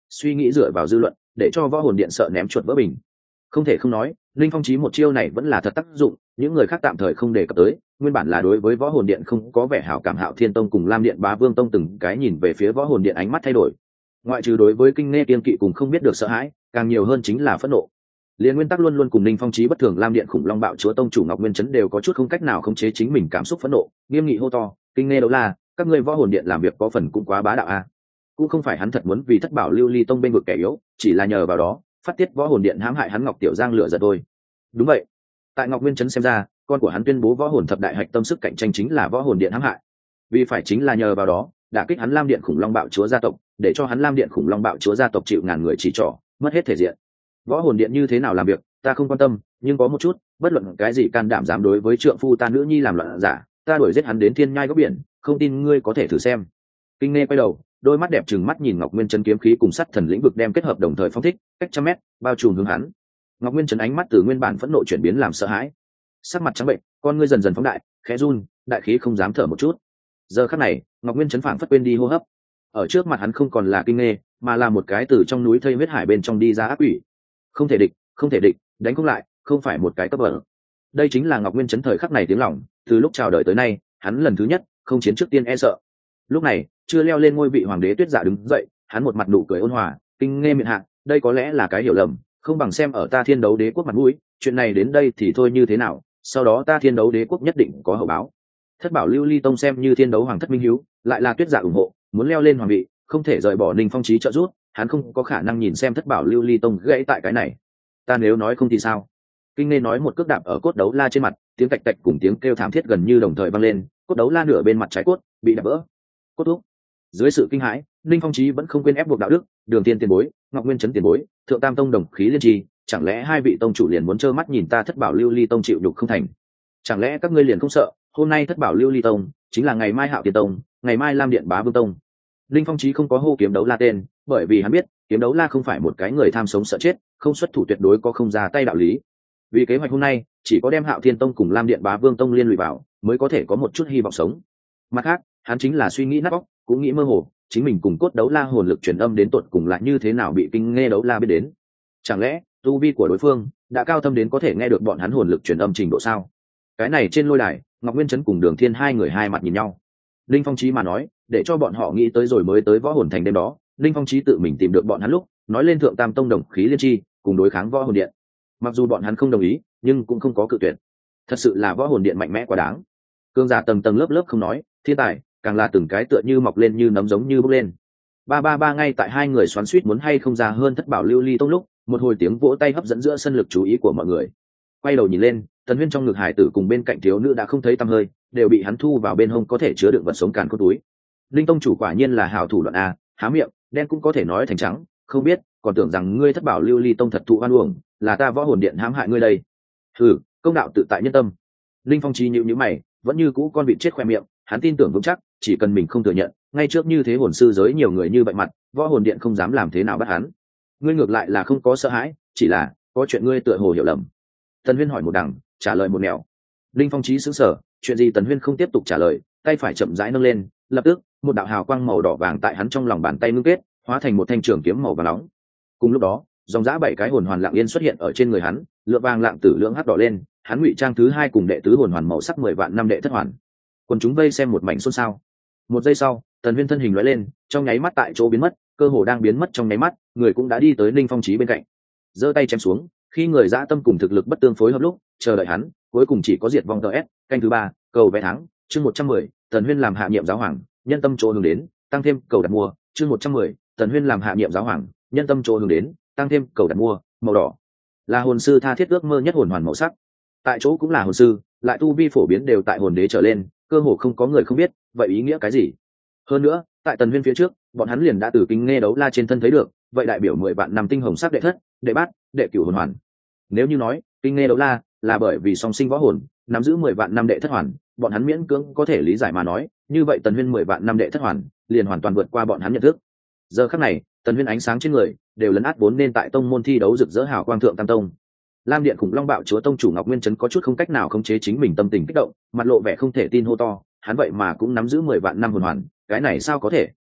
Speaker 1: suy nghĩ dựa vào dư luận để cho võ hồn điện sợ ném chuột vỡ bình. Không thể không nói, linh phong chí một chiêu này vẫn là thật tác dụng, những người khác tạm thời không đề cập tới. Nguyên bản là đối với võ hồn điện không có vẻ hảo cảm, Hạo Thiên tông cùng Lam điện Bá Vương tông từng cái nhìn về phía võ hồn điện ánh mắt thay đổi. Ngoại trừ đối với kinh nghe kiên kỵ cùng không biết được sợ hãi, càng nhiều hơn chính là phẫn nộ. Liên nguyên tắc luôn luôn cùng linh phong chí bất thường Lam điện khủng long bạo chúa tông chủ Ngọc Nguyên Chấn đều có chút không cách nào khống chế chính mình cảm xúc phẫn nộ, nghiêm nghị hô to: kinh nghe đấu la, các ngươi võ hồn điện làm việc có phần cũng quá bá đạo a. Cũng không phải hắn thật muốn vì thất bảo lưu ly tông bên vực kẻ yếu, chỉ là nhờ vào đó phát tiết võ hồn điện hãm hại hắn Ngọc Tiểu Giang lựa giận thôi. Đúng vậy, tại Ngọc Nguyên Chấn xem ra, con của hắn tuyên bố võ hồn thập đại hạch tâm sức cạnh tranh chính là võ hồn điện hãm hại, vì phải chính là nhờ vào đó đả kích hắn Lam điện khủng long bạo chúa gia tộc, để cho hắn Lam điện khủng long bạo chúa gia tộc chịu ngàn người chỉ trỏ, mất hết thể diện. Võ hồn điện như thế nào làm việc ta không quan tâm, nhưng có một chút, bất luận cái gì can đảm dám đối với trượng phu ta nữ nhi làm loạn giả, ta đuổi giết hắn đến thiên nhai góc biển, không tin ngươi có thể thử xem. Kinh nghe quay đầu, đôi mắt đẹp trừng mắt nhìn Ngọc Nguyên Chấn kiếm khí cùng sắt thần lĩnh vực đem kết hợp đồng thời phong thích, cách trăm mét bao trùm hướng hắn. Ngọc Nguyên Chấn ánh mắt từ nguyên bản phẫn nộ chuyển biến làm sợ hãi, sắc mặt trắng bệnh, con ngươi dần dần phóng đại, khẽ run, đại khí không dám thở một chút. Giờ khắc này, Ngọc Nguyên Chấn phảng phất quên đi hô hấp. Ở trước mặt hắn không còn là kinh nghe, mà là một cái từ trong núi thây huyết hải bên trong đi ra ác quỷ. Không thể địch, không thể địch, đánh không lại, không phải một cái cấp bậc. Đây chính là Ngọc Nguyên Chấn thời khắc này tiếng lòng, từ lúc chào đời tới nay, hắn lần thứ nhất không chiến trước tiên e sợ. Lúc này, chưa leo lên ngôi vị hoàng đế Tuyết Dạ đứng dậy, hắn một mặt nụ cười ôn hòa, kinh nghe miệng hạ, đây có lẽ là cái hiểu lầm, không bằng xem ở ta Thiên Đấu Đế quốc mặt mũi, chuyện này đến đây thì thôi như thế nào, sau đó ta Thiên Đấu Đế quốc nhất định có hậu báo. Thất bảo lưu ly tông xem như Thiên Đấu hoàng thất minh hiếu, lại là Tuyết Dạ ủng hộ, muốn leo lên hoàng vị, không thể rời bỏ Ninh Phong Chí trợ giúp, hắn không có khả năng nhìn xem thất bảo lưu ly tông gãy tại cái này. Ta nếu nói không thì sao? Kinh nghe nói một cước đạp ở cốt đấu la trên mặt, tiếng tạch tạch cùng tiếng kêu thảm thiết gần như đồng thời vang lên, cốt đấu la nửa bên mặt trái cốt bị đập vỡ. Cốt thúc. Dưới sự kinh hãi, Ninh Phong Chí vẫn không quên ép buộc đạo đức, Đường Tiên tiền bối, Ngọc Nguyên Chấn tiền bối, Thượng Tam tông đồng khí liên trì, chẳng lẽ hai vị tông chủ liền muốn trơ mắt nhìn ta thất bảo lưu ly tông chịu nhục không thành? Chẳng lẽ các ngươi liền không sợ, hôm nay thất bảo lưu ly tông chính là ngày mai Hạo Thiên tông, ngày mai Lam điện Bá Vương tông. Ninh Phong Chí không có hô kiếm đấu la tên, bởi vì hắn biết, kiếm đấu la không phải một cái người tham sống sợ chết, không xuất thủ tuyệt đối có không ra tay đạo lý. Vì kế hoạch hôm nay, chỉ có đem Hạo Thiên tông cùng Lam điện Bá Vương tông liên lụy vào, mới có thể có một chút hy vọng sống. Mặt khác, hắn chính là suy nghĩ nát óc, cũng nghĩ mơ hồ, chính mình cùng cốt đấu la hồn lực truyền âm đến tột cùng lại như thế nào bị kinh nghe đấu la biết đến. Chẳng lẽ tu vi của đối phương đã cao thâm đến có thể nghe được bọn hắn hồn lực truyền âm trình độ sao? Cái này trên lôi đài, Ngọc Nguyên Chấn cùng Đường Thiên hai người hai mặt nhìn nhau. Linh Phong Chí mà nói, để cho bọn họ nghĩ tới rồi mới tới võ hồn thành đêm đó, Linh Phong Chí tự mình tìm được bọn hắn lúc, nói lên Thượng Tam tông đồng khí liên chi, cùng đối kháng võ hồn điện. Mặc dù bọn hắn không đồng ý, nhưng cũng không có cự tuyệt. Thật sự là võ hồn điện mạnh mẽ quá đáng. Cương giả tầng tầng lớp lớp không nói, thiên tài càng là từng cái tựa như mọc lên như nấm giống như bốc lên. Ba ba ba ngay tại hai người xoắn xuýt muốn hay không ra hơn thất bảo lưu ly tông lúc, một hồi tiếng vỗ tay hấp dẫn giữa sân lực chú ý của mọi người. Quay đầu nhìn lên, Tần Huyên trong ngực hải tử cùng bên cạnh thiếu nữ đã không thấy tăm hơi, đều bị hắn thu vào bên hông có thể chứa đựng vật sống càn cốt túi. Linh tông chủ quả nhiên là hảo thủ đoạn a, há miệng, đen cũng có thể nói thành trắng, không biết, còn tưởng rằng ngươi thất bảo lưu ly tông thật thụ oan uổng, là ta võ hồn điện hãm hại ngươi đây. Hừ, công đạo tự tại nhân tâm. Linh Phong Chí nhíu nhíu mày, vẫn như cũ con vịt chết khoe miệng, hắn tin tưởng vững chắc, chỉ cần mình không thừa nhận, ngay trước như thế hồn sư giới nhiều người như vậy mặt, võ hồn điện không dám làm thế nào bắt hắn. Ngươi ngược lại là không có sợ hãi, chỉ là có chuyện ngươi tựa hồ hiểu lầm. Tần Huyên hỏi một đằng, trả lời một nẻo. Linh Phong Chí sững sờ, chuyện gì Tần Huyên không tiếp tục trả lời, tay phải chậm rãi nâng lên, lập tức, một đạo hào quang màu đỏ vàng tại hắn trong lòng bàn tay ngưng kết, hóa thành một thanh trường kiếm màu vàng nóng. Cùng lúc đó, dòng dã bảy cái hồn hoàn lặng yên xuất hiện ở trên người hắn, lửa vàng lạng tử lưỡng hắc đỏ lên, hắn ngụy trang thứ hai cùng đệ tứ hồn hoàn màu sắc mười vạn năm đệ thất hoàn. Quần chúng vây xem một mảnh xôn xao. Một giây sau, Tần Huyên thân hình lóe lên, trong nháy mắt tại chỗ biến mất, cơ hồ đang biến mất trong nháy mắt, người cũng đã đi tới Linh Phong Chí bên cạnh. Giơ tay chém xuống, khi người dã tâm cùng thực lực bất tương phối hợp lúc, chờ đợi hắn, cuối cùng chỉ có diệt vong tờ S, canh thứ ba, cầu vé thắng, chương một trăm mười, Tần Huyên làm hạ nhiệm giáo hoàng, nhân tâm chỗ hướng đến, tăng thêm cầu đặt mua, chương một trăm mười, Tần Huyên làm hạ nhiệm giáo hoàng, nhân tâm chỗ hướng đến, tăng thêm cầu đặt mua, màu đỏ. Là hồn sư tha thiết ước mơ nhất hồn hoàn màu sắc. Tại chỗ cũng là hồn sư, lại tu vi phổ biến đều tại hồn đế trở lên, cơ hồ không có người không biết, vậy ý nghĩa cái gì? Hơn nữa, tại Tần Huyên phía trước, bọn hắn liền đã từ kinh nghe đấu la trên thân thấy được, vậy đại biểu mười vạn năm tinh hồng sắc đệ thất, đệ bát, đệ cửu hồn hoàn. Nếu như nói, kinh nghe đấu la là bởi vì song sinh võ hồn, nắm giữ mười vạn năm đệ thất hoàn, bọn hắn miễn cưỡng có thể lý giải mà nói, như vậy Tần Huyên mười vạn năm đệ thất hoàn, liền hoàn toàn vượt qua bọn hắn nhận thức. Giờ khắc này, Tần Huyên ánh sáng trên người đều lấn át vốn nên tại tông môn thi đấu rực rỡ hào quang Thượng Tam tông. Lam điện khủng long bạo chúa tông chủ Ngọc Nguyên Chấn có chút không cách nào khống chế chính mình tâm tình kích động, mặt lộ vẻ không thể tin hô to, hắn vậy mà cũng nắm giữ mười vạn năm hồn hoàn, cái này sao có thể?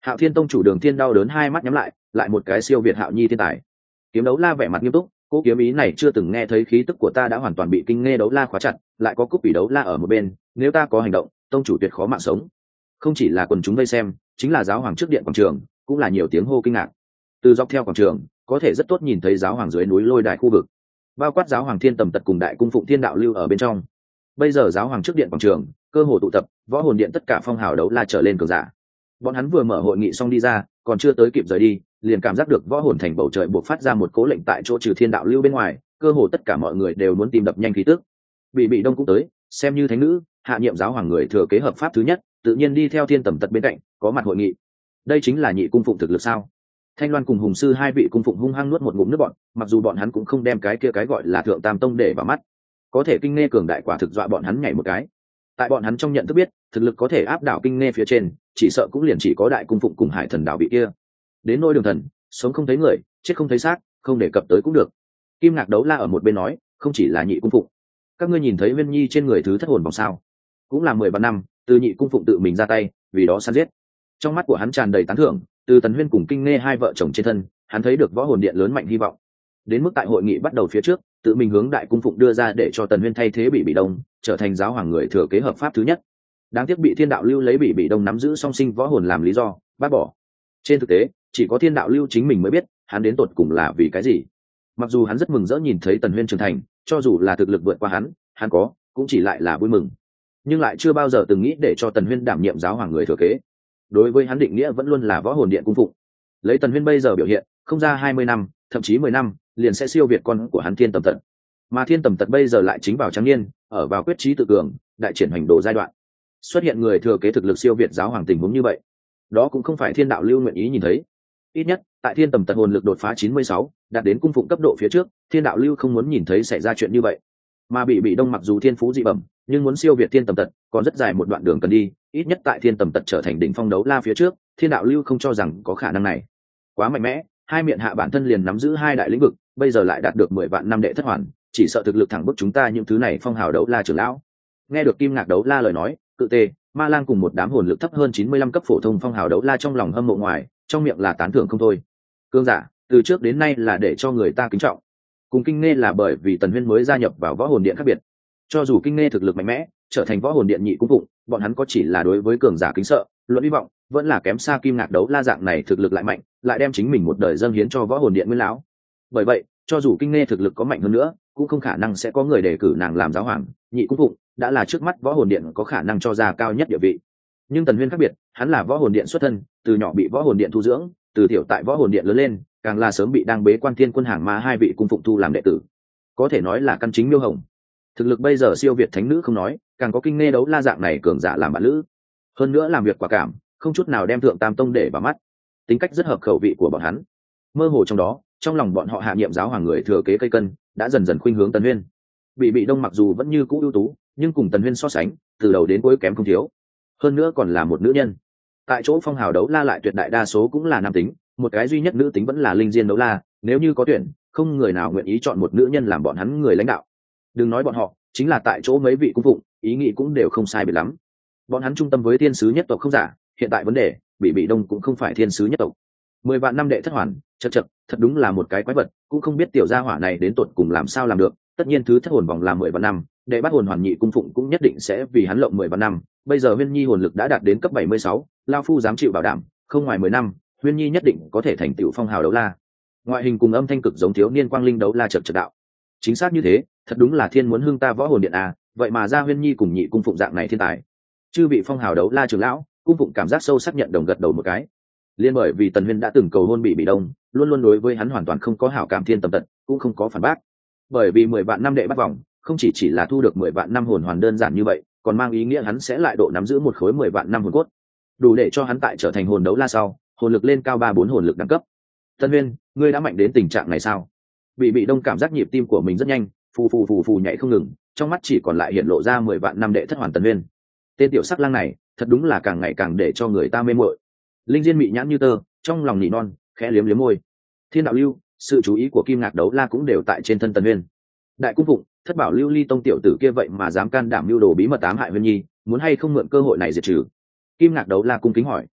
Speaker 1: Hạo Thiên tông chủ Đường Thiên đau đớn hai mắt nhắm lại, lại một cái siêu việt Hạo Nhi thiên tài. Kiếm đấu la vẻ mặt nghiêm túc, cố kiếm ý này chưa từng nghe thấy khí tức của ta đã hoàn toàn bị kinh nghe đấu la khóa chặt, lại có cúp bị đấu la ở một bên, nếu ta có hành động, tông chủ tuyệt khó mạng sống. Không chỉ là quần chúng vây xem, chính là giáo hoàng trước điện quảng trường, cũng là nhiều tiếng hô kinh ngạc. Từ dọc theo quảng trường, có thể rất tốt nhìn thấy giáo hoàng dưới núi lôi đài khu vực, bao quát giáo hoàng Thiên Tầm Tật cùng đại cung phụng Thiên Đạo Lưu ở bên trong. Bây giờ giáo hoàng trước điện quảng trường, cơ hồ tụ tập, võ hồn điện tất cả phong hào đấu la trở lên cường giả. Bọn hắn vừa mở hội nghị xong đi ra, còn chưa tới kịp rời đi, liền cảm giác được võ hồn thành bầu trời buộc phát ra một cố lệnh tại chỗ trừ Thiên Đạo Lưu bên ngoài, cơ hồ tất cả mọi người đều muốn tìm đập nhanh khí tức. Bị bị đông cũng tới, xem như thánh nữ, hạ nhiệm giáo hoàng người thừa kế hợp pháp thứ nhất, tự nhiên đi theo Thiên Tầm Tật bên cạnh, có mặt hội nghị. Đây chính là nhị cung phụng thực lực sao? Thanh Loan cùng Hùng sư hai vị cung phụng hung hăng nuốt một ngụm nước bọn, mặc dù bọn hắn cũng không đem cái kia cái gọi là thượng tam tông để vào mắt, có thể kinh nghe cường đại quả thực dọa bọn hắn nhảy một cái. Tại bọn hắn trong nhận thức biết, thực lực có thể áp đảo kinh nghe phía trên, chỉ sợ cũng liền chỉ có đại cung phụng cùng Hải Thần đạo vị kia. Đến nôi Đường Thần, sống không thấy người, chết không thấy xác, không đề cập tới cũng được. Kim Ngạc đấu la ở một bên nói, không chỉ là nhị cung phụng, các ngươi nhìn thấy Huyên Nhi trên người thứ thất hồn vòng sao? Cũng là mười ba năm, từ nhị cung phụng tự mình ra tay, vì đó săn giết. Trong mắt của hắn tràn đầy tán thưởng, từ Tần Huyên cùng kinh nghe hai vợ chồng trên thân, hắn thấy được võ hồn điện lớn mạnh hy vọng. Đến mức tại hội nghị bắt đầu phía trước, tự mình hướng đại cung phụng đưa ra để cho Tần Huyên thay thế Bị Bị Đông, trở thành giáo hoàng người thừa kế hợp pháp thứ nhất. Đáng tiếc bị Thiên Đạo Lưu lấy Bị Bị Đông nắm giữ song sinh võ hồn làm lý do, bác bỏ. Trên thực tế, chỉ có Thiên Đạo Lưu chính mình mới biết, hắn đến tột cùng là vì cái gì. Mặc dù hắn rất mừng rỡ nhìn thấy Tần Huyên trưởng thành, cho dù là thực lực vượt qua hắn, hắn có, cũng chỉ lại là vui mừng. Nhưng lại chưa bao giờ từng nghĩ để cho Tần Huyên đảm nhiệm giáo hoàng người thừa kế. Đối với hắn định nghĩa vẫn luôn là võ hồn điện cung phụng. Lấy Tần Huyên bây giờ biểu hiện, không ra hai mươi năm, thậm chí mười năm, liền sẽ siêu việt con của hắn Thiên Tầm Tật. Mà Thiên Tầm Tật bây giờ lại chính vào trắng niên, ở vào quyết trí tự cường, đại triển hành đồ giai đoạn. Xuất hiện người thừa kế thực lực siêu việt giáo hoàng tình huống như vậy, đó cũng không phải Thiên Đạo Lưu nguyện ý nhìn thấy. Ít nhất, tại Thiên Tầm Tật hồn lực đột phá chín mươi sáu, đạt đến cung phụng cấp độ phía trước, Thiên Đạo Lưu không muốn nhìn thấy xảy ra chuyện như vậy. Mà Bị Bị Đông mặc dù thiên phú dị bẩm, nhưng muốn siêu việt Thiên Tầm Tật, còn rất dài một đoạn đường cần đi, ít nhất tại Thiên Tầm Tật trở thành đỉnh phong đấu la phía trước, Thiên Đạo Lưu không cho rằng có khả năng này. Quá mạnh mẽ, hai miệng hạ bản thân liền nắm giữ hai đại lĩnh vực, bây giờ lại đạt được mười vạn năm đệ thất hoàn, chỉ sợ thực lực thẳng bức chúng ta những thứ này phong hào đấu la trưởng lão. Nghe được Kim Ngạc đấu la lời nói, Cự Tê, Ma Lang cùng một đám hồn lực thấp hơn chín mươi lăm cấp phổ thông phong hào đấu la trong lòng hâm mộ ngoài, trong miệng là tán thưởng không thôi. Cương giả, từ trước đến nay là để cho người ta kính trọng. Cùng Kinh Nghe là bởi vì Tần Huyên mới gia nhập vào võ hồn điện khác biệt. Cho dù Kinh Nghe thực lực mạnh mẽ, trở thành võ hồn điện nhị cung phụng, bọn hắn có chỉ là đối với cường giả kính sợ, luận hy vọng vẫn là kém xa Kim Ngạc đấu la dạng này thực lực lại mạnh, lại đem chính mình một đời dâng hiến cho võ hồn điện nguyên lão. Bởi vậy, cho dù Kinh Nghe thực lực có mạnh hơn nữa, cũng không khả năng sẽ có người đề cử nàng làm giáo hoàng, nhị cung phụng, đã là trước mắt võ hồn điện có khả năng cho ra cao nhất địa vị. Nhưng Tần Huyên khác biệt, hắn là võ hồn điện xuất thân, từ nhỏ bị võ hồn điện thu dưỡng, từ tiểu tại võ hồn điện lớn lên, càng là sớm bị đang bế quan thiên quân hàng ma hai vị cung phụng thu làm đệ tử, có thể nói là căn chính miêu hồng. Thực lực bây giờ siêu việt thánh nữ không nói, càng có Kinh Nghe đấu la dạng này cường giả làm bạn lữ, hơn nữa làm việc quả cảm, không chút nào đem thượng tam tông để vào mắt, tính cách rất hợp khẩu vị của bọn hắn. Mơ hồ trong đó, trong lòng bọn họ hạ nhiệm giáo hoàng người thừa kế cây cân đã dần dần khuynh hướng Tần Huyên. Bị Bị Đông mặc dù vẫn như cũ ưu tú, nhưng cùng Tần Huyên so sánh, từ đầu đến cuối kém không thiếu, hơn nữa còn là một nữ nhân. Tại chỗ phong hào đấu la lại tuyệt đại đa số cũng là nam tính, một cái duy nhất nữ tính vẫn là Linh Diên đấu la, nếu như có tuyển, không người nào nguyện ý chọn một nữ nhân làm bọn hắn người lãnh đạo. Đừng nói bọn họ, chính là tại chỗ mấy vị cung phụng, ý nghĩ cũng đều không sai biệt lắm. Bọn hắn trung tâm với thiên sứ nhất tộc không giả, hiện tại vấn đề, Bị Bị Đông cũng không phải thiên sứ nhất tộc. Mười vạn năm đệ thất hoàn, chật chật, thật đúng là một cái quái vật, cũng không biết tiểu gia hỏa này đến tột cùng làm sao làm được. Tất nhiên thứ thất hồn vòng là mười vạn năm, đệ bắt hồn hoàn nhị cung phụng cũng nhất định sẽ vì hắn lộng mười vạn năm. Bây giờ Huyên Nhi hồn lực đã đạt đến cấp bảy mươi sáu, lão phu dám chịu bảo đảm, không ngoài mười năm, Huyên Nhi nhất định có thể thành tựu phong hào đấu la. Ngoại hình cùng âm thanh cực giống thiếu niên quang linh đấu la chật chật đạo. Chính xác như thế, thật đúng là thiên muốn hương ta võ hồn điện à, vậy mà ra Huyên Nhi cùng nhị cung phụng dạng này thiên tài. Chư vị phong hào đấu la trưởng lão, cung phụng cảm giác sâu sắc nhận đồng gật đầu một cái. Liên bởi vì Tần Huyên đã từng cầu hôn Bị Bị Đông, luôn luôn đối với hắn hoàn toàn không có hảo cảm Thiên Tầm Tật, cũng không có phản bác. Bởi vì mười vạn năm đệ bắt vòng, không chỉ chỉ là thu được mười vạn năm hồn hoàn đơn giản như vậy, còn mang ý nghĩa hắn sẽ lại độ nắm giữ một khối mười vạn năm hồn cốt, đủ để cho hắn tại trở thành hồn đấu la sau, hồn lực lên cao ba bốn hồn lực đẳng cấp. Tần Huyên, ngươi đã mạnh đến tình trạng này sao? Bị Bị Đông cảm giác nhịp tim của mình rất nhanh, phù phù phù phù nhảy không ngừng, trong mắt chỉ còn lại hiện lộ ra mười vạn năm đệ thất hoàn Tần Huyên. Tên tiểu sắc lang này, thật đúng là càng ngày càng để cho người ta mê muội. Linh Diên mị nhãn như tơ, trong lòng nỉ non, khẽ liếm liếm môi. Thiên Đạo Lưu, sự chú ý của Kim Ngạc đấu la cũng đều tại trên thân Tần Huyên. Đại cung phụng, thất bảo lưu ly tông tiểu tử kia vậy mà dám can đảm mưu đồ bí mật ám hại Huyên Nhi, muốn hay không mượn cơ hội này diệt trừ? Kim Ngạc đấu la cung kính hỏi.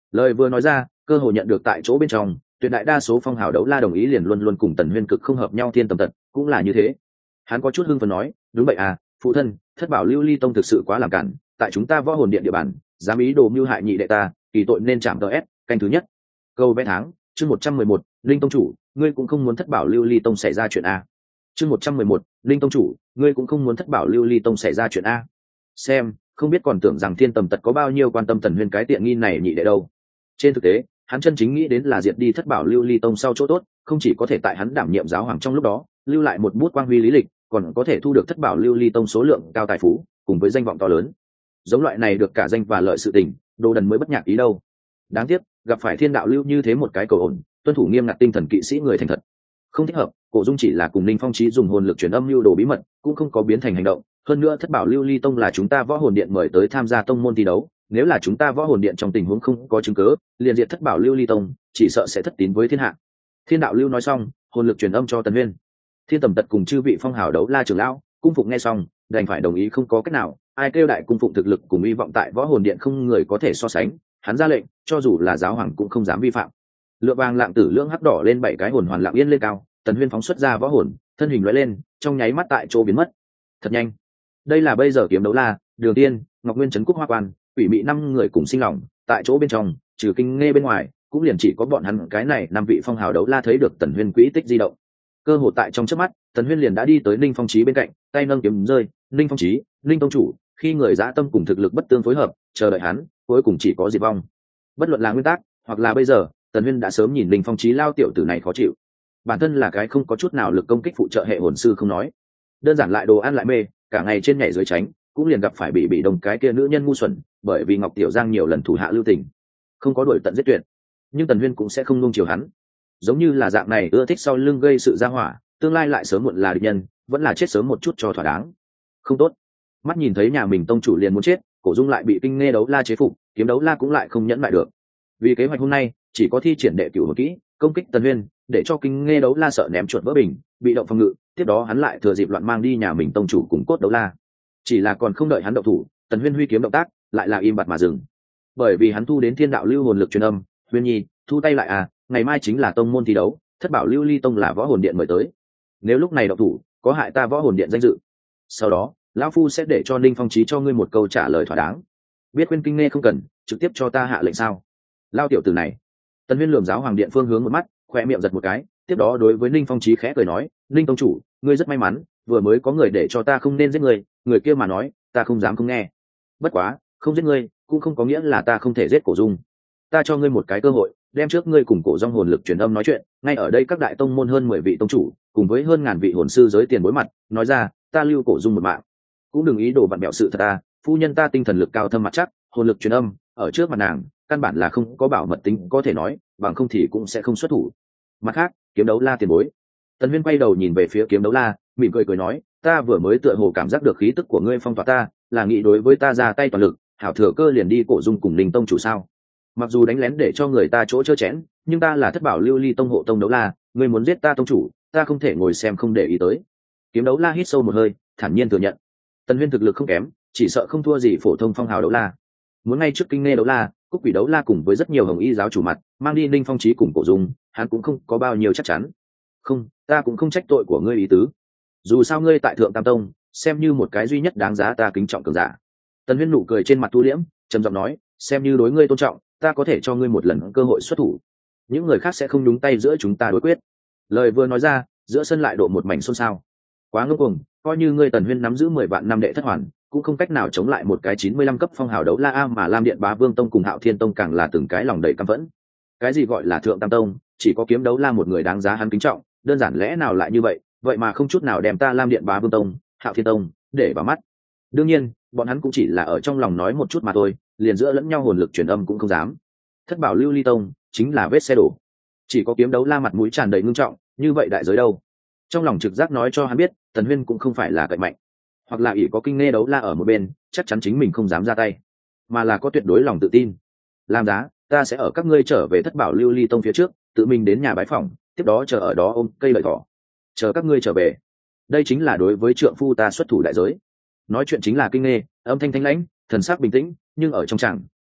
Speaker 1: Lời vừa nói ra, cơ hội nhận được tại chỗ bên trong, tuyệt đại đa số phong hào đấu la đồng ý liền luôn luôn cùng Tần Huyên cực không hợp nhau thiên tầm tật, cũng là như thế. Hắn có chút hưng phấn nói, đúng vậy à, phụ thân, thất bảo lưu ly tông thực sự quá làm cản, tại chúng ta võ hồn điện địa bàn, dám ý đồ mưu hại nhị đệ ta, kỳ tội nên chạm ts, canh thứ nhất. Câu vẽ tháng, chương một trăm mười một, linh tông chủ, ngươi cũng không muốn thất bảo lưu ly tông xảy ra chuyện a. Chương một trăm mười một, linh tông chủ, ngươi cũng không muốn thất bảo lưu ly tông xảy ra chuyện a. Xem, không biết còn tưởng rằng thiên tầm tật có bao nhiêu quan tâm Tần Huyên cái tiện nghi này nhị đệ đâu. Trên thực tế, hắn chân chính nghĩ đến là diệt đi thất bảo lưu ly tông sau chỗ tốt, không chỉ có thể tại hắn đảm nhiệm giáo hoàng trong lúc đó lưu lại một bút quang huy lý lịch, còn có thể thu được thất bảo lưu ly tông số lượng cao tài phú cùng với danh vọng to lớn. Giống loại này được cả danh và lợi sự tình, đồ đần mới bất nhạc ý đâu. Đáng tiếc gặp phải thiên đạo lưu như thế một cái cầu ổn, tuân thủ nghiêm ngặt tinh thần kỵ sĩ người thành thật. Không thích hợp, Cổ Dung chỉ là cùng Ninh Phong Chí dùng hồn lực truyền âm lưu đồ bí mật, cũng không có biến thành hành động. Hơn nữa thất bảo lưu ly tông là chúng ta võ hồn điện mời tới tham gia tông môn thi đấu, nếu là chúng ta võ hồn điện trong tình huống không có chứng cứ liền diệt thất bảo lưu ly tông, chỉ sợ sẽ thất tín với thiên hạ. Thiên đạo lưu nói xong, hồn lực truyền âm cho Tần Huyên. Thiên tầm tật cùng chư vị phong hào đấu la trưởng lão cung phụng nghe xong, đành phải đồng ý, không có cách nào, ai kêu đại cung phụng thực lực cùng hy vọng tại võ hồn điện không người có thể so sánh, hắn ra lệnh, cho dù là giáo hoàng cũng không dám vi phạm. Lựa vàng lạng tử lưỡng hắc đỏ lên bảy cái hồn hoàn lạng yên lên cao, Tần Huyên phóng xuất ra võ hồn, thân hình lóe lên, trong nháy mắt tại chỗ biến mất. Thật nhanh. Đây là bây giờ kiếm đấu la, Đường Tiên, Ngọc Nguyên trấn quốc hoa quan, quỷ mị năm người cùng sinh lòng, tại chỗ bên trong, trừ Kinh Nghe bên ngoài, cũng liền chỉ có bọn hắn cái này năm vị phong hào đấu la thấy được Tần Huyên quỹ tích di động. Cơ hội tại trong chớp mắt, Tần Huyên liền đã đi tới Ninh Phong Chí bên cạnh, tay nâng kiếm rơi, Ninh Phong Chí, Ninh tông chủ, khi người dã tâm cùng thực lực bất tương phối hợp, chờ đợi hắn, cuối cùng chỉ có diệt vong. Bất luận là nguyên tắc, hoặc là bây giờ, Tần Huyên đã sớm nhìn Ninh Phong Chí lao tiểu tử này khó chịu. Bản thân là cái không có chút nào lực công kích phụ trợ hệ hồn sư không nói, đơn giản lại đồ ăn lại mê, cả ngày trên nhảy dưới tránh, cũng liền gặp phải bị bị đồng cái kia nữ nhân ngu xuẩn, bởi vì Ngọc Tiểu Giang nhiều lần thủ hạ lưu tình, không có đuổi tận giết tuyệt. Nhưng Tần Huyên cũng sẽ không nuông chiều hắn, giống như là dạng này ưa thích sau lưng gây sự ra hỏa, tương lai lại sớm muộn là địch nhân, vẫn là chết sớm một chút cho thỏa đáng. Không tốt. Mắt nhìn thấy nhà mình tông chủ liền muốn chết, Cổ Dung lại bị Kinh Nghe đấu la chế phục, kiếm đấu la cũng lại không nhẫn lại được. Vì kế hoạch hôm nay, chỉ có thi triển đệ cửu hồn kỹ, công kích Tần Huyên, để cho Kinh Nghe đấu la sợ ném chuột vỡ bình, bị động phòng ngự, tiếp đó hắn lại thừa dịp loạn mang đi nhà mình tông chủ cùng cốt đấu la. Chỉ là còn không đợi hắn động thủ, Tần Huyên huy kiếm động tác lại là im bặt mà dừng, bởi vì hắn thu đến thiên đạo lưu hồn lực truyền âm. Huyên nhi, thu tay lại à, ngày mai chính là tông môn thi đấu, thất bảo lưu ly tông là võ hồn điện mời tới, nếu lúc này động thủ có hại ta võ hồn điện danh dự, sau đó lão phu sẽ để cho Ninh Phong Chí cho ngươi một câu trả lời thỏa đáng. Biết khuyên Kinh Nghe không cần, trực tiếp cho ta hạ lệnh sao? Lao tiểu tử này. Tần Huyên lườm giáo hoàng điện phương hướng một mắt, khoe miệng giật một cái, tiếp đó đối với Ninh Phong Chí khẽ cười nói, Ninh tông chủ, ngươi rất may mắn, vừa mới có người để cho ta không nên giết người, người kia mà nói, ta không dám không nghe. Bất quá, không giết ngươi, cũng không có nghĩa là ta không thể giết Cổ Dung. Ta cho ngươi một cái cơ hội, đem trước ngươi cùng Cổ Dung hồn lực truyền âm nói chuyện, ngay ở đây các đại tông môn hơn mười vị tông chủ, cùng với hơn ngàn vị hồn sư giới tiền bối mặt, nói ra, ta lưu Cổ Dung một mạng. Cũng đừng ý đồ vặn bẹo sự thật ta, phu nhân ta tinh thần lực cao thâm mặt chắc, hồn lực truyền âm, ở trước mặt nàng, căn bản là không có bảo mật tính có thể nói, bằng không thì cũng sẽ không xuất thủ. Mặt khác, kiếm đấu la tiền bối. Tần Huyên quay đầu nhìn về phía kiếm đấu la, mỉm cười cười nói, ta vừa mới tựa hồ cảm giác được khí tức của ngươi phong tỏa ta, là nghĩ đối với ta ra tay toàn lực, hảo thừa cơ liền đi Cổ Dung cùng Ninh tông chủ sao? Mặc dù đánh lén để cho người ta chỗ chơ chẽn, nhưng ta là thất bảo lưu ly tông hộ tông đấu la, ngươi muốn giết ta tông chủ, ta không thể ngồi xem không để ý tới. Kiếm đấu la hít sâu một hơi, thản nhiên thừa nhận. Tần Huyên thực lực không kém, chỉ sợ không thua gì phổ thông phong hào đấu la. Muốn ngay trước Kinh Nghe đấu la, Cúc Quỷ đấu la cùng với rất nhiều hồng y giáo chủ mặt, mang đi Ninh Phong Chí cùng Cổ Dung, hắn cũng không có bao nhiêu chắc chắn. Không, ta cũng không trách tội của ngươi ý tứ. Dù sao ngươi tại Thượng Tam Tông, xem như một cái duy nhất đáng giá ta kính trọng cường giả. Tần Huyên nụ cười trên mặt thu liễm, trầm giọng nói, xem như đối ngươi tôn trọng, ta có thể cho ngươi một lần cơ hội xuất thủ. Những người khác sẽ không nhúng tay giữa chúng ta đối quyết. Lời vừa nói ra, giữa sân lại độ một mảnh xôn xao. Quá ngông cuồng, coi như ngươi Tần Huyên nắm giữ mười vạn năm đệ thất hoàn, cũng không cách nào chống lại một cái chín mươi lăm cấp phong hào đấu la a, mà Lam Điện Bá Vương Tông cùng Hạo Thiên Tông càng là từng cái lòng đầy căm phẫn. Cái gì gọi là Thượng Tam Tông, chỉ có kiếm đấu la một người đáng giá hắn kính trọng, đơn giản lẽ nào lại như vậy, vậy mà không chút nào đem ta Lam Điện Bá Vương Tông, Hạo Thiên Tông để vào mắt. Đương nhiên, bọn hắn cũng chỉ là ở trong lòng nói một chút mà thôi, liền giữa lẫn nhau hồn lực truyền âm cũng không dám. Thất bảo lưu ly tông chính là vết xe đổ, chỉ có kiếm đấu la mặt mũi tràn đầy ngưng trọng, như vậy đại giới đâu? Trong lòng trực giác nói cho hắn biết, Tần Huyên cũng không phải là cậy mạnh, hoặc là ỷ có Kinh Nghe đấu la ở một bên, chắc chắn chính mình không dám ra tay, mà là có tuyệt đối lòng tự tin. Làm giá, ta sẽ ở các ngươi trở về thất bảo lưu ly tông phía trước, tự mình đến nhà bái phỏng, tiếp đó chờ ở đó ôm cây lợi thỏ, chờ các ngươi trở về. Đây chính là đối với trượng phu ta xuất thủ đại giới. Nói chuyện chính là Kinh Nghe, âm thanh thanh lãnh, thần sắc bình tĩnh, nhưng ở trong tràng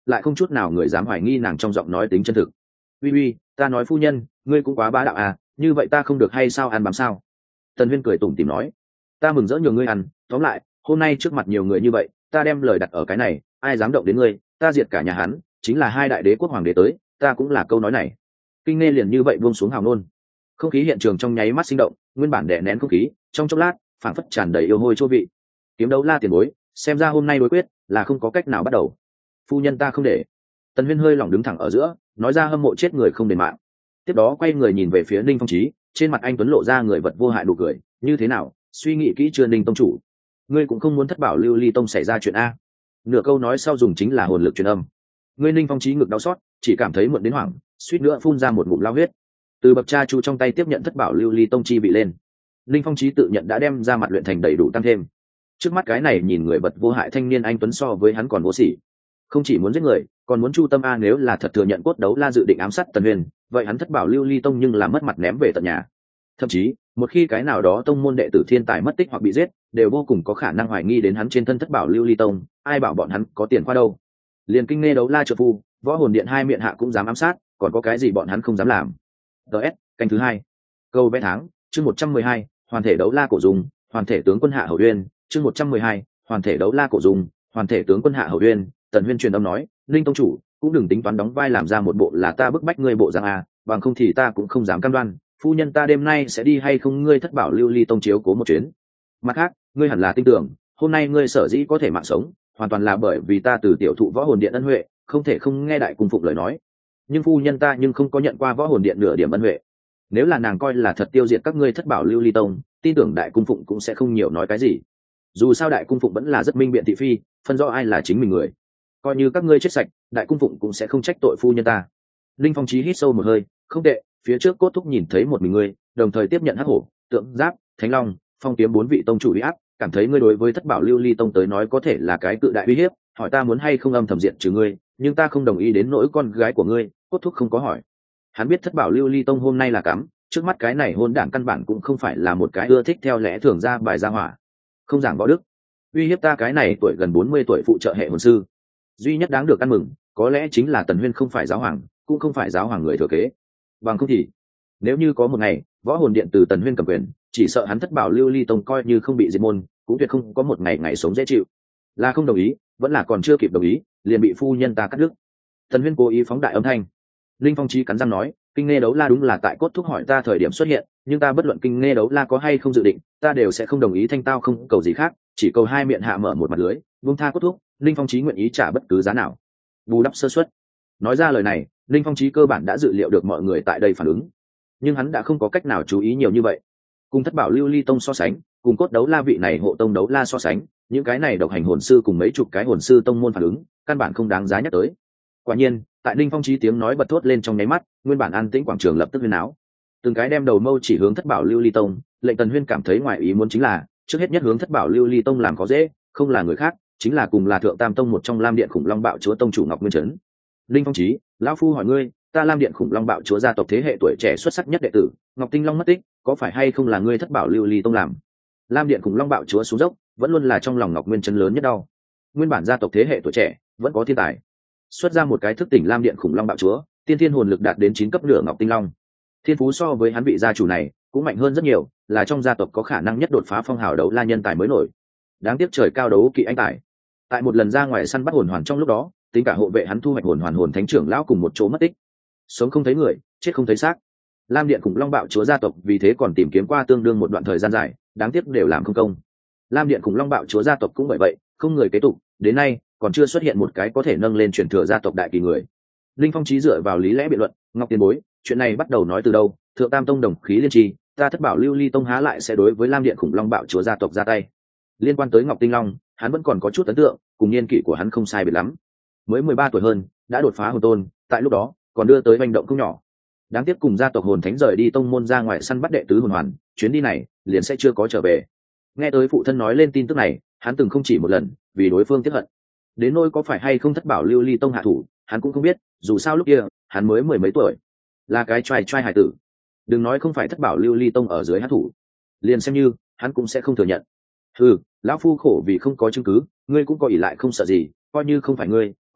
Speaker 1: lại không chút nào người dám hoài nghi nàng trong giọng nói tính chân thực. uy uy ta nói phu nhân, ngươi cũng quá bá đạo à, như vậy ta không được hay sao, ăn bám sao? Tần Huyên cười tủm tỉm nói, ta mừng rỡ nhường ngươi ăn, tóm lại hôm nay trước mặt nhiều người như vậy, ta đem lời đặt ở cái này, ai dám động đến ngươi, ta diệt cả nhà hắn, chính là hai đại đế quốc hoàng đế tới, ta cũng là câu nói này. Kinh Nghe liền như vậy buông xuống hào nôn. Không khí hiện trường trong nháy mắt sinh động, nguyên bản đè nén không khí, trong chốc lát, phảng phất tràn đầy yêu hôi chua vị. Kiếm đấu la tiền bối, xem ra hôm nay đối quyết là không có cách nào bắt đầu. Phu nhân ta không để. Tần Huyên hơi lỏng đứng thẳng ở giữa, nói ra hâm mộ chết người không đền mạng. Tiếp đó quay người nhìn về phía Ninh Phong Chí, trên mặt anh tuấn lộ ra người vật vô hại nụ cười, như thế nào, suy nghĩ kỹ chưa Ninh tông chủ? Ngươi cũng không muốn thất bảo lưu ly tông xảy ra chuyện a? Nửa câu nói sau dùng chính là hồn lực truyền âm. Ngươi Ninh Phong Chí ngực đau xót, chỉ cảm thấy muộn đến hoảng, suýt nữa phun ra một ngụm lao huyết. Từ bậc cha chu trong tay tiếp nhận thất bảo lưu ly tông chi bị lên. Ninh Phong Chí tự nhận đã đem ra mặt luyện thành đầy đủ tăng thêm. Trước mắt cái này nhìn người vật vô hại thanh niên anh tuấn so với hắn còn vô sỉ, không chỉ muốn giết người, còn muốn chu tâm a. Nếu là thật thừa nhận cốt đấu la dự định ám sát Tần Huyền, vậy hắn thất bảo lưu ly tông nhưng là mất mặt ném về tận nhà. Thậm chí một khi cái nào đó tông môn đệ tử thiên tài mất tích hoặc bị giết, đều vô cùng có khả năng hoài nghi đến hắn trên thân thất bảo lưu ly tông. Ai bảo bọn hắn có tiền qua đâu? Liền Kinh Nghe đấu la trợ phu, võ hồn điện hai miệng hạ cũng dám ám sát, còn có cái gì bọn hắn không dám làm? ts canh thứ hai, câu vẽ tháng, chương một trăm mười hai, hoàn thể đấu la cổ dùng, hoàn thể tướng quân hạ hầu uyên, chương một trăm mười hai, hoàn thể đấu la cổ dùng, hoàn thể tướng quân hạ hầu uyên. Tần Huyên truyền âm nói, Linh tông chủ cũng đừng tính toán đóng vai làm ra một bộ là ta bức bách ngươi bộ dạng à, bằng không thì ta cũng không dám cam đoan phu nhân ta đêm nay sẽ đi hay không, ngươi thất bảo lưu ly tông chiếu cố một chuyến. Mặt khác, ngươi hẳn là tin tưởng, hôm nay ngươi sở dĩ có thể mạng sống, hoàn toàn là bởi vì ta từ tiểu thụ võ hồn điện ân huệ, không thể không nghe đại cung phụng lời nói. Nhưng phu nhân ta nhưng không có nhận qua võ hồn điện nửa điểm ân huệ. Nếu là nàng coi là thật tiêu diệt các ngươi thất bảo lưu ly tông, tin tưởng đại cung phụng cũng sẽ không nhiều nói cái gì. Dù sao đại cung phụng vẫn là rất minh biện thị phi, phân rõ ai là chính mình người. Coi như các ngươi chết sạch, đại cung phụng cũng sẽ không trách tội phu nhân ta. Linh Phong Chí hít sâu một hơi, không tệ, phía trước cốt thúc nhìn thấy một mình ngươi, đồng thời tiếp nhận hắc hổ, tượng giáp, thánh long, phong kiếm bốn vị tông chủ uy áp, cảm thấy ngươi đối với thất bảo lưu ly tông tới nói có thể là cái cự đại uy hiếp, hỏi ta muốn hay không âm thầm diện trừ ngươi, nhưng ta không đồng ý đến nỗi con gái của ngươi. Cốt thúc không có hỏi. Hắn biết thất bảo lưu ly tông hôm nay là cắm, trước mắt cái này hôn đảng căn bản cũng không phải là một cái ưa thích theo lẽ thường ra bài ra hỏa, không giảng võ đức, uy hiếp ta cái này tuổi gần bốn mươi tuổi phụ trợ hệ hồn sư. Duy nhất đáng được ăn mừng có lẽ chính là Tần Huyên không phải giáo hoàng, cũng không phải giáo hoàng người thừa kế. Bằng không thì nếu như có một ngày võ hồn điện từ Tần Huyên cầm quyền, chỉ sợ hắn thất bảo lưu ly tông coi như không bị diệt môn, cũng tuyệt không có một ngày ngày sống dễ chịu. Là không đồng ý, vẫn là còn chưa kịp đồng ý, liền bị phu nhân ta cắt đứt. Tần Huyên cố ý phóng đại âm thanh. Linh Phong Chí cắn răng nói, Kinh Nghe đấu la đúng là tại cốt thúc hỏi ta thời điểm xuất hiện, nhưng ta bất luận Kinh Nghe đấu la có hay không dự định, ta đều sẽ không đồng ý, thanh tao không cầu gì khác, chỉ cầu hai miệng hạ mở một mặt lưới, buông tha cốt thúc. Linh Phong Chí nguyện ý trả bất cứ giá nào, bù đắp sơ suất. Nói ra lời này, Linh Phong Chí cơ bản đã dự liệu được mọi người tại đây phản ứng, nhưng hắn đã không có cách nào chú ý nhiều như vậy. Cùng thất bảo lưu ly tông so sánh, cùng cốt đấu la vị này hộ tông đấu la so sánh, những cái này độc hành hồn sư cùng mấy chục cái hồn sư tông môn phản ứng, căn bản không đáng giá nhắc tới. Quả nhiên, tại Linh Phong Chí tiếng nói bật thốt lên trong nháy mắt, nguyên bản an tĩnh quảng trường lập tức huyên náo. Từng cái đem đầu mâu chỉ hướng thất bảo lưu ly tông. Lệnh Tần Huyên cảm thấy ngoài ý muốn chính là, trước hết nhất hướng thất bảo lưu ly tông làm có dễ, không là người khác, chính là cùng là thượng tam tông một trong Lam Điện Khủng Long Bạo Chúa tông chủ Ngọc Nguyên Trấn. Linh Phong Chí, lão phu hỏi ngươi, ta Lam Điện Khủng Long Bạo Chúa gia tộc thế hệ tuổi trẻ xuất sắc nhất đệ tử Ngọc Tinh Long mất tích, có phải hay không là ngươi thất bảo lưu ly tông làm? Lam Điện Khủng Long Bạo Chúa xuống dốc, vẫn luôn là trong lòng Ngọc Nguyên Trấn lớn nhất đau. Nguyên bản gia tộc thế hệ tuổi trẻ vẫn có thiên tài, xuất ra một cái thức tỉnh Lam Điện Khủng Long Bạo Chúa, tiên thiên hồn lực đạt đến chín cấp nửa Ngọc Tinh Long. Thiên phú so với hắn vị gia chủ này cũng mạnh hơn rất nhiều, là trong gia tộc có khả năng nhất đột phá phong hào đấu la nhân tài mới nổi. Đáng tiếc trời cao đấu kỵ anh tài. Tại một lần ra ngoài săn bắt hồn hoàn trong lúc đó, tính cả hộ vệ hắn thu hoạch hồn hoàn hồn thánh trưởng lão cùng một chỗ mất tích, sống không thấy người, chết không thấy xác. Lam Điện Khủng Long Bạo Chúa gia tộc vì thế còn tìm kiếm qua tương đương một đoạn thời gian dài, đáng tiếc đều làm không công. Lam Điện Khủng Long Bạo Chúa gia tộc cũng bởi vậy không người kế tục, đến nay còn chưa xuất hiện một cái có thể nâng lên truyền thừa gia tộc đại kỳ người. Linh Phong Chí dựa vào lý lẽ biện luận, Ngọc Tiền Bối, chuyện này bắt đầu nói từ đâu? Thượng Tam tông đồng khí liên trì, ta thất bảo lưu ly tông há lại sẽ đối với Lam Điện Khủng Long Bạo Chúa gia tộc ra tay? Liên quan tới Ngọc Tinh Long, hắn vẫn còn có chút ấn tượng, cùng niên kỷ của hắn không sai biệt lắm, mới mười ba tuổi hơn, đã đột phá hồn tôn, tại lúc đó còn đưa tới hành động không nhỏ. Đáng tiếc cùng gia tộc hồn thánh rời đi tông môn ra ngoài săn bắt đệ tứ hồn hoàn, chuyến đi này liền sẽ chưa có trở về. Nghe tới phụ thân nói lên tin tức này, hắn từng không chỉ một lần vì đối phương tiếc hận. Đến nỗi có phải hay không thất bảo lưu ly tông hạ thủ, hắn cũng không biết, dù sao lúc kia hắn mới mười mấy tuổi, là cái trai trai hải tử. Đừng nói không phải thất bảo lưu ly tông ở dưới hát thủ, liền xem như hắn cũng sẽ không thừa nhận. Ừ, lão phu khổ vì không có chứng cứ, ngươi cũng có ỷ lại không sợ gì, coi như không phải ngươi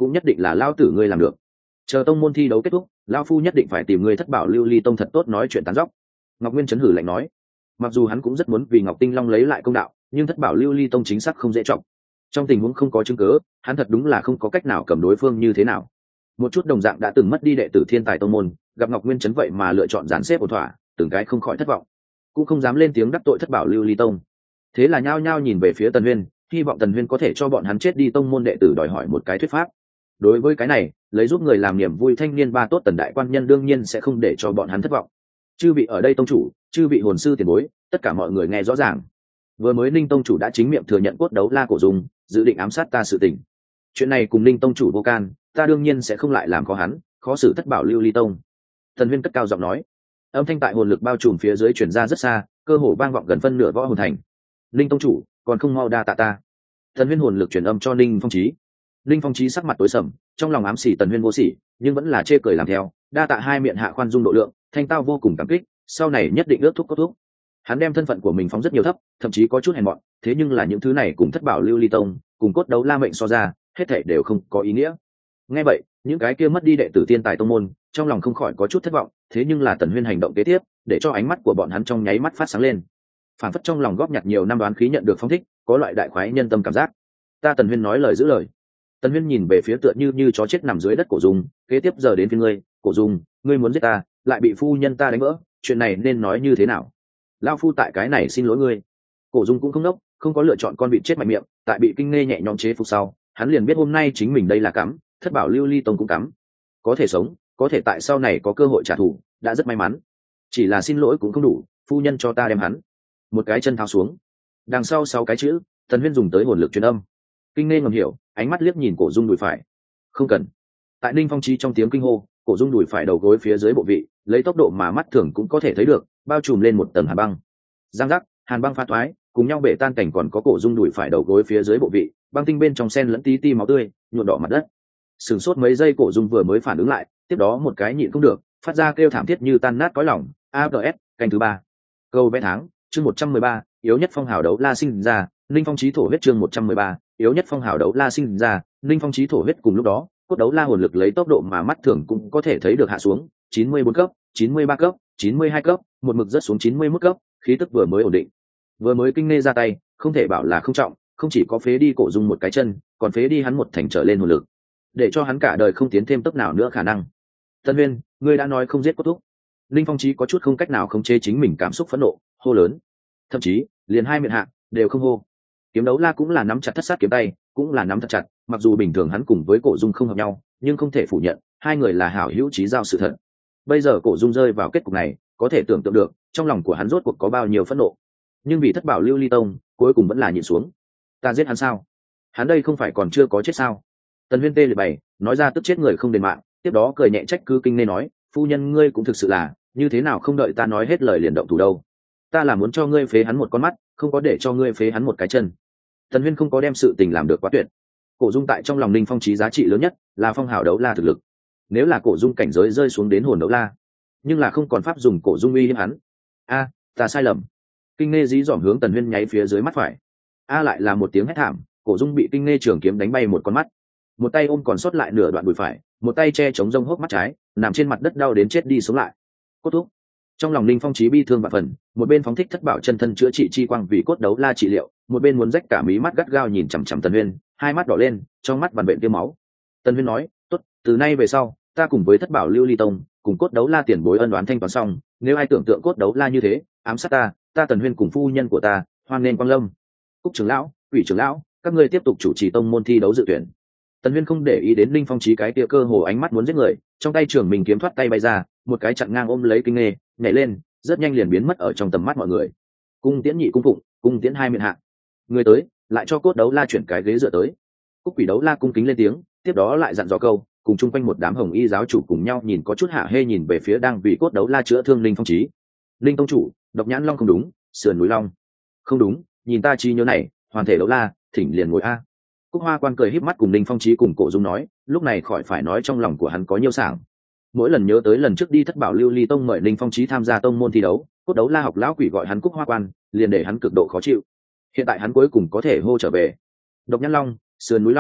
Speaker 1: cũng nhất định là lao tử ngươi làm được. Chờ tông môn thi đấu kết thúc, lao phu nhất định phải tìm ngươi thất bảo lưu ly tông thật tốt nói chuyện tán dóc. Ngọc Nguyên chấn hử lạnh nói. Mặc dù hắn cũng rất muốn vì Ngọc Tinh Long lấy lại công đạo, nhưng thất bảo lưu ly tông chính xác không dễ trọng. Trong tình huống không có chứng cứ, hắn thật đúng là không có cách nào cầm đối phương như thế nào. Một chút đồng dạng đã từng mất đi đệ tử thiên tài tông môn, gặp Ngọc Nguyên chấn vậy mà lựa chọn dàn xếp ổn thỏa, từng cái không khỏi thất vọng, cũng không dám lên tiếng đắc tội thất bảo lưu ly tông. Thế là nhao nhao nhìn về phía Tần Huyên, hy vọng Tần Huyên có thể cho bọn hắn chết đi tông môn đệ tử đòi hỏi một cái thuyết pháp. Đối với cái này, lấy giúp người làm niềm vui thanh niên ba tốt Tần đại quan nhân đương nhiên sẽ không để cho bọn hắn thất vọng. Chư vị ở đây tông chủ, chư vị hồn sư tiền bối, tất cả mọi người nghe rõ ràng. Vừa mới Ninh tông chủ đã chính miệng thừa nhận cốt đấu la cổ dùng, dự định ám sát ta sự tình. Chuyện này cùng Ninh tông chủ vô can, ta đương nhiên sẽ không lại làm khó hắn, khó xử thất bảo lưu ly tông. Tần Huyên cất cao giọng nói, âm thanh tại hồn lực bao trùm phía dưới truyền ra rất xa, cơ hồ vang vọng gần phân nửa võ hồn thành. Ninh tông chủ, còn không mau đa tạ ta. Tần Huyên hồn lực truyền âm cho Ninh Phong Chí. Ninh Phong Chí sắc mặt tối sầm, trong lòng ám xỉ Tần Huyên vô sỉ, nhưng vẫn là chê cười làm theo, đa tạ hai miệng hạ khoan dung độ lượng, thanh tao vô cùng cảm kích, sau này nhất định ước thúc có thúc. Hắn đem thân phận của mình phóng rất nhiều thấp, thậm chí có chút hèn mọn, thế nhưng là những thứ này cùng thất bảo lưu ly tông, cùng cốt đấu la mệnh so ra, hết thảy đều không có ý nghĩa. Nghe vậy, những cái kia mất đi đệ tử tiên tài tông môn, trong lòng không khỏi có chút thất vọng, thế nhưng là Tần Huyên hành động kế tiếp, để cho ánh mắt của bọn hắn trong nháy mắt phát sáng lên. Phản phất trong lòng góp nhặt nhiều năm đoán khí nhận được phong thích, có loại đại khoái nhân tâm cảm giác. Ta Tần Huyên nói lời giữ lời. Tần Huyên nhìn về phía tựa như như chó chết nằm dưới đất Cổ Dung, kế tiếp giờ đến phía ngươi, Cổ Dung, ngươi muốn giết ta, lại bị phu nhân ta đánh vỡ, chuyện này nên nói như thế nào? Lão phu tại cái này xin lỗi ngươi. Cổ Dung cũng không nốc, không có lựa chọn con vịt chết mạnh miệng, tại bị kinh nghe nhẹ nhõm chế phục sau, hắn liền biết hôm nay chính mình đây là cắm, thất bảo lưu ly tông cũng cắm. Có thể sống, có thể tại sau này có cơ hội trả thù, đã rất may mắn. Chỉ là xin lỗi cũng không đủ, phu nhân cho ta đem hắn. Một cái chân tháo xuống. Đằng sau sáu cái chữ, Tần Huyên dùng tới hồn lực truyền âm. Kinh nghe ngầm hiểu, ánh mắt liếc nhìn Cổ Dung đùi phải. Không cần. Tại Ninh Phong Chí trong tiếng kinh hô, Cổ Dung đùi phải đầu gối phía dưới bộ vị, lấy tốc độ mà mắt thường cũng có thể thấy được, bao trùm lên một tầng hàn băng. Giang giác, hàn băng pha thoái, cùng nhau bể tan cảnh, còn có Cổ Dung đùi phải đầu gối phía dưới bộ vị, băng tinh bên trong sen lẫn tí ti máu tươi, nhuộm đỏ mặt đất. Sừng sốt mấy giây Cổ Dung vừa mới phản ứng lại, tiếp đó một cái nhịn không được, phát ra kêu thảm thiết như tan nát cõi lòng. a đê ét, canh thứ ba. Câu vẽ tháng, chương một trăm mười ba, yếu nhất phong hào đấu la sinh ra, Ninh Phong Chí thổ huyết chương một trăm mười ba, yếu nhất phong hào đấu la sinh ra, Ninh Phong Chí thổ huyết cùng lúc đó, cốt đấu la hồn lực lấy tốc độ mà mắt thường cũng có thể thấy được hạ xuống, chín mươi bốn cấp, chín mươi ba cấp, chín mươi hai cấp, một mực rất xuống chín mươi mốt cấp, khí tức vừa mới ổn định. Vừa mới kinh nghe ra tay, không thể bảo là không trọng, không chỉ có phế đi Cổ Dung một cái chân, còn phế đi hắn một thành trở lên hồn lực, để cho hắn cả đời không tiến thêm tốc nào nữa khả năng. Tân Huyên, ngươi đã nói không giết cốt thúc. Ninh Phong Chí có chút không cách nào khống chế chính mình cảm xúc phẫn nộ, hô lớn. Thậm chí, liền hai miệng hạ đều không hô. Kiếm đấu la cũng là nắm chặt thất sát kiếm tay, cũng là nắm thật chặt, mặc dù bình thường hắn cùng với Cổ Dung không hợp nhau, nhưng không thể phủ nhận, hai người là hảo hữu chí giao sự thật. Bây giờ Cổ Dung rơi vào kết cục này, có thể tưởng tượng được, trong lòng của hắn rốt cuộc có bao nhiêu phẫn nộ. Nhưng vì thất bảo lưu ly tông, cuối cùng vẫn là nhịn xuống. Ta giết hắn sao? Hắn đây không phải còn chưa có chết sao? Tần Huyên tê liệt bày, nói ra tức chết người không đền mạng, tiếp đó cười nhẹ trách cứ kinh nên nói, phu nhân ngươi cũng thực sự là, như thế nào không đợi ta nói hết lời liền động thủ đâu? Ta là muốn cho ngươi phế hắn một con mắt, không có để cho ngươi phế hắn một cái chân. Tần Huyên không có đem sự tình làm được quá tuyệt. Cổ Dung tại trong lòng Ninh Phong Chí giá trị lớn nhất là phong hào đấu la thực lực. Nếu là Cổ Dung cảnh giới rơi xuống đến hồn đấu la, nhưng là không còn pháp dùng Cổ Dung uy hiếp hắn. A, ta sai lầm. Kinh nghe dí dỏm hướng Tần Huyên nháy phía dưới mắt phải. A lại là một tiếng hét thảm, Cổ Dung bị kinh nghe trường kiếm đánh bay một con mắt. Một tay ôm còn sót lại nửa đoạn đùi phải, một tay che chống rông hốc mắt trái, nằm trên mặt đất đau đến chết đi sống lại. Cốt thúc. Trong lòng Ninh Phong Chí bi thương vạn phần, một bên phóng thích thất bảo chân thân chữa trị chi quang vì cốt đấu la trị liệu, một bên muốn rách cả mí mắt gắt gao nhìn chằm chằm Tần Huyên, hai mắt đỏ lên, trong mắt vằn vện tiêu máu. Tần Huyên nói, tốt, từ nay về sau, ta cùng với thất bảo lưu ly tông, cùng cốt đấu la tiền bối ân oán thanh toán xong, nếu ai tưởng tượng cốt đấu la như thế, ám sát ta, ta Tần Huyên cùng phu nhân của ta, hoan nên quang lâm. Cúc trưởng lão, Quỷ trưởng lão, các ngươi tiếp tục chủ trì tông môn thi đấu dự tuyển. Tần Huyên không để ý đến Ninh Phong Chí cái tia cơ hồ ánh mắt muốn giết người, trong tay trường mình kiếm thoát tay bay ra, một cái chặn ngang ôm lấy kinh nghê, nhảy lên, rất nhanh liền biến mất ở trong tầm mắt mọi người. Cung tiễn nhị cung phụng, cung tiễn hai miệng hạ. Người tới, lại cho cốt đấu la chuyển cái ghế dựa tới. Cúc Quỷ đấu la cung kính lên tiếng, tiếp đó lại dặn dò câu, cùng chung quanh một đám hồng y giáo chủ cùng nhau nhìn có chút hạ hê nhìn về phía đang vì cốt đấu la chữa thương Ninh Phong Chí. Ninh tông chủ, độc nhãn long không đúng, sườn núi long không đúng, nhìn ta chi nhớ này, hoàn thể đấu la, thỉnh liền ngồi a. Cúc Hoa Quan cười híp mắt cùng Ninh Phong Chí cùng Cổ Dung nói, lúc này khỏi phải nói trong lòng của hắn có nhiều sảng. Mỗi lần nhớ tới lần trước đi thất bảo lưu ly tông mời Ninh Phong Chí tham gia tông môn thi đấu, cốt đấu la học lão quỷ gọi hắn Cúc Hoa Quan, liền để hắn cực độ khó chịu. Hiện tại hắn cuối cùng có thể hô trở về. Độc nhãn long, sườn núi long,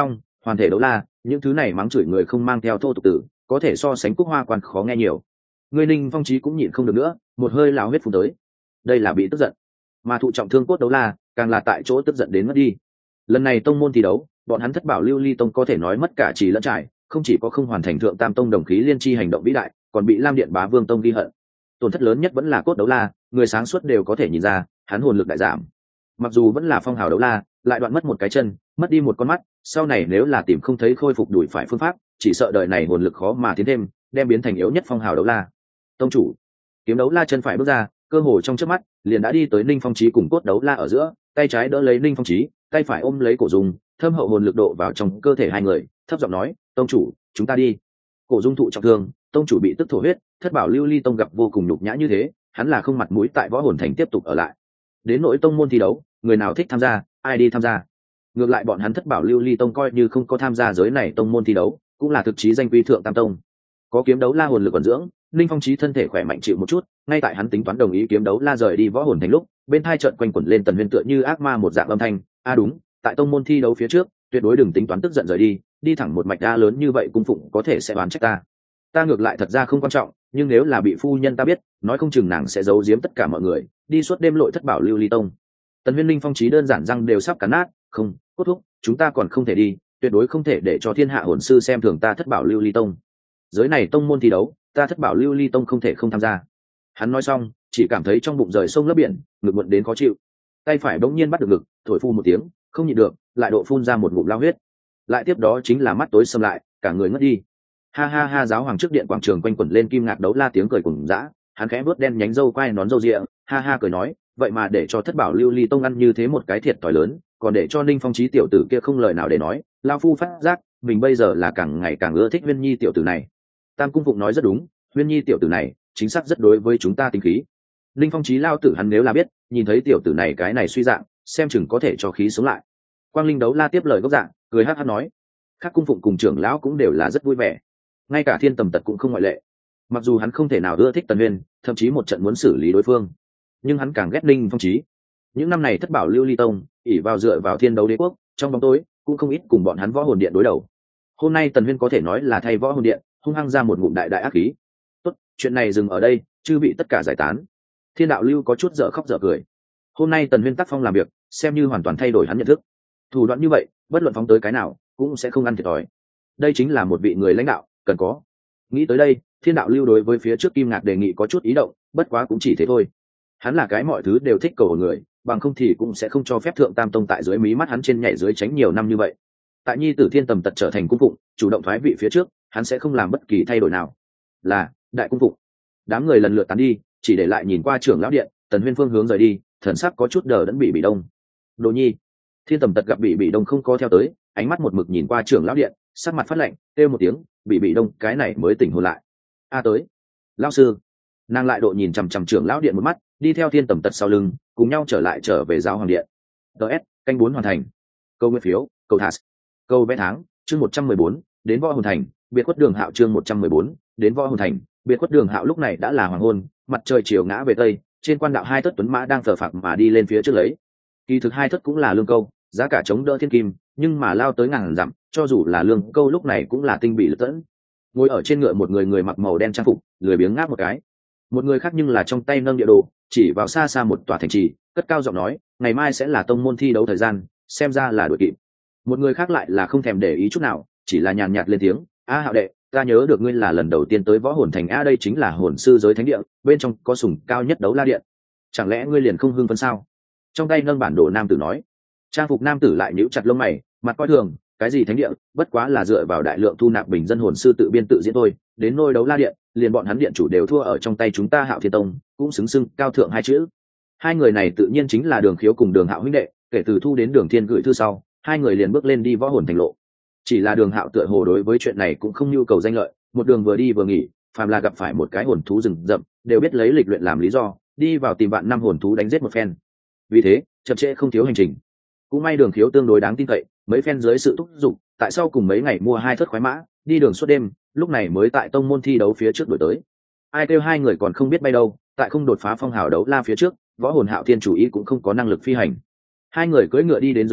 Speaker 1: hoàn thể đấu la, những thứ này mắng chửi người không mang theo thô tục tử, có thể so sánh Cúc Hoa Quan khó nghe nhiều. Người Ninh Phong Chí cũng nhịn không được nữa, một hơi lão huyết phun tới. Đây là bị tức giận, mà thụ trọng thương cốt đấu la, càng là tại chỗ tức giận đến mất đi. Lần này tông môn thi đấu, bọn hắn Thất Bảo Lưu Ly Tông có thể nói mất cả trì lẫn trải, không chỉ có không hoàn thành thượng tam tông đồng khí liên chi hành động vĩ đại, còn bị Lam Điện Bá Vương Tông ghi hận. Tổn thất lớn nhất vẫn là cốt đấu la, người sáng suốt đều có thể nhìn ra, hắn hồn lực đại giảm. Mặc dù vẫn là phong hào đấu la, lại đoạn mất một cái chân, mất đi một con mắt, sau này nếu là tìm không thấy khôi phục đuổi phải phương pháp, chỉ sợ đời này hồn lực khó mà tiến thêm, đem biến thành yếu nhất phong hào đấu la. Tông chủ, kiếm đấu la chân phải bước ra, cơ hồ trong chớp mắt, liền đã đi tới Ninh Phong Chí cùng cốt đấu la ở giữa, tay trái đỡ lấy Ninh Phong Chí, tay phải ôm lấy cổ dung, thâm hậu hồn lực độ vào trong cơ thể hai người, thấp giọng nói, tông chủ, chúng ta đi. Cổ dung thụ trọng thương, tông chủ bị tức thổ huyết, Thất Bảo Lưu Ly Tông gặp vô cùng nhục nhã như thế, hắn là không mặt mũi tại Võ Hồn Thành tiếp tục ở lại. Đến nỗi tông môn thi đấu, người nào thích tham gia, ai đi tham gia. Ngược lại bọn hắn Thất Bảo Lưu Ly Tông coi như không có tham gia giới này tông môn thi đấu, cũng là thực chí danh quy thượng tam tông. Có kiếm đấu la hồn lực ẩn dưỡng, Ninh Phong Chí thân thể khỏe mạnh chịu một chút, ngay tại hắn tính toán đồng ý kiếm đấu la rời đi Võ Hồn Thành lúc, bên tai chợt quanh quẩn lên Tần Huyên tựa như ác ma một dạng âm thanh, a đúng, tại tông môn thi đấu phía trước, tuyệt đối đừng tính toán tức giận rời đi, đi thẳng một mạch a lớn như vậy cung phụng có thể sẽ đoán trách ta. Ta ngược lại thật ra không quan trọng, nhưng nếu là bị phu nhân ta biết, nói không chừng nàng sẽ giấu giếm tất cả mọi người, đi suốt đêm lội Thất Bảo Lưu Ly Tông. Tần Huyên Ninh Phong Chí đơn giản răng đều sắp cắn nát, không, cốt thúc, chúng ta còn không thể đi, tuyệt đối không thể để cho thiên hạ hồn sư xem thường ta Thất Bảo Lưu Ly Tông. Giới này tông môn thi đấu, ta Thất Bảo Lưu Ly Tông không thể không tham gia. Hắn nói xong, chỉ cảm thấy trong bụng rời sông lấp biển, ngực muộn đến khó chịu. Tay phải bỗng nhiên bắt được ngực, thổi phu một tiếng, không nhịn được, lại độ phun ra một ngụm lao huyết. Lại tiếp đó chính là mắt tối sầm lại, cả người ngất đi. Ha ha ha, giáo hoàng trước điện quảng trường quanh quẩn lên kim ngạc đấu la tiếng cười cùng dã, hắn khẽ vớt đen nhánh râu quai nón râu rịa, ha ha cười nói, vậy mà để cho Thất Bảo Lưu Ly Tông ăn như thế một cái thiệt thòi lớn, còn để cho Ninh Phong Chí tiểu tử kia không lời nào để nói, lao phu phát giác, mình bây giờ là càng ngày càng ưa thích Huyên Nhi tiểu tử này. Tam cung phụng nói rất đúng, Huyên Nhi tiểu tử này, chính xác rất đối với chúng ta tính khí. Ninh Phong Chí lao tử hắn nếu là biết, nhìn thấy tiểu tử này cái này suy dạng, xem chừng có thể cho khí sống lại. Quang Linh đấu la tiếp lời gốc dạng, cười hắc hắc nói, các cung phụng cùng trưởng lão cũng đều là rất vui vẻ, ngay cả Thiên Tầm Tật cũng không ngoại lệ. Mặc dù hắn không thể nào ưa thích Tần Huyên, thậm chí một trận muốn xử lý đối phương, nhưng hắn càng ghét Ninh Phong Chí. Những năm này Thất Bảo Lưu Ly Tông ỷ vào dựa vào Thiên Đấu Đế Quốc, trong bóng tối cũng không ít cùng bọn hắn Võ Hồn Điện đối đầu. Hôm nay Tần Huyên có thể nói là thay Võ Hồn Điện hung hăng ra một ngụm đại đại ác khí. Tốt, chuyện này dừng ở đây, chư vị tất cả giải tán. Thiên Đạo Lưu có chút dở khóc dở cười. Hôm nay Tần Huyên tác phong làm việc, xem như hoàn toàn thay đổi hắn nhận thức. Thủ đoạn như vậy, bất luận phóng tới cái nào, cũng sẽ không ăn thiệt thòi. Đây chính là một vị người lãnh đạo cần có. Nghĩ tới đây, Thiên Đạo Lưu đối với phía trước Kim Ngạc đề nghị có chút ý động, bất quá cũng chỉ thế thôi. Hắn là cái mọi thứ đều thích cầu người, bằng không thì cũng sẽ không cho phép thượng tam tông tại dưới mí mắt hắn trên nhảy dưới tránh nhiều năm như vậy. Tại nhi tử Thiên Tầm Tật trở thành cung phụng, chủ động thoái vị phía trước, hắn sẽ không làm bất kỳ thay đổi nào. Là đại cung phụng. Đám người lần lượt tán đi, chỉ để lại nhìn qua trưởng lão điện. Tần Huyên phương hướng rời đi, thần sắc có chút đờ đẫn bị bị đông. Đồ Nhi. Thiên Tầm Tật gặp bị bị đông không có theo tới, ánh mắt một mực nhìn qua trưởng lão điện, sắc mặt phát lạnh, kêu một tiếng, bị bị đông, cái này mới tỉnh hồn lại. A tới. Lão sư. Nàng lại độ nhìn chằm chằm trưởng lão điện một mắt, đi theo Thiên Tầm Tật sau lưng, cùng nhau trở lại trở về giáo hoàng điện. ts canh bốn hoàn thành. Câu nguyên phiếu, câu thả, câu vẽ tháng, chương một trăm mười bốn, đến Võ Hồn Thành, biệt khuất đường hạo chương một trăm mười bốn, đến Võ Hồn Thành, biệt khuất đường hạo lúc này đã là hoàng hôn, mặt trời chiều ngã về tây, trên quan đạo hai thất tuấn mã đang phờ phạc mà đi lên phía trước lấy. Kỳ thực hai thất cũng là lương câu, giá cả chống đỡ thiên kim, nhưng mà lao tới ngàn dặm, cho dù là lương câu lúc này cũng là tinh bị lật tẫn. Ngồi ở trên ngựa một người người mặc màu đen trang phục, lười biếng ngáp một cái. Một người khác nhưng là trong tay nâng địa đồ, chỉ vào xa xa một tòa thành trì, cất cao giọng nói, ngày mai sẽ là tông môn thi đấu thời gian, xem ra là đuổi kịp. Một người khác lại là không thèm để ý chút nào, chỉ là nhàn nhạt lên tiếng, a Hạo đệ, ta nhớ được ngươi là lần đầu tiên tới Võ Hồn Thành a, đây chính là hồn sư giới thánh địa, bên trong có sùng cao nhất đấu la điện, chẳng lẽ ngươi liền không hưng phấn sao? Trong tay nâng bản đồ nam tử nói. Trang phục nam tử lại nhíu chặt lông mày, mặt coi thường, cái gì thánh địa, bất quá là dựa vào đại lượng thu nạp bình dân hồn sư tự biên tự diễn thôi, đến nôi đấu la điện, liền bọn hắn điện chủ đều thua ở trong tay chúng ta Hạo Thiên Tông, cũng xứng xưng cao thượng hai chữ. Hai người này tự nhiên chính là Đường Khiếu cùng Đường Hạo huynh đệ, kể từ thu đến Đường Thiên gửi thư sau, hai người liền bước lên đi Võ Hồn Thành lộ. Chỉ là Đường Hạo tựa hồ đối với chuyện này cũng không nhu cầu danh lợi, một đường vừa đi vừa nghỉ, phàm là gặp phải một cái hồn thú rừng rậm, đều biết lấy lịch luyện làm lý do, đi vào tìm bạn năm hồn thú đánh giết một phen. Vì thế, chậm trễ không thiếu hành trình. Cũng may Đường Khiếu tương đối đáng tin cậy, mấy phen dưới sự thúc giục, tại sau cùng mấy ngày mua hai thất khoái mã, đi đường suốt đêm, lúc này mới tại tông môn thi đấu phía trước đổi tới. Ai kêu hai người còn không biết bay đâu, tại không đột phá phong hào đấu la phía trước, Võ Hồn Hạo Thiên chủ ý cũng không có năng lực phi hành. Hai người cưỡi ngựa đi đến dưới thành,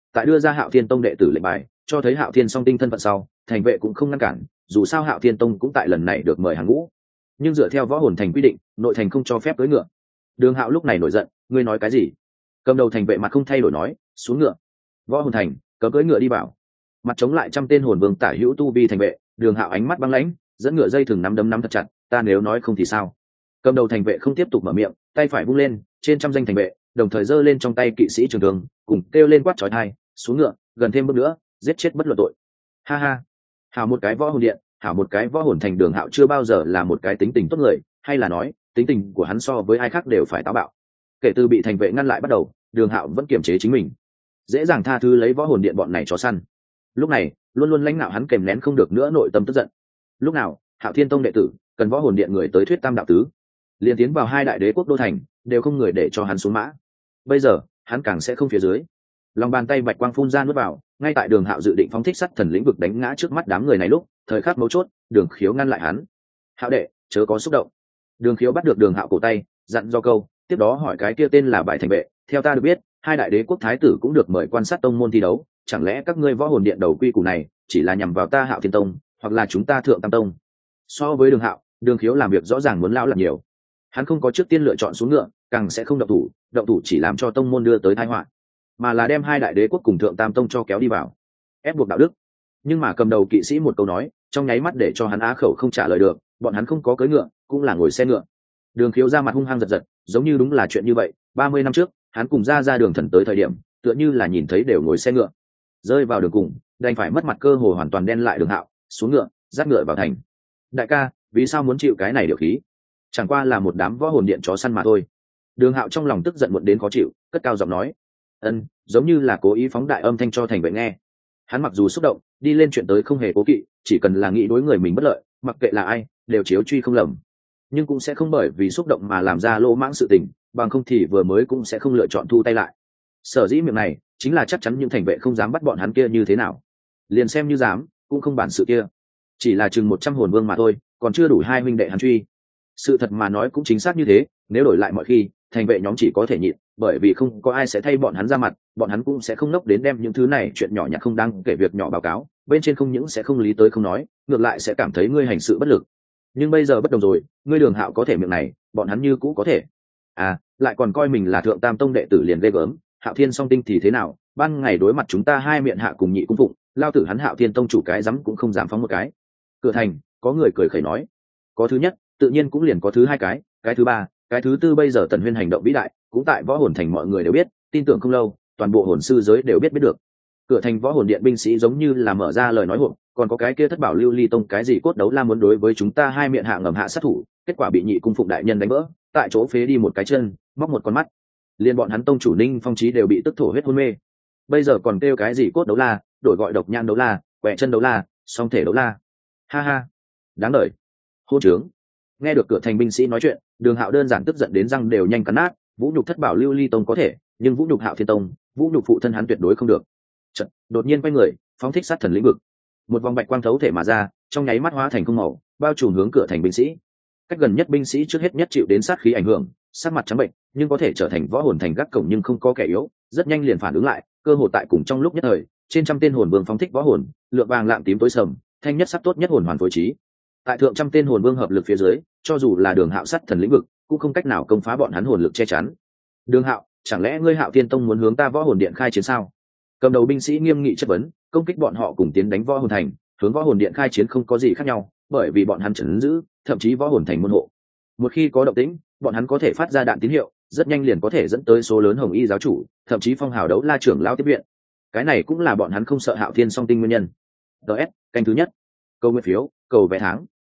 Speaker 1: tại đưa ra Hạo Thiên Tông đệ tử lệnh bài cho thấy Hạo Thiên Song Tinh thân phận sau, thành vệ cũng không ngăn cản, dù sao Hạo Thiên Tông cũng tại lần này được mời hàng ngũ. Nhưng dựa theo Võ Hồn Thành quy định, nội thành không cho phép cưỡi ngựa. Đường Hạo lúc này nổi giận, ngươi nói cái gì? Cầm đầu thành vệ mặt không thay đổi nói, xuống ngựa. Võ Hồn Thành, cấm cưỡi ngựa đi vào. Mặt chống lại trăm tên hồn vương tả hữu tu vi thành vệ, Đường Hạo ánh mắt băng lãnh, dẫn ngựa dây thừng nắm đấm nắm thật chặt, ta nếu nói không thì sao? Cầm đầu thành vệ không tiếp tục mở miệng, tay phải vung lên, trên trăm danh thành vệ đồng thời giơ lên trong tay kỵ sĩ trường thương, cùng kêu lên quát chói tai, xuống ngựa, gần thêm bước nữa, giết chết bất luận tội. Ha ha, hảo một cái Võ Hồn Điện, hảo một cái Võ Hồn Thành. Đường Hạo chưa bao giờ là một cái tính tình tốt người, hay là nói tính tình của hắn so với ai khác đều phải táo bạo. Kể từ bị thành vệ ngăn lại bắt đầu, Đường Hạo vẫn kiềm chế chính mình, dễ dàng tha thứ lấy Võ Hồn Điện bọn này chó săn. Lúc này luôn luôn lãnh nạo hắn kèm nén không được nữa nội tâm tức giận. Lúc nào Hạo Thiên Tông đệ tử cần Võ Hồn Điện người tới thuyết tam đạo tứ, liền tiến vào hai đại đế quốc đô thành, đều không người để cho hắn xuống mã. Bây giờ hắn càng sẽ không phía dưới. Lòng bàn tay bạch quang phun ra nuốt vào, ngay tại Đường Hạo dự định phóng thích sắt thần lĩnh vực đánh ngã trước mắt đám người này lúc, thời khắc mấu chốt, Đường Khiếu ngăn lại hắn. Hạo đệ, chớ có xúc động. Đường Khiếu bắt được Đường Hạo cổ tay, dặn do câu, tiếp đó hỏi cái kia tên là Bại Thành vệ, theo ta được biết, hai đại đế quốc thái tử cũng được mời quan sát tông môn thi đấu, chẳng lẽ các ngươi Võ Hồn Điện đầu quy củ này chỉ là nhằm vào ta Hạo Thiên Tông, hoặc là chúng ta Thượng Tam Tông? So với Đường Hạo, Đường Khiếu làm việc rõ ràng muốn lao làm nhiều. Hắn không có trước tiên lựa chọn xuống ngựa, càng sẽ không động thủ, động thủ chỉ làm cho tông môn đưa tới tai họa, mà là đem hai đại đế quốc cùng Thượng Tam Tông cho kéo đi vào, ép buộc đạo đức. Nhưng mà cầm đầu kỵ sĩ một câu nói, trong nháy mắt để cho hắn á khẩu không trả lời được, bọn hắn không có cưỡi ngựa, cũng là ngồi xe ngựa. Đường Khiếu ra mặt hung hăng giật giật, giống như đúng là chuyện như vậy, ba mươi năm trước, hắn cùng ra ra Đường Thần tới thời điểm, tựa như là nhìn thấy đều ngồi xe ngựa. Rơi vào đường cùng, đành phải mất mặt cơ hồ hoàn toàn đen lại Đường Hạo, xuống ngựa, dắt ngựa vào thành. Đại ca, vì sao muốn chịu cái này điều khí? Chẳng qua là một đám Võ Hồn Điện chó săn mà thôi. Đường Hạo trong lòng tức giận muộn đến khó chịu, cất cao giọng nói. Ân, giống như là cố ý phóng đại âm thanh cho thành vệ nghe. Hắn mặc dù xúc động, đi lên chuyện tới không hề cố kỵ, chỉ cần là nghĩ đối người mình bất lợi, mặc kệ là ai, đều chiếu truy không lầm. Nhưng cũng sẽ không bởi vì xúc động mà làm ra lỗ mãng sự tình, bằng không thì vừa mới cũng sẽ không lựa chọn thu tay lại. Sở dĩ miệng này, chính là chắc chắn những thành vệ không dám bắt bọn hắn kia như thế nào. Liền xem như dám, cũng không bản sự kia. Chỉ là chừng một trăm hồn vương mà thôi, còn chưa đủ hai huynh đệ hắn truy. Sự thật mà nói cũng chính xác như thế, nếu đổi lại mọi khi, thành vệ nhóm chỉ có thể nhịn, bởi vì không có ai sẽ thay bọn hắn ra mặt, bọn hắn cũng sẽ không nốc đến đem những thứ này chuyện nhỏ nhặt không đáng kể việc nhỏ báo cáo, bên trên không những sẽ không lý tới không nói, ngược lại sẽ cảm thấy ngươi hành sự bất lực. Nhưng bây giờ bất đồng rồi, ngươi Đường Hạo có thể miệng này, bọn hắn như cũ có thể. À, lại còn coi mình là Thượng Tam Tông đệ tử liền ghê gớm, Hạo Thiên Song Tinh thì thế nào, ban ngày đối mặt chúng ta hai miệng hạ cùng nhị cung phụng, lao tử hắn Hạo Thiên Tông chủ cái dám cũng không dám phóng một cái. Cửa thành, có người cười khẩy nói, có thứ nhất, tự nhiên cũng liền có thứ hai cái, cái thứ ba, cái thứ tư bây giờ Tần Huyên hành động vĩ đại, cũng tại Võ Hồn Thành mọi người đều biết, tin tưởng không lâu, toàn bộ hồn sư giới đều biết biết được. Cửa thành Võ Hồn Điện binh sĩ giống như là mở ra lời nói hộp, còn có cái kia Thất Bảo Lưu Ly Tông cái gì cốt đấu la muốn đối với chúng ta hai miệng hạ ngầm hạ sát thủ, kết quả bị nhị cung phụng đại nhân đánh vỡ, tại chỗ phế đi một cái chân, móc một con mắt. Liên bọn hắn tông chủ Ninh Phong Chí đều bị tức thổ huyết hôn mê. Bây giờ còn kêu cái gì cốt đấu la, đổi gọi độc nhãn đấu la, quẹ chân đấu la, song thể đấu la. Ha ha, đáng đời. Hôn trướng. Nghe được cửa thành binh sĩ nói chuyện, Đường Hạo đơn giản tức giận đến răng đều nhanh cắn nát, vũ nhục Thất Bảo Lưu Ly Tông có thể, nhưng vũ nhục Hạo Thiên Tông, vũ nhục phụ thân hắn tuyệt đối không được. Chợt, đột nhiên quay người, phóng thích sát thần lĩnh vực. Một vòng bạch quang thấu thể mà ra, trong nháy mắt hóa thành không màu, bao trùm hướng cửa thành binh sĩ. Cách gần nhất binh sĩ trước hết nhất chịu đến sát khí ảnh hưởng, sắc mặt trắng bệnh, nhưng có thể trở thành Võ Hồn Thành gác cổng nhưng không có kẻ yếu, rất nhanh liền phản ứng lại, cơ hội tại cùng trong lúc nhất thời, trên trăm tên hồn vương phóng thích võ hồn, lượng vàng lạng tím tối sầm, thanh nhất sắc tốt nhất hồn hoàn phối trí. Tại thượng trăm tên hồn vương hợp lực phía dưới, cho dù là Đường Hạo sát thần lĩnh vực, cũng không cách nào công phá bọn hắn hồn lực che chắn. Đường Hạo, chẳng lẽ ngươi Hạo Thiên Tông muốn hướng ta Võ Hồn Điện khai chiến sao? Cầm đầu binh sĩ nghiêm nghị chất vấn, công kích bọn họ cùng tiến đánh Võ Hồn Thành, hướng Võ Hồn Điện khai chiến không có gì khác nhau, bởi vì bọn hắn trấn giữ, thậm chí Võ Hồn Thành môn hộ. Một khi có động tĩnh, bọn hắn có thể phát ra đạn tín hiệu, rất nhanh liền có thể dẫn tới số lớn hồng y giáo chủ, thậm chí phong hào đấu la trưởng lao tiếp viện. Cái này cũng là bọn hắn không sợ Hạo Thiên Song Tinh nguyên nhân. ds Canh thứ nhất, câu nguyên phiếu, cầu vé tháng.